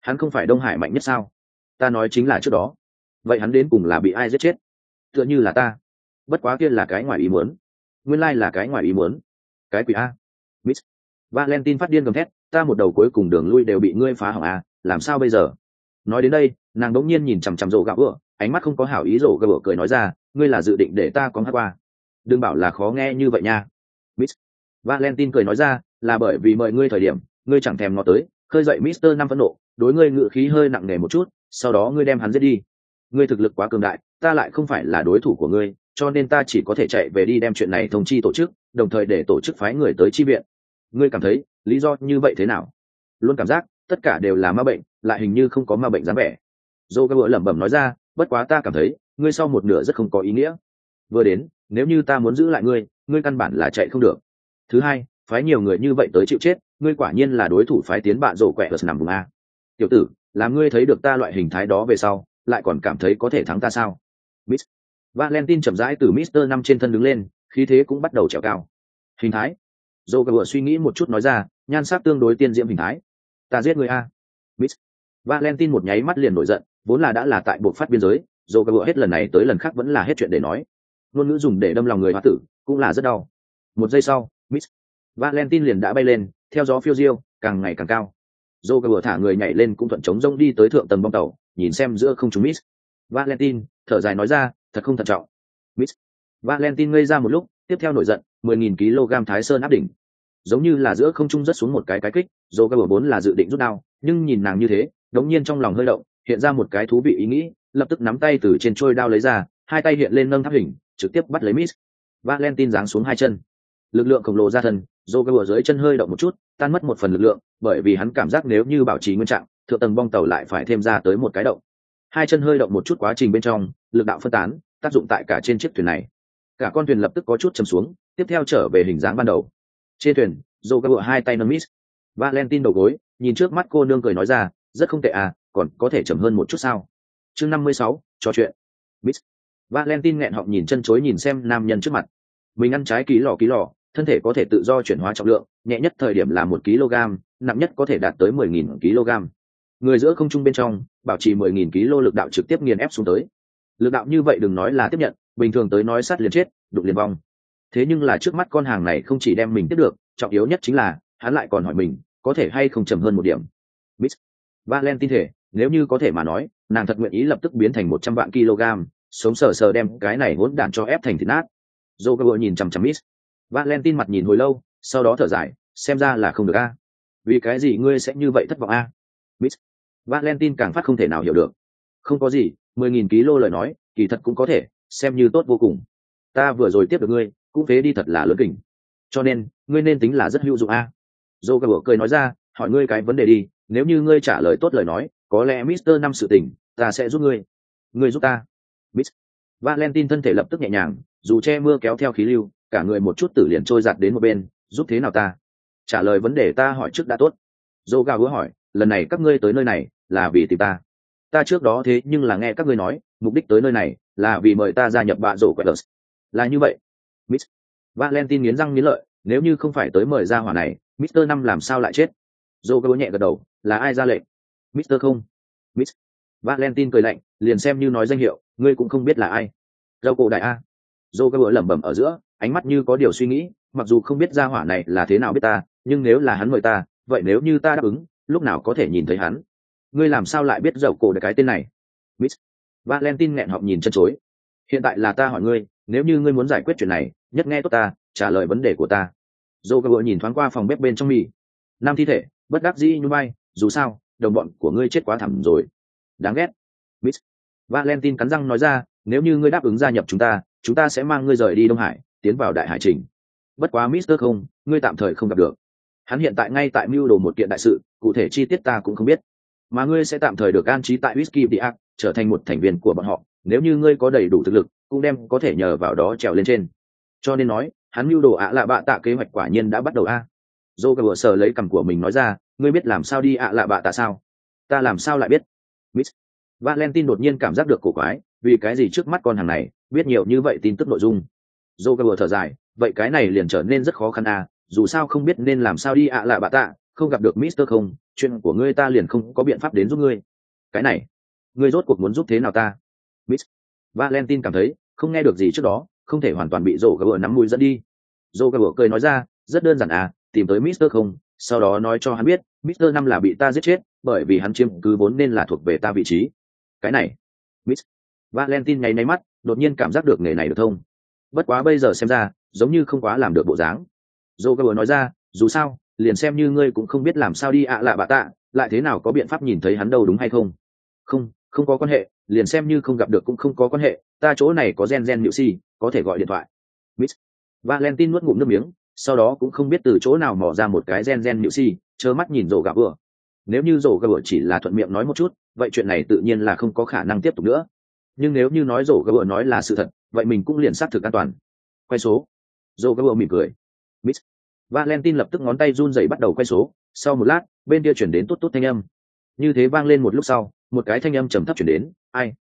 Hắn không phải Đông Hải mạnh nhất sao? Ta nói chính là trước đó. Vậy hắn đến cùng là bị ai giết chết? Tựa như là ta. Bất quá kia là cái ngoài ý muốn. Nguyên lai là cái ngoài ý muốn. Cái quỷ a. Miss Valentine phát điên gầm thét, ta một đầu cuối cùng đường lui đều bị ngươi phá hỏng a, làm sao bây giờ? Nói đến đây, nàng đống nhiên nhìn chằm chằm rổ gạo ựa, ánh mắt không có hảo ý, rổ gạo ựa cười nói ra, ngươi là dự định để ta có hát qua. Đừng bảo là khó nghe như vậy nha. Miss Valentine cười nói ra, là bởi vì mời ngươi thời điểm, ngươi chẳng thèm ngó tới, khơi dậy Mister năm phẫn nộ, đối ngươi ngự khí hơi nặng nề một chút, sau đó ngươi đem hắn giết đi. Ngươi thực lực quá cường đại, ta lại không phải là đối thủ của ngươi, cho nên ta chỉ có thể chạy về đi đem chuyện này thông chi tổ chức, đồng thời để tổ chức phái người tới chi viện. Ngươi cảm thấy lý do như vậy thế nào? Luôn cảm giác tất cả đều là ma bệnh, lại hình như không có ma bệnh dáng vẻ. Joe lẩm bẩm nói ra, bất quá ta cảm thấy ngươi sau một nửa rất không có ý nghĩa. Vừa đến, nếu như ta muốn giữ lại ngươi, ngươi căn bản là chạy không được. Thứ hai, phái nhiều người như vậy tới chịu chết, ngươi quả nhiên là đối thủ phái tiến bạn rổ quẹ ở nằm vùng a. Tiểu tử, làm ngươi thấy được ta loại hình thái đó về sau, lại còn cảm thấy có thể thắng ta sao? Miss Valentine chậm rãi từ Mister năm trên thân đứng lên, khí thế cũng bắt đầu trèo cao. Hình thái? Joe suy nghĩ một chút nói ra, nhan sắc tương đối tiên diễm hình thái. Ta giết ngươi a. Miss Valentine một nháy mắt liền nổi giận, vốn là đã là tại buộc phát biên giới, Joe hết lần này tới lần khác vẫn là hết chuyện để nói. Ngôn ngữ dùng để đâm lòng người hoa tử, cũng là rất đau. Một giây sau, Miss Valentine liền đã bay lên, theo gió phiêu diêu, càng ngày càng cao. Joe thả người nhảy lên cũng thuận chống rông đi tới thượng tầng bong tàu, nhìn xem giữa không trung Miss Valentine, thở dài nói ra, thật không thận trọng. Miss Valentine ngây ra một lúc, tiếp theo nổi giận, 10.000 kg Thái Sơn áp đỉnh, giống như là giữa không trung rất xuống một cái kích. Joe vốn là dự định rút đao, nhưng nhìn nàng như thế, đống nhiên trong lòng hơi động, hiện ra một cái thú vị ý nghĩ, lập tức nắm tay từ trên trôi đao lấy ra, hai tay hiện lên nâng tháp hình, trực tiếp bắt lấy Miss Valentine giáng xuống hai chân. Lực lượng khổng lồ ra thân, Joe dưới chân hơi động một chút, tan mất một phần lực lượng, bởi vì hắn cảm giác nếu như bảo trì nguyên trạng, thượng tầng bong tàu lại phải thêm ra tới một cái động. Hai chân hơi động một chút, quá trình bên trong lực đạo phân tán, tác dụng tại cả trên chiếc thuyền này. Cả con thuyền lập tức có chút chầm xuống, tiếp theo trở về hình dáng ban đầu. Trên thuyền, Joe hai tay nâng Miss Valentine đầu gối, nhìn trước mắt cô nương cười nói ra, rất không tệ à, còn có thể chậm hơn một chút sao? Chương 56, trò chuyện. Miss Valentine nghẹn họng nhìn chân chối nhìn xem nam nhân trước mặt. Mình ăn trái ký lò, thân thể có thể tự do chuyển hóa trọng lượng, nhẹ nhất thời điểm là 1 kg, nặng nhất có thể đạt tới 10.000 kg. Người giữa không trung bên trong, bảo trì 10.000 kg lực đạo trực tiếp nghiền ép xuống tới. Lực đạo như vậy đừng nói là tiếp nhận, bình thường tới nói sát liền chết, đụng liền vong. Thế nhưng là trước mắt con hàng này không chỉ đem mình tiếp được, trọng yếu nhất chính là hắn lại còn hỏi mình có thể hay không chậm hơn một điểm. Miss Valentine thể, nếu như có thể mà nói, nàng thật nguyện ý lập tức biến thành 100 vạn kg, sống sờ sờ đem cái này hỗn đản cho ép thành thịt nát. Joe nhìn chằm chằm Miss Valentine mặt nhìn hồi lâu, sau đó thở dài, xem ra là không được a. Vì cái gì ngươi sẽ như vậy thất vọng a? Miss Valentine càng phát không thể nào hiểu được. Không có gì, 10.000 kg lời nói, kỳ thật cũng có thể, xem như tốt vô cùng. Ta vừa rồi tiếp được ngươi, cũng phế đi thật là lớn kình. Cho nên, ngươi nên tính là rất hữu dụng a. Joe cười nói ra, hỏi ngươi cái vấn đề đi, nếu như ngươi trả lời tốt lời nói, có lẽ Mister năm sự tình, ta sẽ giúp ngươi. Ngươi giúp ta. Miss Valentine thân thể lập tức nhẹ nhàng, dù che mưa kéo theo khí lưu, cả người một chút tử liền trôi giạt đến một bên, giúp thế nào ta? Trả lời vấn đề ta hỏi trước đã tốt. Joe hỏi, lần này các ngươi tới nơi này là vì tìm ta? Ta trước đó thế nhưng là nghe các ngươi nói, mục đích tới nơi này là vì mời ta gia nhập bạ rổ quẹt. Là như vậy. Miss Valentine nghiến răng nghiến lợi, nếu như không phải tới mời ra hỏa này, Mister năm làm sao lại chết? Joe nhẹ gật đầu, là ai ra lệnh? Mister không. Miss Valentine cười lạnh, liền xem như nói danh hiệu, ngươi cũng không biết là ai. Râu cổ đại a. Joe lẩm bẩm ở giữa, ánh mắt như có điều suy nghĩ, mặc dù không biết ra hỏa này là thế nào biết ta, nhưng nếu là hắn mời ta, vậy nếu như ta đáp ứng, lúc nào có thể nhìn thấy hắn? Ngươi làm sao lại biết Râu cổ đại cái tên này? Miss Valentine nghẹn họng nhìn chân chối. Hiện tại là ta hỏi ngươi, nếu như ngươi muốn giải quyết chuyện này, nhất nghe tốt ta, trả lời vấn đề của ta. Joe nhìn thoáng qua phòng bếp bên trong mì. Nam thi thể, bất đắc dĩ như bay, dù sao, đồng bọn của ngươi chết quá thảm rồi. Đáng ghét. Miss Valentine cắn răng nói ra, nếu như ngươi đáp ứng gia nhập chúng ta sẽ mang ngươi rời đi Đông Hải, tiến vào Đại Hải Trình. Bất quá Mister không, ngươi tạm thời không gặp được. Hắn hiện tại ngay tại mưu đồ một kiện đại sự, cụ thể chi tiết ta cũng không biết. Mà ngươi sẽ tạm thời được an trí tại Whisky Diak, trở thành một thành viên của bọn họ. Nếu như ngươi có đầy đủ thực lực, cũng đem có thể nhờ vào đó trèo lên trên. Cho nên nói, hắn mưu đồ ạ lạ bạ tạ kế hoạch quả nhiên đã bắt đầu a. Joe sờ lấy cằm của mình nói ra, ngươi biết làm sao đi ạ lạ bạ tạ sao? Ta làm sao lại biết? Miss Valentine đột nhiên cảm giác được cổ quái, vì cái gì trước mắt con hàng này biết nhiều như vậy tin tức nội dung. Joe thở dài, vậy cái này liền trở nên rất khó khăn à, dù sao không biết nên làm sao đi ạ lạ bạ tạ, không gặp được Mister không, chuyện của ngươi ta liền không có biện pháp đến giúp ngươi. Cái này, ngươi rốt cuộc muốn giúp thế nào ta? Miss Valentine cảm thấy không nghe được gì trước đó, không thể hoàn toàn bị rổ gà bựa nắm mũi dẫn đi. Rổ gà bựa cười nói ra, rất đơn giản à, tìm tới Mister không, sau đó nói cho hắn biết Mister năm là bị ta giết chết, bởi vì hắn chiếm cứ vốn nên là thuộc về ta vị trí. Cái này, Miss Valentine nháy nháy mắt, đột nhiên cảm giác được nghề này được thông. Bất quá bây giờ xem ra giống như không quá làm được bộ dáng. Rổ gà bựa nói ra, dù sao liền xem như ngươi cũng không biết làm sao đi ạ lạ bạ tạ, lại thế nào có biện pháp nhìn thấy hắn đâu, đúng hay không? Không có quan hệ, liền xem như không gặp được cũng không có quan hệ, ta chỗ này có gen nhự si, có thể gọi điện thoại. Miss Valentine nuốt ngụm nước miếng, sau đó cũng không biết từ chỗ nào mò ra một cái gen nhự si, trơ mắt nhìn rổ gà bựa. Nếu như rổ gà bựa chỉ là thuận miệng nói một chút, vậy chuyện này tự nhiên là không có khả năng tiếp tục nữa. Nhưng nếu như nói rổ gà bựa nói là sự thật, vậy mình cũng liền xác thực an toàn. Quay số. Rổ gà bựa mỉm cười. Miss Valentine lập tức ngón tay run rẩy bắt đầu quay số, sau một lát, bên kia chuyển đến tốt tốt thanh âm. Như thế vang lên một lúc sau, một cái thanh âm trầm thấp chuyển đến, ai?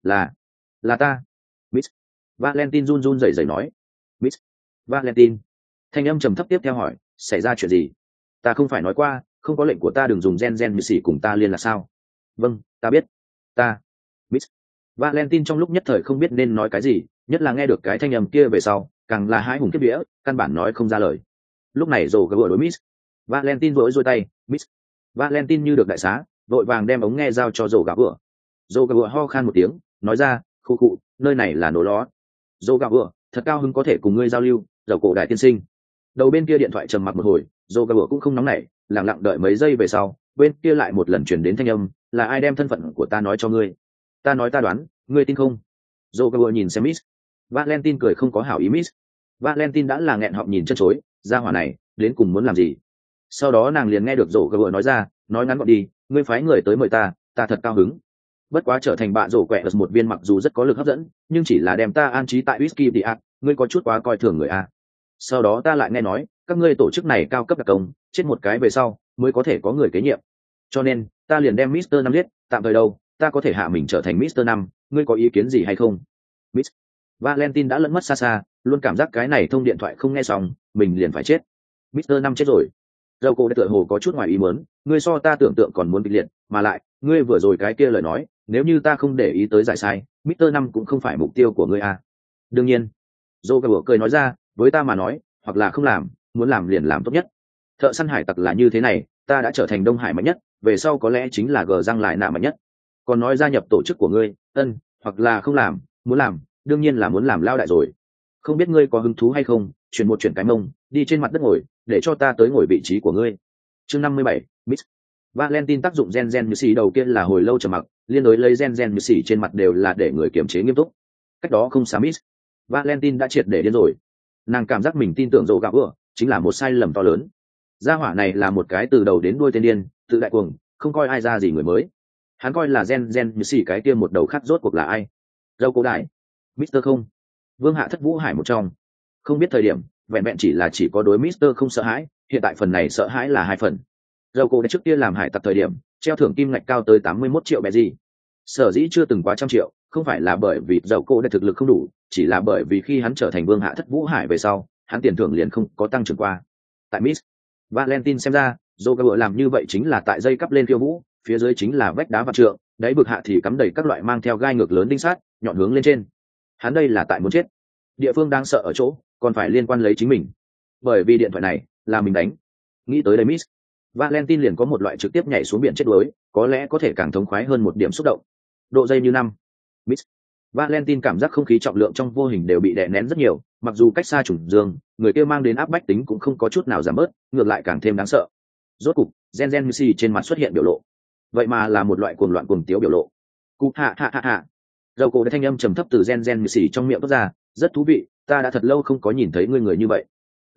Là ta. Miss Valentine run run rẩy rẩy nói. Miss Valentine. Thanh âm trầm thấp tiếp theo hỏi, xảy ra chuyện gì? Ta không phải nói qua, không có lệnh của ta đừng dùng gen như xỉ cùng ta liên là sao? Vâng, ta biết. Ta. Miss Valentine trong lúc nhất thời không biết nên nói cái gì, nhất là nghe được cái thanh âm kia về sau, càng là hãi hùng kiếp vía, căn bản nói không ra lời. Lúc này rồ gỡ đối Miss Valentine vội rôi tay. Miss Valentine như được đại xá, vội vàng đem ống nghe giao cho rồ gà vừa. Rồ gà vừa ho khan một tiếng, nói ra, khu cụ, nơi này là nổ ló. Rồ gà vừa, thật cao hứng có thể cùng ngươi giao lưu, dầu cổ đại tiên sinh. Đầu bên kia điện thoại trầm mặc một hồi, rồ gà vừa cũng không nóng nảy, lặng lặng đợi mấy giây về sau, bên kia lại một lần truyền đến thanh âm, là ai đem thân phận của ta nói cho ngươi? Ta nói ta đoán, ngươi tin không? Rồ gà vừa nhìn xem Miss Valentine cười không có hảo ý. Miss Valentine đã là nghẹn họng nhìn chân chối, gia hỏa này đến cùng muốn làm gì? Sau đó nàng liền nghe được rổ gà bựa nói ra, nói ngắn gọn đi, ngươi phái người tới mời ta, ta thật cao hứng. Bất quá trở thành bạn rổ quẹ một viên mặc dù rất có lực hấp dẫn, nhưng chỉ là đem ta an trí tại whisky đi ạ, ngươi có chút quá coi thường người a. Sau đó ta lại nghe nói, các ngươi tổ chức này cao cấp đặc công, chết một cái về sau mới có thể có người kế nhiệm. Cho nên ta liền đem Mister năm giết, tạm thời đâu, ta có thể hạ mình trở thành Mister năm, ngươi có ý kiến gì hay không? Miss Valentine đã lẫn mất xa xa, luôn cảm giác cái này thông điện thoại không nghe xong, mình liền phải chết. Mister năm chết rồi. Dầu cổ đã tựa hồ có chút ngoài ý muốn, ngươi so ta tưởng tượng còn muốn kịch liệt, mà lại, ngươi vừa rồi cái kia lời nói, nếu như ta không để ý tới giải sai, Mister năm cũng không phải mục tiêu của ngươi à. Đương nhiên. Dầu cổ cười nói ra, với ta mà nói, hoặc là không làm, muốn làm liền làm tốt nhất. Thợ săn hải tặc là như thế này, ta đã trở thành Đông Hải mạnh nhất, về sau có lẽ chính là gờ răng lại nạ mạnh nhất. Còn nói gia nhập tổ chức của ngươi, hoặc là không làm, muốn làm, đương nhiên là muốn làm lao đại rồi. Không biết ngươi có hứng thú hay không, chuyển cái mông, đi trên mặt đất ngồi, để cho ta tới ngồi vị trí của ngươi. Chương 57, Miss Valentine tác dụng gen như xì đầu kia là hồi lâu trầm mặc, liên đối lấy gen như xì trên mặt đều là để người kiềm chế nghiêm túc. Cách đó không xa Miss Valentine đã triệt để điên rồi. Nàng cảm giác mình tin tưởng rồ gạo vừa, chính là một sai lầm to lớn. Gia hỏa này là một cái từ đầu đến đuôi tên điên, tự đại cuồng, không coi ai ra gì người mới. Hắn coi là gen như xì cái kia một đầu khác rốt cuộc là ai? Dâu cổ đại, Mister không, Vương Hạ Thất Vũ Hải một trong. Không biết thời điểm, vẹn vẹn chỉ có đối Mister không sợ hãi, hiện tại phần này sợ hãi là 2 phần. Dầu cổ đã trước kia làm hải tặc thời điểm, treo thưởng kim ngạch cao tới 81 triệu bè gì. Sở dĩ chưa từng quá 100 triệu, không phải là bởi vì dầu cổ đã thực lực không đủ, chỉ là bởi vì khi hắn trở thành Vương Hạ Thất Vũ Hải về sau, hắn tiền thưởng liền không có tăng trưởng qua. Tại Miss Valentine xem ra, dầu cổ làm như vậy chính là tại dây cắp lên khiêu vũ, phía dưới chính là vách đá vạn trượng, đáy vực hạ thì cắm đầy các loại mang theo gai ngược lớn đinh sắt, nhọn hướng lên trên. Hắn đây là tại muốn chết. Địa phương đang sợ ở chỗ, còn phải liên quan lấy chính mình. Bởi vì điện thoại này là mình đánh. Nghĩ tới đây Miss Valentine liền có một loại trực tiếp nhảy xuống biển chết đuối, có lẽ có thể càng thống khoái hơn một điểm xúc động. Độ dây như năm. Miss Valentine cảm giác không khí trọng lượng trong vô hình đều bị đè nén rất nhiều, mặc dù cách xa trùng dương, người kia mang đến áp bách tính cũng không có chút nào giảm bớt, ngược lại càng thêm đáng sợ. Rốt cục, gen Missy trên mặt xuất hiện biểu lộ. Vậy mà là một loại cuồng loạn cuồng tiếu biểu lộ. Cụ hạ hạ hạ hạ. Dầu cổ đã thanh âm trầm thấp từ gen Missy trong miệng toát ra, rất thú vị, ta đã thật lâu không có nhìn thấy người như vậy.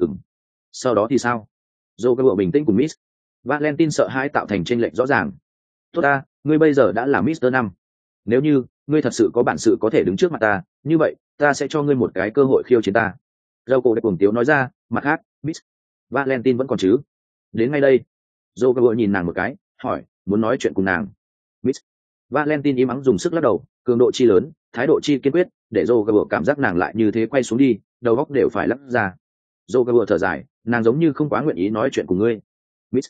Sau đó thì sao? Dầu cổ bình tĩnh cùng Miss Valentine sợ hãi tạo thành chênh lệch rõ ràng. Tốt ta, ngươi bây giờ đã là Mister năm. Nếu như ngươi thật sự có bản sự có thể đứng trước mặt ta, như vậy ta sẽ cho ngươi một cái cơ hội khiêu chiến ta. Dầu cổ đã cuồng tiếu nói ra, mặt khác, Miss Valentine vẫn còn chứ? Đến ngay đây. Dầu cổ nhìn nàng một cái, hỏi, muốn nói chuyện cùng nàng. Miss Valentine im ắng dùng sức lắc đầu, cường độ chi lớn, thái độ chi kiên quyết, để dầu cổ cảm giác nàng lại như thế quay xuống đi, đầu óc đều phải lắc ra. Dầu cổ thở dài, nàng giống như không quá nguyện ý nói chuyện cùng ngươi. Miss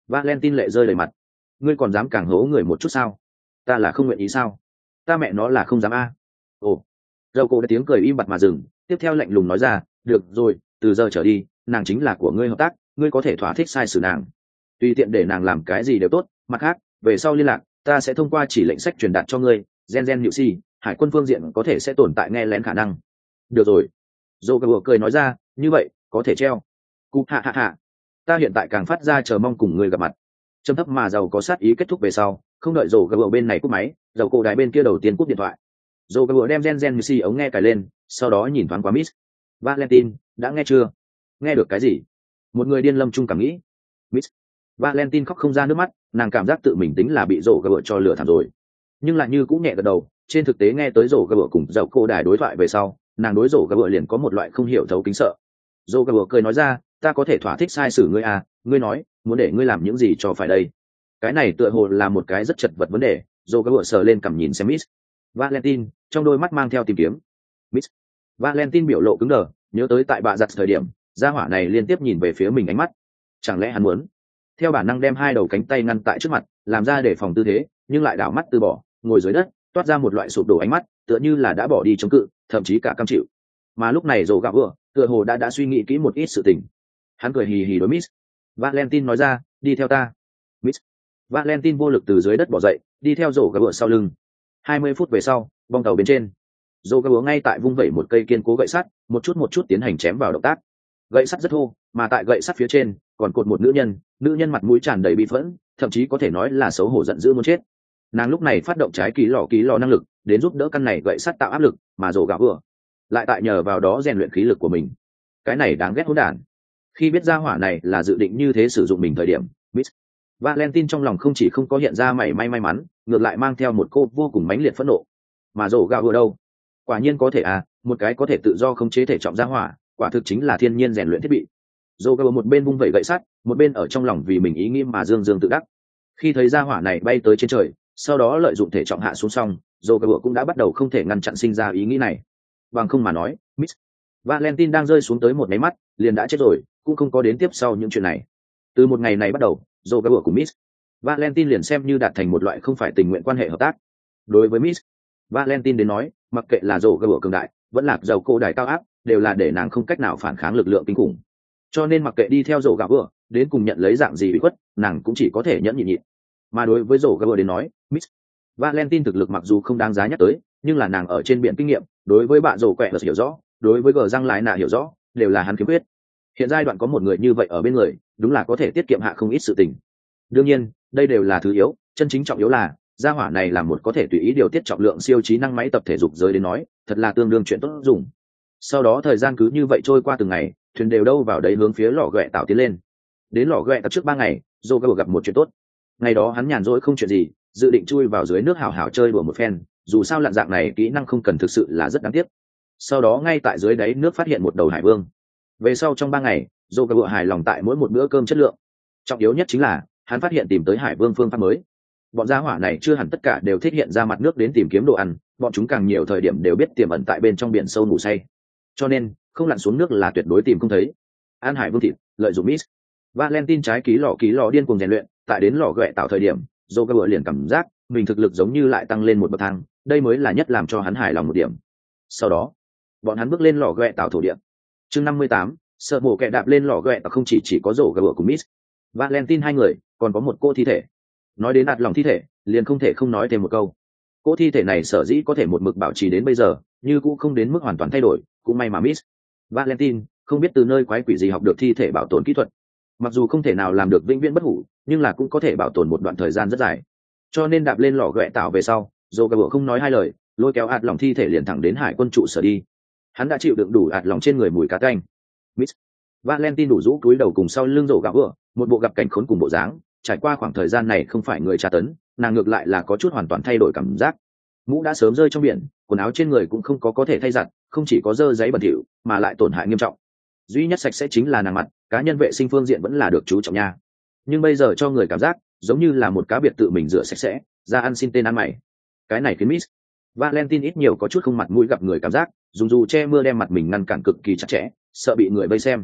Valentine lệ rơi đầy mặt. Ngươi còn dám càng hố người một chút sao? Ta là không nguyện ý sao? Ta mẹ nó là không dám a. Ồ. Dầu cổ đã tiếng cười im bặt mà dừng, tiếp theo lạnh lùng nói ra, được rồi, từ giờ trở đi, nàng chính là của ngươi hợp tác, ngươi có thể thỏa thích sai xử nàng, tùy tiện để nàng làm cái gì đều tốt. Mặt khác, về sau liên lạc, ta sẽ thông qua chỉ lệnh sách truyền đạt cho ngươi. Gen nhự si, hải quân phương diện có thể sẽ tồn tại nghe lén khả năng. Được rồi. Dầu cổ cười nói ra, như vậy có thể treo. Cụ hạ hạ hạ. Ta hiện tại càng phát ra chờ mong cùng ngươi gặp mặt. Trầm thấp mà giàu có sát ý kết thúc về sau, không đợi dầu cổ bên này cúp máy, dầu cổ đài bên kia đầu tiên cúp điện thoại. Dầu cổ đem Gen si ống nghe cài lên, sau đó nhìn thoáng qua Miss Valentine, đã nghe chưa? Nghe được cái gì? Một người điên lâm chung cảm nghĩ. Miss Valentine khóc không ra nước mắt, nàng cảm giác tự mình tính là bị rổ gỡ cho lừa thảm rồi, nhưng lại như cũng nhẹ gật đầu. Trên thực tế nghe tới rổ gỡ cùng dầu cô đài đối thoại về sau, nàng đối rổ gỡ liền có một loại không hiểu thấu kính sợ. Rổ gỡ cười nói ra, ta có thể thỏa thích sai xử ngươi à, ngươi nói muốn để ngươi làm những gì cho phải đây? Cái này tựa hồ là một cái rất chật vật vấn đề. Rổ gỡ sờ lên cằm nhìn xem Miss Valentine, trong đôi mắt mang theo tìm kiếm. Miss Valentine biểu lộ cứng đờ, nhớ tới tại bạ giặt thời điểm, gia hỏa này liên tiếp nhìn về phía mình ánh mắt. Chẳng lẽ hắn muốn theo bản năng đem hai đầu cánh tay ngăn tại trước mặt, làm ra để phòng tư thế, nhưng lại đảo mắt từ bỏ, ngồi dưới đất, toát ra một loại sụp đổ ánh mắt, tựa như là đã bỏ đi chống cự, thậm chí cả cam chịu. Mà lúc này Dỗ Gạo vừa, tựa hồ đã suy nghĩ kỹ một ít sự tình. Hắn cười hì hì đối Miss Valentine nói ra, đi theo ta. Miss Valentine vô lực từ dưới đất bỏ dậy, đi theo Dỗ Gạo vừa sau lưng. 20 phút về sau, bong tàu bên trên, Dỗ Gạo ngay tại vung vẩy một cây kiên cố gậy sắt, một chút tiến hành chém vào động tác. Gậy sắt rất thô, mà tại gậy sắt phía trên còn cột một nữ nhân mặt mũi tràn đầy bi phẫn, thậm chí có thể nói là xấu hổ giận dữ muốn chết. Nàng lúc này phát động trái ký lò năng lực đến giúp đỡ căn này gậy sắt tạo áp lực, mà Dỗ Gạo vừa lại tại nhờ vào đó rèn luyện khí lực của mình. Cái này đáng ghét hỗn đản. Khi biết ra hỏa này là dự định như thế sử dụng mình thời điểm, Miss Valentine trong lòng không chỉ không có hiện ra mảy may mắn, ngược lại mang theo một cô vô cùng mãnh liệt phẫn nộ. Mà Dỗ Gạo vừa đâu? Quả nhiên có thể à, một cái có thể tự do khống chế thể trọng ra hỏa, quả thực chính là thiên nhiên rèn luyện thiết bị. Dỗ Gạo một bên vung vẩy gậy sắt, một bên ở trong lòng vì mình ý nghĩ mà dương tự đắc. Khi thấy ra hỏa này bay tới trên trời, sau đó lợi dụng thể trọng hạ xuống xong, Dỗ Gạo cũng đã bắt đầu không thể ngăn chặn sinh ra ý nghĩ này. Bằng không mà nói, Miss Valentine đang rơi xuống tới một máy mắt, liền đã chết rồi, cũng không có đến tiếp sau những chuyện này. Từ một ngày này bắt đầu, Dỗ Gạo cùng Miss Valentine liền xem như đạt thành một loại không phải tình nguyện quan hệ hợp tác. Đối với Miss Valentine đến nói, mặc kệ là Dỗ Gạo cường đại, vẫn là dầu cô đài cao áp, đều là để nàng không cách nào phản kháng lực lượng kinh khủng. Cho nên mặc kệ đi theo Dỗ Gạo đến cùng nhận lấy dạng gì bị khuất, nàng cũng chỉ có thể nhẫn nhịn. Mà đối với Dỗ Gạo đến nói, Miss Valentine thực lực mặc dù không đáng giá nhắc tới, nhưng là nàng ở trên biển kinh nghiệm, đối với bạn Dỗ Quẹ hiểu rõ, đối với gờ răng lái nạ hiểu rõ, đều là hắn khiếm khuyết. Hiện giai đoạn có một người như vậy ở bên người, đúng là có thể tiết kiệm hạ không ít sự tình. Đương nhiên, đây đều là thứ yếu, chân chính trọng yếu là gia hỏa này là một có thể tùy ý điều tiết trọng lượng siêu trí năng máy tập thể dục giới đến nói, thật là tương đương chuyện tốt dùng. Sau đó thời gian cứ như vậy trôi qua từng ngày, thuyền đều đâu vào đấy hướng phía lò ghẹ tạo tiến lên. Đến lò ghẹ tập trước 3 ngày, Dỗ Gạo gặp một chuyện tốt. Ngày đó hắn nhàn rỗi không chuyện gì, dự định chui vào dưới nước hào hào chơi đùa một phen, dù sao lặn dạng này kỹ năng không cần thực sự là rất đáng tiếc. Sau đó ngay tại dưới đáy nước phát hiện một đầu hải vương. Về sau trong 3 ngày, Dỗ Gạo hài lòng tại mỗi một bữa cơm chất lượng. Trọng yếu nhất chính là hắn phát hiện tìm tới hải vương phương pháp mới. Bọn gia hỏa này chưa hẳn tất cả đều thích hiện ra mặt nước đến tìm kiếm đồ ăn, bọn chúng càng nhiều thời điểm đều biết tiềm ẩn tại bên trong biển sâu ngủ say, cho nên không lặn xuống nước là tuyệt đối tìm không thấy. An hải vương thịt, lợi dụng Miss Valentine trái ký lò điên cuồng rèn luyện, tại đến lò ghẹ tạo thời điểm, Dỗ Gạo liền cảm giác mình thực lực giống như lại tăng lên một bậc thang, đây mới là nhất làm cho hắn hài lòng một điểm. Sau đó bọn hắn bước lên lò ghẹ tạo thổ địa. Chương 58, sợ mổ kẹ đạp lên lò ghẹ tạo không chỉ có Dỗ Gạo cùng Miss Valentine hai người, còn có một cô thi thể. Nói đến ạt lòng thi thể, liền không thể không nói thêm một câu. Cô thi thể này sở dĩ có thể một mực bảo trì đến bây giờ, nhưng cũng không đến mức hoàn toàn thay đổi, cũng may mà Miss Valentine không biết từ nơi quái quỷ gì học được thi thể bảo tồn kỹ thuật. Mặc dù không thể nào làm được vĩnh viễn bất hủ, nhưng là cũng có thể bảo tồn một đoạn thời gian rất dài. Cho nên đạp lên lò ghẹ tạo về sau, Dỗ Gạo không nói hai lời, lôi kéo ạt lòng thi thể liền thẳng đến hải quân trụ sở đi. Hắn đã chịu đựng đủ ạt lòng trên người mùi cá tanh. Miss Valentine đủ rũ cúi đầu cùng sau lưng Dỗ Gạo, một bộ gặp cảnh khốn cùng bộ dáng. Trải qua khoảng thời gian này không phải người tra tấn, nàng ngược lại là có chút hoàn toàn thay đổi cảm giác. Mũ đã sớm rơi trong biển, quần áo trên người cũng không có thể thay giặt, không chỉ có dơ giấy bẩn thỉu mà lại tổn hại nghiêm trọng. Duy nhất sạch sẽ chính là nàng mặt, cá nhân vệ sinh phương diện vẫn là được chú trọng nha. Nhưng bây giờ cho người cảm giác giống như là một cá biệt tự mình rửa sạch sẽ, ra ăn xin tên ăn mày. Cái này khiến Miss Valentine ít nhiều có chút không mặt mũi gặp người cảm giác, dùng dù che mưa đem mặt mình ngăn cản cực kỳ chặt chẽ, sợ bị người vây xem.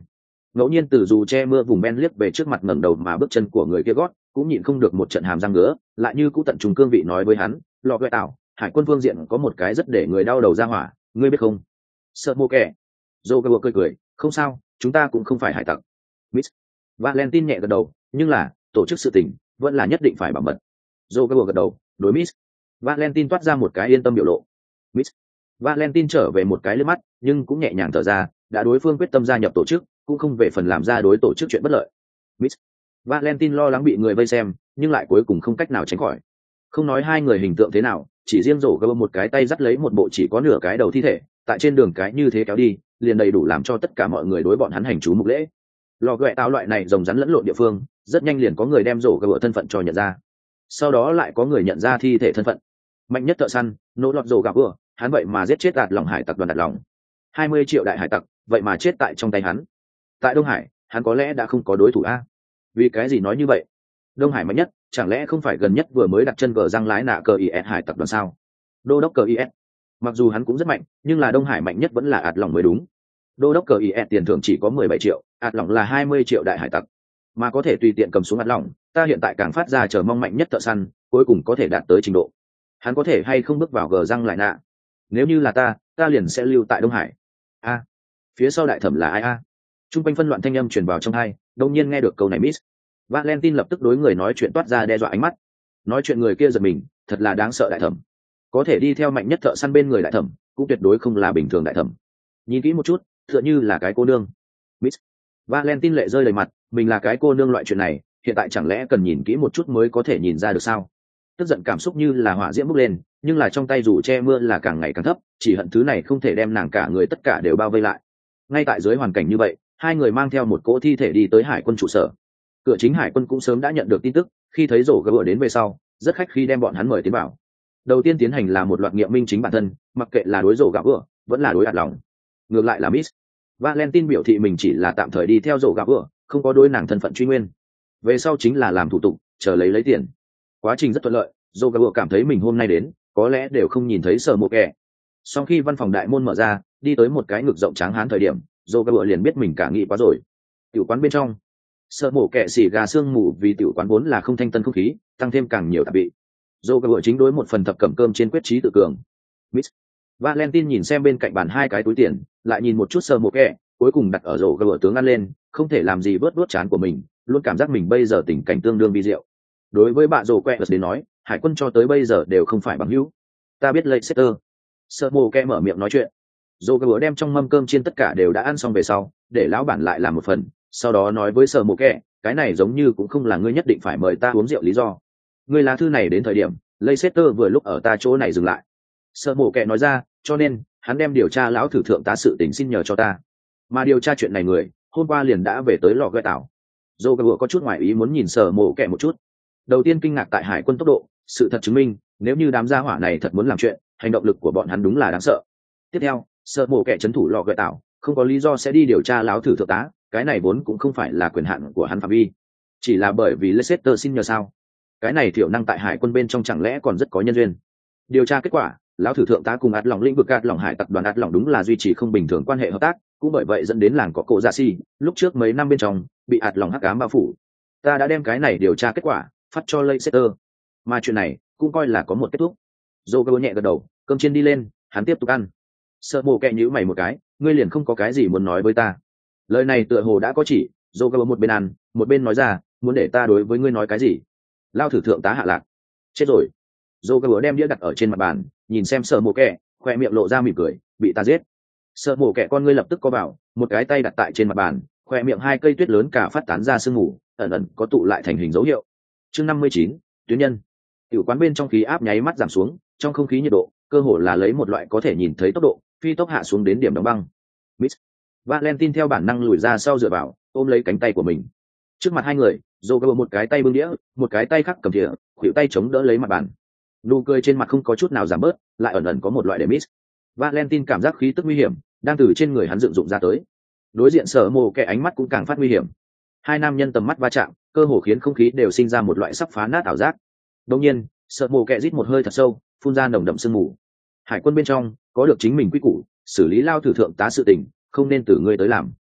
ngẫu nhiên từ dù che mưa vùng ben liếc về trước mặt ngẩng đầu mà bước chân của người kia gót cũng nhịn không được một trận hàm răng ngứa, lại như cũ tận trùng cương vị nói với hắn, lọ gợi tảo, hải quân phương diện có một cái rất để người đau đầu ra hỏa, ngươi biết không? Sợ mô kẻ. Dô cười cười, không sao, chúng ta cũng không phải hải tặc. Miss Valentine nhẹ gật đầu, nhưng là tổ chức sự tình vẫn là nhất định phải bảo mật. Dô gật đầu, đối Miss Valentine toát ra một cái yên tâm biểu lộ. Miss Valentine trở về một cái liếc mắt, nhưng cũng nhẹ nhàng thở ra, đã đối phương quyết tâm gia nhập tổ chức, cũng không về phần làm ra đối tổ chức chuyện bất lợi. Miss Valentine lo lắng bị người vây xem, nhưng lại cuối cùng không cách nào tránh khỏi. Không nói hai người hình tượng thế nào, chỉ riêng rổ gơ một cái tay dắt lấy một bộ chỉ có nửa cái đầu thi thể, tại trên đường cái như thế kéo đi, liền đầy đủ làm cho tất cả mọi người đối bọn hắn hành chú mục lễ. Lò ghẹ táo loại này rồng rắn lẫn lộn địa phương, rất nhanh liền có người đem rổ gơ thân phận cho nhận ra. Sau đó lại có người nhận ra thi thể thân phận. Mạnh nhất thợ săn, nỗ lọt rổ gà vừa, hắn vậy mà giết chết đạt lòng hải tặc đoàn đạt lòng. 20 triệu đại hải tặc, vậy mà chết tại trong tay hắn. Tại Đông Hải, hắn có lẽ đã không có đối thủ a. Vì cái gì nói như vậy? Đông Hải mạnh nhất, chẳng lẽ không phải gần nhất vừa mới đặt chân cờ răng lái nạ cờ is hải tập đoàn sao? Đô đốc cờ is, mặc dù hắn cũng rất mạnh, nhưng là Đông Hải mạnh nhất vẫn là ạt lòng mới đúng. Đô đốc cờ is tiền thưởng chỉ có 17 triệu, ạt lòng là 20 triệu đại hải tặc, mà có thể tùy tiện cầm xuống ạt lòng. Ta hiện tại càng phát ra chờ mong mạnh nhất thợ săn, cuối cùng có thể đạt tới trình độ. Hắn có thể hay không bước vào gờ răng lại nạ? Nếu như là ta liền sẽ lưu tại Đông Hải. A, phía sau đại thẩm là ai a? Trung quanh phân loạn thanh âm truyền vào trong tai, đột nhiên nghe được câu này Miss Valentine lập tức đối người nói chuyện toát ra đe dọa ánh mắt. Nói chuyện người kia giật mình, thật là đáng sợ đại thẩm. Có thể đi theo mạnh nhất thợ săn bên người đại thẩm, cũng tuyệt đối không là bình thường đại thẩm. Nhìn kỹ một chút, tựa như là cái cô nương. Miss Valentine lệ rơi đầy mặt, mình là cái cô nương loại chuyện này, hiện tại chẳng lẽ cần nhìn kỹ một chút mới có thể nhìn ra được sao? Tức giận cảm xúc như là hỏa diễm bốc lên, nhưng là trong tay dù che mưa là càng ngày càng thấp, chỉ hận thứ này không thể đem nàng cả người tất cả đều bao vây lại. Ngay tại dưới hoàn cảnh như vậy, hai người mang theo một cỗ thi thể đi tới hải quân trụ sở. Cửa chính hải quân cũng sớm đã nhận được tin tức, khi thấy rổ gỡ đến về sau, rất khách khi đem bọn hắn mời tiến vào. Đầu tiên tiến hành là một loạt nghiệm minh chính bản thân, mặc kệ là đối rổ gỡ vẫn là đối ạt lòng. Ngược lại là Miss Valentine biểu thị mình chỉ là tạm thời đi theo rổ gỡ, không có đối nàng thân phận truy nguyên. Về sau chính là làm thủ tục, chờ lấy tiền. Quá trình rất thuận lợi, rổ gỡ cảm thấy mình hôm nay đến, có lẽ đều không nhìn thấy sở mộ kẻ. Sau khi văn phòng đại môn mở ra, đi tới một cái ngực rộng tráng hán thời điểm, rổ gỡ liền biết mình cả nghĩ quá rồi. Tiểu quán bên trong, sợ mổ kẹ xỉ gà sương mù vì tiểu quán vốn là không thanh tân không khí, tăng thêm càng nhiều tạp vị. Dô gỡ chính đối một phần thập cẩm cơm trên quyết trí tự cường. Miss Valentine nhìn xem bên cạnh bàn hai cái túi tiền, lại nhìn một chút sợ mổ kẹ, cuối cùng đặt ở rổ gỡ tướng ăn lên, không thể làm gì vớt chán của mình, luôn cảm giác mình bây giờ tình cảnh tương đương vi diệu. Đối với bạn rổ quẹ đến nói, hải quân cho tới bây giờ đều không phải bằng hữu. Ta biết Leicester. Sợ mổ kẹ mở miệng nói chuyện. Dô gỡ đem trong mâm cơm chiên tất cả đều đã ăn xong về sau, để lão bản lại làm một phần, sau đó nói với sở mộ kẹ, cái này giống như cũng không là ngươi nhất định phải mời ta uống rượu lý do. Ngươi lá thư này đến thời điểm Leicester vừa lúc ở ta chỗ này dừng lại. Sở mộ kẹ nói ra, cho nên hắn đem điều tra lão thử thượng tá sự tình xin nhờ cho ta, mà điều tra chuyện này người hôm qua liền đã về tới lò gợi tảo. Dô gỡ có chút ngoài ý muốn nhìn sở mộ kẹ một chút. Đầu tiên kinh ngạc tại hải quân tốc độ, sự thật chứng minh nếu như đám gia hỏa này thật muốn làm chuyện, hành động lực của bọn hắn đúng là đáng sợ. Tiếp theo, sở mộ kẹ trấn thủ lò gợi tảo, không có lý do sẽ đi điều tra lão thử thượng tá, cái này vốn cũng không phải là quyền hạn của hắn phạm vi, chỉ là bởi vì Leicester xin nhờ sao? Cái này thiểu năng tại hải quân bên trong chẳng lẽ còn rất có nhân duyên. Điều tra kết quả, lão thử thượng tá cùng ạt lòng lĩnh vực ạt lòng hải tập đoàn ạt lòng đúng là duy trì không bình thường quan hệ hợp tác, cũng bởi vậy dẫn đến làng có cổ dạ si lúc trước mấy năm bên trong bị ạt lòng hắc ám bao phủ. Ta đã đem cái này điều tra kết quả phát cho Leicester, mà chuyện này cũng coi là có một kết thúc. Joe nhẹ gật đầu, cơm chiên đi lên, hắn tiếp tục ăn. Sợ mồ kẹ nhíu mày một cái, ngươi liền không có cái gì muốn nói với ta? Lời này tựa hồ đã có chỉ, Joe một bên ăn một bên nói ra, muốn để ta đối với ngươi nói cái gì? Lao thử thượng tá hạ lạc, chết rồi. Joe đem đĩa đặt ở trên mặt bàn, nhìn xem sợ mồ kẹ, khoe miệng lộ ra mỉm cười, bị ta giết. Sợ mồ kẹ con ngươi lập tức có vào, một cái tay đặt tại trên mặt bàn, khoe miệng hai cây tuyết lớn cả phát tán ra sương mù, ẩn ẩn có tụ lại thành hình dấu hiệu. Chương 59, tuyến nhân. Tiểu quán bên trong khí áp nháy mắt giảm xuống, trong không khí nhiệt độ cơ hồ là lấy một loại có thể nhìn thấy tốc độ phi tốc hạ xuống đến điểm đóng băng. Miss Valentine theo bản năng lùi ra sau dựa vào, ôm lấy cánh tay của mình. Trước mặt hai người, Joe một cái tay bưng đĩa, một cái tay khác cầm thìa, khuỷu tay chống đỡ lấy mặt bàn. Nụ cười trên mặt không có chút nào giảm bớt, lại ẩn ẩn có một loại để Miss Valentine cảm giác khí tức nguy hiểm đang từ trên người hắn dựng dụng ra tới. Đối diện Sở Mộ Kẻ ánh mắt cũng càng phát nguy hiểm. Hai nam nhân tầm mắt va chạm, cơ hồ khiến không khí đều sinh ra một loại sắp phá nát ảo giác. Đột nhiên, Sở Mộ Kẻ rít một hơi thật sâu, phun ra nồng đậm sương mù. Hải quân bên trong có được chính mình quy củ, xử lý lao thử thượng tá sự tình, không nên từ ngươi tới làm.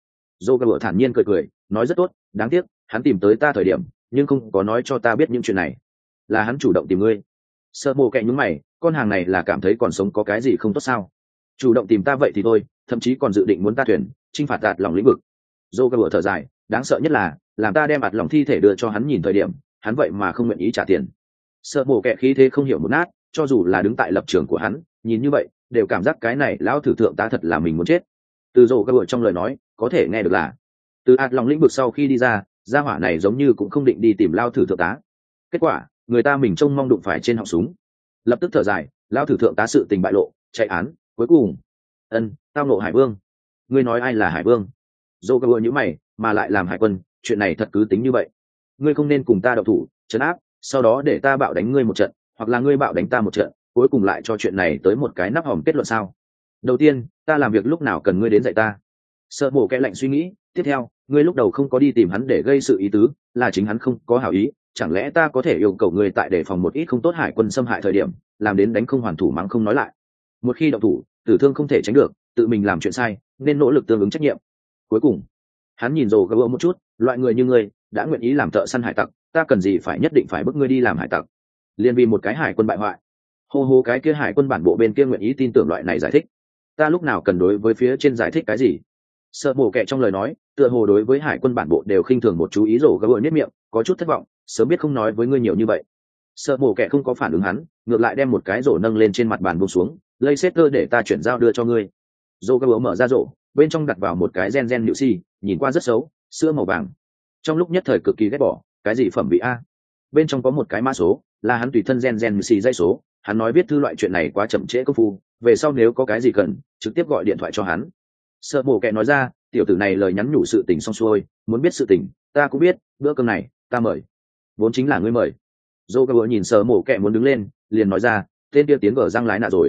dô gà bựa thản nhiên cười cười nói rất tốt, đáng tiếc hắn tìm tới ta thời điểm nhưng không có nói cho ta biết những chuyện này. Là hắn chủ động tìm ngươi? Sợ mồ kẹ nhúng mày, con hàng này là cảm thấy còn sống có cái gì không tốt sao? Chủ động tìm ta vậy thì thôi, thậm chí còn dự định muốn ta thuyền chinh phạt đạt lòng lĩnh vực. Dô gà bựa thở dài, đáng sợ nhất là làm ta đem ạt lòng thi thể đưa cho hắn nhìn thời điểm, hắn vậy mà không nguyện ý trả tiền. Sợ mồ kẹ khí thế không hiểu một nát, cho dù là đứng tại lập trường của hắn nhìn như vậy đều cảm giác cái này lão thử thượng tá thật là mình muốn chết. Từ rổ gà bựa trong lời nói có thể nghe được là từ ạt lòng lĩnh vực sau khi đi ra, gia hỏa này giống như cũng không định đi tìm lao thử thượng tá. Kết quả người ta mình trông mong đụng phải trên họng súng, lập tức thở dài, lao thử thượng tá sự tình bại lộ, chạy án cuối cùng. Tao nộ hải vương. Ngươi nói ai là hải vương? Dô gà bựa nhíu mày, mà lại làm hải quân, chuyện này thật cứ tính như vậy? Ngươi không nên cùng ta đậu thủ trấn áp, sau đó để ta bạo đánh ngươi một trận, hoặc là ngươi bạo đánh ta một trận, cuối cùng lại cho chuyện này tới một cái nắp hòm kết luận sao? Đầu tiên ta làm việc lúc nào cần ngươi đến dạy ta? Sợ bổ kẽ lạnh suy nghĩ, tiếp theo ngươi lúc đầu không có đi tìm hắn để gây sự ý tứ, là chính hắn không có hảo ý, chẳng lẽ ta có thể yêu cầu ngươi tại để phòng một ít không tốt hải quân xâm hại thời điểm làm đến đánh không hoàn thủ mắng không nói lại? Một khi động thủ tử thương không thể tránh được, tự mình làm chuyện sai nên nỗ lực tương ứng trách nhiệm. Cuối cùng hắn nhìn rồ gà bựa một chút, loại người như ngươi đã nguyện ý làm thợ săn hải tặc, ta cần gì phải nhất định phải bức ngươi đi làm hải tặc? Liên vì một cái hải quân bại hoại? Hô hô, cái kia hải quân bản bộ bên kia nguyện ý tin tưởng loại này giải thích, ta lúc nào cần đối với phía trên giải thích cái gì? Sợ bổ kẹ trong lời nói tựa hồ đối với hải quân bản bộ đều khinh thường một chú ý, rồ gà bựa nếp miệng có chút thất vọng, sớm biết không nói với ngươi nhiều như vậy. Sợ bổ kẹ không có phản ứng hắn, ngược lại đem một cái rổ nâng lên trên mặt bàn buông xuống, lây xét cơ để ta chuyển giao đưa cho ngươi. Rồ gà bựa mở ra rổ, bên trong đặt vào một cái gen nhự xì, nhìn qua rất xấu, sữa màu vàng. Trong lúc nhất thời cực kỳ ghét bỏ, cái gì phẩm vị a? Bên trong có một cái mã số, là hắn tùy thân gen nhự xì dây số, hắn nói viết thư loại chuyện này quá chậm trễ công phu, về sau nếu có cái gì cần trực tiếp gọi điện thoại cho hắn. Sợ bổ kẹ nói ra, tiểu tử này lời nhắn nhủ sự tình xong xuôi, muốn biết sự tình ta cũng biết, bữa cơm này ta mời, vốn chính là ngươi mời. Dô gà bựa nhìn sợ mổ kẹ muốn đứng lên, liền nói ra, tên kia tiến vở răng lái nạ rồi.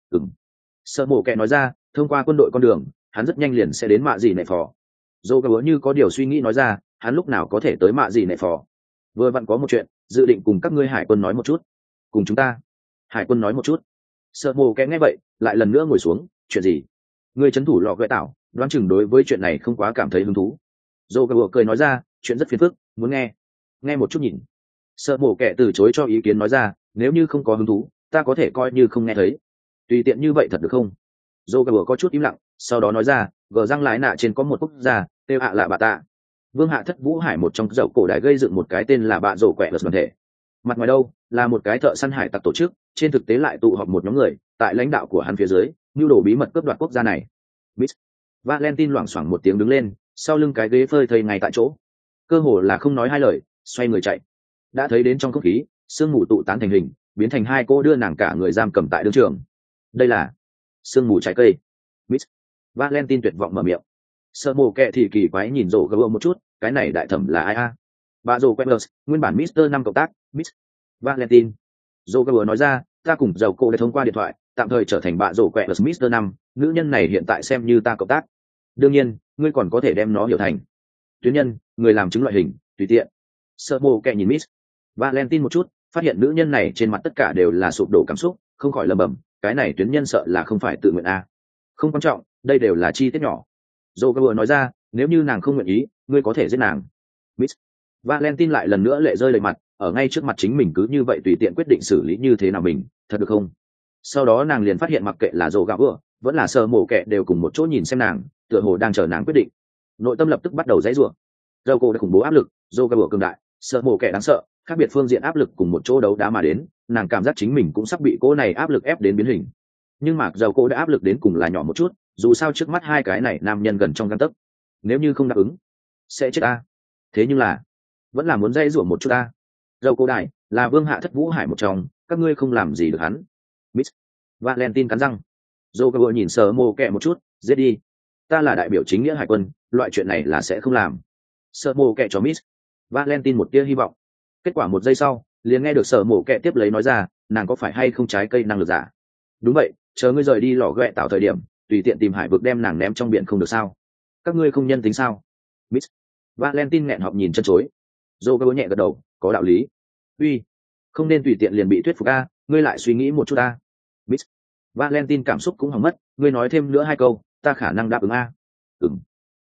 Sợ mổ kẹ nói ra, thông qua quân đội con đường hắn rất nhanh liền sẽ đến mạ gì nệ phò. Dô gà bựa như có điều suy nghĩ nói ra, hắn lúc nào có thể tới mạ gì nệ phò? Vừa vặn có một chuyện dự định cùng các ngươi hải quân nói một chút. Cùng chúng ta hải quân nói một chút? Sợ mổ kẹ nghe vậy lại lần nữa ngồi xuống, chuyện gì? Ngươi trấn thủ lò gợi tảo, đoán chừng đối với chuyện này không quá cảm thấy hứng thú. Dô gà bựa cười nói ra, chuyện rất phiền phức, muốn nghe một chút nhìn. Sợ mổ kẹ từ chối cho ý kiến nói ra, nếu như không có hứng thú ta có thể coi như không nghe thấy. Tùy tiện như vậy thật được không? Dô gà bựa có chút im lặng, sau đó nói ra, gờ răng lái nạ trên có một quốc gia tên hạ lạ bà tạ. Vương hạ thất vũ hải một trong dậu cổ đài gây dựng một cái tên là bạ rổ quẹ lật đoàn thể, mặt ngoài đâu là một cái thợ săn hải tặc tổ chức, trên thực tế lại tụ họp một nhóm người tại lãnh đạo của hắn phía dưới nhu đồ bí mật cướp đoạt quốc gia này. Miss Valentine loảng xoảng một tiếng đứng lên, sau lưng cái ghế phơi thây ngay tại chỗ, cơ hồ là không nói hai lời xoay người chạy. Đã thấy đến trong không khí sương mù tụ tán thành hình, biến thành hai cô đưa nàng cả người giam cầm tại đương trường. Đây là sương mù trái cây. Miss Valentine tuyệt vọng mở miệng. Sợ mồ kẹ thì kỳ quái nhìn rổ gà bựa một chút, cái này đại thẩm là ai a? Bà rổ Quemmers, nguyên bản Mister 5 cộng tác. Miss Valentine. Rổ gà bựa nói ra, ta cùng dầu cô đã thông qua điện thoại tạm thời trở thành bà rổ Quemmers Mister 5, nữ nhân này hiện tại xem như ta cộng tác. Đương nhiên ngươi còn có thể đem nó hiểu thành tuyến nhân, người làm chứng loại hình, tùy tiện. Sợ mồ kẹ nhìn Miss Valentine một chút, phát hiện nữ nhân này trên mặt tất cả đều là sụp đổ cảm xúc, không khỏi lẩm bẩm, cái này tuyến nhân sợ là không phải tự nguyện a. Không quan trọng, đây đều là chi tiết nhỏ. Joker nói ra, nếu như nàng không nguyện ý ngươi có thể giết nàng. Miss Valentine lại lần nữa lệ rơi đầy mặt, ở ngay trước mặt chính mình cứ như vậy tùy tiện quyết định xử lý như thế nào mình, thật được không? Sau đó nàng liền phát hiện mặc kệ là Joker vẫn là Sơ Mổ Kẹ đều cùng một chỗ nhìn xem nàng, tựa hồ đang chờ nàng quyết định. Nội tâm lập tức bắt đầu giãy giụa. Joker đã khủng bố áp lực, Joker cường đại, Sơ Mổ Kẹ đáng sợ, khác biệt phương diện áp lực cùng một chỗ đấu đá mà đến, nàng cảm giác chính mình cũng sắp bị cô này áp lực ép đến biến hình. Nhưng mà dầu cô đã áp lực đến cùng là nhỏ một chút, dù sao trước mắt hai cái này nam nhân gần trong gang tấc, nếu như không đáp ứng sẽ chết a. Thế nhưng là vẫn là muốn dây rủa một chút a. Dầu cô đại là vương hạ thất vũ hải một trong, các ngươi không làm gì được hắn. Miss Valentine cắn răng. Dầu cô nhìn Sơ Mổ Kẹ một chút, giết đi, ta là đại biểu chính nghĩa hải quân, loại chuyện này là sẽ không làm. Sơ Mổ Kẹ cho Miss Valentine một tia hy vọng. Kết quả một giây sau liền nghe được Sơ Mổ Kẹ tiếp lấy nói ra, nàng có phải hay không trái cây năng lực giả? Đúng vậy, chờ ngươi rời đi lò ghẹ tạo thời điểm tùy tiện tìm hải vực đem nàng ném trong biển không được sao? Các ngươi không nhân tính sao? Miss Valentine nghẹn họng nhìn chân chối. Joker nhẹ gật đầu, có đạo lý. Uy, không nên tùy tiện liền bị thuyết phục a, ngươi lại suy nghĩ một chút a. Miss Valentine cảm xúc cũng hỏng mất, ngươi nói thêm nữa hai câu ta khả năng đáp ứng a.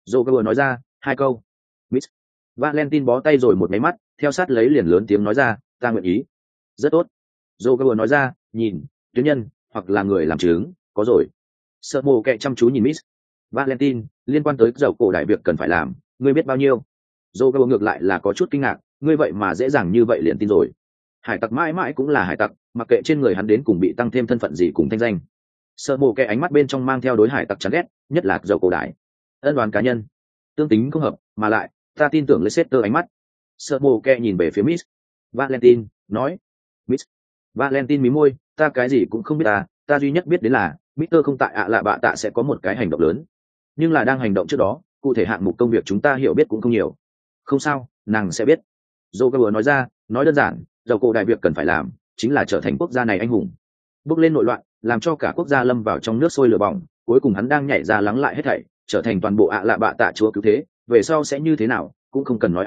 Joker nói ra, 2 câu. Miss Valentine bó tay rồi một máy mắt, theo sát lấy liền lớn tiếng nói ra, ta nguyện ý. Rất tốt. Joker nói ra, nhìn, tuyến nhân, hoặc là người làm chứng, có rồi. Sợ mồ kệ chăm chú nhìn Miss Valentine, liên quan tới dầu cổ đại việc cần phải làm, ngươi biết bao nhiêu? Joker ngược lại là có chút kinh ngạc, ngươi vậy mà dễ dàng như vậy liền tin rồi. Hải tặc mãi mãi cũng là hải tặc, mặc kệ trên người hắn đến cùng bị tăng thêm thân phận gì cùng thanh danh. Sợ mồ kệ ánh mắt bên trong mang theo đối hải tặc chán ghét, nhất là dầu cổ đại. Ân đoán cá nhân, tương tính không hợp, mà lại, ta tin tưởng Leicester ánh mắt. Sợ mồ kệ nhìn về phía Miss Valentine, nói. Miss Valentine mí môi, ta cái gì cũng không biết ta duy nhất biết đến là Mr. không tại lạ bạ tạ sẽ có một cái hành động lớn. Nhưng là đang hành động trước đó, cụ thể hạng mục công việc chúng ta hiểu biết cũng không nhiều. Không sao, nàng sẽ biết. Joker nói ra, nói đơn giản, dầu cổ đại việc cần phải làm, chính là trở thành quốc gia này anh hùng. Bước lên nội loạn, làm cho cả quốc gia lâm vào trong nước sôi lửa bỏng, cuối cùng hắn đang nhảy ra lắng lại hết thảy, trở thành toàn bộ lạ bạ tạ chúa cứu thế, về sau sẽ như thế nào, cũng không cần nói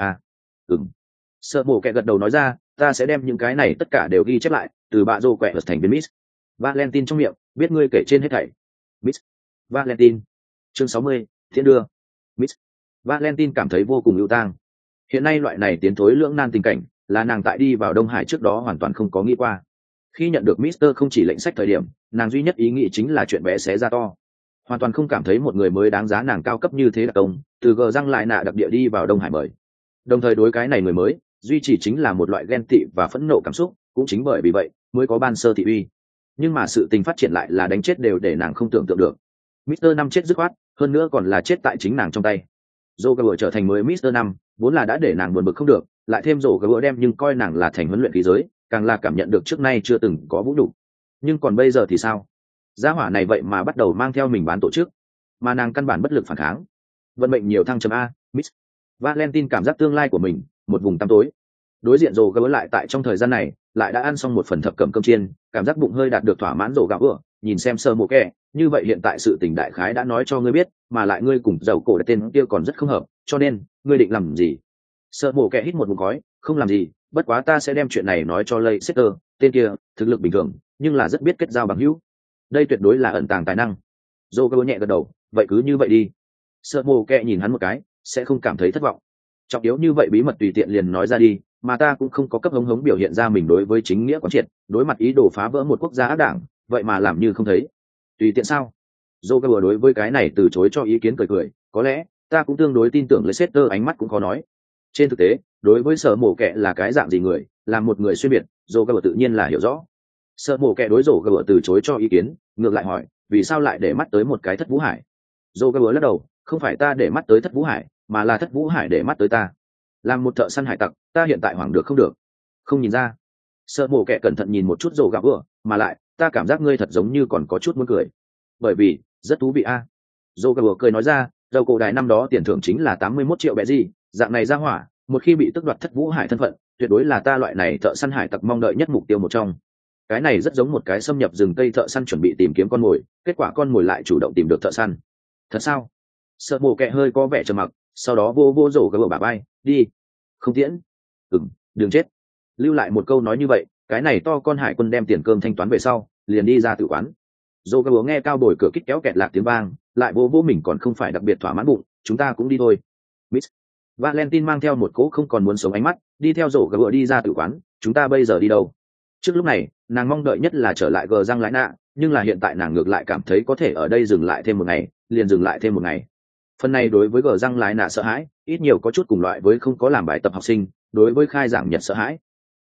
Sợ mổ kẹ gật đầu nói ra, ta sẽ đem những cái này tất cả đều ghi chép lại, từ bạ rô quẹ thành biến Miss Valentine trong miệng, biết ngươi kể trên hết thảy. Miss Valentine, chương 60, thiên đưa. Miss Valentine cảm thấy vô cùng ưu tang. Hiện nay loại này tiến thối lưỡng nan tình cảnh, là nàng tại đi vào Đông Hải trước đó hoàn toàn không có nghĩ qua. Khi nhận được Mister không chỉ lệnh sách thời điểm, nàng duy nhất ý nghĩ chính là chuyện bé xé ra to. Hoàn toàn không cảm thấy một người mới đáng giá nàng cao cấp như thế đặc công, từ gờ răng lại nạ đặc địa đi vào Đông Hải mời. Đồng thời đối cái này người mới, duy chỉ chính là một loại ghen tị và phẫn nộ cảm xúc, cũng chính bởi vì vậy mới có ban sơ thị uy. Nhưng mà sự tình phát triển lại là đánh chết đều để nàng không tưởng tượng được. Mister năm chết dứt khoát, hơn nữa còn là chết tại chính nàng trong tay. Joker trở thành mới Mister năm, vốn là đã để nàng buồn bực không được, lại thêm Joker đem nhưng coi nàng là thành huấn luyện khí giới, càng là cảm nhận được trước nay chưa từng có vũ đủ. Nhưng còn bây giờ thì sao? Gia hỏa này vậy mà bắt đầu mang theo mình bán tổ chức, mà nàng căn bản bất lực phản kháng. Vận mệnh nhiều thăng trầm a, Miss Valentine cảm giác tương lai của mình, một vùng tăm tối. Đối diện rồ gỡ lại tại trong thời gian này, lại đã ăn xong một phần thập cẩm cơm chiên, cảm giác bụng hơi đạt được thỏa mãn rồ gạo vừa, nhìn xem sơ mộ kẻ, như vậy hiện tại sự tình đại khái đã nói cho ngươi biết, mà lại ngươi cùng dầu cổ tên kia còn rất không hợp, cho nên, ngươi định làm gì? Sơ mộ kẻ hít một ngụm khói, không làm gì, bất quá ta sẽ đem chuyện này nói cho Leicester, tên kia, thực lực bình thường, nhưng là rất biết kết giao bằng hữu. Đây tuyệt đối là ẩn tàng tài năng. Rồ gỡ nhẹ gật đầu, vậy cứ như vậy đi. Sơ mộ kẻ nhìn hắn một cái, sẽ không cảm thấy thất vọng. Trọng yếu như vậy bí mật tùy tiện liền nói ra đi, mà ta cũng không có cấp hống hống biểu hiện ra mình đối với chính nghĩa quán triệt, đối mặt ý đồ phá vỡ một quốc gia ác đảng, vậy mà làm như không thấy. Tùy tiện sao? Joker đối với cái này từ chối cho ý kiến cười cười, có lẽ ta cũng tương đối tin tưởng Leicester, ánh mắt cũng khó nói. Trên thực tế, đối với Sở Mộ Kệ là cái dạng gì người, là một người xuyên biệt, Joker tự nhiên là hiểu rõ. Sở Mộ Kệ đối Joker từ chối cho ý kiến, ngược lại hỏi, vì sao lại để mắt tới một cái Thất Vũ Hải? Joker lắc đầu, không phải ta để mắt tới Thất Vũ Hải, mà là Thất Vũ Hải để mắt tới ta. Làm một thợ săn hải tặc, ta hiện tại hoảng được không được? Không nhìn ra. Sợ mổ kẻ cẩn thận nhìn một chút rồ gạo vừa, mà lại, ta cảm giác ngươi thật giống như còn có chút muốn cười. Bởi vì, rất thú vị a. Rồ gạo cười nói ra, dầu cổ đại năm đó tiền thưởng chính là 81 triệu bẹ gì, dạng này ra hỏa, một khi bị tước đoạt Thất Vũ Hải thân phận, tuyệt đối là ta loại này thợ săn hải tặc mong đợi nhất mục tiêu một trong. Cái này rất giống một cái xâm nhập rừng cây thợ săn chuẩn bị tìm kiếm con mồi, kết quả con mồi lại chủ động tìm được thợ săn. Thật sao? Sợ mổ kẻ hơi có vẻ trầm mặc, sau đó vô rồ gạo bả vai, đi. Không tiễn. Đừng chết. Lưu lại một câu nói như vậy, cái này to con hải quân đem tiền cơm thanh toán về sau, liền đi ra tự quán. Joker nghe cao bồi cửa kích kéo kẹt lạc tiếng vang, lại vô mình còn không phải đặc biệt thỏa mãn bụng, chúng ta cũng đi thôi. Miss Valentine mang theo một cỗ không còn muốn sống ánh mắt, đi theo Joker đi ra tự quán, chúng ta bây giờ đi đâu? Trước lúc này, nàng mong đợi nhất là trở lại gờ răng lái nạ, nhưng là hiện tại nàng ngược lại cảm thấy có thể ở đây dừng lại thêm một ngày, liền dừng lại thêm một ngày. Phần này đối với gờ răng lái nạ sợ hãi, ít nhiều có chút cùng loại với không có làm bài tập học sinh, đối với khai giảng nhật sợ hãi.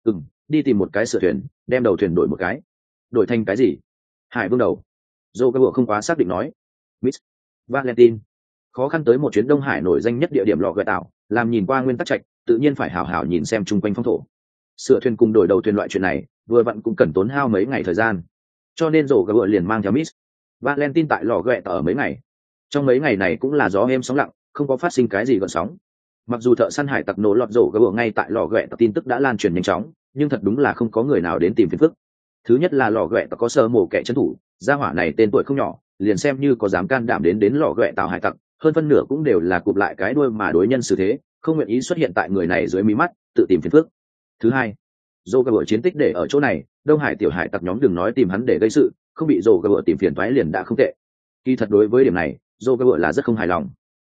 Đi tìm một cái sửa thuyền, đem đầu thuyền đổi một cái. Đổi thành cái gì? Hải vương đầu. Joker không quá xác định nói. Miss Valentine, khó khăn tới một chuyến Đông Hải nổi danh nhất địa điểm lò gợi tảo, làm nhìn qua nguyên tắc trạch, tự nhiên phải hảo hảo nhìn xem chung quanh phong thổ. Sửa thuyền cùng đổi đầu thuyền loại chuyện này, vừa vặn cũng cần tốn hao mấy ngày thời gian. Cho nên Joker liền mang theo Miss Valentine tại lò gợi tảo ở mấy ngày. Trong mấy ngày này cũng là gió êm sóng lặng, không có phát sinh cái gì gợn sóng. Mặc dù thợ săn hải tặc nổ lọt rổ gỡ ngay tại lò ghẹ tin tức đã lan truyền nhanh chóng, nhưng thật đúng là không có người nào đến tìm phiền phức. Thứ nhất là lò ghẹ có sơ mổ kẻ trấn thủ, gia hỏa này tên tuổi không nhỏ, liền xem như có dám can đảm đến lò ghẹ tạo hải tặc, hơn phân nửa cũng đều là cụp lại cái đuôi mà đối nhân xử thế, không nguyện ý xuất hiện tại người này dưới mí mắt, tự tìm phiền phức. Thứ hai, rổ gỡ chiến tích để ở chỗ này, Đông Hải tiểu hải tặc nhóm đừng nói tìm hắn để gây sự, không bị rổ gỡ tìm phiền toái liền đã không tệ. Kỳ thật đối với điểm này, rổ gỡ là rất không hài lòng.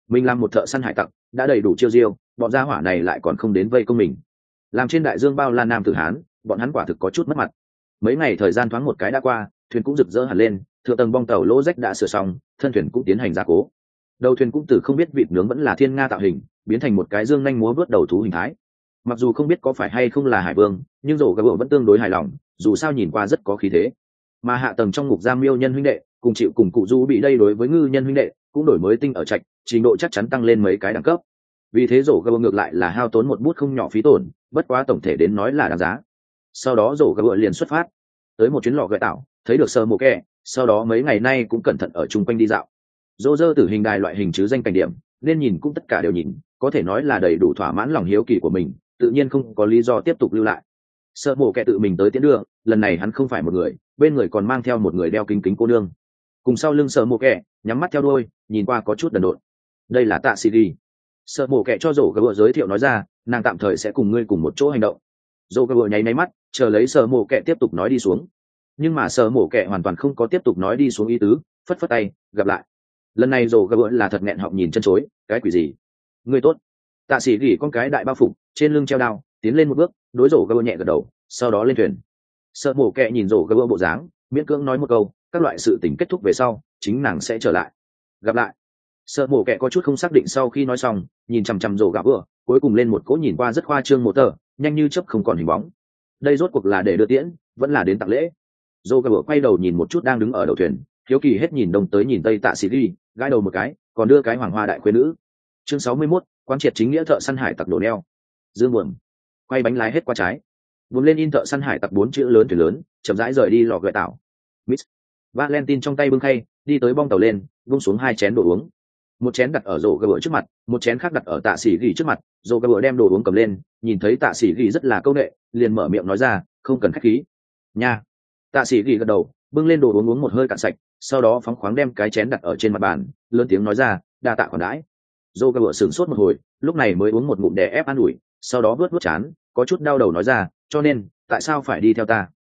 mình làm một thợ săn hải tặc đã đầy đủ chiêu diêu, bọn gia hỏa này lại còn không đến vây công mình. Làm trên đại dương bao la nam tử hán, bọn hắn quả thực có chút mất mặt. Mấy ngày thời gian thoáng một cái đã qua, thuyền cũng rực rỡ hẳn lên, thượng tầng bong tàu lỗ rách đã sửa xong, thân thuyền cũng tiến hành gia cố. Đầu thuyền cũng từ không biết vịt nướng vẫn là thiên nga tạo hình, biến thành một cái dương nhanh múa vớt đầu thú hình thái. Mặc dù không biết có phải hay không là hải vương, nhưng rổ gà bộ vẫn tương đối hài lòng, dù sao nhìn qua rất có khí thế. Mà hạ tầng trong ngục giam miêu nhân huynh đệ cùng chịu cùng cụ du bị đây đối với ngư nhân huynh đệ cũng đổi mới tinh ở trạch, trình độ chắc chắn tăng lên mấy cái đẳng cấp. Vì thế rổ gà bộ ngược lại là hao tốn một bút không nhỏ phí tổn, bất quá tổng thể đến nói là đáng giá. Sau đó rổ gà bộ liền xuất phát tới một chuyến lò gợi tảo, thấy được sơ mộ kẹ, sau đó mấy ngày nay cũng cẩn thận ở chung quanh đi dạo. Dô dơ tử hình đài loại hình chứ danh cảnh điểm nên nhìn cũng tất cả đều nhìn, có thể nói là đầy đủ thỏa mãn lòng hiếu kỳ của mình, tự nhiên không có lý do tiếp tục lưu lại. Sợ mộ kẹ tự mình tới tiễn đưa, lần này hắn không phải một người, bên người còn mang theo một người đeo kính kính cô nương. Cùng sau lưng sợ mộ kẹ, nhắm mắt theo đuôi, nhìn qua có chút đần độn. Đây là Tạ Sĩ Ghi. Sợ mộ kẹ cho rổ gà bựa giới thiệu nói ra, nàng tạm thời sẽ cùng ngươi cùng một chỗ hành động. Rổ gà bựa nháy máy mắt, chờ lấy sợ mộ kẹ tiếp tục nói đi xuống. Nhưng mà sợ mộ kẹ hoàn toàn không có tiếp tục nói đi xuống ý tứ, phất phất tay, gặp lại. Lần này rổ gà bựa là thật nghẹn họng nhìn chân chối, cái quỷ gì? Ngươi tốt. Tạ Sĩ Ghi con cái đại bao phục, trên lưng treo đao, tiến lên một bước, đối rổ gà bựa nhẹ gật đầu, sau đó lên thuyền. Sợ mổ kẹ nhìn rổ gà bựa bộ dáng, miễn cưỡng nói một câu, các loại sự tình kết thúc về sau, chính nàng sẽ trở lại. Gặp lại. Sợ mổ kẹ có chút không xác định sau khi nói xong, nhìn chằm chằm rổ gà bựa, cuối cùng lên một cỗ nhìn qua rất khoa trương một tờ, nhanh như chớp không còn hình bóng. Đây rốt cuộc là để đưa tiễn, vẫn là đến tặng lễ. Rổ gà bựa quay đầu nhìn một chút đang đứng ở đầu thuyền, hiếu kỳ hết nhìn đông tới nhìn tây Tạ Sĩ Ghi, gãi đầu một cái, còn đưa cái hoàng hoa đại quê nữ. Chương 61, quán triệt chính nghĩa thợ săn hải tặc đổ neo. Dương buồm, quay bánh lái hết qua trái, buồm lên in thợ săn hải tặc 4 chữ lớn thuyền lớn, chậm rãi rời đi lò gợi tảo. Miss Valentine trong tay bưng khay, đi tới bong tàu lên, vung xuống 2 chén đồ uống. Một chén đặt ở rổ gà bựa trước mặt, một chén khác đặt ở Tạ Sĩ Ghi trước mặt. Rổ gà bựa đem đồ uống cầm lên, nhìn thấy Tạ Sĩ Ghi rất là câu nệ, liền mở miệng nói ra, không cần khách khí. Nha. Tạ Sĩ Ghi gật đầu, bưng lên đồ uống một hơi cạn sạch, sau đó phóng khoáng đem cái chén đặt ở trên mặt bàn, lớn tiếng nói ra, đa tạ khoản đãi. Rổ gà bựa sửng sốt một hồi, lúc này mới uống một ngụm đè ép an ủi, sau đó vớt chán, có chút đau đầu nói ra, cho nên tại sao phải đi theo ta?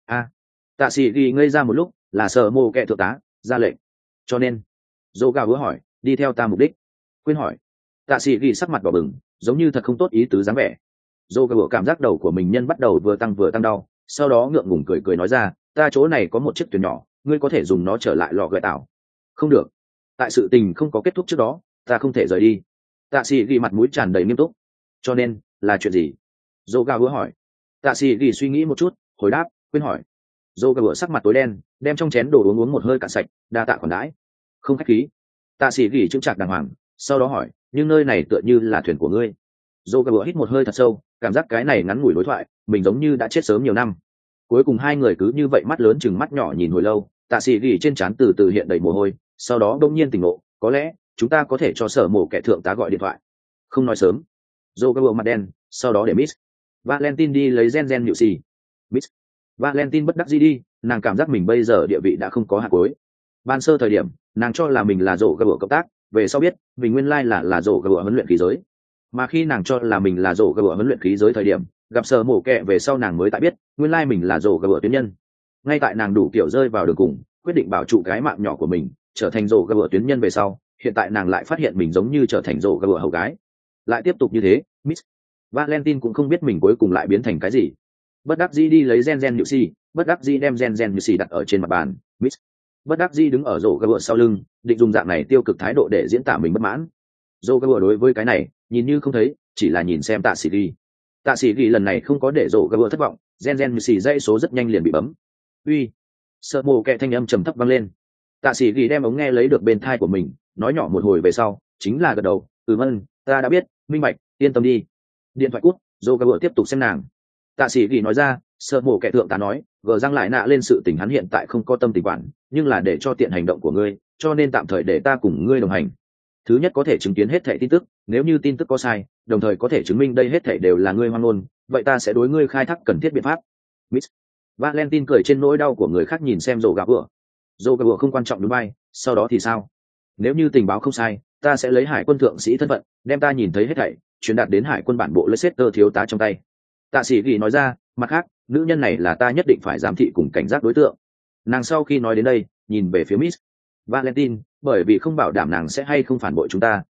Tạ Sĩ Ghi ngây ra một lúc, là sợ mồ kẹ thượng tá ra lệnh. Cho nên dô gà vừa hỏi, đi theo ta mục đích? Quên hỏi. Tạ Sĩ Ghi sắc mặt đỏ bừng, giống như thật không tốt ý tứ dáng vẻ. Dô gà vừa cảm giác đầu của mình nhân bắt đầu vừa tăng đau, sau đó ngượng ngùng cười nói ra, ta chỗ này có một chiếc thuyền nhỏ, ngươi có thể dùng nó trở lại lò gợi tảo. Không được, tại sự tình không có kết thúc trước đó, ta không thể rời đi. Tạ Sĩ Ghi mặt mũi tràn đầy nghiêm túc. Cho nên là chuyện gì? Dô gà vừa hỏi. Tạ Sĩ Ghi suy nghĩ một chút, hồi đáp, quên hỏi. Dô gà bựa sắc mặt tối đen, đem trong chén đồ uống một hơi cạn sạch, đa tạ khoản đãi. Không khách khí. Tạ Sĩ Ghi chững chạc đàng hoàng, sau đó hỏi, nhưng nơi này tựa như là thuyền của ngươi. Dô gà bựa hít một hơi thật sâu, cảm giác cái này ngắn ngủi đối thoại, mình giống như đã chết sớm nhiều năm. Cuối cùng hai người cứ như vậy mắt lớn chừng mắt nhỏ nhìn hồi lâu. Tạ Sĩ Ghi trên trán từ từ hiện đầy mồ hôi, sau đó đông nhiên tỉnh ngộ, có lẽ chúng ta có thể cho sở mổ kẻ thượng tá gọi điện thoại. Không nói sớm. Dô gà bựa mặt đen, sau đó để Miss Valentine đi lấy gen nhự xì. Miss Valentine bất đắc dĩ đi, nàng cảm giác mình bây giờ địa vị đã không có hạt cuối. Ban sơ thời điểm, nàng cho là mình là rổ gà bựa cộng tác, về sau biết mình nguyên lai là rổ gà bựa huấn luyện khí giới. Mà khi nàng cho là mình là rổ gà bựa huấn luyện khí giới thời điểm, gặp sở mổ kẹ về sau nàng mới tại biết nguyên lai mình là rổ gà bựa tuyến nhân. Ngay tại nàng đủ kiểu rơi vào đường cùng, quyết định bảo trụ cái mạng nhỏ của mình, trở thành rổ gà bựa tuyến nhân về sau, hiện tại nàng lại phát hiện mình giống như trở thành rổ gà bựa hầu gái. Lại tiếp tục như thế, Miss Valentine cũng không biết mình cuối cùng lại biến thành cái gì. Bất đắc dĩ đi lấy gen nhự xì, bất đắc dĩ đem gen nhự xì đặt ở trên mặt bàn. Miss bất đắc dĩ đứng ở rổ gà bựa sau lưng, định dùng dạng này tiêu cực thái độ để diễn tả mình bất mãn. Rổ gà bựa đối với cái này nhìn như không thấy, chỉ là nhìn xem Tạ Sĩ Ghi. Tạ Sĩ Ghi lần này không có để rổ gà bựa thất vọng, gen nhự xì dãy số rất nhanh liền bị bấm. Uy. Sợ mồ kẹ thanh âm trầm thấp vang lên. Tạ Sĩ Ghi đem ống nghe lấy được bên tai của mình, nói nhỏ một hồi về sau, chính là gật đầu, ta đã biết, minh bạch, yên tâm đi. Điện thoại cút, rổ gà bựa tiếp tục xem nàng. Tạ Sĩ Ghi nói ra, sợ mổ kẻ thượng tá nói, gờ răng lại nạ lên sự tình hắn hiện tại không có tâm tình quản, nhưng là để cho tiện hành động của ngươi, cho nên tạm thời để ta cùng ngươi đồng hành. Thứ nhất có thể chứng kiến hết thảy tin tức, nếu như tin tức có sai, đồng thời có thể chứng minh đây hết thảy đều là ngươi hoang ngôn, vậy ta sẽ đối ngươi khai thác cần thiết biện pháp. Miss Valentine cười trên nỗi đau của người khác nhìn xem rổ gà bựa. Rổ gà bựa không quan trọng đúng bay, sau đó thì sao? Nếu như tình báo không sai, ta sẽ lấy hải quân thượng sĩ thân phận, đem ta nhìn thấy hết thảy truyền đạt đến hải quân bản bộ Leicester thiếu tá trong tay. Tạ Sĩ Ghi nói ra, mặt khác, nữ nhân này là ta nhất định phải giám thị cùng cảnh giác đối tượng. Nàng sau khi nói đến đây, nhìn về phía Miss Valentine, bởi vì không bảo đảm nàng sẽ hay không phản bội chúng ta,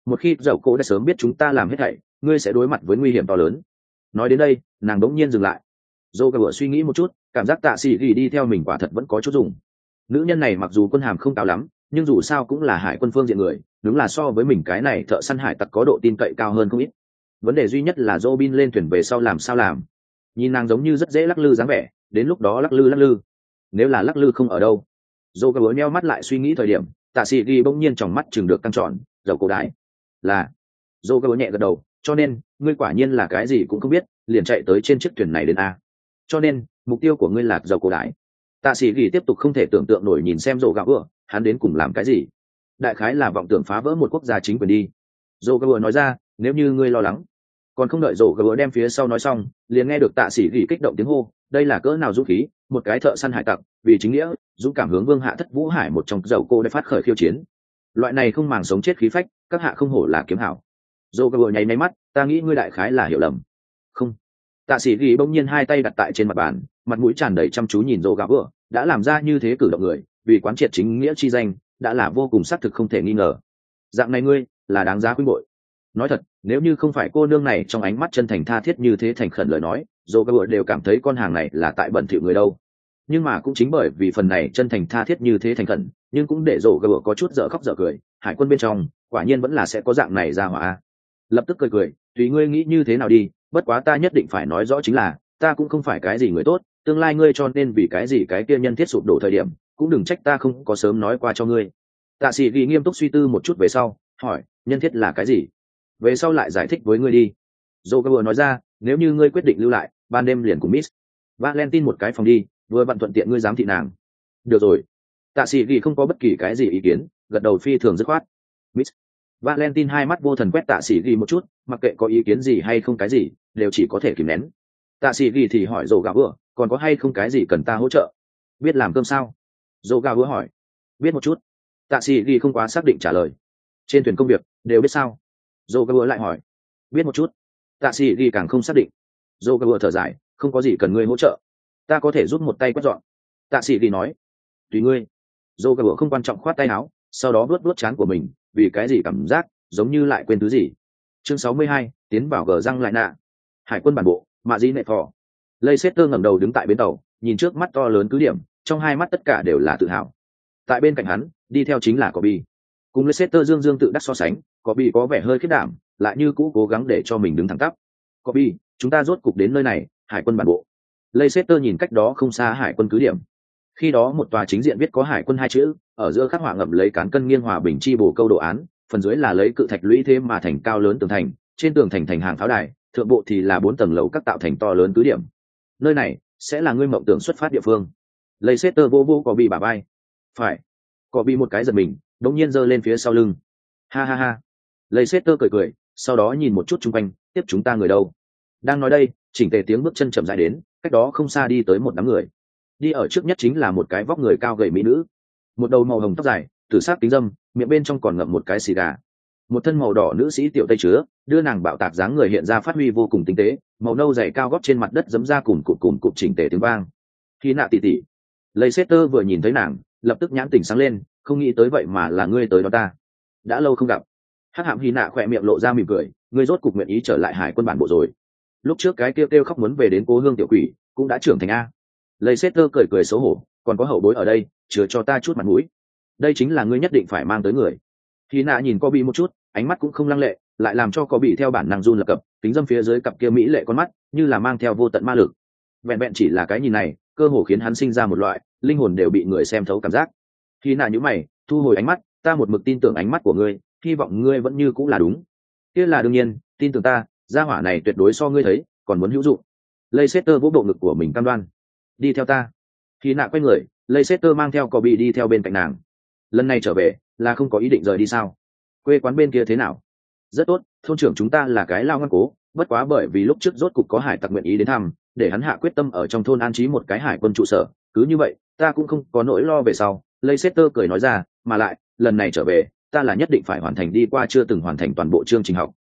một khi dầu cổ đã sớm biết chúng ta làm hết thảy, ngươi sẽ đối mặt với nguy hiểm to lớn. Nói đến đây nàng đống nhiên dừng lại. Dô cả bữa suy nghĩ một chút, cảm giác Tạ Sĩ Gỉ đi theo mình quả thật vẫn có chút dùng. Nữ nhân này mặc dù quân hàm không cao lắm, nhưng dù sao cũng là hải quân phương diện người, đúng là so với mình cái này thợ săn hải tặc có độ tin cậy cao hơn không ít. Vấn đề duy nhất là Robin lên thuyền về sau làm sao làm. Nhìn nàng giống như rất dễ lắc lư dáng vẻ, đến lúc đó lắc lư. Nếu là lắc lư không ở đâu. Dô cả bữa nheo mắt lại suy nghĩ thời điểm, Tạ Sĩ Gỉ bỗng nhiên tròng mắt chừng được căng tròn, dầu cổ đái. Là. Dô cả bữa nhẹ gật đầu, cho nên ngươi quả nhiên là cái gì cũng không biết, liền chạy tới trên chiếc thuyền này đến a. Cho nên mục tiêu của ngươi là dầu cổ đái. Tạ Sĩ Gỉ tiếp tục không thể tưởng tượng nổi nhìn xem rổ gạo ựa, hắn đến cùng làm cái gì. Đại khái là vọng tưởng phá vỡ một quốc gia chính quyền đi. Rổ gạo ựa nói ra, nếu như ngươi lo lắng. Còn không đợi rổ gạo ựa đem phía sau nói xong, liền nghe được Tạ Sĩ Gỉ kích động tiếng hô, đây là cỡ nào dũng khí, một cái thợ săn hải tặc, vì chính nghĩa, dũng cảm hướng vương hạ thất vũ hải một trong dầu cô để phát khởi khiêu chiến. Loại này không màng sống chết khí phách, các hạ không hổ là kiếm hảo. Rổ gạo ựa nháy máy mắt, ta nghĩ ngươi đại khái là hiểu lầm. Không. Tạ Sĩ Gỉ bỗng nhiên hai tay đặt tại trên mặt bàn, mặt mũi tràn đầy chăm chú nhìn rổ gạo ựa, đã làm ra như thế cử động người, vì quán triệt chính nghĩa chi danh, đã là vô cùng xác thực không thể nghi ngờ. Dạng này ngươi là đáng giá khuynh bội. Nói thật, nếu như không phải cô nương này trong ánh mắt chân thành tha thiết như thế thành khẩn lời nói, dô các đều cảm thấy con hàng này là tại bẩn thỉu người đâu. Nhưng mà cũng chính bởi vì phần này chân thành tha thiết như thế thành khẩn, nhưng cũng để dô các có chút dở khóc dở cười. Hải quân bên trong quả nhiên vẫn là sẽ có dạng này ra hỏa. Lập tức cười, tùy ngươi nghĩ như thế nào đi, bất quá ta nhất định phải nói rõ chính là ta cũng không phải cái gì người tốt, tương lai ngươi cho nên vì cái gì cái kia nhân thiết sụp đổ thời điểm, cũng đừng trách ta không có sớm nói qua cho ngươi. Tạ Sĩ Gỉ nghiêm túc suy tư một chút về sau hỏi, nhân thiết là cái gì? Về sau lại giải thích với ngươi đi. Joker nói ra, nếu như ngươi quyết định lưu lại, ban đêm liền cùng Miss Valentine một cái phòng đi, vừa bận thuận tiện ngươi giám thị nàng. Được rồi. Tạ Sĩ Gỉ không có bất kỳ cái gì ý kiến, gật đầu phi thường dứt khoát. Miss Valentine hai mắt vô thần quét Tạ Sĩ Gỉ một chút, mặc kệ có ý kiến gì hay không cái gì, đều chỉ có thể kìm nén. Tạ Sĩ Gỉ thì hỏi Dô gạo ựa, còn có hay không cái gì cần ta hỗ trợ? Biết làm cơm sao? Dô gạo ựa hỏi. Biết một chút. Tạ Sĩ Gỉ không quá xác định trả lời. Trên thuyền công việc đều biết sao? Dô gạo ựa lại hỏi. Biết một chút. Tạ Sĩ Gỉ càng không xác định. Dô gạo ựa thở dài, không có gì cần ngươi hỗ trợ, ta có thể giúp một tay quét dọn. Tạ Sĩ Gỉ nói. Tùy ngươi. Dô gạo ựa không quan trọng khoát tay áo, sau đó vuốt trán của mình, vì cái gì cảm giác giống như lại quên thứ gì. Chương 62, tiến vào gờ răng lại nạ. Hải quân bản bộ, Mạ Dĩ Nệ Phò. Leicester ngẩng đầu đứng tại bến tàu, nhìn trước mắt to lớn cứ điểm, trong hai mắt tất cả đều là tự hào. Tại bên cạnh hắn, đi theo chính là Kobe. Cùng Leicester dương dương tự đắc so sánh, Kobe có vẻ hơi khiếp đảm, lại như cũ cố gắng để cho mình đứng thẳng tắp. Kobe, chúng ta rốt cục đến nơi này, hải quân bản bộ. Leicester nhìn cách đó không xa hải quân cứ điểm. Khi đó một tòa chính diện viết có hải quân hai chữ, ở giữa khắc họa ngậm lấy cán cân nghiêng hòa bình chi bổ câu đồ án, phần dưới là lấy cự thạch lũy thế mà thành cao lớn tường thành, trên tường thành hàng pháo đài, thượng bộ thì là 4 tầng lầu các tạo thành to lớn cứ điểm. Nơi này sẽ là ngươi mộng tưởng xuất phát địa phương. Leicester vô có bị bả vai. Phải. Có bị một cái giật mình, đột nhiên giơ lên phía sau lưng. Ha ha ha. Leicester cười, sau đó nhìn một chút xung quanh, tiếp chúng ta người đâu? Đang nói đây, chỉnh tề tiếng bước chân chậm rãi đến, cách đó không xa đi tới một đám người. Đi ở trước nhất chính là một cái vóc người cao gầy mỹ nữ, một đầu màu hồng tóc dài, tử sắc kính dâm, miệng bên trong còn ngậm một cái xì gà. Một thân màu đỏ nữ sĩ tiểu tây chứa, đưa nàng bạo tạc dáng người hiện ra phát huy vô cùng tinh tế, màu nâu dày cao gót trên mặt đất giẫm ra cùng cụm chỉnh tề tiếng vang. Khi nạ tỷ tỷ. Leicester vừa nhìn thấy nàng, lập tức nhãn tỉnh sáng lên, không nghĩ tới vậy mà là ngươi tới đó ta. Đã lâu không gặp. Hắc Hạm Hy nạ khỏe miệng lộ ra mỉm cười, ngươi rốt cục nguyện ý trở lại hải quân bản bộ rồi. Lúc trước cái kêu khóc muốn về đến cố hương tiểu quỷ, cũng đã trưởng thành a. Leicester cười xấu hổ, còn có hậu bối ở đây, chứa cho ta chút mặt mũi. Đây chính là ngươi nhất định phải mang tới người. Hy nạ nhìn Kobe một chút, ánh mắt cũng không lăng lệ, lại làm cho Kobe theo bản năng run lập cập, kính dâm phía dưới cặp kia mỹ lệ con mắt, như là mang theo vô tận ma lực. Vẹn chỉ là cái nhìn này, cơ hồ khiến hắn sinh ra một loại linh hồn đều bị người xem thấu cảm giác. Hy nạ nhíu mày, thu hồi ánh mắt, ta một mực tin tưởng ánh mắt của ngươi, hy vọng ngươi vẫn như cũng là đúng. Kia là đương nhiên, tin tưởng ta, gia hỏa này tuyệt đối so ngươi thấy còn muốn hữu dụng. Leicester vỗ bộ ngực của mình cam đoan. Đi theo ta. Hy nạ quay người, Leicester mang theo Kobe đi theo bên cạnh nàng. Lần này trở về là không có ý định rời đi sao? Quê quán bên kia thế nào? Rất tốt, thôn trưởng chúng ta là cái lao ngăn cố, bất quá bởi vì lúc trước rốt cục có hải tặc nguyện ý đến thăm, để hắn hạ quyết tâm ở trong thôn an trí một cái hải quân trụ sở, cứ như vậy ta cũng không có nỗi lo về sau. Leicester cười nói ra, mà lại lần này trở về ta là nhất định phải hoàn thành đi qua chưa từng hoàn thành toàn bộ chương trình học.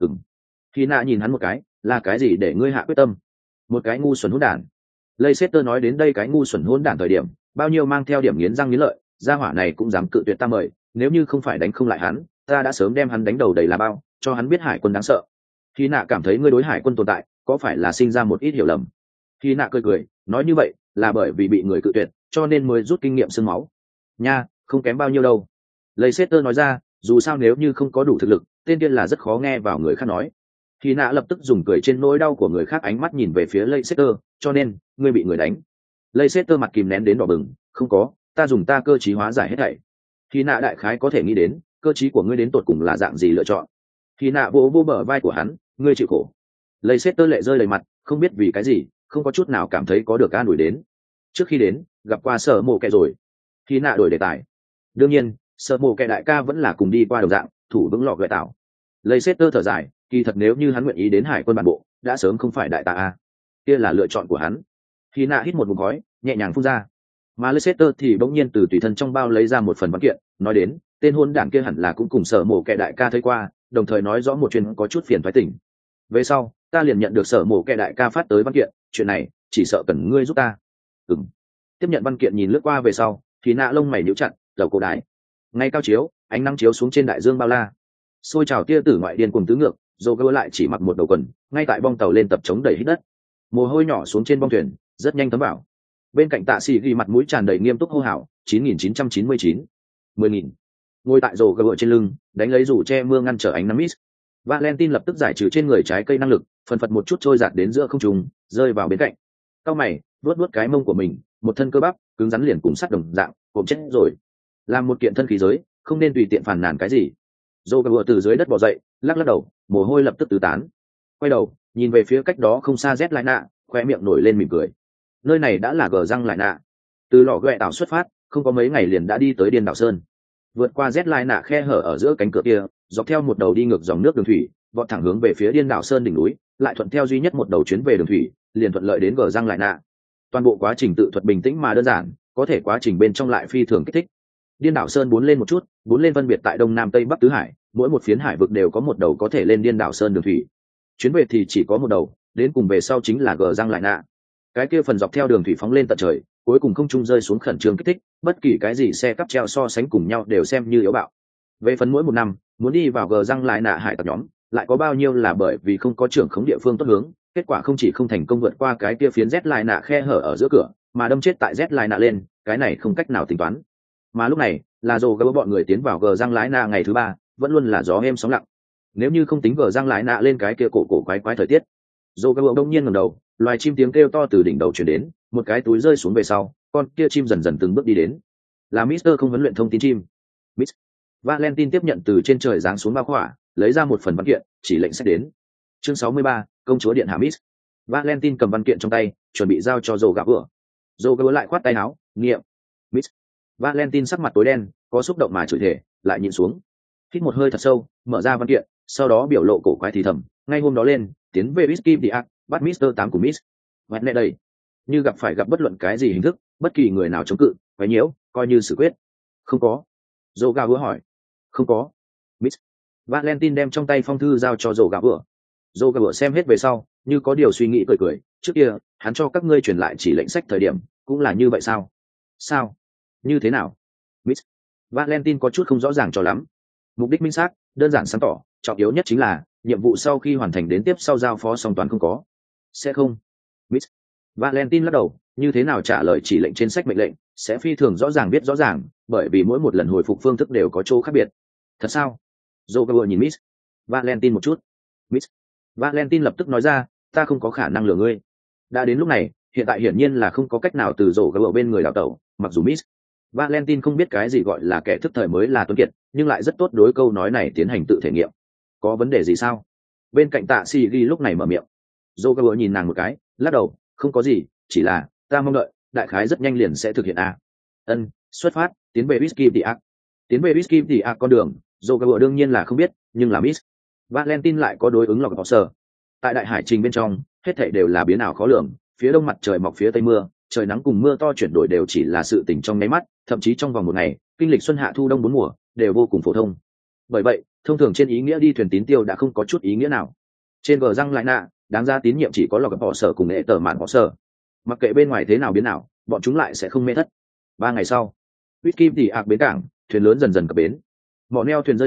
Khi nạ nhìn hắn một cái, là cái gì để ngươi hạ quyết tâm? Một cái ngu xuẩn hỗn đản. Leicester nói đến đây cái ngu xuẩn hỗn đản thời điểm, bao nhiêu mang theo điểm nghiến răng nghiến lợi, gia hỏa này cũng dám cự tuyệt ta mời, nếu như không phải đánh không lại hắn, ta đã sớm đem hắn đánh đầu đầy là bao, cho hắn biết hải quân đáng sợ. Hy nạ cảm thấy ngươi đối hải quân tồn tại có phải là sinh ra một ít hiểu lầm. Hy nạ cười cười nói như vậy là bởi vì bị người cự tuyệt cho nên mới rút kinh nghiệm xương máu nha, không kém bao nhiêu đâu. Leicester nói ra, dù sao nếu như không có đủ thực lực tên tiên là rất khó nghe vào người khác nói. Hy nạ lập tức dùng cười trên nỗi đau của người khác ánh mắt nhìn về phía Leicester, cho nên ngươi bị người đánh. Leicester mặt kìm nén đến đỏ bừng, không có, ta dùng ta cơ trí hóa giải hết thảy. Hy nạ đại khái có thể nghĩ đến cơ trí của ngươi đến tột cùng là dạng gì lựa chọn. Hy nạ vỗ vô bờ vai của hắn, ngươi chịu khổ. Leicester lệ rơi đầy mặt, không biết vì cái gì không có chút nào cảm thấy có được an ủi đến. Trước khi đến gặp qua sở mộ kẻ rồi. Hy nạ đổi đề tài. Đương nhiên sở mộ kẻ đại ca vẫn là cùng đi qua đồng dạng thủ vững lọ gợi tạo. Leicester thở dài, kỳ thật nếu như hắn nguyện ý đến hải quân bản bộ đã sớm không phải đại tá a, kia là lựa chọn của hắn. Hy nạ hít một ngụm khói nhẹ nhàng phun ra, mà Leicester thì bỗng nhiên từ tùy thân trong bao lấy ra một phần văn kiện, nói đến tên hôn đảng kia hẳn là cũng cùng sở mộ kẻ đại ca thấy qua, đồng thời nói rõ một chuyện có chút phiền thoái tình. Về sau ta liền nhận được sở mộ kẻ đại ca phát tới văn kiện, chuyện này chỉ sợ cần ngươi giúp ta. Tiếp nhận văn kiện nhìn lướt qua về sau thì nạ lông mày níu chặt, dầu cổ đái ngay cao chiếu ánh nắng chiếu xuống trên đại dương bao la, xôi trào tia tử ngoại điên cùng tứ ngược, dô gỡ lại chỉ mặc một đầu quần ngay tại bong tàu lên tập chống đẩy hít đất, mồ hôi nhỏ xuống trên bong thuyền rất nhanh thấm vào. Bên cạnh tạ sĩ ghi mặt mũi tràn đầy nghiêm túc hô hào 9.999 10.000. Ngồi tại rổ gỡ trên lưng đánh lấy rủ che mưa ngăn trở ánh nắng mít. Valentine lập tức giải trừ trên người trái cây năng lực, phần phật một chút trôi giạt đến giữa không trung, rơi vào bên cạnh. Cao mày vuốt vuốt cái mông của mình, một thân cơ bắp cứng rắn liền cùng sắt đồng dạng, ôm chết rồi. Làm một kiện thân khí giới không nên tùy tiện phàn nàn cái gì. Dô gỡ từ dưới đất bò dậy, lắc lắc đầu, mồ hôi lập tức tứ tán. Quay đầu nhìn về phía cách đó không xa Z lại nạ, khoe miệng nổi lên mỉm cười. Nơi này đã là gờ răng lại nạ. Từ lò ghẹ tảo xuất phát không có mấy ngày liền đã đi tới điên đảo sơn, vượt qua Z lại nạ khe hở ở giữa cánh cửa kia, dọc theo một đầu đi ngược dòng nước đường thủy vọt thẳng hướng về phía điên đảo sơn đỉnh núi, lại thuận theo duy nhất một đầu chuyến về đường thủy liền thuận lợi đến gờ răng lại nạ. Toàn bộ quá trình tự thuật bình tĩnh mà đơn giản, có thể quá trình bên trong lại phi thường kích thích. Điên đảo sơn bốn lên một chút, bốn lên phân biệt tại đông nam tây bắc tứ hải, mỗi một phiến hải vực đều có một đầu có thể lên điên đảo sơn đường thủy. Chuyến về thì chỉ có một đầu, đến cùng về sau chính là gờ răng lại nạ. Cái kia phần dọc theo đường thủy phóng lên tận trời, cuối cùng không trung rơi xuống khẩn trương kích thích, bất kỳ cái gì xe cắp treo so sánh cùng nhau đều xem như yếu bạo. Về phần mỗi một năm muốn đi vào gờ răng lại nạ hải tặc nhóm, lại có bao nhiêu là bởi vì không có trưởng khống địa phương tốt hướng, kết quả không chỉ không thành công vượt qua cái kia phiến Z lại nạ khe hở ở giữa cửa, mà đâm chết tại Z lại nạ lên, cái này không cách nào tính toán. Mà lúc này là dồ gỡ bọn người tiến vào gờ răng lái nạ ngày thứ ba, vẫn luôn là gió êm sóng lặng. Nếu như không tính gờ răng lái nạ lên cái kia cổ cổ quái quái thời tiết, dồ gỡ đông nhiên ngẩng đầu, loài chim tiếng kêu to từ đỉnh đầu chuyển đến, một cái túi rơi xuống về sau, con kia chim dần dần từng bước đi đến. Là Mister không huấn luyện thông tin chim. Miss Valentine tiếp nhận từ trên trời giáng xuống bao khỏa, lấy ra một phần văn kiện, chỉ lệnh sách đến. Chương 63, công chúa điện hạ Miss. Valentine cầm văn kiện trong tay, chuẩn bị giao cho dồ gỡ vừa. Dồ gỡ lại khoát tay áo, nghiệm. Miss Valentine sắc mặt tối đen, có xúc động mà chửi thề, lại nhìn xuống. Hít một hơi thật sâu, mở ra văn kiện, sau đó biểu lộ cổ quái thì thầm, ngay hôm đó lên, tiến về Whisky the Ark, bắt Mister 8 của Miss. Hoẹt nệ đây. Như gặp phải gặp bất luận cái gì hình thức, bất kỳ người nào chống cự, quấy nhiễu, coi như xử quyết. Không có. Dồ gà vừa hỏi. Không có. Miss. Valentine đem trong tay phong thư giao cho Dồ gà vừa. Dồ gà vừa xem hết về sau, như có điều suy nghĩ cười cười, trước kia, hắn cho các ngươi truyền lại chỉ lệnh sách thời điểm, cũng là như vậy sao? Sao? Như thế nào? Miss Valentine có chút không rõ ràng cho lắm. Mục đích minh xác, đơn giản sáng tỏ, trọng yếu nhất chính là nhiệm vụ sau khi hoàn thành đến tiếp sau giao phó song toàn không có. Sẽ không. Miss Valentine lắc đầu, như thế nào trả lời chỉ lệnh trên sách mệnh lệnh sẽ phi thường rõ ràng biết rõ ràng, bởi vì mỗi một lần hồi phục phương thức đều có chỗ khác biệt. Thật sao? Joker nhìn Miss Valentine một chút. Miss Valentine lập tức nói ra, ta không có khả năng lừa ngươi. Đã đến lúc này, hiện tại hiển nhiên là không có cách nào từ Joker bên người đào tẩu, mặc dù Miss Valentine không biết cái gì gọi là kẻ thức thời mới là tuấn kiệt, nhưng lại rất tốt đối câu nói này tiến hành tự thể nghiệm. Có vấn đề gì sao? Bên cạnh Tạ Sĩ Ghi lúc này mở miệng. Joker nhìn nàng một cái, lắc đầu, không có gì, chỉ là ta mong đợi, đại khái rất nhanh liền sẽ thực hiện a. Xuất phát, tiến về Whisky the Ark. Tiến về Whisky the Ark con đường, Joker đương nhiên là không biết, nhưng là Miss Valentine lại có đối ứng lọc sở. Tại đại hải trình bên trong, hết thảy đều là biến ảo khó lường, phía đông mặt trời mọc phía tây mưa, trời nắng cùng mưa to chuyển đổi đều chỉ là sự tình trong nháy mắt, thậm chí trong vòng một ngày, kinh lịch xuân hạ thu đông bốn mùa đều vô cùng phổ thông. Bởi vậy, thông thường trên ý nghĩa đi thuyền tín tiêu đã không có chút ý nghĩa nào. Trên gờ răng lại nạ, đáng ra tín nhiệm chỉ có lọc họ sở cùng nghệ tờ mạn họ sở. Mặc kệ bên ngoài thế nào biến nào, bọn chúng lại sẽ không mê thất. 3 ngày sau, Whisky thì ạc bến cảng, thuyền lớn dần dần cập bến. Mỏ neo thuyền rơi xuống,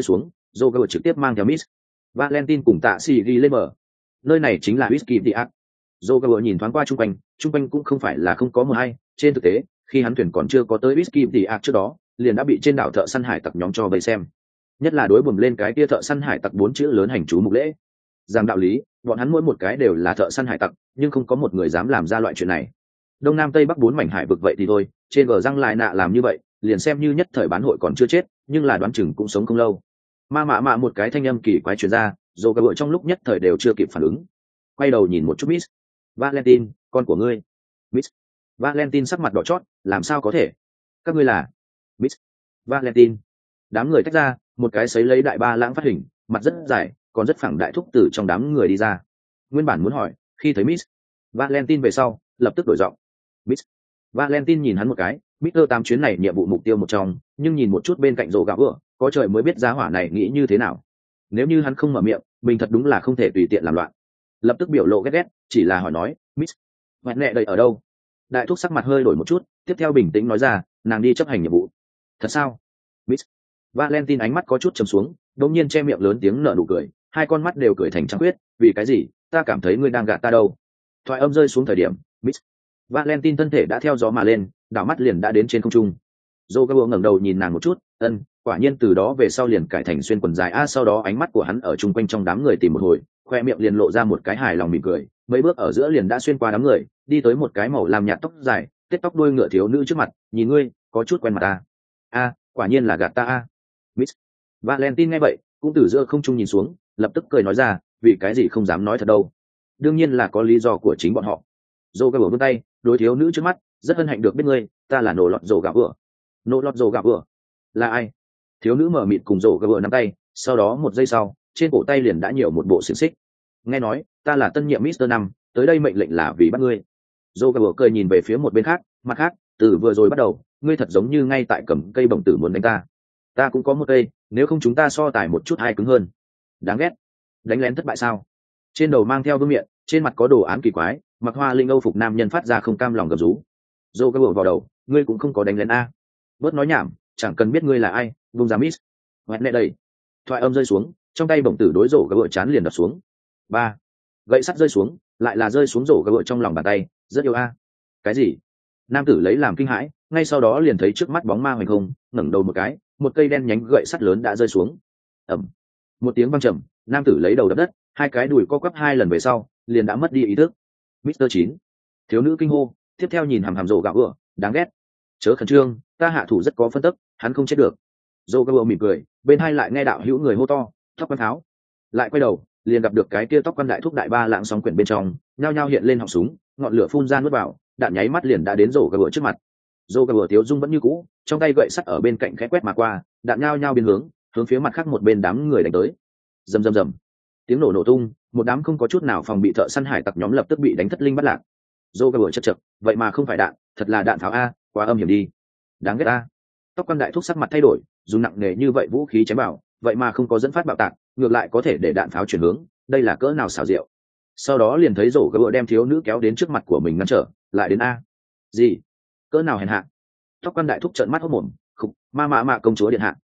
Joker trực tiếp mang theo Miss Valentine cùng Tạ Sĩ ghi lên mở. Nơi này chính là Whisky The Ark. Joker nhìn thoáng qua chung quanh cũng không phải là không có một hay, trên thực tế, khi hắn thuyền còn chưa có tới Whisky The Ark trước đó, liền đã bị trên đảo thợ săn hải tặc nhóm cho vây xem. Nhất là đối bùm lên cái kia thợ săn hải tặc 4 chữ lớn hành chú mục lễ. Rằng đạo lý, bọn hắn mỗi một cái đều là thợ săn hải tặc, nhưng không có một người dám làm ra loại chuyện này. Đông Nam Tây Bắc 4 mảnh hải vực vậy thì thôi, trên gờ răng lại nạ làm như vậy, liền xem như nhất thời bán hội còn chưa chết, nhưng là đoán chừng cũng sống không lâu. Mạ một cái thanh âm kỳ quái truyền ra, rồi cả bội trong lúc nhất thời đều chưa kịp phản ứng. Quay đầu nhìn một chút Miss Valentine, con của ngươi. Miss Valentine sắc mặt đỏ chót, làm sao có thể? Các ngươi là Miss Valentine. Đám người tách ra, một cái sấy lấy đại ba lãng phát hình, mặt rất dài, còn rất phẳng đại thúc từ trong đám người đi ra. Nguyên bản muốn hỏi, khi thấy Miss Valentine về sau, lập tức đổi giọng. Miss Valentine nhìn hắn một cái, Mr. 8 chuyến này nhiệm vụ mục tiêu một trong, nhưng nhìn một chút bên cạnh rổ gạo vừa, có trời mới biết giá hỏa này nghĩ như thế nào. Nếu như hắn không mở miệng, mình thật đúng là không thể tùy tiện làm loạn. Lập tức biểu lộ ghét, chỉ là hỏi nói, Miss Hoẹn nẹ đây ở đâu? Đại thúc sắc mặt hơi đổi một chút, tiếp theo bình tĩnh nói ra, nàng đi chấp hành nhiệm vụ. Thật sao? Miss Valentine ánh mắt có chút trầm xuống, đột nhiên che miệng lớn tiếng nở nụ cười, hai con mắt đều cười thành trăng khuyết, vì cái gì? Ta cảm thấy ngươi đang gạt ta đâu. Thoại âm rơi xuống thời điểm, Miss Valentine thân thể đã theo gió mà lên, đảo mắt liền đã đến trên không trung. Joker ngẩng đầu nhìn nàng một chút, quả nhiên từ đó về sau liền cải thành xuyên quần dài sau đó ánh mắt của hắn ở chung quanh trong đám người tìm một hồi, khoe miệng liền lộ ra một cái hài lòng mỉm cười, mấy bước ở giữa liền đã xuyên qua đám người, đi tới một cái màu làm nhạt tóc dài, tết tóc đuôi ngựa thiếu nữ trước mặt, nhìn ngươi, có chút quen mặt ta. Quả nhiên là gạt ta. Miss Valentine nghe vậy, cũng từ giữa không trung nhìn xuống, lập tức cười nói ra, vì cái gì không dám nói thật đâu. Đương nhiên là có lý do của chính bọn họ. Joker vươn tay, đối thiếu nữ trước mắt, rất hân hạnh được biết ngươi, ta là nổ lọt rổ gạo vừa. Nổ lọt rổ gạo vừa là ai? Thiếu nữ mở mịt cùng rổ gạo vừa nắm tay, sau đó một giây sau, trên cổ tay liền đã nhiều một bộ xiềng xích. Nghe nói, ta là tân nhiệm Mr. 5, tới đây mệnh lệnh là vì bắt ngươi. Joker vừa cười nhìn về phía một bên khác, mặt khác, từ vừa rồi bắt đầu, ngươi thật giống như ngay tại cầm cây bổng tử muốn đánh ta. Ta cũng có một cây, nếu không chúng ta so tài một chút ai cứng hơn. Đáng ghét. Đánh lén thất bại sao? Trên đầu mang theo vương miện, trên mặt có đồ án kỳ quái, mặc hoa linh âu phục nam nhân phát ra không cam lòng gầm rú. Joker vào đầu, ngươi cũng không có đánh lén a. Bớt nói nhảm, chẳng cần biết ngươi là ai, vung ra Miss. Hoẹt nệ đây. Thoại âm rơi xuống, trong tay bổng tử đối rổ gỡ chán liền đập xuống. Ba. Gậy sắt rơi xuống, lại là rơi xuống rổ gỡ trong lòng bàn tay, rất yêu a. Cái gì? Nam tử lấy làm kinh hãi, ngay sau đó liền thấy trước mắt bóng ma hoành không, ngẩng đầu một cái, một cây đen nhánh gậy sắt lớn đã rơi xuống. Ầm. Một tiếng vang trầm, nam tử lấy đầu đập đất, hai cái đùi co quắp hai lần về sau, liền đã mất đi ý thức. Mr. 9. Thiếu nữ kinh hô, tiếp theo nhìn hàm rổ gạo ựa, đáng ghét. Chớ khẩn trương, ta hạ thủ rất có phân tức, hắn không chết được. Rổ gạo ựa mỉm cười, bên hai lại nghe đạo hữu người hô to, tóc quan tháo. Lại quay đầu, liền gặp được cái kia tóc quan đại thúc đại ba lạng sóng quyển bên trong, nhao nhao hiện lên họng súng, ngọn lửa phun ra nuốt vào, đạn nháy mắt liền đã đến rổ gạo ựa trước mặt. Rổ gạo ựa thiếu dung vẫn như cũ, trong tay gậy sắt ở bên cạnh khẽ quét mà qua, đạn nhao nhao biến hướng phía mặt khác một bên đám người đánh tới. Rầm rầm rầm. Tiếng nổ tung, một đám không có chút nào phòng bị thợ săn hải tặc nhóm lập tức bị đánh thất linh bắt lạc. Joker chật chật, vậy mà không phải đạn, thật là đạn pháo a, quá âm hiểm đi. Đáng ghét a. Tóc quan đại thúc sắc mặt thay đổi, dùng nặng nề như vậy vũ khí chém vào, vậy mà không có dẫn phát bạo tạc, ngược lại có thể để đạn pháo chuyển hướng, đây là cỡ nào xảo diệu. Sau đó liền thấy Joker đem thiếu nữ kéo đến trước mặt của mình ngăn trở, lại đến a. Gì? Cỡ nào hèn hạ. Tóc quan đại thúc trợn mắt hốt mồm, khục, ma công chúa điện hạ.